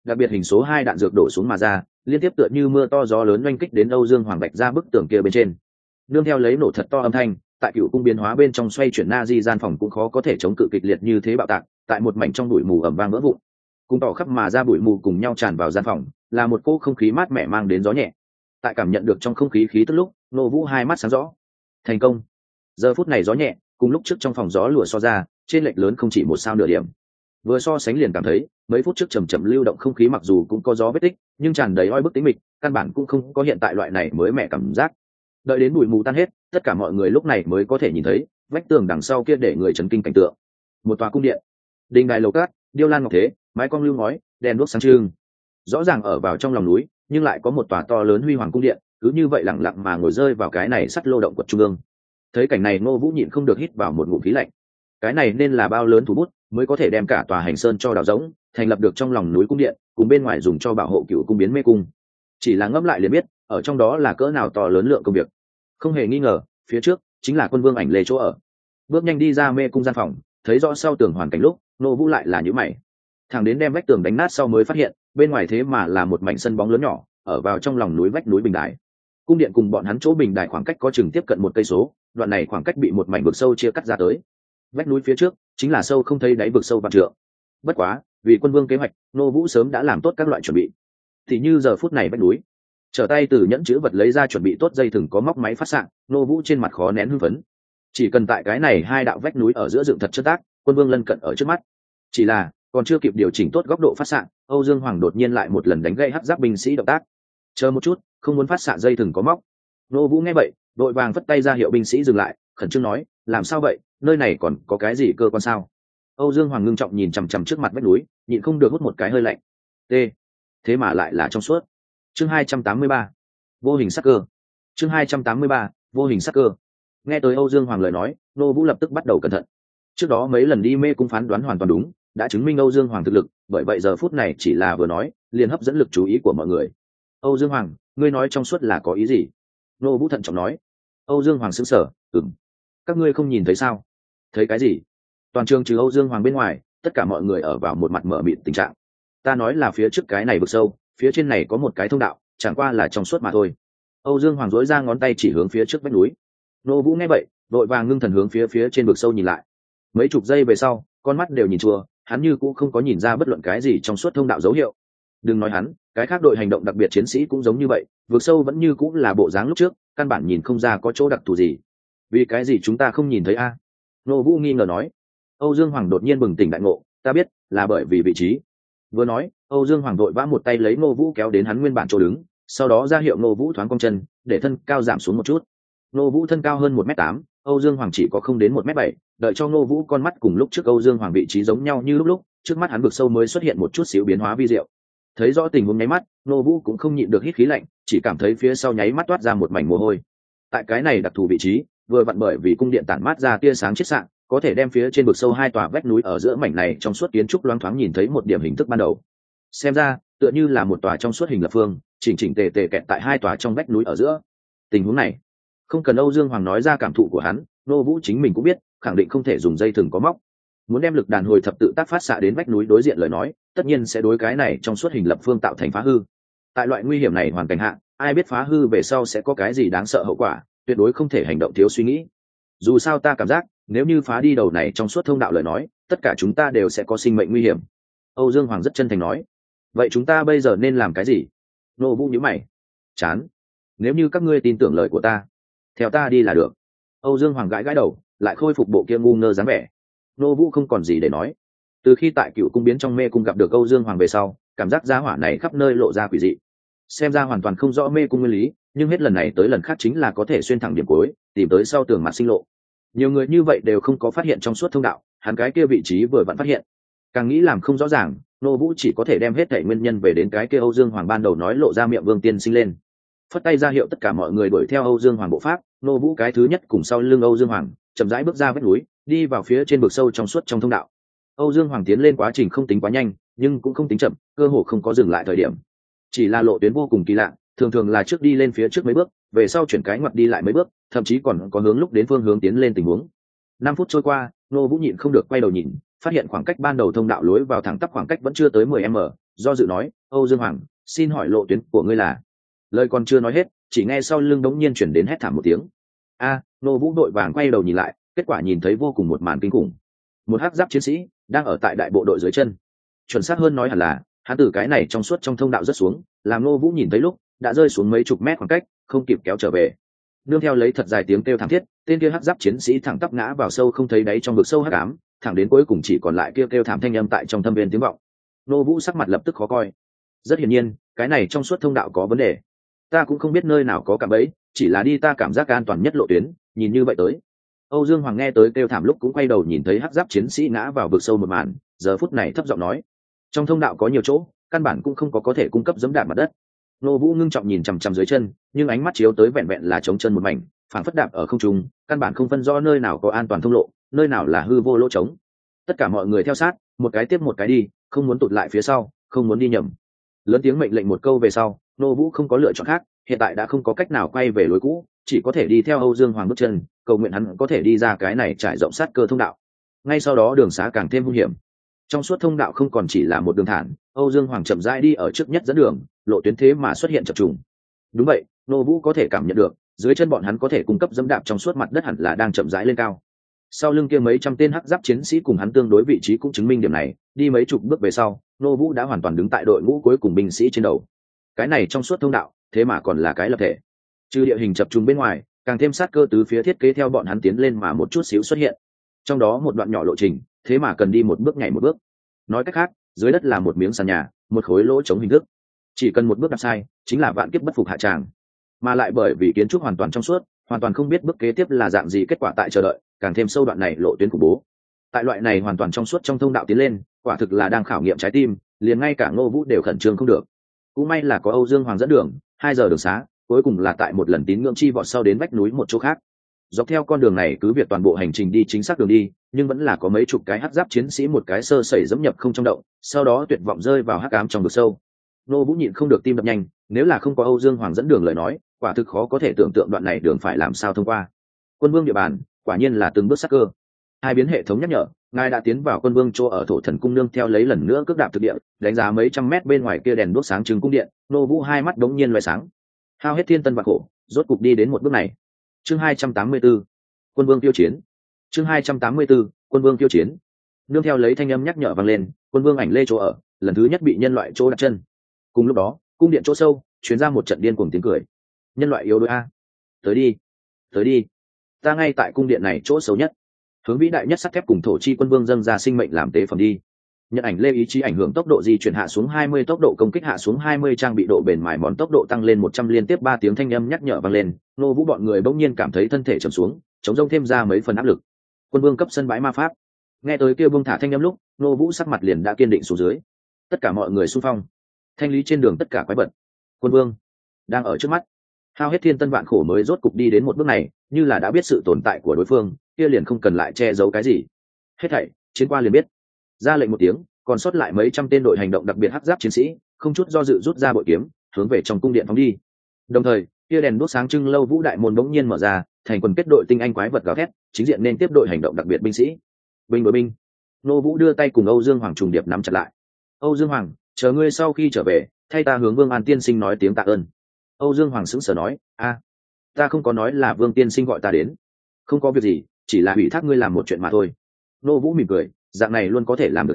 A: đặc biệt hình số 2 đạn dược đổ xuống mà ra, liên tiếp tựa như mưa to gió lớn oanh kích đến Âu Dương Hoàng bạch ra bức tường kia bên trên. Nương theo lấy nổ thật to âm thanh, tại cựu cung biến hóa bên trong xoay chuyển Nazi gian phòng cũng khó có thể chống cự kịch liệt như thế bạo tạc, tại một mảnh trong bụi mù ầm vang vỡ vụn. Cùng tỏ khắp mà ra bụi mù cùng nhau tràn vào gian phòng, là một cỗ không khí mát mẻ mang đến gió nhẹ. Tại cảm nhận được trong không khí khí tức lúc, Nô Vũ hai mắt sáng rõ. Thành công. Giờ phút này gió nhẹ, cùng lúc trước trong phòng gió lùa so ra, trên lệch lớn không chỉ một sao nửa điểm. Vừa so sánh liền cảm thấy, mấy phút trước chậm chậm lưu động không khí mặc dù cũng có gió vết tích, nhưng tràn đầy oi bức tĩnh mịch, căn bản cũng không có hiện tại loại này mới mẻ cảm giác. Đợi đến bụi mù tan hết, tất cả mọi người lúc này mới có thể nhìn thấy vách tường đằng sau kia để người chấn kinh cảnh tượng. Một tòa cung điện, đình đài lầu cát, điêu lan ngọc thế, mái cong lưu ngói, đèn đuốc sáng trưng. Rõ ràng ở vào trong lòng núi, nhưng lại có một tòa to lớn huy hoàng cung điện, cứ như vậy lặng lặng mà ngồi rơi vào cái này sắt lô động quật trung ương. Thấy cảnh này Ngô Vũ nhịn không được hít vào một ngụm khí lạnh. Cái này nên là bao lớn thủ bút mới có thể đem cả tòa hành sơn cho đào rỗng, thành lập được trong lòng núi cung điện, cùng bên ngoài dùng cho bảo hộ cựu cung biến mê cung. Chỉ là ngẫm lại liền biết, ở trong đó là cỡ nào to lớn lượng công việc. Không hề nghi ngờ, phía trước chính là Quân Vương Ảnh Lê chỗ ở. Bước nhanh đi ra mê cung gian phòng, thấy rõ sau tường hoàn cảnh lúc, Ngô Vũ lại là nhíu mày. Thằng đến đem vách tường đánh nát sau mới phát hiện, bên ngoài thế mà là một mảnh sân bóng lớn nhỏ, ở vào trong lòng núi vách núi bình đài. Cung điện cùng bọn hắn chỗ bình đài khoảng cách có chừng tiếp cận 1 cây số, đoạn này khoảng cách bị một mảnh vực sâu chia cắt ra tới. Vách núi phía trước chính là sâu không thấy đáy vực sâu vạn trượng. Bất quá, vì Quân Vương kế hoạch, Ngô Vũ sớm đã làm tốt các loại chuẩn bị. Thì như giờ phút này vách núi, trở tay từ nhẫn chữ vật lấy ra chuẩn bị tốt dây thừng có móc máy phát xạ, Ngô Vũ trên mặt khó nén hưng phấn. Chỉ cần tại cái này hai đạo vách núi ở giữa dựng thật chất tác, Quân Vương lân cận ở trước mắt. Chỉ là còn chưa kịp điều chỉnh tốt góc độ phát xạ, Âu Dương Hoàng đột nhiên lại một lần đánh gây hắc giáp binh sĩ động tác. Chờ một chút, không muốn phát xạ dây thừng có móc. Ngô Vũ nghe vậy, đội vàng phất tay ra hiệu binh sĩ dừng lại, khẩn trương nói, làm sao vậy, nơi này còn có cái gì cơ quan sao? Âu Dương Hoàng ngưng trọng nhìn chằm chằm trước mặt vách núi, nhịn không được hút một cái hơi lạnh. T. Thế mà lại là trong suốt. Chương 283. Vô hình sắc cơ. Chương 283. Vô hình sắc cơ. Nghe tới Âu Dương Hoàng lời nói, Ngô Vũ lập tức bắt đầu cẩn thận. Trước đó mấy lần đi mê cung phán đoán hoàn toàn đúng, đã chứng minh Âu Dương Hoàng thực lực, bởi vậy giờ phút này chỉ là vừa nói, liền hấp dẫn lực chú ý của mọi người. Âu Dương Hoàng, ngươi nói trong suốt là có ý gì? Ngô Vũ thận trọng nói. Âu Dương Hoàng sững sờ, các ngươi không nhìn thấy sao? Thấy cái gì? Toàn trường trừ Âu Dương Hoàng bên ngoài, tất cả mọi người ở vào một mặt mở mịt tình trạng. Ta nói là phía trước cái này vực sâu, phía trên này có một cái thông đạo, chẳng qua là trong suốt mà thôi. Âu Dương Hoàng dối ra ngón tay chỉ hướng phía trước vách núi. Ngô Vũ nghe vậy, đội vàng ngưng thần hướng phía trên vực sâu nhìn lại. Mấy chục giây về sau, con mắt đều nhìn chua, hắn như cũng không có nhìn ra bất luận cái gì trong suốt thông đạo dấu hiệu. Đừng nói hắn, cái khác đội hành động đặc biệt chiến sĩ cũng giống như vậy, vực sâu vẫn như cũng là bộ dáng lúc trước, căn bản nhìn không ra có chỗ đặc thù gì. Vì cái gì chúng ta không nhìn thấy a? Ngô Vũ nghi ngờ nói. Âu Dương Hoàng đột nhiên bừng tỉnh đại ngộ, ta biết, là bởi vì vị trí. Vừa nói, Âu Dương Hoàng vội vã một tay lấy Ngô Vũ kéo đến hắn nguyên bản chỗ đứng, sau đó ra hiệu Ngô Vũ thoáng cong chân, để thân cao giảm xuống một chút. Ngô Vũ thân cao hơn 1m8, Âu Dương Hoàng chỉ có không đến 1m7, đợi cho Ngô Vũ con mắt cùng lúc trước Âu Dương Hoàng vị trí giống nhau như lúc, trước mắt hắn vực sâu mới xuất hiện một chút xíu biến hóa vi diệu. Thấy rõ tình huống nháy mắt, Ngô Vũ cũng không nhịn được hít khí lạnh, chỉ cảm thấy phía sau nháy mắt toát ra một mảnh mồ hôi. Tại cái này đặc thù vị trí, vừa vặn bởi vì cung điện tản mát ra tia sáng chiết xạ, có thể đem phía trên vực sâu hai tòa vách núi ở giữa mảnh này trong suốt kiến trúc loáng thoáng nhìn thấy một điểm hình thức ban đầu. Xem ra, tựa như là một tòa trong suốt hình lập phương, chỉnh chỉnh tề tề kẹt tại hai tòa trong vách núi ở giữa. Tình huống này, không cần Âu Dương Hoàng nói ra cảm thụ của hắn, Ngô Vũ chính mình cũng biết, khẳng định không thể dùng dây thừng có móc. Muốn đem lực đàn hồi thập tự tác phát xạ đến vách núi đối diện lời nói, tất nhiên sẽ đối cái này trong suốt hình lập phương tạo thành phá hư. Tại loại nguy hiểm này hoàn cảnh hạ, ai biết phá hư về sau sẽ có cái gì đáng sợ hậu quả, tuyệt đối không thể hành động thiếu suy nghĩ. Dù sao ta cảm giác, nếu như phá đi đầu này trong suốt thông đạo lời nói, tất cả chúng ta đều sẽ có sinh mệnh nguy hiểm. Âu Dương Hoàng rất chân thành nói. Vậy chúng ta bây giờ nên làm cái gì? Ngô Vũ nhíu mày. Chán. Nếu như các ngươi tin tưởng lời của ta, theo ta đi là được. Âu Dương Hoàng gãi gãi đầu, lại khôi phục bộ kia ngu ngơ dáng vẻ. Ngô Vũ không còn gì để nói. Từ khi tại Cựu cung biến trong mê cung gặp được Âu Dương Hoàng về sau, cảm giác gia hỏa này khắp nơi lộ ra quỷ dị. Xem ra hoàn toàn không rõ mê cung nguyên lý, nhưng hết lần này tới lần khác chính là có thể xuyên thẳng điểm cuối, tìm tới sau tường mặt sinh lộ. Nhiều người như vậy đều không có phát hiện trong suốt thông đạo, hắn cái kia vị trí vừa vặn phát hiện. Càng nghĩ làm không rõ ràng, Ngô Vũ chỉ có thể đem hết thảy nguyên nhân về đến cái kia Âu Dương Hoàng ban đầu nói lộ ra miệng Vương Tiên Sinh lên. Phất tay ra hiệu tất cả mọi người đuổi theo Âu Dương Hoàng bộ pháp, Ngô Vũ cái thứ nhất cùng sau lưng Âu Dương Hoàng, chậm rãi bước ra vách núi, đi vào phía trên vực sâu trong suốt trong thông đạo. Âu Dương Hoàng tiến lên quá trình không tính quá nhanh, nhưng cũng không tính chậm, cơ hồ không có dừng lại thời điểm. Chỉ là lộ tuyến vô cùng kỳ lạ, thường thường là trước đi lên phía trước mấy bước, về sau chuyển cái ngoặt đi lại mấy bước, thậm chí còn có hướng lúc đến phương hướng tiến lên tình huống. 5 phút trôi qua, Ngô Vũ nhịn không được quay đầu nhìn, phát hiện khoảng cách ban đầu thông đạo lối vào thẳng tắp khoảng cách vẫn chưa tới 10m, do dự nói, Âu Dương Hoàng, xin hỏi lộ tuyến của ngươi là? Lời còn chưa nói hết, chỉ nghe sau lưng đống nhiên chuyển đến hét thảm một tiếng. Nô Vũ đội vàng quay đầu nhìn lại, kết quả nhìn thấy vô cùng một màn kinh khủng. Một hắc giáp chiến sĩ đang ở tại đại bộ đội dưới chân. Chuẩn xác hơn nói hẳn là, hắn từ cái này trong suốt trong thông đạo rất xuống, làm Nô Vũ nhìn thấy lúc đã rơi xuống mấy chục mét khoảng cách, không kịp kéo trở về. Nương theo lấy thật dài tiếng kêu thảm thiết, tên kia hắc giáp chiến sĩ thẳng tắp ngã vào sâu không thấy đáy trong vực sâu hắc ám, thẳng đến cuối cùng chỉ còn lại kêu thảm thanh âm tại trong thâm viên tiếng vọng. Nô Vũ sắc mặt lập tức khó coi. Rất hiển nhiên, cái này trong suốt thông đạo có vấn đề. Ta cũng không biết nơi nào có cạm bẫy, chỉ là đi ta cảm giác an toàn nhất lộ tuyến, nhìn như vậy tới. Âu Dương Hoàng nghe tới kêu thảm lúc cũng quay đầu nhìn thấy hắc giáp chiến sĩ ngã vào vực sâu một màn, giờ phút này thấp giọng nói: trong thông đạo có nhiều chỗ, căn bản cũng không có thể cung cấp giẫm đạp mặt đất. Nô Vũ ngưng trọng nhìn chằm chằm dưới chân, nhưng ánh mắt chiếu tới vẹn vẹn là trống chân một mảnh, phảng phất đạp ở không trung, căn bản không phân rõ nơi nào có an toàn thông lộ, nơi nào là hư vô lỗ trống. Tất cả mọi người theo sát, một cái tiếp một cái đi, không muốn tụt lại phía sau, không muốn đi nhầm. Lớn tiếng mệnh lệnh một câu về sau, Nô Vũ không có lựa chọn khác, hiện tại đã không có cách nào quay về lối cũ, chỉ có thể đi theo Âu Dương Hoàng bước chân, cầu nguyện hắn có thể đi ra cái này trải rộng sát cơ thông đạo. Ngay sau đó đường xá càng thêm hung hiểm. Trong suốt thông đạo không còn chỉ là một đường thẳng, Âu Dương Hoàng chậm rãi đi ở trước nhất dẫn đường, lộ tuyến thế mà xuất hiện chập trùng. Đúng vậy, Nô Vũ có thể cảm nhận được, dưới chân bọn hắn có thể cung cấp dẫm đạp trong suốt mặt đất hẳn là đang chậm rãi lên cao. Sau lưng kia mấy trăm tên hắc giáp chiến sĩ cùng hắn tương đối vị trí cũng chứng minh điểm này, đi mấy chục bước về sau, Nô Vũ đã hoàn toàn đứng tại đội ngũ cuối cùng binh sĩ trên đầu. Cái này trong suốt thông đạo, thế mà còn là cái lập thể. Trừ địa hình chập trùng bên ngoài, càng thêm sát cơ tứ phía thiết kế theo bọn hắn tiến lên mà một chút xíu xuất hiện. Trong đó một đoạn nhỏ lộ trình, thế mà cần đi một bước nhảy một bước. Nói cách khác, dưới đất là một miếng sàn nhà, một khối lỗ chống hình thức. Chỉ cần một bước đạp sai, chính là vạn kiếp bất phục hạ tràng. Mà lại bởi vì kiến trúc hoàn toàn trong suốt, hoàn toàn không biết bước kế tiếp là dạng gì kết quả tại chờ đợi, càng thêm sâu đoạn này lộ tuyến khủng bố. Tại loại này hoàn toàn trong suốt trong thông đạo tiến lên, quả thực là đang khảo nghiệm trái tim, liền ngay cả Ngô Vũ đều khẩn trương không được. Cũng may là có Âu Dương Hoàng dẫn đường, 2 giờ đường xá, cuối cùng là tại một lần tín ngưỡng chi vọt sau đến vách núi một chỗ khác. Dọc theo con đường này cứ việc toàn bộ hành trình đi chính xác đường đi, nhưng vẫn là có mấy chục cái hắc giáp chiến sĩ một cái sơ sẩy dẫm nhập không trong động, sau đó tuyệt vọng rơi vào hắc ám trong vực sâu. Nô Vũ nhịn không được tim đập nhanh, nếu là không có Âu Dương Hoàng dẫn đường lời nói, quả thực khó có thể tưởng tượng đoạn này đường phải làm sao thông qua. Quân vương địa bàn, quả nhiên là từng bước sắc cơ. Hai biến hệ thống nhắc nhở, ngài đã tiến vào quân vương chỗ ở Thổ Thần cung nương theo lấy lần nữa cước đạp thực địa, đánh giá mấy trăm mét bên ngoài kia đèn đuốc sáng trưng cung điện, Nô Vũ hai mắt đống nhiên loé sáng. Hao hết thiên tân và khổ, rốt cục đi đến một bước này. Chương 284, quân vương tiêu chiến. Chương 284, quân vương tiêu chiến. Nương theo lấy thanh âm nhắc nhở vang lên, quân vương ảnh lê chỗ ở, lần thứ nhất bị nhân loại chỗ đặt chân. Cùng lúc đó, cung điện chỗ sâu truyền ra một trận điên cuồng tiếng cười. Nhân loại yếu đuối a, tới đi, tới đi, ta ngay tại cung điện này chỗ xấu nhất, hướng vĩ đại nhất sắt thép cùng thổ chi quân vương dâng ra sinh mệnh làm tế phẩm đi. Nhận ảnh lê ý chí ảnh hưởng tốc độ di chuyển hạ xuống 20, tốc độ công kích hạ xuống 20, trang bị độ bền mài mòn tốc độ tăng lên 100, liên tiếp 3 tiếng thanh âm nhắc nhở vang lên, Nô Vũ bọn người bỗng nhiên cảm thấy thân thể trầm xuống, chống rông thêm ra mấy phần áp lực. Quân vương cấp sân bãi ma pháp. Nghe tới kêu buông thả thanh âm lúc, Nô Vũ sắc mặt liền đã kiên định xuống dưới. Tất cả mọi người xung phong, thanh lý trên đường tất cả quái vật. Quân vương đang ở trước mắt. Hao hết thiên tân vạn khổ mới rốt cục đi đến một bước này, như là đã biết sự tồn tại của đối phương, kia liền không cần lại che giấu cái gì. Hết thảy, chiến qua liền biết. Ra lệnh một tiếng, còn sót lại mấy trăm tên đội hành động đặc biệt hắc giáp chiến sĩ, không chút do dự rút ra bội kiếm, hướng về trong cung điện phóng đi. Đồng thời, kia đèn đuốc sáng trưng lâu vũ đại môn bỗng nhiên mở ra, thành quần kết đội tinh anh quái vật gào thét, chính diện nên tiếp đội hành động đặc biệt binh sĩ. Binh đối binh. Nô Vũ đưa tay cùng Âu Dương Hoàng trùng điệp nắm chặt lại. Âu Dương Hoàng, chờ ngươi sau khi trở về, thay ta hướng Vương An tiên sinh nói tiếng tạ ơn. Âu Dương Hoàng sững sờ nói, ta không có nói là Vương tiên sinh gọi ta đến. Không có việc gì, chỉ là ủy thác ngươi làm một chuyện mà thôi. Nô Vũ mỉm cười, dạng này luôn có thể làm được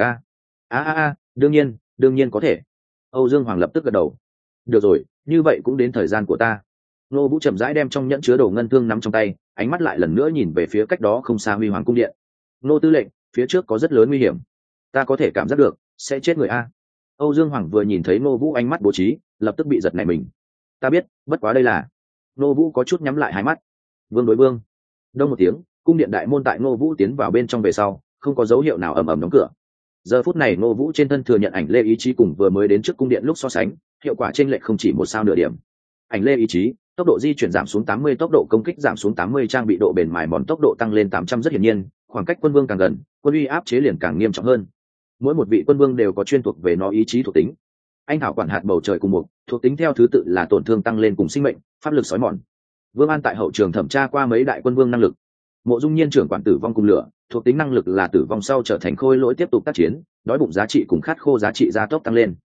A: đương nhiên có thể. Âu Dương Hoàng lập tức gật đầu. Được rồi, như vậy cũng đến thời gian của ta. Nô Vũ chậm rãi đem trong nhẫn chứa đồ ngân thương nắm trong tay, ánh mắt lại lần nữa nhìn về phía cách đó không xa Huy Hoàng cung điện. Nô tư lệnh, phía trước có rất lớn nguy hiểm. Ta có thể cảm giác được, sẽ chết người a. Âu Dương Hoàng vừa nhìn thấy Nô Vũ ánh mắt bố trí, lập tức bị giật nảy mình. Ta biết, bất quá đây là. Nô Vũ có chút nhắm lại hai mắt. Vương đối vương. Đông một tiếng, cung điện đại môn tại Nô Vũ tiến vào bên trong về sau, không có dấu hiệu nào ầm ầm đóng cửa. Giờ phút này Nô Vũ trên thân thừa nhận ảnh lê ý chí cùng vừa mới đến trước cung điện lúc so sánh, hiệu quả chênh lệch không chỉ một sao nửa điểm. Ảnh lê ý chí, tốc độ di chuyển giảm xuống 80, tốc độ công kích giảm xuống 80, trang bị độ bền mài mòn tốc độ tăng lên 800, rất hiển nhiên, khoảng cách quân vương càng gần, quân uy áp chế liền càng nghiêm trọng hơn. Mỗi một vị quân vương đều có chuyên thuộc về nó ý chí thuộc tính. Anh thảo quản hạt bầu trời cùng một, thuộc tính theo thứ tự là tổn thương tăng lên cùng sinh mệnh, pháp lực sói mòn. Vương An tại hậu trường thẩm tra qua mấy đại quân vương năng lực. Mộ Dung Nhiên trưởng quản tử vong cùng lửa, thuộc tính năng lực là tử vong sau trở thành khôi lỗi tiếp tục tác chiến, đói bụng giá trị cùng khát khô giá trị gia tốc tăng lên.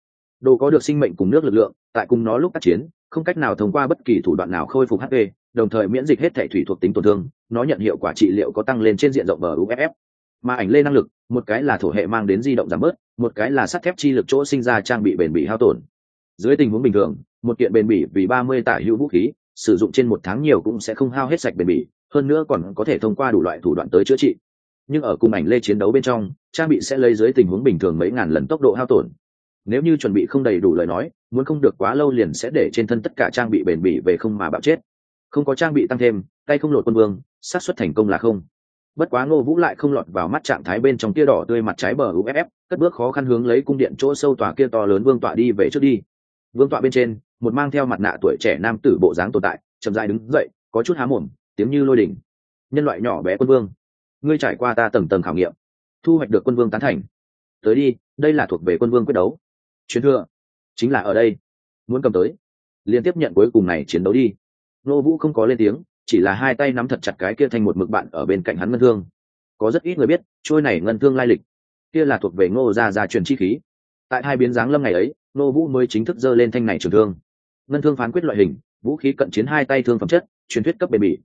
A: Đồ có được sinh mệnh cùng nước lực lượng, tại cùng nó lúc tác chiến không cách nào thông qua bất kỳ thủ đoạn nào khôi phục HP, đồng thời miễn dịch hết thể thủy thuộc tính tổn thương, nó nhận hiệu quả trị liệu có tăng lên trên diện rộng buff. Mà ảnh lê năng lực, một cái là thổ hệ mang đến di động giảm bớt, một cái là sắt thép chi lực chỗ sinh ra trang bị bền bỉ hao tổn. Dưới tình huống bình thường, một kiện bền bỉ vì 30 tả hữu vũ khí, sử dụng trên một tháng nhiều cũng sẽ không hao hết sạch bền bỉ, hơn nữa còn có thể thông qua đủ loại thủ đoạn tới chữa trị. Nhưng ở cùng ảnh lê chiến đấu bên trong, trang bị sẽ lấy dưới tình huống bình thường mấy ngàn lần tốc độ hao tổn. Nếu như chuẩn bị không đầy đủ lời nói, muốn không được quá lâu liền sẽ để trên thân tất cả trang bị bền bỉ về không mà bạo chết. Không có trang bị tăng thêm, tay không lột quân vương, xác suất thành công là không. Bất quá Ngô Vũ lại không lọt vào mắt trạng thái bên trong kia đỏ tươi mặt trái bờ UFF, cất bước khó khăn hướng lấy cung điện chỗ sâu tòa kia to lớn vương tọa đi về trước đi. Vương tọa bên trên, một mang theo mặt nạ tuổi trẻ nam tử bộ dáng tồn tại, chậm rãi đứng dậy, có chút há mồm, tiếng như lôi đỉnh. Nhân loại nhỏ bé quân vương, ngươi trải qua ta tầng tầng khảo nghiệm, thu hoạch được quân vương tán thành. Tới đi, đây là thuộc về quân vương quyết đấu. Truyền thừa chính là ở đây, muốn cầm tới, liên tiếp nhận cuối cùng này chiến đấu đi. Ngô Vũ không có lên tiếng, chỉ là hai tay nắm thật chặt cái kia thành một mực bạn ở bên cạnh hắn ngân thương. Có rất ít người biết trôi này ngân thương lai lịch, kia là thuộc về Ngô gia truyền chi khí. Tại hai biến dáng lâm ngày ấy, Ngô Vũ mới chính thức giơ lên thanh này trường thương. Ngân thương phán quyết loại hình, vũ khí cận chiến hai tay thương phẩm chất, truyền thuyết cấp bền bỉ,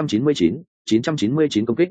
A: 999 công kích,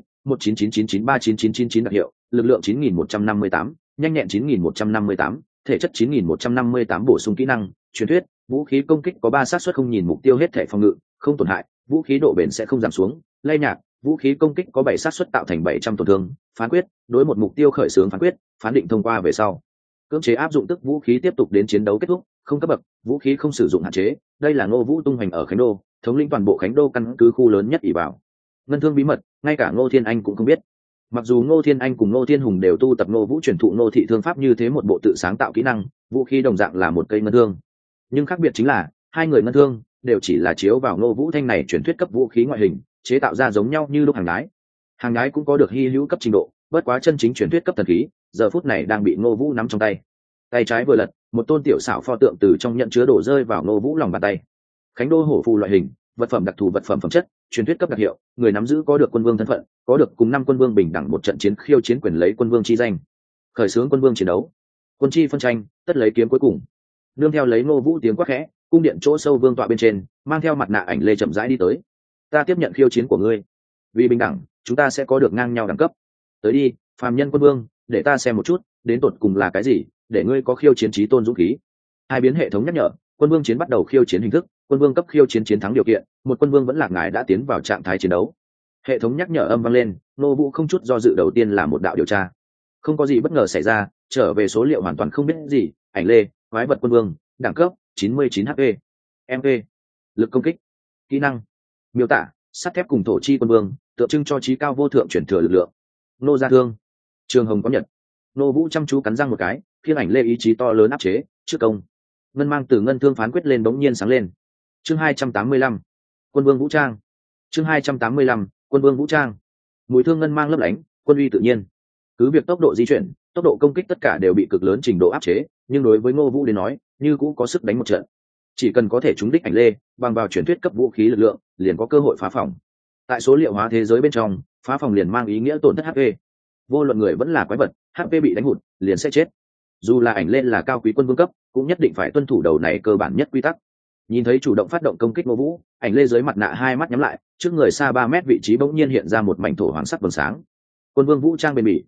A: 199993999 đặc hiệu, lực lượng 9158, nhanh nhẹn 9158, thể chất 9158 bổ sung kỹ năng, truyền thuyết, vũ khí công kích có 3 xác suất không nhìn mục tiêu hết thể phòng ngự, không tổn hại, vũ khí độ bền sẽ không giảm xuống, lay nhạt, vũ khí công kích có 7 xác suất tạo thành 700 tổn thương, phán quyết, đối một mục tiêu khởi xướng phán quyết, phán định thông qua về sau. Cưỡng chế áp dụng tức vũ khí tiếp tục đến chiến đấu kết thúc, không cấp bậc, vũ khí không sử dụng hạn chế, đây là Ngô Vũ tung hoành ở Khánh Đô, thống lĩnh toàn bộ Khánh Đô căn cứ khu lớn nhất ỷ bảo. Ngân thương bí mật, ngay cả Ngô Thiên Anh cũng không biết. Mặc dù Ngô Thiên Anh cùng Ngô Thiên Hùng đều tu tập Ngô Vũ truyền thụ Ngô thị thương pháp như thế một bộ tự sáng tạo kỹ năng, vũ khí đồng dạng là một cây ngân thương. Nhưng khác biệt chính là, hai người ngân thương đều chỉ là chiếu vào Ngô Vũ thanh này truyền thuyết cấp vũ khí ngoại hình, chế tạo ra giống nhau như lúc hàng đái. Hàng đái cũng có được hi hữu cấp trình độ, bất quá chân chính truyền thuyết cấp thần khí, giờ phút này đang bị Ngô Vũ nắm trong tay. Tay trái vừa lật, một tôn tiểu xảo pho tượng từ trong nhận chứa đổ rơi vào Ngô Vũ lòng bàn tay. Khánh Đô hổ phù loại hình, vật phẩm đặc thù vật phẩm phẩm chất, truyền thuyết cấp đặc hiệu, người nắm giữ có được quân vương thân phận, có được cùng 5 quân vương bình đẳng một trận chiến khiêu chiến quyền lấy quân vương chi danh. Khởi xướng quân vương chiến đấu. Quân chi phân tranh, tất lấy kiếm cuối cùng. Nương theo lấy Ngô Vũ tiếng quát khẽ, cung điện chỗ sâu vương tọa bên trên, mang theo mặt nạ ảnh lê chậm rãi đi tới. Ta tiếp nhận khiêu chiến của ngươi. Vì bình đẳng, chúng ta sẽ có được ngang nhau đẳng cấp. Tới đi, phàm nhân quân vương, để ta xem một chút, đến tột cùng là cái gì, để ngươi có khiêu chiến chí tôn dũng khí. Hai biến hệ thống nhắc nhở, quân vương chiến bắt đầu khiêu chiến hình thức, quân vương cấp khiêu chiến chiến thắng điều kiện, một quân vương vẫn lạc ngài đã tiến vào trạng thái chiến đấu. Hệ thống nhắc nhở âm vang lên, Ngô Vũ không chút do dự đầu tiên là một đạo điều tra. Không có gì bất ngờ xảy ra, trở về số liệu hoàn toàn không biết gì, ảnh lê, quái vật quân vương, đẳng cấp 99 HP, MP, lực công kích, kỹ năng, miêu tả, sắt thép cùng thổ chi quân vương, tượng trưng cho trí cao vô thượng chuyển thừa lực lượng. Nô gia thương, trường hồng có nhật. Ngô Vũ chăm chú cắn răng một cái, phiên ảnh lê ý chí to lớn áp chế, trước công. Ngân mang từ ngân thương phán quyết lên bỗng nhiên sáng lên. Chương 285, quân vương vũ trang. Chương 285, quân vương vũ trang. Mũi thương ngân mang lấp lánh, quân uy tự nhiên. Cứ việc tốc độ di chuyển, tốc độ công kích tất cả đều bị cực lớn trình độ áp chế, nhưng đối với Ngô Vũ đến nói, như cũ có sức đánh một trận. Chỉ cần có thể trúng đích ảnh lê, bằng vào truyền thuyết cấp vũ khí lực lượng, liền có cơ hội phá phòng. Tại số liệu hóa thế giới bên trong, phá phòng liền mang ý nghĩa tổn thất HP. Vô luận người vẫn là quái vật, HP bị đánh hụt, liền sẽ chết. Dù là ảnh lên là cao quý quân vương cấp, cũng nhất định phải tuân thủ đầu này cơ bản nhất quy tắc. Nhìn thấy chủ động phát động công kích Ngô Vũ, ảnh lê dưới mặt nạ hai mắt nhắm lại, trước người xa 3 mét vị trí bỗng nhiên hiện ra một mảnh thổ hoàng sắc vầng sáng. Quân vương vũ trang bền bỉ,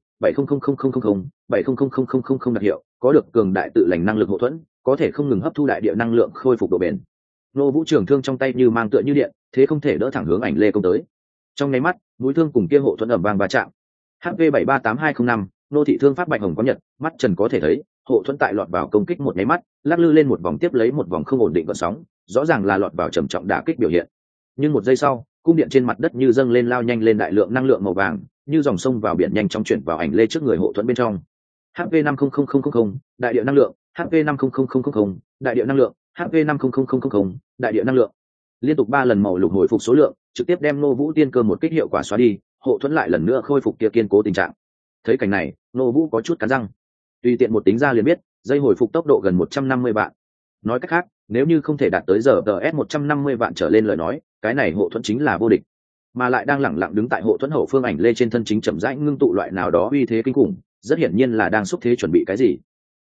A: 700000 đặc hiệu, có được cường đại tự lành năng lực hộ thuẫn, có thể không ngừng hấp thu đại địa năng lượng khôi phục độ bền. Ngô Vũ trường thương trong tay như mang tựa như điện, thế không thể đỡ thẳng hướng ảnh lê công tới. Trong nháy mắt, mũi thương cùng kia hộ thuẫn ầm vang va chạm. HP 738205, nô thị thương pháp bạch hồng có nhật, mắt trần có thể thấy, hộ thuẫn tại lọt vào công kích một nháy mắt, lắc lư lên một vòng tiếp lấy một vòng không ổn định gợn sóng, rõ ràng là lọt vào trầm trọng đả kích biểu hiện. Nhưng một giây sau, cung điện trên mặt đất như dâng lên lao nhanh lên đại lượng năng lượng màu vàng, như dòng sông vào biển nhanh chóng chuyển vào ảnh lê trước người hộ thuẫn bên trong. HP 500000, đại địa năng lượng, HP 500000, đại địa năng lượng, HP 500000, đại địa năng lượng. Liên tục 3 lần màu lục hồi phục số lượng, trực tiếp đem Ngô Vũ tiên cơ một kích hiệu quả xóa đi, hộ thuẫn lại lần nữa khôi phục kia kiên cố tình trạng. Thấy cảnh này, Ngô Vũ có chút cắn răng. Tùy tiện một tính ra liền biết, dây hồi phục tốc độ gần 150 vạn. Nói cách khác, nếu như không thể đạt tới giờ DS 150 vạn trở lên lời nói, cái này hộ thuẫn chính là vô địch. Mà lại đang lẳng lặng đứng tại hộ thuẫn hậu phương ảnh lê trên thân chính chậm rãi ngưng tụ loại nào đó uy thế kinh khủng, rất hiển nhiên là đang xúc thế chuẩn bị cái gì.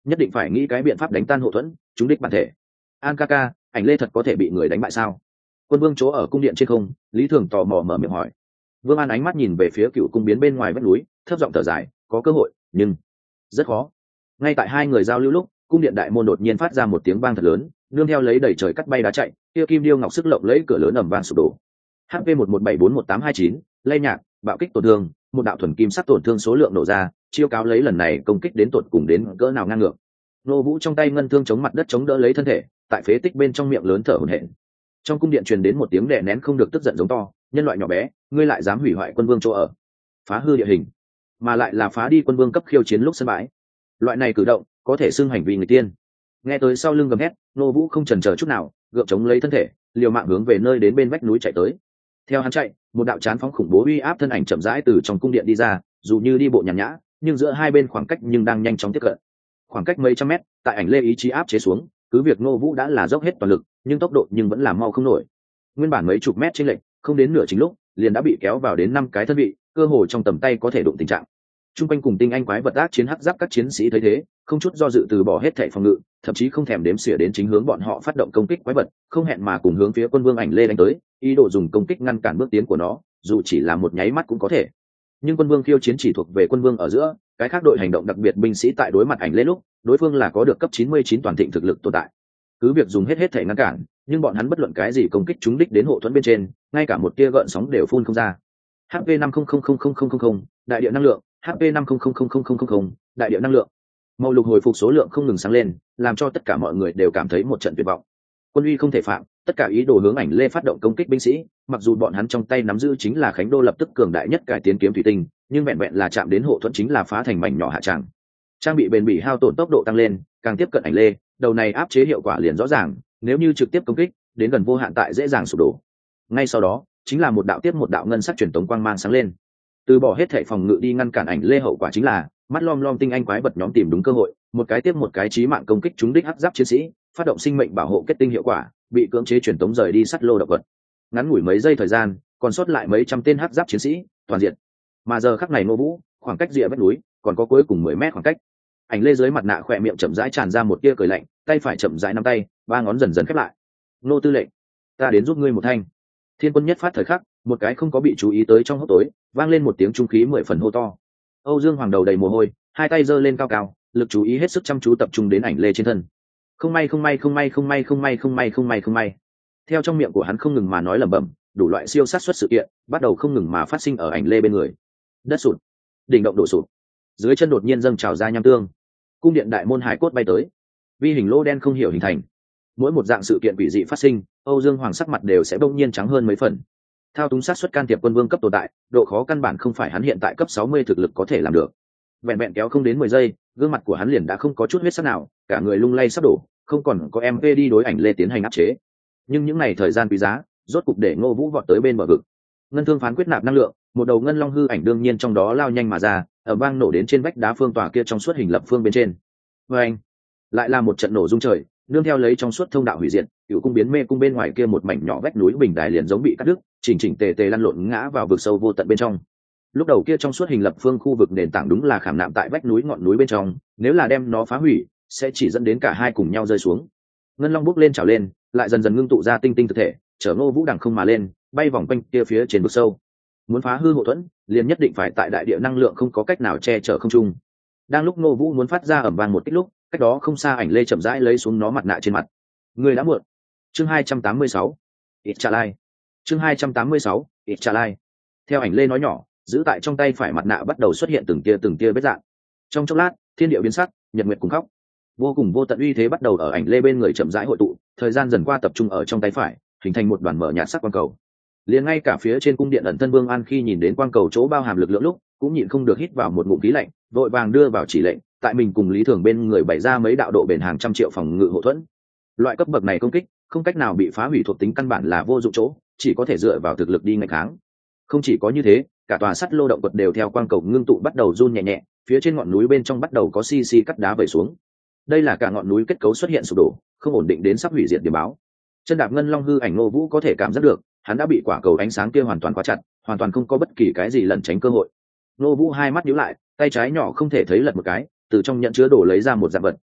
A: nhất định phải nghĩ cái biện pháp đánh tan hộ thuẫn chúng đích bản thể. An ca ca, ảnh lê thật có thể bị người đánh bại sao? Quân vương chỗ ở cung điện trên không, Lý Thường tò mò mở miệng hỏi. Vương An ánh mắt nhìn về phía cựu cung biến bên ngoài vách núi, thấp giọng thở dài, có cơ hội nhưng rất khó. Ngay tại hai người giao lưu lúc, cung điện đại môn đột nhiên phát ra một tiếng vang thật lớn, nương theo lấy đẩy trời cắt bay đá chạy, kia kim điêu ngọc sức lộng lẫy cửa lớn ầm vang sụp đổ. HP 11741829, lay nhạc, bạo kích tổn thương, một đạo thuần kim sắc tổn thương số lượng nổ ra, chiêu cáo lấy lần này công kích đến tột cùng đến cỡ nào ngang ngược. Nô Vũ trong tay ngân thương chống mặt đất chống đỡ lấy thân thể, tại phế tích bên trong miệng lớn thở hổn hển. Trong cung điện truyền đến một tiếng đè nén không được tức giận giống to, nhân loại nhỏ bé, ngươi lại dám hủy hoại quân vương chỗ ở, phá hư địa hình, mà lại là phá đi quân vương cấp khiêu chiến lúc sân bãi. Loại này cử động có thể xưng hành vi người tiên. Nghe tới sau lưng gầm hét, Nô Vũ không chần chờ chút nào, gượng chống lấy thân thể, liều mạng hướng về nơi đến bên vách núi chạy tới. Theo hắn chạy, một đạo chán phóng khủng bố uy áp thân ảnh chậm rãi từ trong cung điện đi ra, dù như đi bộ nhàn nhã, nhưng giữa hai bên khoảng cách nhưng đang nhanh chóng tiếp cận. Khoảng cách mấy trăm mét, tại ảnh lê ý chí áp chế xuống, cứ việc Nô Vũ đã là dốc hết toàn lực, nhưng tốc độ nhưng vẫn là mau không nổi. Nguyên bản mấy chục mét trên lệch, không đến nửa chính lúc, liền đã bị kéo vào đến 5 cái thân vị, cơ hồ trong tầm tay có thể đụng tình trạng. Trung quanh cùng tinh anh quái vật ác chiến hắc giáp các chiến sĩ thấy thế, không chút do dự từ bỏ hết thảy phòng ngự, thậm chí không thèm đếm xỉa đến chính hướng bọn họ phát động công kích quái vật, không hẹn mà cùng hướng phía quân vương ảnh lê đánh tới, ý đồ dùng công kích ngăn cản bước tiến của nó, dù chỉ là một nháy mắt cũng có thể. Nhưng quân vương khiêu chiến chỉ thuộc về quân vương ở giữa, cái khác đội hành động đặc biệt binh sĩ tại đối mặt ảnh lê lúc, đối phương là có được cấp 99 toàn thịnh thực lực tồn tại. Cứ việc dùng hết thảy ngăn cản, nhưng bọn hắn bất luận cái gì công kích trúng đích đến hộ thuẫn bên trên, ngay cả một tia gợn sóng đều phun không ra. HP 50000000, đại địa năng lượng, HP 50000000, đại địa năng lượng. Màu lục hồi phục số lượng không ngừng sáng lên, làm cho tất cả mọi người đều cảm thấy một trận tuyệt vọng. Quân uy không thể phạm, tất cả ý đồ hướng ảnh lê phát động công kích binh sĩ, mặc dù bọn hắn trong tay nắm giữ chính là Khánh Đô lập tức cường đại nhất cải tiến kiếm thủy tinh, nhưng vẹn vẹn là chạm đến hộ thuẫn chính là phá thành mảnh nhỏ hạ tràng. Trang bị bền bỉ hao tổn tốc độ tăng lên, càng tiếp cận ảnh lê, đầu này áp chế hiệu quả liền rõ ràng, nếu như trực tiếp công kích, đến gần vô hạn tại dễ dàng sụp đổ. Ngay sau đó, chính là một đạo tiếp một đạo ngân sắc truyền tống quang mang sáng lên. Từ bỏ hết thảy phòng ngự đi ngăn cản ảnh lê, hậu quả chính là mắt lom lom tinh anh quái vật nhóm tìm đúng cơ hội, một cái tiếp một cái chí mạng công kích trúng đích hắc giáp chiến sĩ, phát động sinh mệnh bảo hộ kết tinh hiệu quả, bị cưỡng chế truyền tống rời đi sắt lô động vật. Ngắn ngủi mấy giây thời gian, còn sót lại mấy trăm tên hắc giáp chiến sĩ, toàn diện. Mà giờ khắc này Nô Vũ, khoảng cách rìa vách núi, còn có cuối cùng 10 mét khoảng cách. Ảnh lê dưới mặt nạ khỏe miệng chậm rãi tràn ra một tia cười lạnh, tay phải chậm rãi nắm tay, ba ngón dần dần khép lại. Nô tư lệnh, ta đến giúp ngươi một thanh. Thiên quân nhất phát thời khắc, một cái không có bị chú ý tới trong hốc tối, vang lên một tiếng trung khí 10 phần hô to. Âu Dương Hoàng đầu đầy mồ hôi, hai tay giơ lên cao cao, lực chú ý hết sức chăm chú tập trung đến ảnh lê trên thân. Không may không may không may không may không may không may không may không may. Theo trong miệng của hắn không ngừng mà nói lẩm bẩm, đủ loại siêu sát xuất sự kiện bắt đầu không ngừng mà phát sinh ở ảnh lê bên người. Đất sụt, đỉnh động đổ sụt, dưới chân đột nhiên dâng trào ra nham tương, cung điện đại môn hải cốt bay tới, vi hình lô đen không hiểu hình thành. Mỗi một dạng sự kiện quỷ dị phát sinh, Âu Dương Hoàng sắc mặt đều sẽ bỗng nhiên trắng hơn mấy phần. Thao túng sát xuất can thiệp quân vương cấp tồn tại, độ khó căn bản không phải hắn hiện tại cấp 60 thực lực có thể làm được. Vẹn vẹn kéo không đến 10 giây, gương mặt của hắn liền đã không có chút huyết sắc nào, cả người lung lay sắp đổ, không còn có MP đi đối ảnh lê tiến hành áp chế. Nhưng những này thời gian quý giá, rốt cục để Ngô Vũ vọt tới bên bờ vực. Ngân thương phán quyết nạp năng lượng, một đầu ngân long hư ảnh đương nhiên trong đó lao nhanh mà ra, ở vang nổ đến trên vách đá phương tòa kia trong suốt hình lập phương bên trên. Oeng! Lại là một trận nổ rung trời, nương theo lấy trong suốt thông đạo hủy diệt, cựu cung biến mê cung bên ngoài kia một mảnh nhỏ vách núi bình đài liền giống bị cắt đứt, chỉnh chỉnh tề tề lăn lộn ngã vào vực sâu vô tận bên trong. Lúc đầu kia trong suốt hình lập phương khu vực nền tảng đúng là khảm nạm tại vách núi ngọn núi bên trong, nếu là đem nó phá hủy, sẽ chỉ dẫn đến cả hai cùng nhau rơi xuống. Ngân long bước lên trào lên, lại dần dần ngưng tụ ra tinh tinh thực thể, chở Ngô Vũ đằng không mà lên, bay vòng quanh kia phía trên vực sâu. Muốn phá hư hộ thuẫn, liền nhất định phải tại đại địa năng lượng không có cách nào che chở không trung. Đang lúc Ngô Vũ muốn phát ra ầm vang một kích lúc, cách đó không xa ảnh lê chậm rãi lấy xuống nó mặt nạ trên mặt. Người đã muộn. Chương 286. Ít trả lai. Chương 286. Ít trả lai. Theo ảnh lê nói nhỏ, giữ tại trong tay phải mặt nạ bắt đầu xuất hiện từng tia vết rạn. Trong chốc lát, thiên địa biến sắc, nhật nguyệt cùng khóc. Vô cùng vô tận uy thế bắt đầu ở ảnh lê bên người chậm rãi hội tụ, thời gian dần qua tập trung ở trong tay phải, hình thành một đoàn mở nhạt sắc quang cầu. Liền ngay cả phía trên cung điện ẩn thân Vương An khi nhìn đến quang cầu chỗ bao hàm lực lượng lúc, cũng nhịn không được hít vào một ngụm khí lạnh, vội vàng đưa vào chỉ lệnh, tại mình cùng Lý Thường bên người bày ra mấy đạo độ bền hàng trăm triệu phòng ngự hộ thuẫn. Loại cấp bậc này công kích, không cách nào bị phá hủy, thuộc tính căn bản là vô dụng chỗ, chỉ có thể dựa vào thực lực đi nghênh kháng. Không chỉ có như thế, cả tòa sắt lô động quật đều theo quang cầu ngưng tụ bắt đầu run nhẹ nhẹ, phía trên ngọn núi bên trong bắt đầu có xi cắt đá vẩy xuống. Đây là cả ngọn núi kết cấu xuất hiện sụp đổ, không ổn định đến sắp hủy diệt điểm báo. Chân đạp ngân long hư ảnh Ngô Vũ có thể cảm giác được, hắn đã bị quả cầu ánh sáng kia hoàn toàn khóa chặt, hoàn toàn không có bất kỳ cái gì lẩn tránh cơ hội. Ngô Vũ hai mắt nhíu lại, tay trái nhỏ không thể thấy lật một cái, từ trong nhận chứa đồ lấy ra một dạng vật,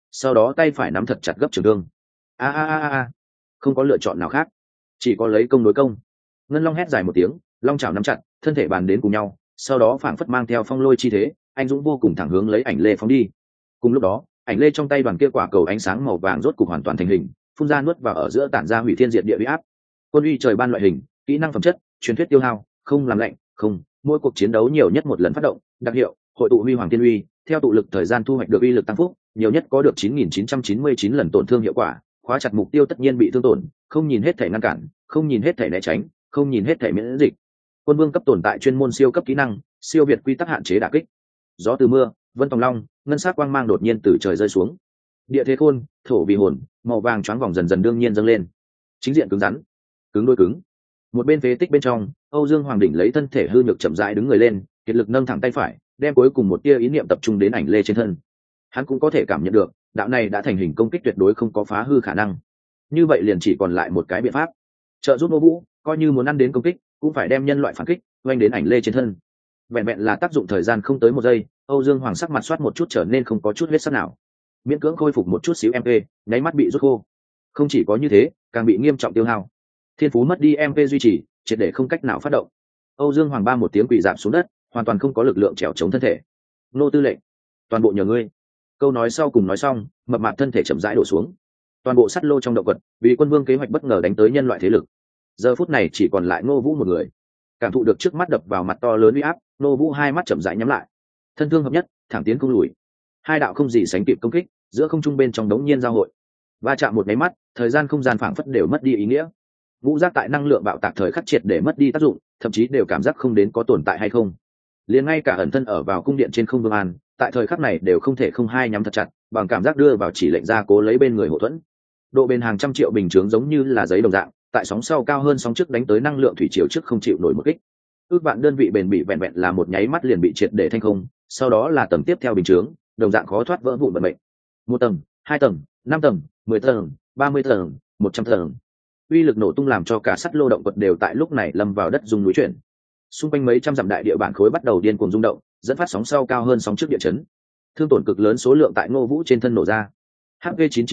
A: sau đó tay phải nắm thật chặt gấp trường thương. A, không có lựa chọn nào khác, chỉ có lấy công đối công. Ngân long hét dài một tiếng, long chảo nắm chặt, thân thể bàn đến cùng nhau, sau đó phảng phất mang theo phong lôi chi thế, anh dũng vô cùng thẳng hướng lấy ảnh lê phóng đi. Cùng lúc đó, ảnh lê trong tay đoàn kia quả cầu ánh sáng màu vàng rốt cục hoàn toàn thành hình, phun ra nuốt vào ở giữa, tản ra hủy thiên diệt địa uy áp. Quân uy trời ban loại hình, kỹ năng phẩm chất, truyền thuyết tiêu hao, không làm lạnh, không, mỗi cuộc chiến đấu nhiều nhất một lần phát động, đặc hiệu, hội tụ huy hoàng tiên uy, theo tụ lực thời gian thu hoạch được uy lực tăng phúc, nhiều nhất có được 9.999 lần tổn thương hiệu quả, khóa chặt mục tiêu tất nhiên bị thương tổn, không nhìn hết thể ngăn cản, không nhìn hết thể né tránh, không nhìn hết thể miễn dịch. Quân vương cấp tồn tại chuyên môn siêu cấp kỹ năng, siêu việt quy tắc hạn chế đả kích. Gió từ mưa, vân tòng long, ngân sắc quang mang đột nhiên từ trời rơi xuống. Địa thế khôn, thổ vì hồn, màu vàng choáng vòng dần dần đương nhiên dâng lên. Chính diện cứng rắn, cứng đôi cứng. Một bên phế tích bên trong, Âu Dương Hoàng đỉnh lấy thân thể hư nhược chậm rãi đứng người lên, kiệt lực nâng thẳng tay phải, đem cuối cùng một tia ý niệm tập trung đến ảnh lê trên thân. Hắn cũng có thể cảm nhận được, đạo này đã thành hình công kích tuyệt đối không có phá hư khả năng. Như vậy liền chỉ còn lại một cái biện pháp, trợ giúp Ngô Vũ, coi như muốn ăn đến công kích, cũng phải đem nhân loại phản kích oanh đến ảnh lê trên thân. Vẹn vẹn là tác dụng thời gian không tới một giây, Âu Dương Hoàng sắc mặt soát một chút trở nên không có chút huyết sắc nào, miễn cưỡng khôi phục một chút xíu MP, nháy mắt bị rút khô. Không chỉ có như thế, càng bị nghiêm trọng tiêu hao. Thiên phú mất đi MP duy trì, triệt để không cách nào phát động. Âu Dương Hoàng ba một tiếng quỳ rạp xuống đất, hoàn toàn không có lực lượng trèo chống thân thể. Nô tư lệnh, toàn bộ nhờ ngươi. Câu nói sau cùng nói xong, mập mạp thân thể chậm rãi đổ xuống. Toàn bộ sắt lô trong động vật, vì quân vương kế hoạch bất ngờ đánh tới nhân loại thế lực. Giờ phút này chỉ còn lại Ngô Vũ một người. Cảm thụ được trước mắt đập vào mặt to lớn uy áp, Ngô Vũ hai mắt chậm rãi nhắm lại. Thân thương hợp nhất, thẳng tiến không lùi. Hai đạo không gì sánh kịp công kích, giữa không trung bên trong đống nhiên giao hội. Va chạm một cái mắt, thời gian không gian phảng phất đều mất đi ý nghĩa. Vũ giác tại năng lượng bạo tạc thời khắc triệt để mất đi tác dụng, thậm chí đều cảm giác không đến có tồn tại hay không. Liền ngay cả ẩn thân ở vào cung điện trên không Vương An, tại thời khắc này đều không thể không hai nhắm thật chặt, bằng cảm giác đưa vào chỉ lệnh ra cố lấy bên người hậu thuẫn. Độ bền hàng trăm triệu bình chướng giống như là giấy đồng dạng, tại sóng sau cao hơn sóng trước đánh tới năng lượng thủy triều trước không chịu nổi một kích. Ước vạn đơn vị bền bị vẹn vẹn là một nháy mắt liền bị triệt để thanh không, sau đó là tầng tiếp theo bình chướng, đồng dạng khó thoát vỡ vụn vận mệnh. Một tầng, hai tầng, 5 tầng, 10 tầng, 30 tầng, 100 tầng. Uy lực nổ tung làm cho cả sắt lô động vật đều tại lúc này lâm vào đất rung núi chuyển. Xung quanh mấy trăm dặm đại địa bản khối bắt đầu điên cuồng rung động, dẫn phát sóng sau cao hơn sóng trước địa chấn. Thương tổn cực lớn số lượng tại Ngô Vũ trên thân nổ ra. HP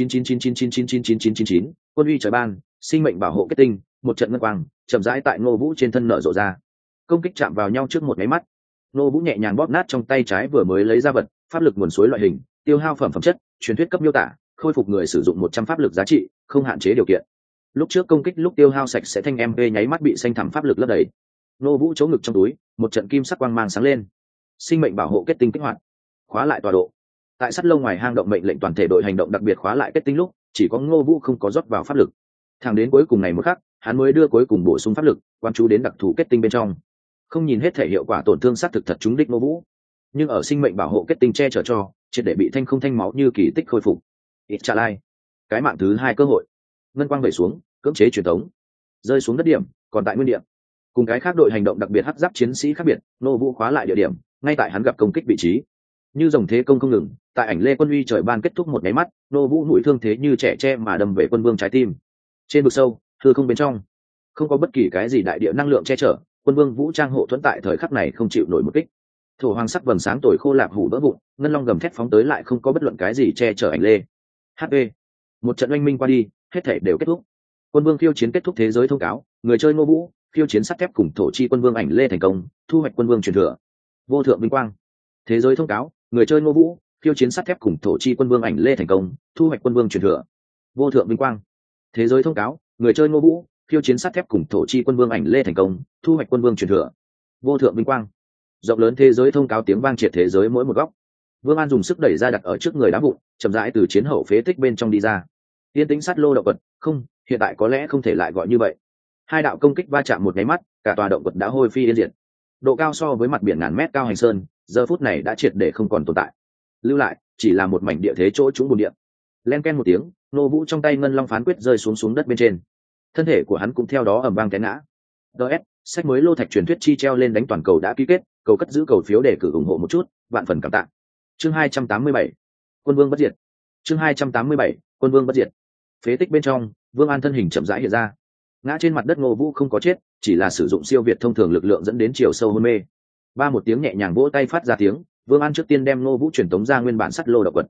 A: 99999999999, quân uy trời ban, sinh mệnh bảo hộ kết tinh, một trận ngân quang, chậm rãi tại Ngô Vũ trên thân nở rộ ra. Công kích chạm vào nhau trước một cái mắt. Ngô Vũ nhẹ nhàng bóp nát trong tay trái vừa mới lấy ra vật, pháp lực nguồn suối loại hình, tiêu hao phẩm chất, truyền thuyết cấp miêu tả, khôi phục người sử dụng 100 pháp lực giá trị, không hạn chế điều kiện. Lúc trước công kích lúc tiêu hao sạch sẽ thanh MP nháy mắt bị xanh thẳm pháp lực lấp đầy. Ngô Vũ chống ngực trong túi, một trận kim sắc quang mang sáng lên. Sinh mệnh bảo hộ kết tinh kích hoạt, khóa lại tọa độ. Tại sắt lâu ngoài hang động mệnh lệnh toàn thể đội hành động đặc biệt khóa lại kết tinh lúc, chỉ có Ngô Vũ không có rót vào pháp lực. Thẳng đến cuối cùng này một khắc, hắn mới đưa cuối cùng bổ sung pháp lực, quan chú đến đặc thù kết tinh bên trong. Không nhìn hết thể hiệu quả tổn thương sát thực thật trúng đích Ngô Vũ, nhưng ở sinh mệnh bảo hộ kết tinh che chở cho, triệt để bị thanh không thanh máu như kỳ tích khôi phục. Ít trả lai, cái mạng thứ hai cơ hội. Ngân quang vẩy xuống, cưỡng chế truyền tống, rơi xuống đất điểm, còn tại nguyên điểm. Cùng cái khác đội hành động đặc biệt hắc giáp chiến sĩ khác biệt, Ngô Vũ khóa lại địa điểm, ngay tại hắn gặp công kích vị trí. Như dòng thế công không ngừng, tại ảnh lê quân uy trời ban kết thúc một nháy mắt, Ngô Vũ mũi thương thế như trẻ tre mà đâm về quân vương trái tim. Trên vực sâu, hư không bên trong, không có bất kỳ cái gì đại địa năng lượng che chở, quân vương vũ trang hộ thuẫn tại thời khắc này không chịu nổi một kích. Thổ hoàng sắc vầng sáng tồi khô lạp hủ vỡ vụn, ngân long gầm thét phóng tới lại không có bất luận cái gì che chở ảnh lê. HP, một trận oanh minh qua đi, hết thể đều kết thúc. Quân vương khiêu chiến kết thúc thế giới thông cáo, người chơi Ngô Vũ khiêu chiến sắt thép cùng thổ chi quân vương ảnh lê thành công, thu hoạch quân vương truyền thừa, vô thượng vinh quang. Thế giới thông cáo, người chơi Ngô Vũ khiêu chiến sắt thép cùng thổ chi quân vương ảnh lê thành công, thu hoạch quân vương truyền thừa, vô thượng vinh quang. Thế giới thông cáo, người chơi Ngô Vũ khiêu chiến sắt thép cùng thổ chi quân vương ảnh lê thành công, thu hoạch quân vương truyền thừa, vô thượng vinh quang. Rộng lớn thế giới thông cáo tiếng vang triệt thế giới mỗi một góc. Vương An dùng sức đẩy ra đặt ở trước người đá vụn, chậm rãi từ chiến hậu phế tích bên trong đi ra. Yên tĩnh sát lô động vật, không, hiện tại có lẽ không thể lại gọi như vậy. Hai đạo công kích va chạm một cái mắt, cả tòa động vật đã hôi phi yên diệt. Độ cao so với mặt biển ngàn mét cao hành sơn, giờ phút này đã triệt để không còn tồn tại. Lưu lại chỉ là một mảnh địa thế chỗ trũng bùn địa. Len ken một tiếng, Ngô Vũ trong tay ngân long phán quyết rơi xuống đất bên trên. Thân thể của hắn cũng theo đó ầm vang té ngã. DS, sách mới lô thạch truyền thuyết chi treo lên đánh toàn cầu đã ký kết, cầu cất giữ cầu phiếu để cử ủng hộ một chút, vạn phần cảm tạ. Chương 287, Quân Vương bất diệt. Chương 287, Quân Vương bất diệt. Phế tích bên trong, Vương An thân hình chậm rãi hiện ra. Ngã trên mặt đất Ngô Vũ không có chết, chỉ là sử dụng siêu việt thông thường lực lượng dẫn đến chiều sâu hôn mê. Ba một tiếng nhẹ nhàng vỗ tay phát ra tiếng, Vương An trước tiên đem Ngô Vũ truyền tống ra nguyên bản sắt lô động vật.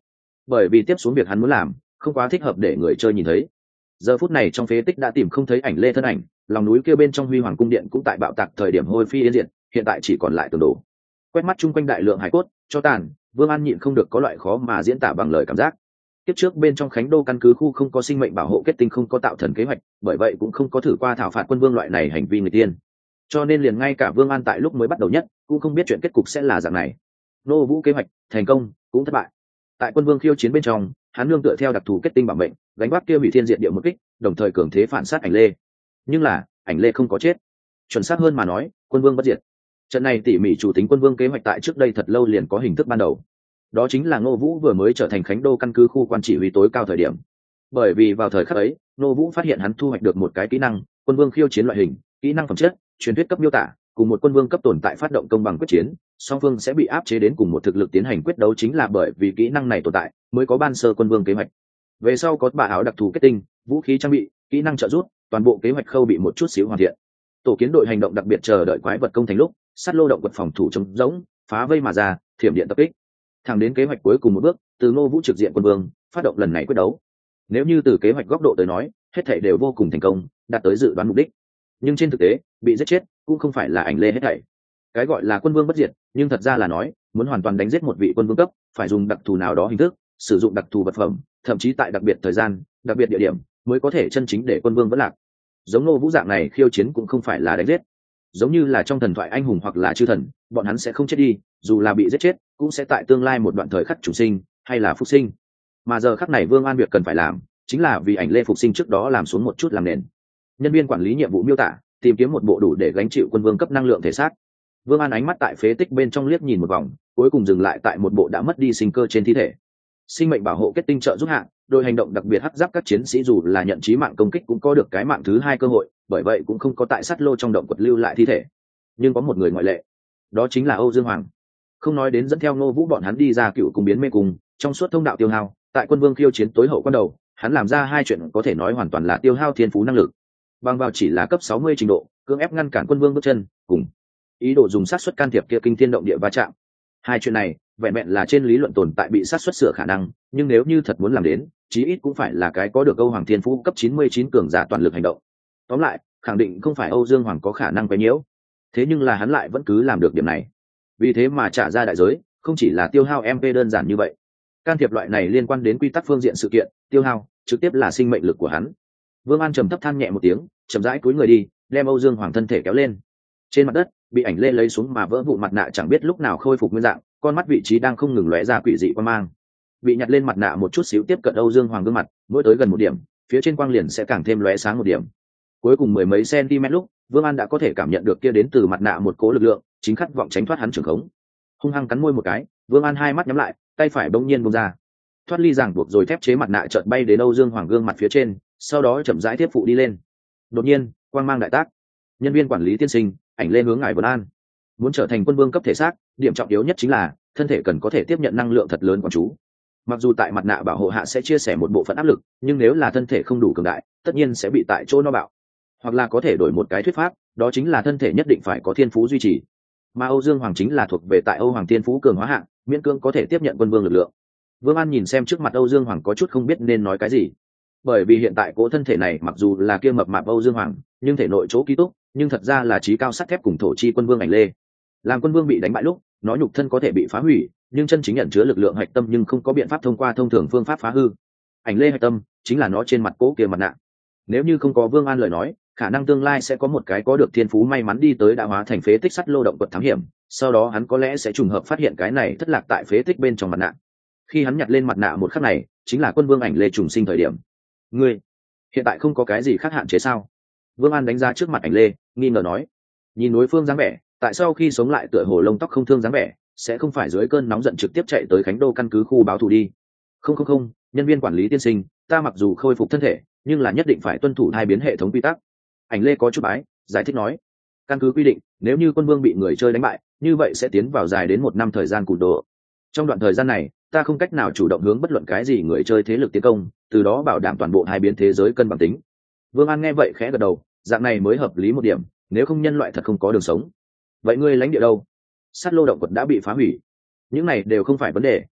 A: bởi vì tiếp xuống việc hắn muốn làm không quá thích hợp để người chơi nhìn thấy. Giờ phút này trong phế tích đã tìm không thấy ảnh lê thân ảnh, lòng núi kia bên trong huy hoàng cung điện cũng tại bạo tạc thời điểm hôi phi yên diệt, hiện tại chỉ còn lại tường đổ. Quét mắt chung quanh đại lượng hải cốt cho tàn, Vương An nhịn không được có loại khó mà diễn tả bằng lời cảm giác. Tiếp trước bên trong Khánh Đô căn cứ khu không có sinh mệnh bảo hộ kết tinh, không có tạo thần kế hoạch, bởi vậy cũng không có thử qua thảo phạt quân vương loại này hành vi người tiên. Cho nên liền ngay cả Vương An tại lúc mới bắt đầu nhất cũng không biết chuyện kết cục sẽ là dạng này. Nô Vũ kế hoạch thành công cũng thất bại. Tại quân vương khiêu chiến bên trong, hắn nương tựa theo đặc thù kết tinh bảo mệnh, gánh vác kia hủy thiên diệt địa một kích, đồng thời cường thế phản sát ảnh lê. Nhưng là ảnh lê không có chết, chuẩn xác hơn mà nói, quân vương bất diệt. Trận này tỉ mỉ chủ tính quân vương kế hoạch tại trước đây thật lâu liền có hình thức ban đầu, đó chính là Ngô Vũ vừa mới trở thành Khánh Đô căn cứ khu quan chỉ huy tối cao thời điểm. Bởi vì vào thời khắc ấy, Ngô Vũ phát hiện hắn thu hoạch được một cái kỹ năng quân vương khiêu chiến loại hình, kỹ năng phẩm chất truyền thuyết cấp miêu tả, cùng một quân vương cấp tồn tại phát động công bằng quyết chiến, song phương sẽ bị áp chế đến cùng một thực lực tiến hành quyết đấu. Chính là bởi vì kỹ năng này tồn tại mới có ban sơ quân vương kế hoạch. Về sau có bà áo đặc thù kết tinh, vũ khí trang bị, kỹ năng trợ giúp, toàn bộ kế hoạch khâu bị một chút xíu hoàn thiện. Tổ kiến đội hành động đặc biệt chờ đợi quái vật công thành lúc, sát lô động vật phòng thủ chống rỗng, phá vây mà ra, thiểm điện tập kích. Thẳng đến kế hoạch cuối cùng một bước, từ Ngô Vũ trực diện quân vương, phát động lần này quyết đấu. Nếu như từ kế hoạch góc độ tới nói, hết thảy đều vô cùng thành công, đạt tới dự đoán mục đích. Nhưng trên thực tế, bị giết chết cũng không phải là ảnh lê hết thảy. Cái gọi là quân vương bất diệt, nhưng thật ra là nói, muốn hoàn toàn đánh giết một vị quân vương cấp, phải dùng đặc thù nào đó hình thức, sử dụng đặc thù vật phẩm, thậm chí tại đặc biệt thời gian, đặc biệt địa điểm, mới có thể chân chính để quân vương vẫn lạc. Giống Ngô Vũ dạng này khiêu chiến cũng không phải là đánh giết. Giống như là trong thần thoại anh hùng hoặc là chư thần, bọn hắn sẽ không chết đi, dù là bị giết chết, cũng sẽ tại tương lai một đoạn thời khắc chủ sinh, hay là phục sinh. Mà giờ khắc này Vương An việc cần phải làm, chính là vì ảnh lê phục sinh trước đó làm xuống một chút làm nền. Nhân viên quản lý nhiệm vụ miêu tả, tìm kiếm một bộ đủ để gánh chịu quân vương cấp năng lượng thể xác. Vương An ánh mắt tại phế tích bên trong liếc nhìn một vòng, cuối cùng dừng lại tại một bộ đã mất đi sinh cơ trên thi thể. Sinh mệnh bảo hộ kết tinh trợ giúp hạng, đội hành động đặc biệt hắc giáp các chiến sĩ dù là nhận chí mạng công kích cũng có được cái mạng thứ hai cơ hội, bởi vậy cũng không có tại sát lô trong động quật lưu lại thi thể. Nhưng có một người ngoại lệ, đó chính là Âu Dương Hoàng. Không nói đến dẫn theo Ngô Vũ bọn hắn đi ra cựu cung biến mê cung, trong suốt thông đạo tiêu hao, tại quân vương khiêu chiến tối hậu quan đầu, hắn làm ra hai chuyện có thể nói hoàn toàn là tiêu hao thiên phú năng lực. Bằng vào chỉ là cấp 60 trình độ, cưỡng ép ngăn cản quân vương bước chân, cùng ý đồ dùng sát suất can thiệp kia kinh thiên động địa va chạm. Hai chuyện này, vẹn vẹn là trên lý luận tồn tại bị sát suất sửa khả năng, nhưng nếu như thật muốn làm đến, chí ít cũng phải là cái có được Âu Hoàng thiên phú cấp 99 cường giả toàn lực hành động. Tóm lại, khẳng định không phải Âu Dương Hoàng có khả năng quấy nhiễu. Thế nhưng là hắn lại vẫn cứ làm được điểm này. Vì thế mà trả ra đại giới, không chỉ là tiêu hao MP đơn giản như vậy. Can thiệp loại này liên quan đến quy tắc phương diện sự kiện, tiêu hao trực tiếp là sinh mệnh lực của hắn. Vương An trầm thấp than nhẹ một tiếng, chậm rãi cúi người đi, đem Âu Dương Hoàng thân thể kéo lên. Trên mặt đất, bị ảnh lê lấy xuống mà vỡ vụn mặt nạ chẳng biết lúc nào khôi phục nguyên dạng, con mắt vị trí đang không ngừng lóe ra quỷ dị quang mang. Bị nhặt lên mặt nạ một chút xíu tiếp cận Âu Dương Hoàng gương mặt, mỗi tới gần một điểm, phía trên quang liền sẽ càng thêm lóe sáng một điểm. Cuối cùng mười mấy cm lúc, Vương An đã có thể cảm nhận được kia đến từ mặt nạ một cố lực lượng, chính khát vọng tránh thoát hắn trường khống. Hung hăng cắn môi một cái, Vương An hai mắt nhắm lại, tay phải bỗng nhiên buông ra. Thoát ly ràng buộc rồi thép chế mặt nạ chợt bay đến Âu Dương Hoàng gương mặt phía trên, sau đó chậm rãi tiếp phụ đi lên. Đột nhiên, quang mang đại tác. Nhân viên quản lý tiên sinh, ảnh lê hướng ngài Vân An. Muốn trở thành quân vương cấp thể xác, điểm trọng yếu nhất chính là thân thể cần có thể tiếp nhận năng lượng thật lớn của chú. Mặc dù tại mặt nạ bảo hộ hạ sẽ chia sẻ một bộ phận áp lực, nhưng nếu là thân thể không đủ cường đại, tất nhiên sẽ bị tại chỗ no bạo. Hoặc là có thể đổi một cái thuyết pháp, đó chính là thân thể nhất định phải có thiên phú duy trì. Mà Âu Dương Hoàng chính là thuộc về tại Âu Hoàng thiên phú cường hóa hạng, miễn cưỡng có thể tiếp nhận quân vương lực lượng. Vương An nhìn xem trước mặt Âu Dương Hoàng có chút không biết nên nói cái gì. Bởi vì hiện tại cỗ thân thể này mặc dù là kia mập mạp Âu Dương Hoàng, nhưng thể nội chỗ ký túc, nhưng thật ra là trí cao sắt thép cùng thổ chi quân vương ảnh lê. Làm quân vương bị đánh bại lúc, nó nhục thân có thể bị phá hủy, nhưng chân chính nhận chứa lực lượng hạch tâm nhưng không có biện pháp thông qua thông thường phương pháp phá hư. Ảnh lê hạch tâm chính là nó trên mặt cỗ kia mặt nạ. Nếu như không có Vương An lời nói, khả năng tương lai sẽ có một cái có được thiên phú may mắn đi tới đã hóa thành phế tích sắt lô động quật thám hiểm, sau đó hắn có lẽ sẽ trùng hợp phát hiện cái này thất lạc tại phế tích bên trong mặt nạ. Khi hắn nhặt lên mặt nạ một khắc này, chính là quân vương ảnh lê trùng sinh thời điểm. Ngươi hiện tại không có cái gì khác hạn chế sao? Vương An đánh ra trước mặt ảnh lê, nghi ngờ nói. Nhìn đối phương dáng vẻ, tại sao khi sống lại tựa hồ lông tóc không thương dáng vẻ, sẽ không phải dưới cơn nóng giận trực tiếp chạy tới Khánh Đô căn cứ khu báo thù đi. Không, nhân viên quản lý tiên sinh, ta mặc dù khôi phục thân thể, nhưng là nhất định phải tuân thủ hai biến hệ thống quy tắc. Ảnh lê có chút bái, giải thích nói. Căn cứ quy định, nếu như quân vương bị người chơi đánh bại, như vậy sẽ tiến vào dài đến 1 năm thời gian cùn độ. Trong đoạn thời gian này, ta không cách nào chủ động hướng bất luận cái gì người chơi thế lực tiến công, từ đó bảo đảm toàn bộ hai biến thế giới cân bằng tính. Vương An nghe vậy khẽ gật đầu, dạng này mới hợp lý một điểm, nếu không nhân loại thật không có đường sống. Vậy ngươi lãnh địa đâu? Sát lô động quật đã bị phá hủy. Những này đều không phải vấn đề,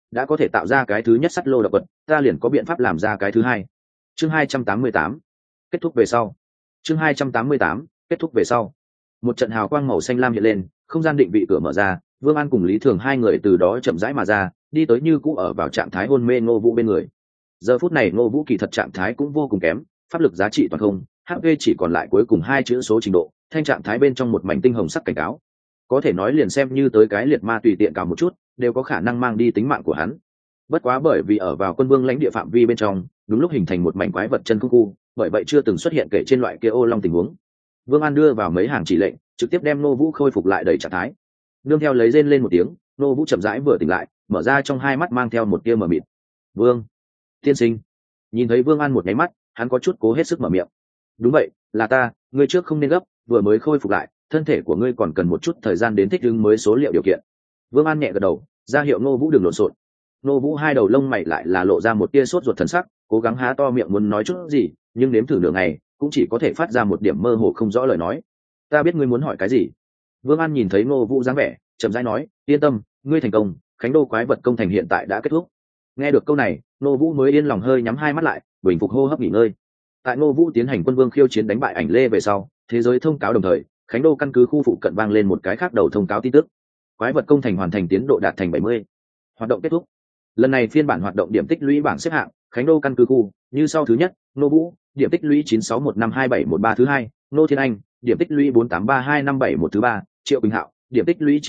A: đã có thể tạo ra cái thứ nhất sắt lô động vật, ta liền có biện pháp làm ra cái thứ hai. Chương 288. Kết thúc về sau. Chương 288. Kết thúc về sau. Một trận hào quang màu xanh lam hiện lên, không gian định vị cửa mở ra, Vương An cùng Lý Thường hai người từ đó chậm rãi mà ra, đi tới như cũ ở vào trạng thái hôn mê Ngô Vũ bên người. Giờ phút này Ngô Vũ kỳ thật trạng thái cũng vô cùng kém, pháp lực giá trị toàn không, HP chỉ còn lại cuối cùng 2 chữ số trình độ, thanh trạng thái bên trong một mảnh tinh hồng sắc cảnh cáo. Có thể nói liền xem như tới cái liệt ma tùy tiện cào một chút, đều có khả năng mang đi tính mạng của hắn. Bất quá bởi vì ở vào quân vương lãnh địa phạm vi bên trong, đúng lúc hình thành một mảnh quái vật chân không khu, bởi vậy chưa từng xuất hiện kể trên loại kia ô long tình huống. Vương An đưa vào mấy hàng chỉ lệnh, trực tiếp đem Ngô Vũ khôi phục lại đầy trạng thái. Nương theo lấy rên lên một tiếng, Ngô Vũ chậm rãi vừa tỉnh lại, mở ra trong hai mắt mang theo một tia mờ mịt. "Vương, tiên sinh." Nhìn thấy Vương An một nháy mắt, hắn có chút cố hết sức mở miệng. "Đúng vậy, là ta, ngươi trước không nên gấp, vừa mới khôi phục lại, thân thể của ngươi còn cần một chút thời gian đến thích ứng mới số liệu điều kiện." Vương An nhẹ gật đầu, ra hiệu Ngô Vũ đừng lộn xộn. Ngô Vũ hai đầu lông mày lại là lộ ra một tia sốt ruột thần sắc, cố gắng há to miệng muốn nói chút gì, nhưng nếm thử nửa ngày, cũng chỉ có thể phát ra một điểm mơ hồ không rõ lời nói. "Ta biết ngươi muốn hỏi cái gì." Vương An nhìn thấy Ngô Vũ dáng vẻ, chậm rãi nói, "Yên tâm, ngươi thành công, Khánh Đô quái vật công thành hiện tại đã kết thúc." Nghe được câu này, Ngô Vũ mới yên lòng hơi nhắm hai mắt lại, bình phục hô hấp nghỉ ngơi. Tại Ngô Vũ tiến hành quân vương khiêu chiến đánh bại Ảnh Lê về sau, thế giới thông cáo đồng thời, Khánh Đô căn cứ khu phụ cận vang lên một cái khác đầu thông cáo tin tức. Quái vật công thành hoàn thành, tiến độ đạt thành 70. Hoạt động kết thúc. Lần này phiên bản hoạt động điểm tích lũy bảng xếp hạng, Khánh Đô căn cứ khu, như sau: thứ nhất, Ngô Vũ, điểm tích lũy 9615271 thứ hai, Ngô Thiên Anh, điểm tích lũy 4832571 thứ ba, Triệu Quỳnh Hạo, điểm tích lũy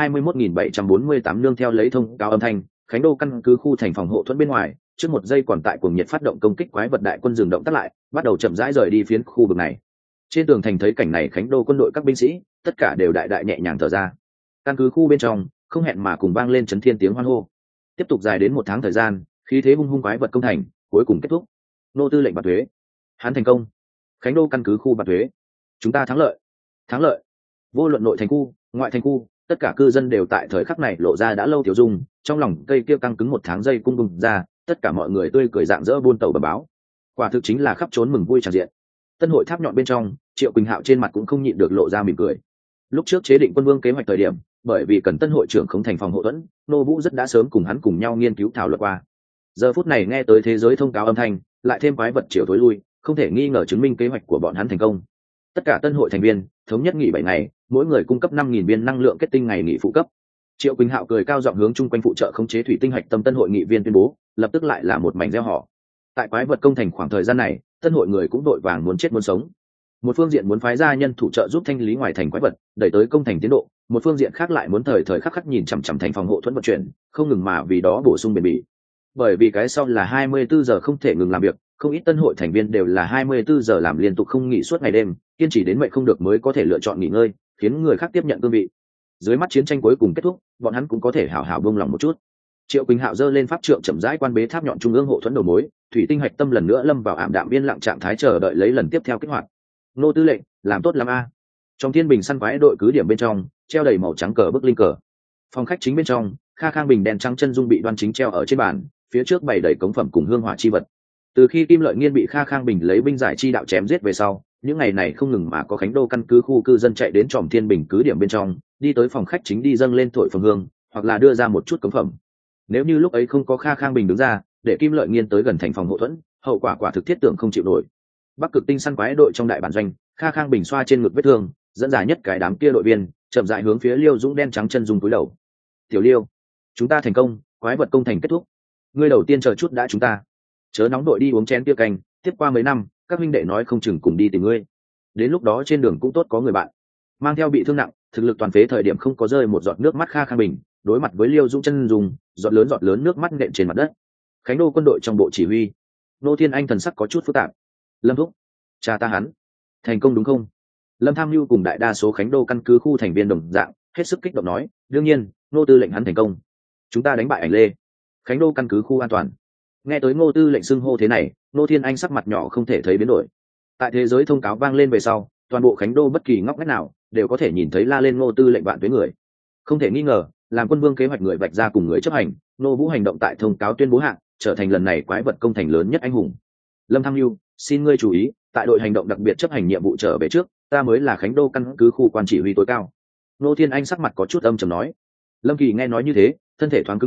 A: 921748 nương theo lấy thông cáo âm thanh, Khánh Đô căn cứ khu thành phòng hộ thuẫn bên ngoài, trước một giây còn tại cuồng nhiệt phát động công kích quái vật đại quân dừng động tác lại, bắt đầu chậm rãi rời đi phiến khu vực này. Trên tường thành thấy cảnh này, Khánh Đô quân đội các binh sĩ, tất cả đều đại đại nhẹ nhàng thở ra. Căn cứ khu bên trong, không hẹn mà cùng vang lên chấn thiên tiếng hoan hô. Tiếp tục dài đến 1 tháng thời gian, khí thế hung hung quái vật công thành, cuối cùng kết thúc. Nô tư lệnh bạt thuế, hắn thành công. Khánh Đô căn cứ khu bạt thuế, chúng ta thắng lợi. Thắng lợi. Vô luận nội thành khu, ngoại thành khu, tất cả cư dân đều tại thời khắc này lộ ra đã lâu tiểu dung, trong lòng cây kia căng cứng 1 tháng dây cung bùng ra, tất cả mọi người tươi cười rạng rỡ buôn tàu bẩm báo. Quả thực chính là khắp trốn mừng vui tràn diện. Tân hội tháp nhọn bên trong, Triệu Quỳnh Hạo trên mặt cũng không nhịn được lộ ra mỉm cười. Lúc trước chế định quân vương kế hoạch thời điểm, bởi vì cần tân hội trưởng khống thành phòng hộ thuẫn, Nô Vũ rất đã sớm cùng hắn cùng nhau nghiên cứu thảo luận qua. Giờ phút này nghe tới thế giới thông cáo âm thanh, lại thêm quái vật chiều tối lui, không thể nghi ngờ chứng minh kế hoạch của bọn hắn thành công. Tất cả tân hội thành viên thống nhất nghỉ 7 ngày, mỗi người cung cấp 5000 viên năng lượng kết tinh ngày nghỉ phụ cấp. Triệu Quỳnh Hạo cười cao giọng hướng chung quanh phụ trợ khống chế thủy tinh hạch tâm tân hội nghị viên tuyên bố, lập tức lại là một mảnh reo hò. Tại quái vật công thành khoảng thời gian này, tân hội người cũng đội vàng muốn chết muốn sống. Một phương diện muốn phái ra nhân thủ trợ giúp thanh lý ngoài thành quái vật, đẩy tới công thành tiến độ, một phương diện khác lại muốn thời thời khắc khắc nhìn chằm chằm thành phòng hộ thuẫn vận chuyển, không ngừng mà vì đó bổ sung bền bỉ. Bởi vì cái sau là 24 giờ không thể ngừng làm việc, không ít tân hội thành viên đều là 24 giờ làm liên tục không nghỉ suốt ngày đêm, kiên trì đến mệt không được mới có thể lựa chọn nghỉ ngơi, khiến người khác tiếp nhận cương vị. Dưới mắt chiến tranh cuối cùng kết thúc, bọn hắn cũng có thể hảo hảo buông lòng một chút. Triệu Quỳnh Hạo giơ lên pháp trượng chậm rãi quan bế tháp nhọn trung ương hộ thuẫn đầu mối, thủy tinh hạch tâm lần nữa lâm vào ảm đạm yên lặng trạng thái chờ đợi lấy lần tiếp theo kích hoạt. Nô tư lệnh, làm tốt lắm a. Trong thiên bình săn quái đội cứ điểm bên trong, treo đầy màu trắng cờ bức linh cờ. Phòng khách chính bên trong, Kha Khang bình đèn trắng chân dung bị đoan chính treo ở trên bàn, phía trước bày đầy cống phẩm cùng hương hỏa chi vật. Từ khi Kim Lợi Nghiên bị Kha Khang bình lấy binh giải chi đạo chém giết về sau, những ngày này không ngừng mà có Khánh Đô căn cứ khu cư dân chạy đến Tròm Thiên Bình cứ điểm bên trong, đi tới phòng khách chính đi dâng lên thổi phồng hương, hoặc là đưa ra một chút cống phẩm. Nếu như lúc ấy không có Kha Khang bình đứng ra, để Kim Lợi Nghiên tới gần thành phòng hộ thuẫn, hậu quả quả thực thiết tưởng không chịu nổi. Bắc Cực Tinh săn quái đội trong đại bản doanh, Kha Khang bình xoa trên ngực vết thương, dẫn dài nhất cái đám kia đội viên, chậm rãi hướng phía Liêu Dũng đen trắng chân dùng túi đầu. "Tiểu Liêu, chúng ta thành công, quái vật công thành kết thúc. Ngươi đầu tiên chờ chút đã, chúng ta chớ nóng đội đi uống chén bia canh, tiếp qua mấy năm, các huynh đệ nói không chừng cùng đi tìm ngươi. Đến lúc đó trên đường cũng tốt có người bạn." Mang theo bị thương nặng, thực lực toàn phế thời điểm không có rơi một giọt nước mắt Kha Khang bình, đối mặt với Liêu Dũng chân dùng, giọt lớn nước mắt nện trên mặt đất. Khánh Đô quân đội trong bộ chỉ huy, Nô Thiên Anh thần sắc có chút phức tạp. "Lâm thúc, cha ta hắn thành công đúng không?" Lâm Tham Nhu cùng đại đa số Khánh Đô căn cứ khu thành viên đồng dạng hết sức kích động nói, "đương nhiên, Nô tư lệnh hắn thành công. Chúng ta đánh bại Ảnh Lê, Khánh Đô căn cứ khu an toàn." Nghe tới Ngô tư lệnh xưng hô thế này, Nô Thiên Anh sắc mặt nhỏ không thể thấy biến đổi. Tại thế giới thông cáo vang lên về sau, toàn bộ Khánh Đô bất kỳ ngóc ngách nào đều có thể nhìn thấy la lên Ngô tư lệnh vạn tuế người. Không thể nghi ngờ, làm quân vương kế hoạch người vạch ra cùng người chấp hành, Nô Vũ hành động tại thông cáo tuyên bố hạng, trở thành lần này quái vật công thành lớn nhất anh hùng. Lâm Tham Nhu, xin ngươi chú ý, tại đội hành động đặc biệt chấp hành nhiệm vụ trở về trước, ta mới là Khánh Đô căn cứ khu quan chỉ huy tối cao. Nô Thiên Anh sắc mặt có chút âm trầm nói. Lâm Kỳ nghe nói như thế, thân thể thoáng cứng đờ,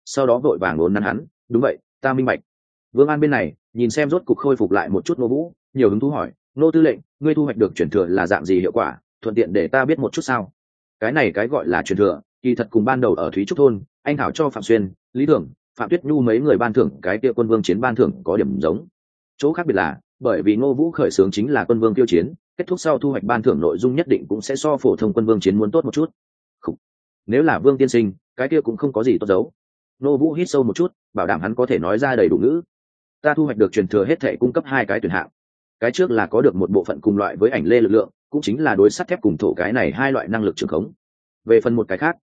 A: sau đó vội vàng ốn nắn hắn. Đúng vậy, ta minh bạch. Vương An bên này nhìn xem rốt cục khôi phục lại một chút Ngô Vũ, nhiều hứng thú hỏi, nô tư lệnh, ngươi thu hoạch được truyền thừa là dạng gì hiệu quả, thuận tiện để ta biết một chút sao? Cái này cái gọi là truyền thừa, kỳ thật cùng ban đầu ở Thúy Trúc thôn, anh thảo cho Phạm Xuyên, Lý Thường, Phạm Tuyết Nhu mấy người ban thưởng cái kia quân vương chiến ban thưởng có điểm giống. Chỗ khác biệt là, bởi vì Ngô Vũ khởi xướng chính là quân vương tiêu chiến, kết thúc sau thu hoạch ban thưởng nội dung nhất định cũng sẽ so phổ thông quân vương chiến muốn tốt một chút. Khủ. Nếu là Vương tiên sinh, cái kia cũng không có gì tốt giấu. Ngô Vũ hít sâu một chút, bảo đảm hắn có thể nói ra đầy đủ ngữ. Ta thu hoạch được truyền thừa hết thể cung cấp 2 cái tuyển hạng. Cái trước là có được một bộ phận cùng loại với ảnh lê lực lượng, cũng chính là đối sắt thép cùng thổ cái này 2 loại năng lực trường khống. Về phần một cái khác,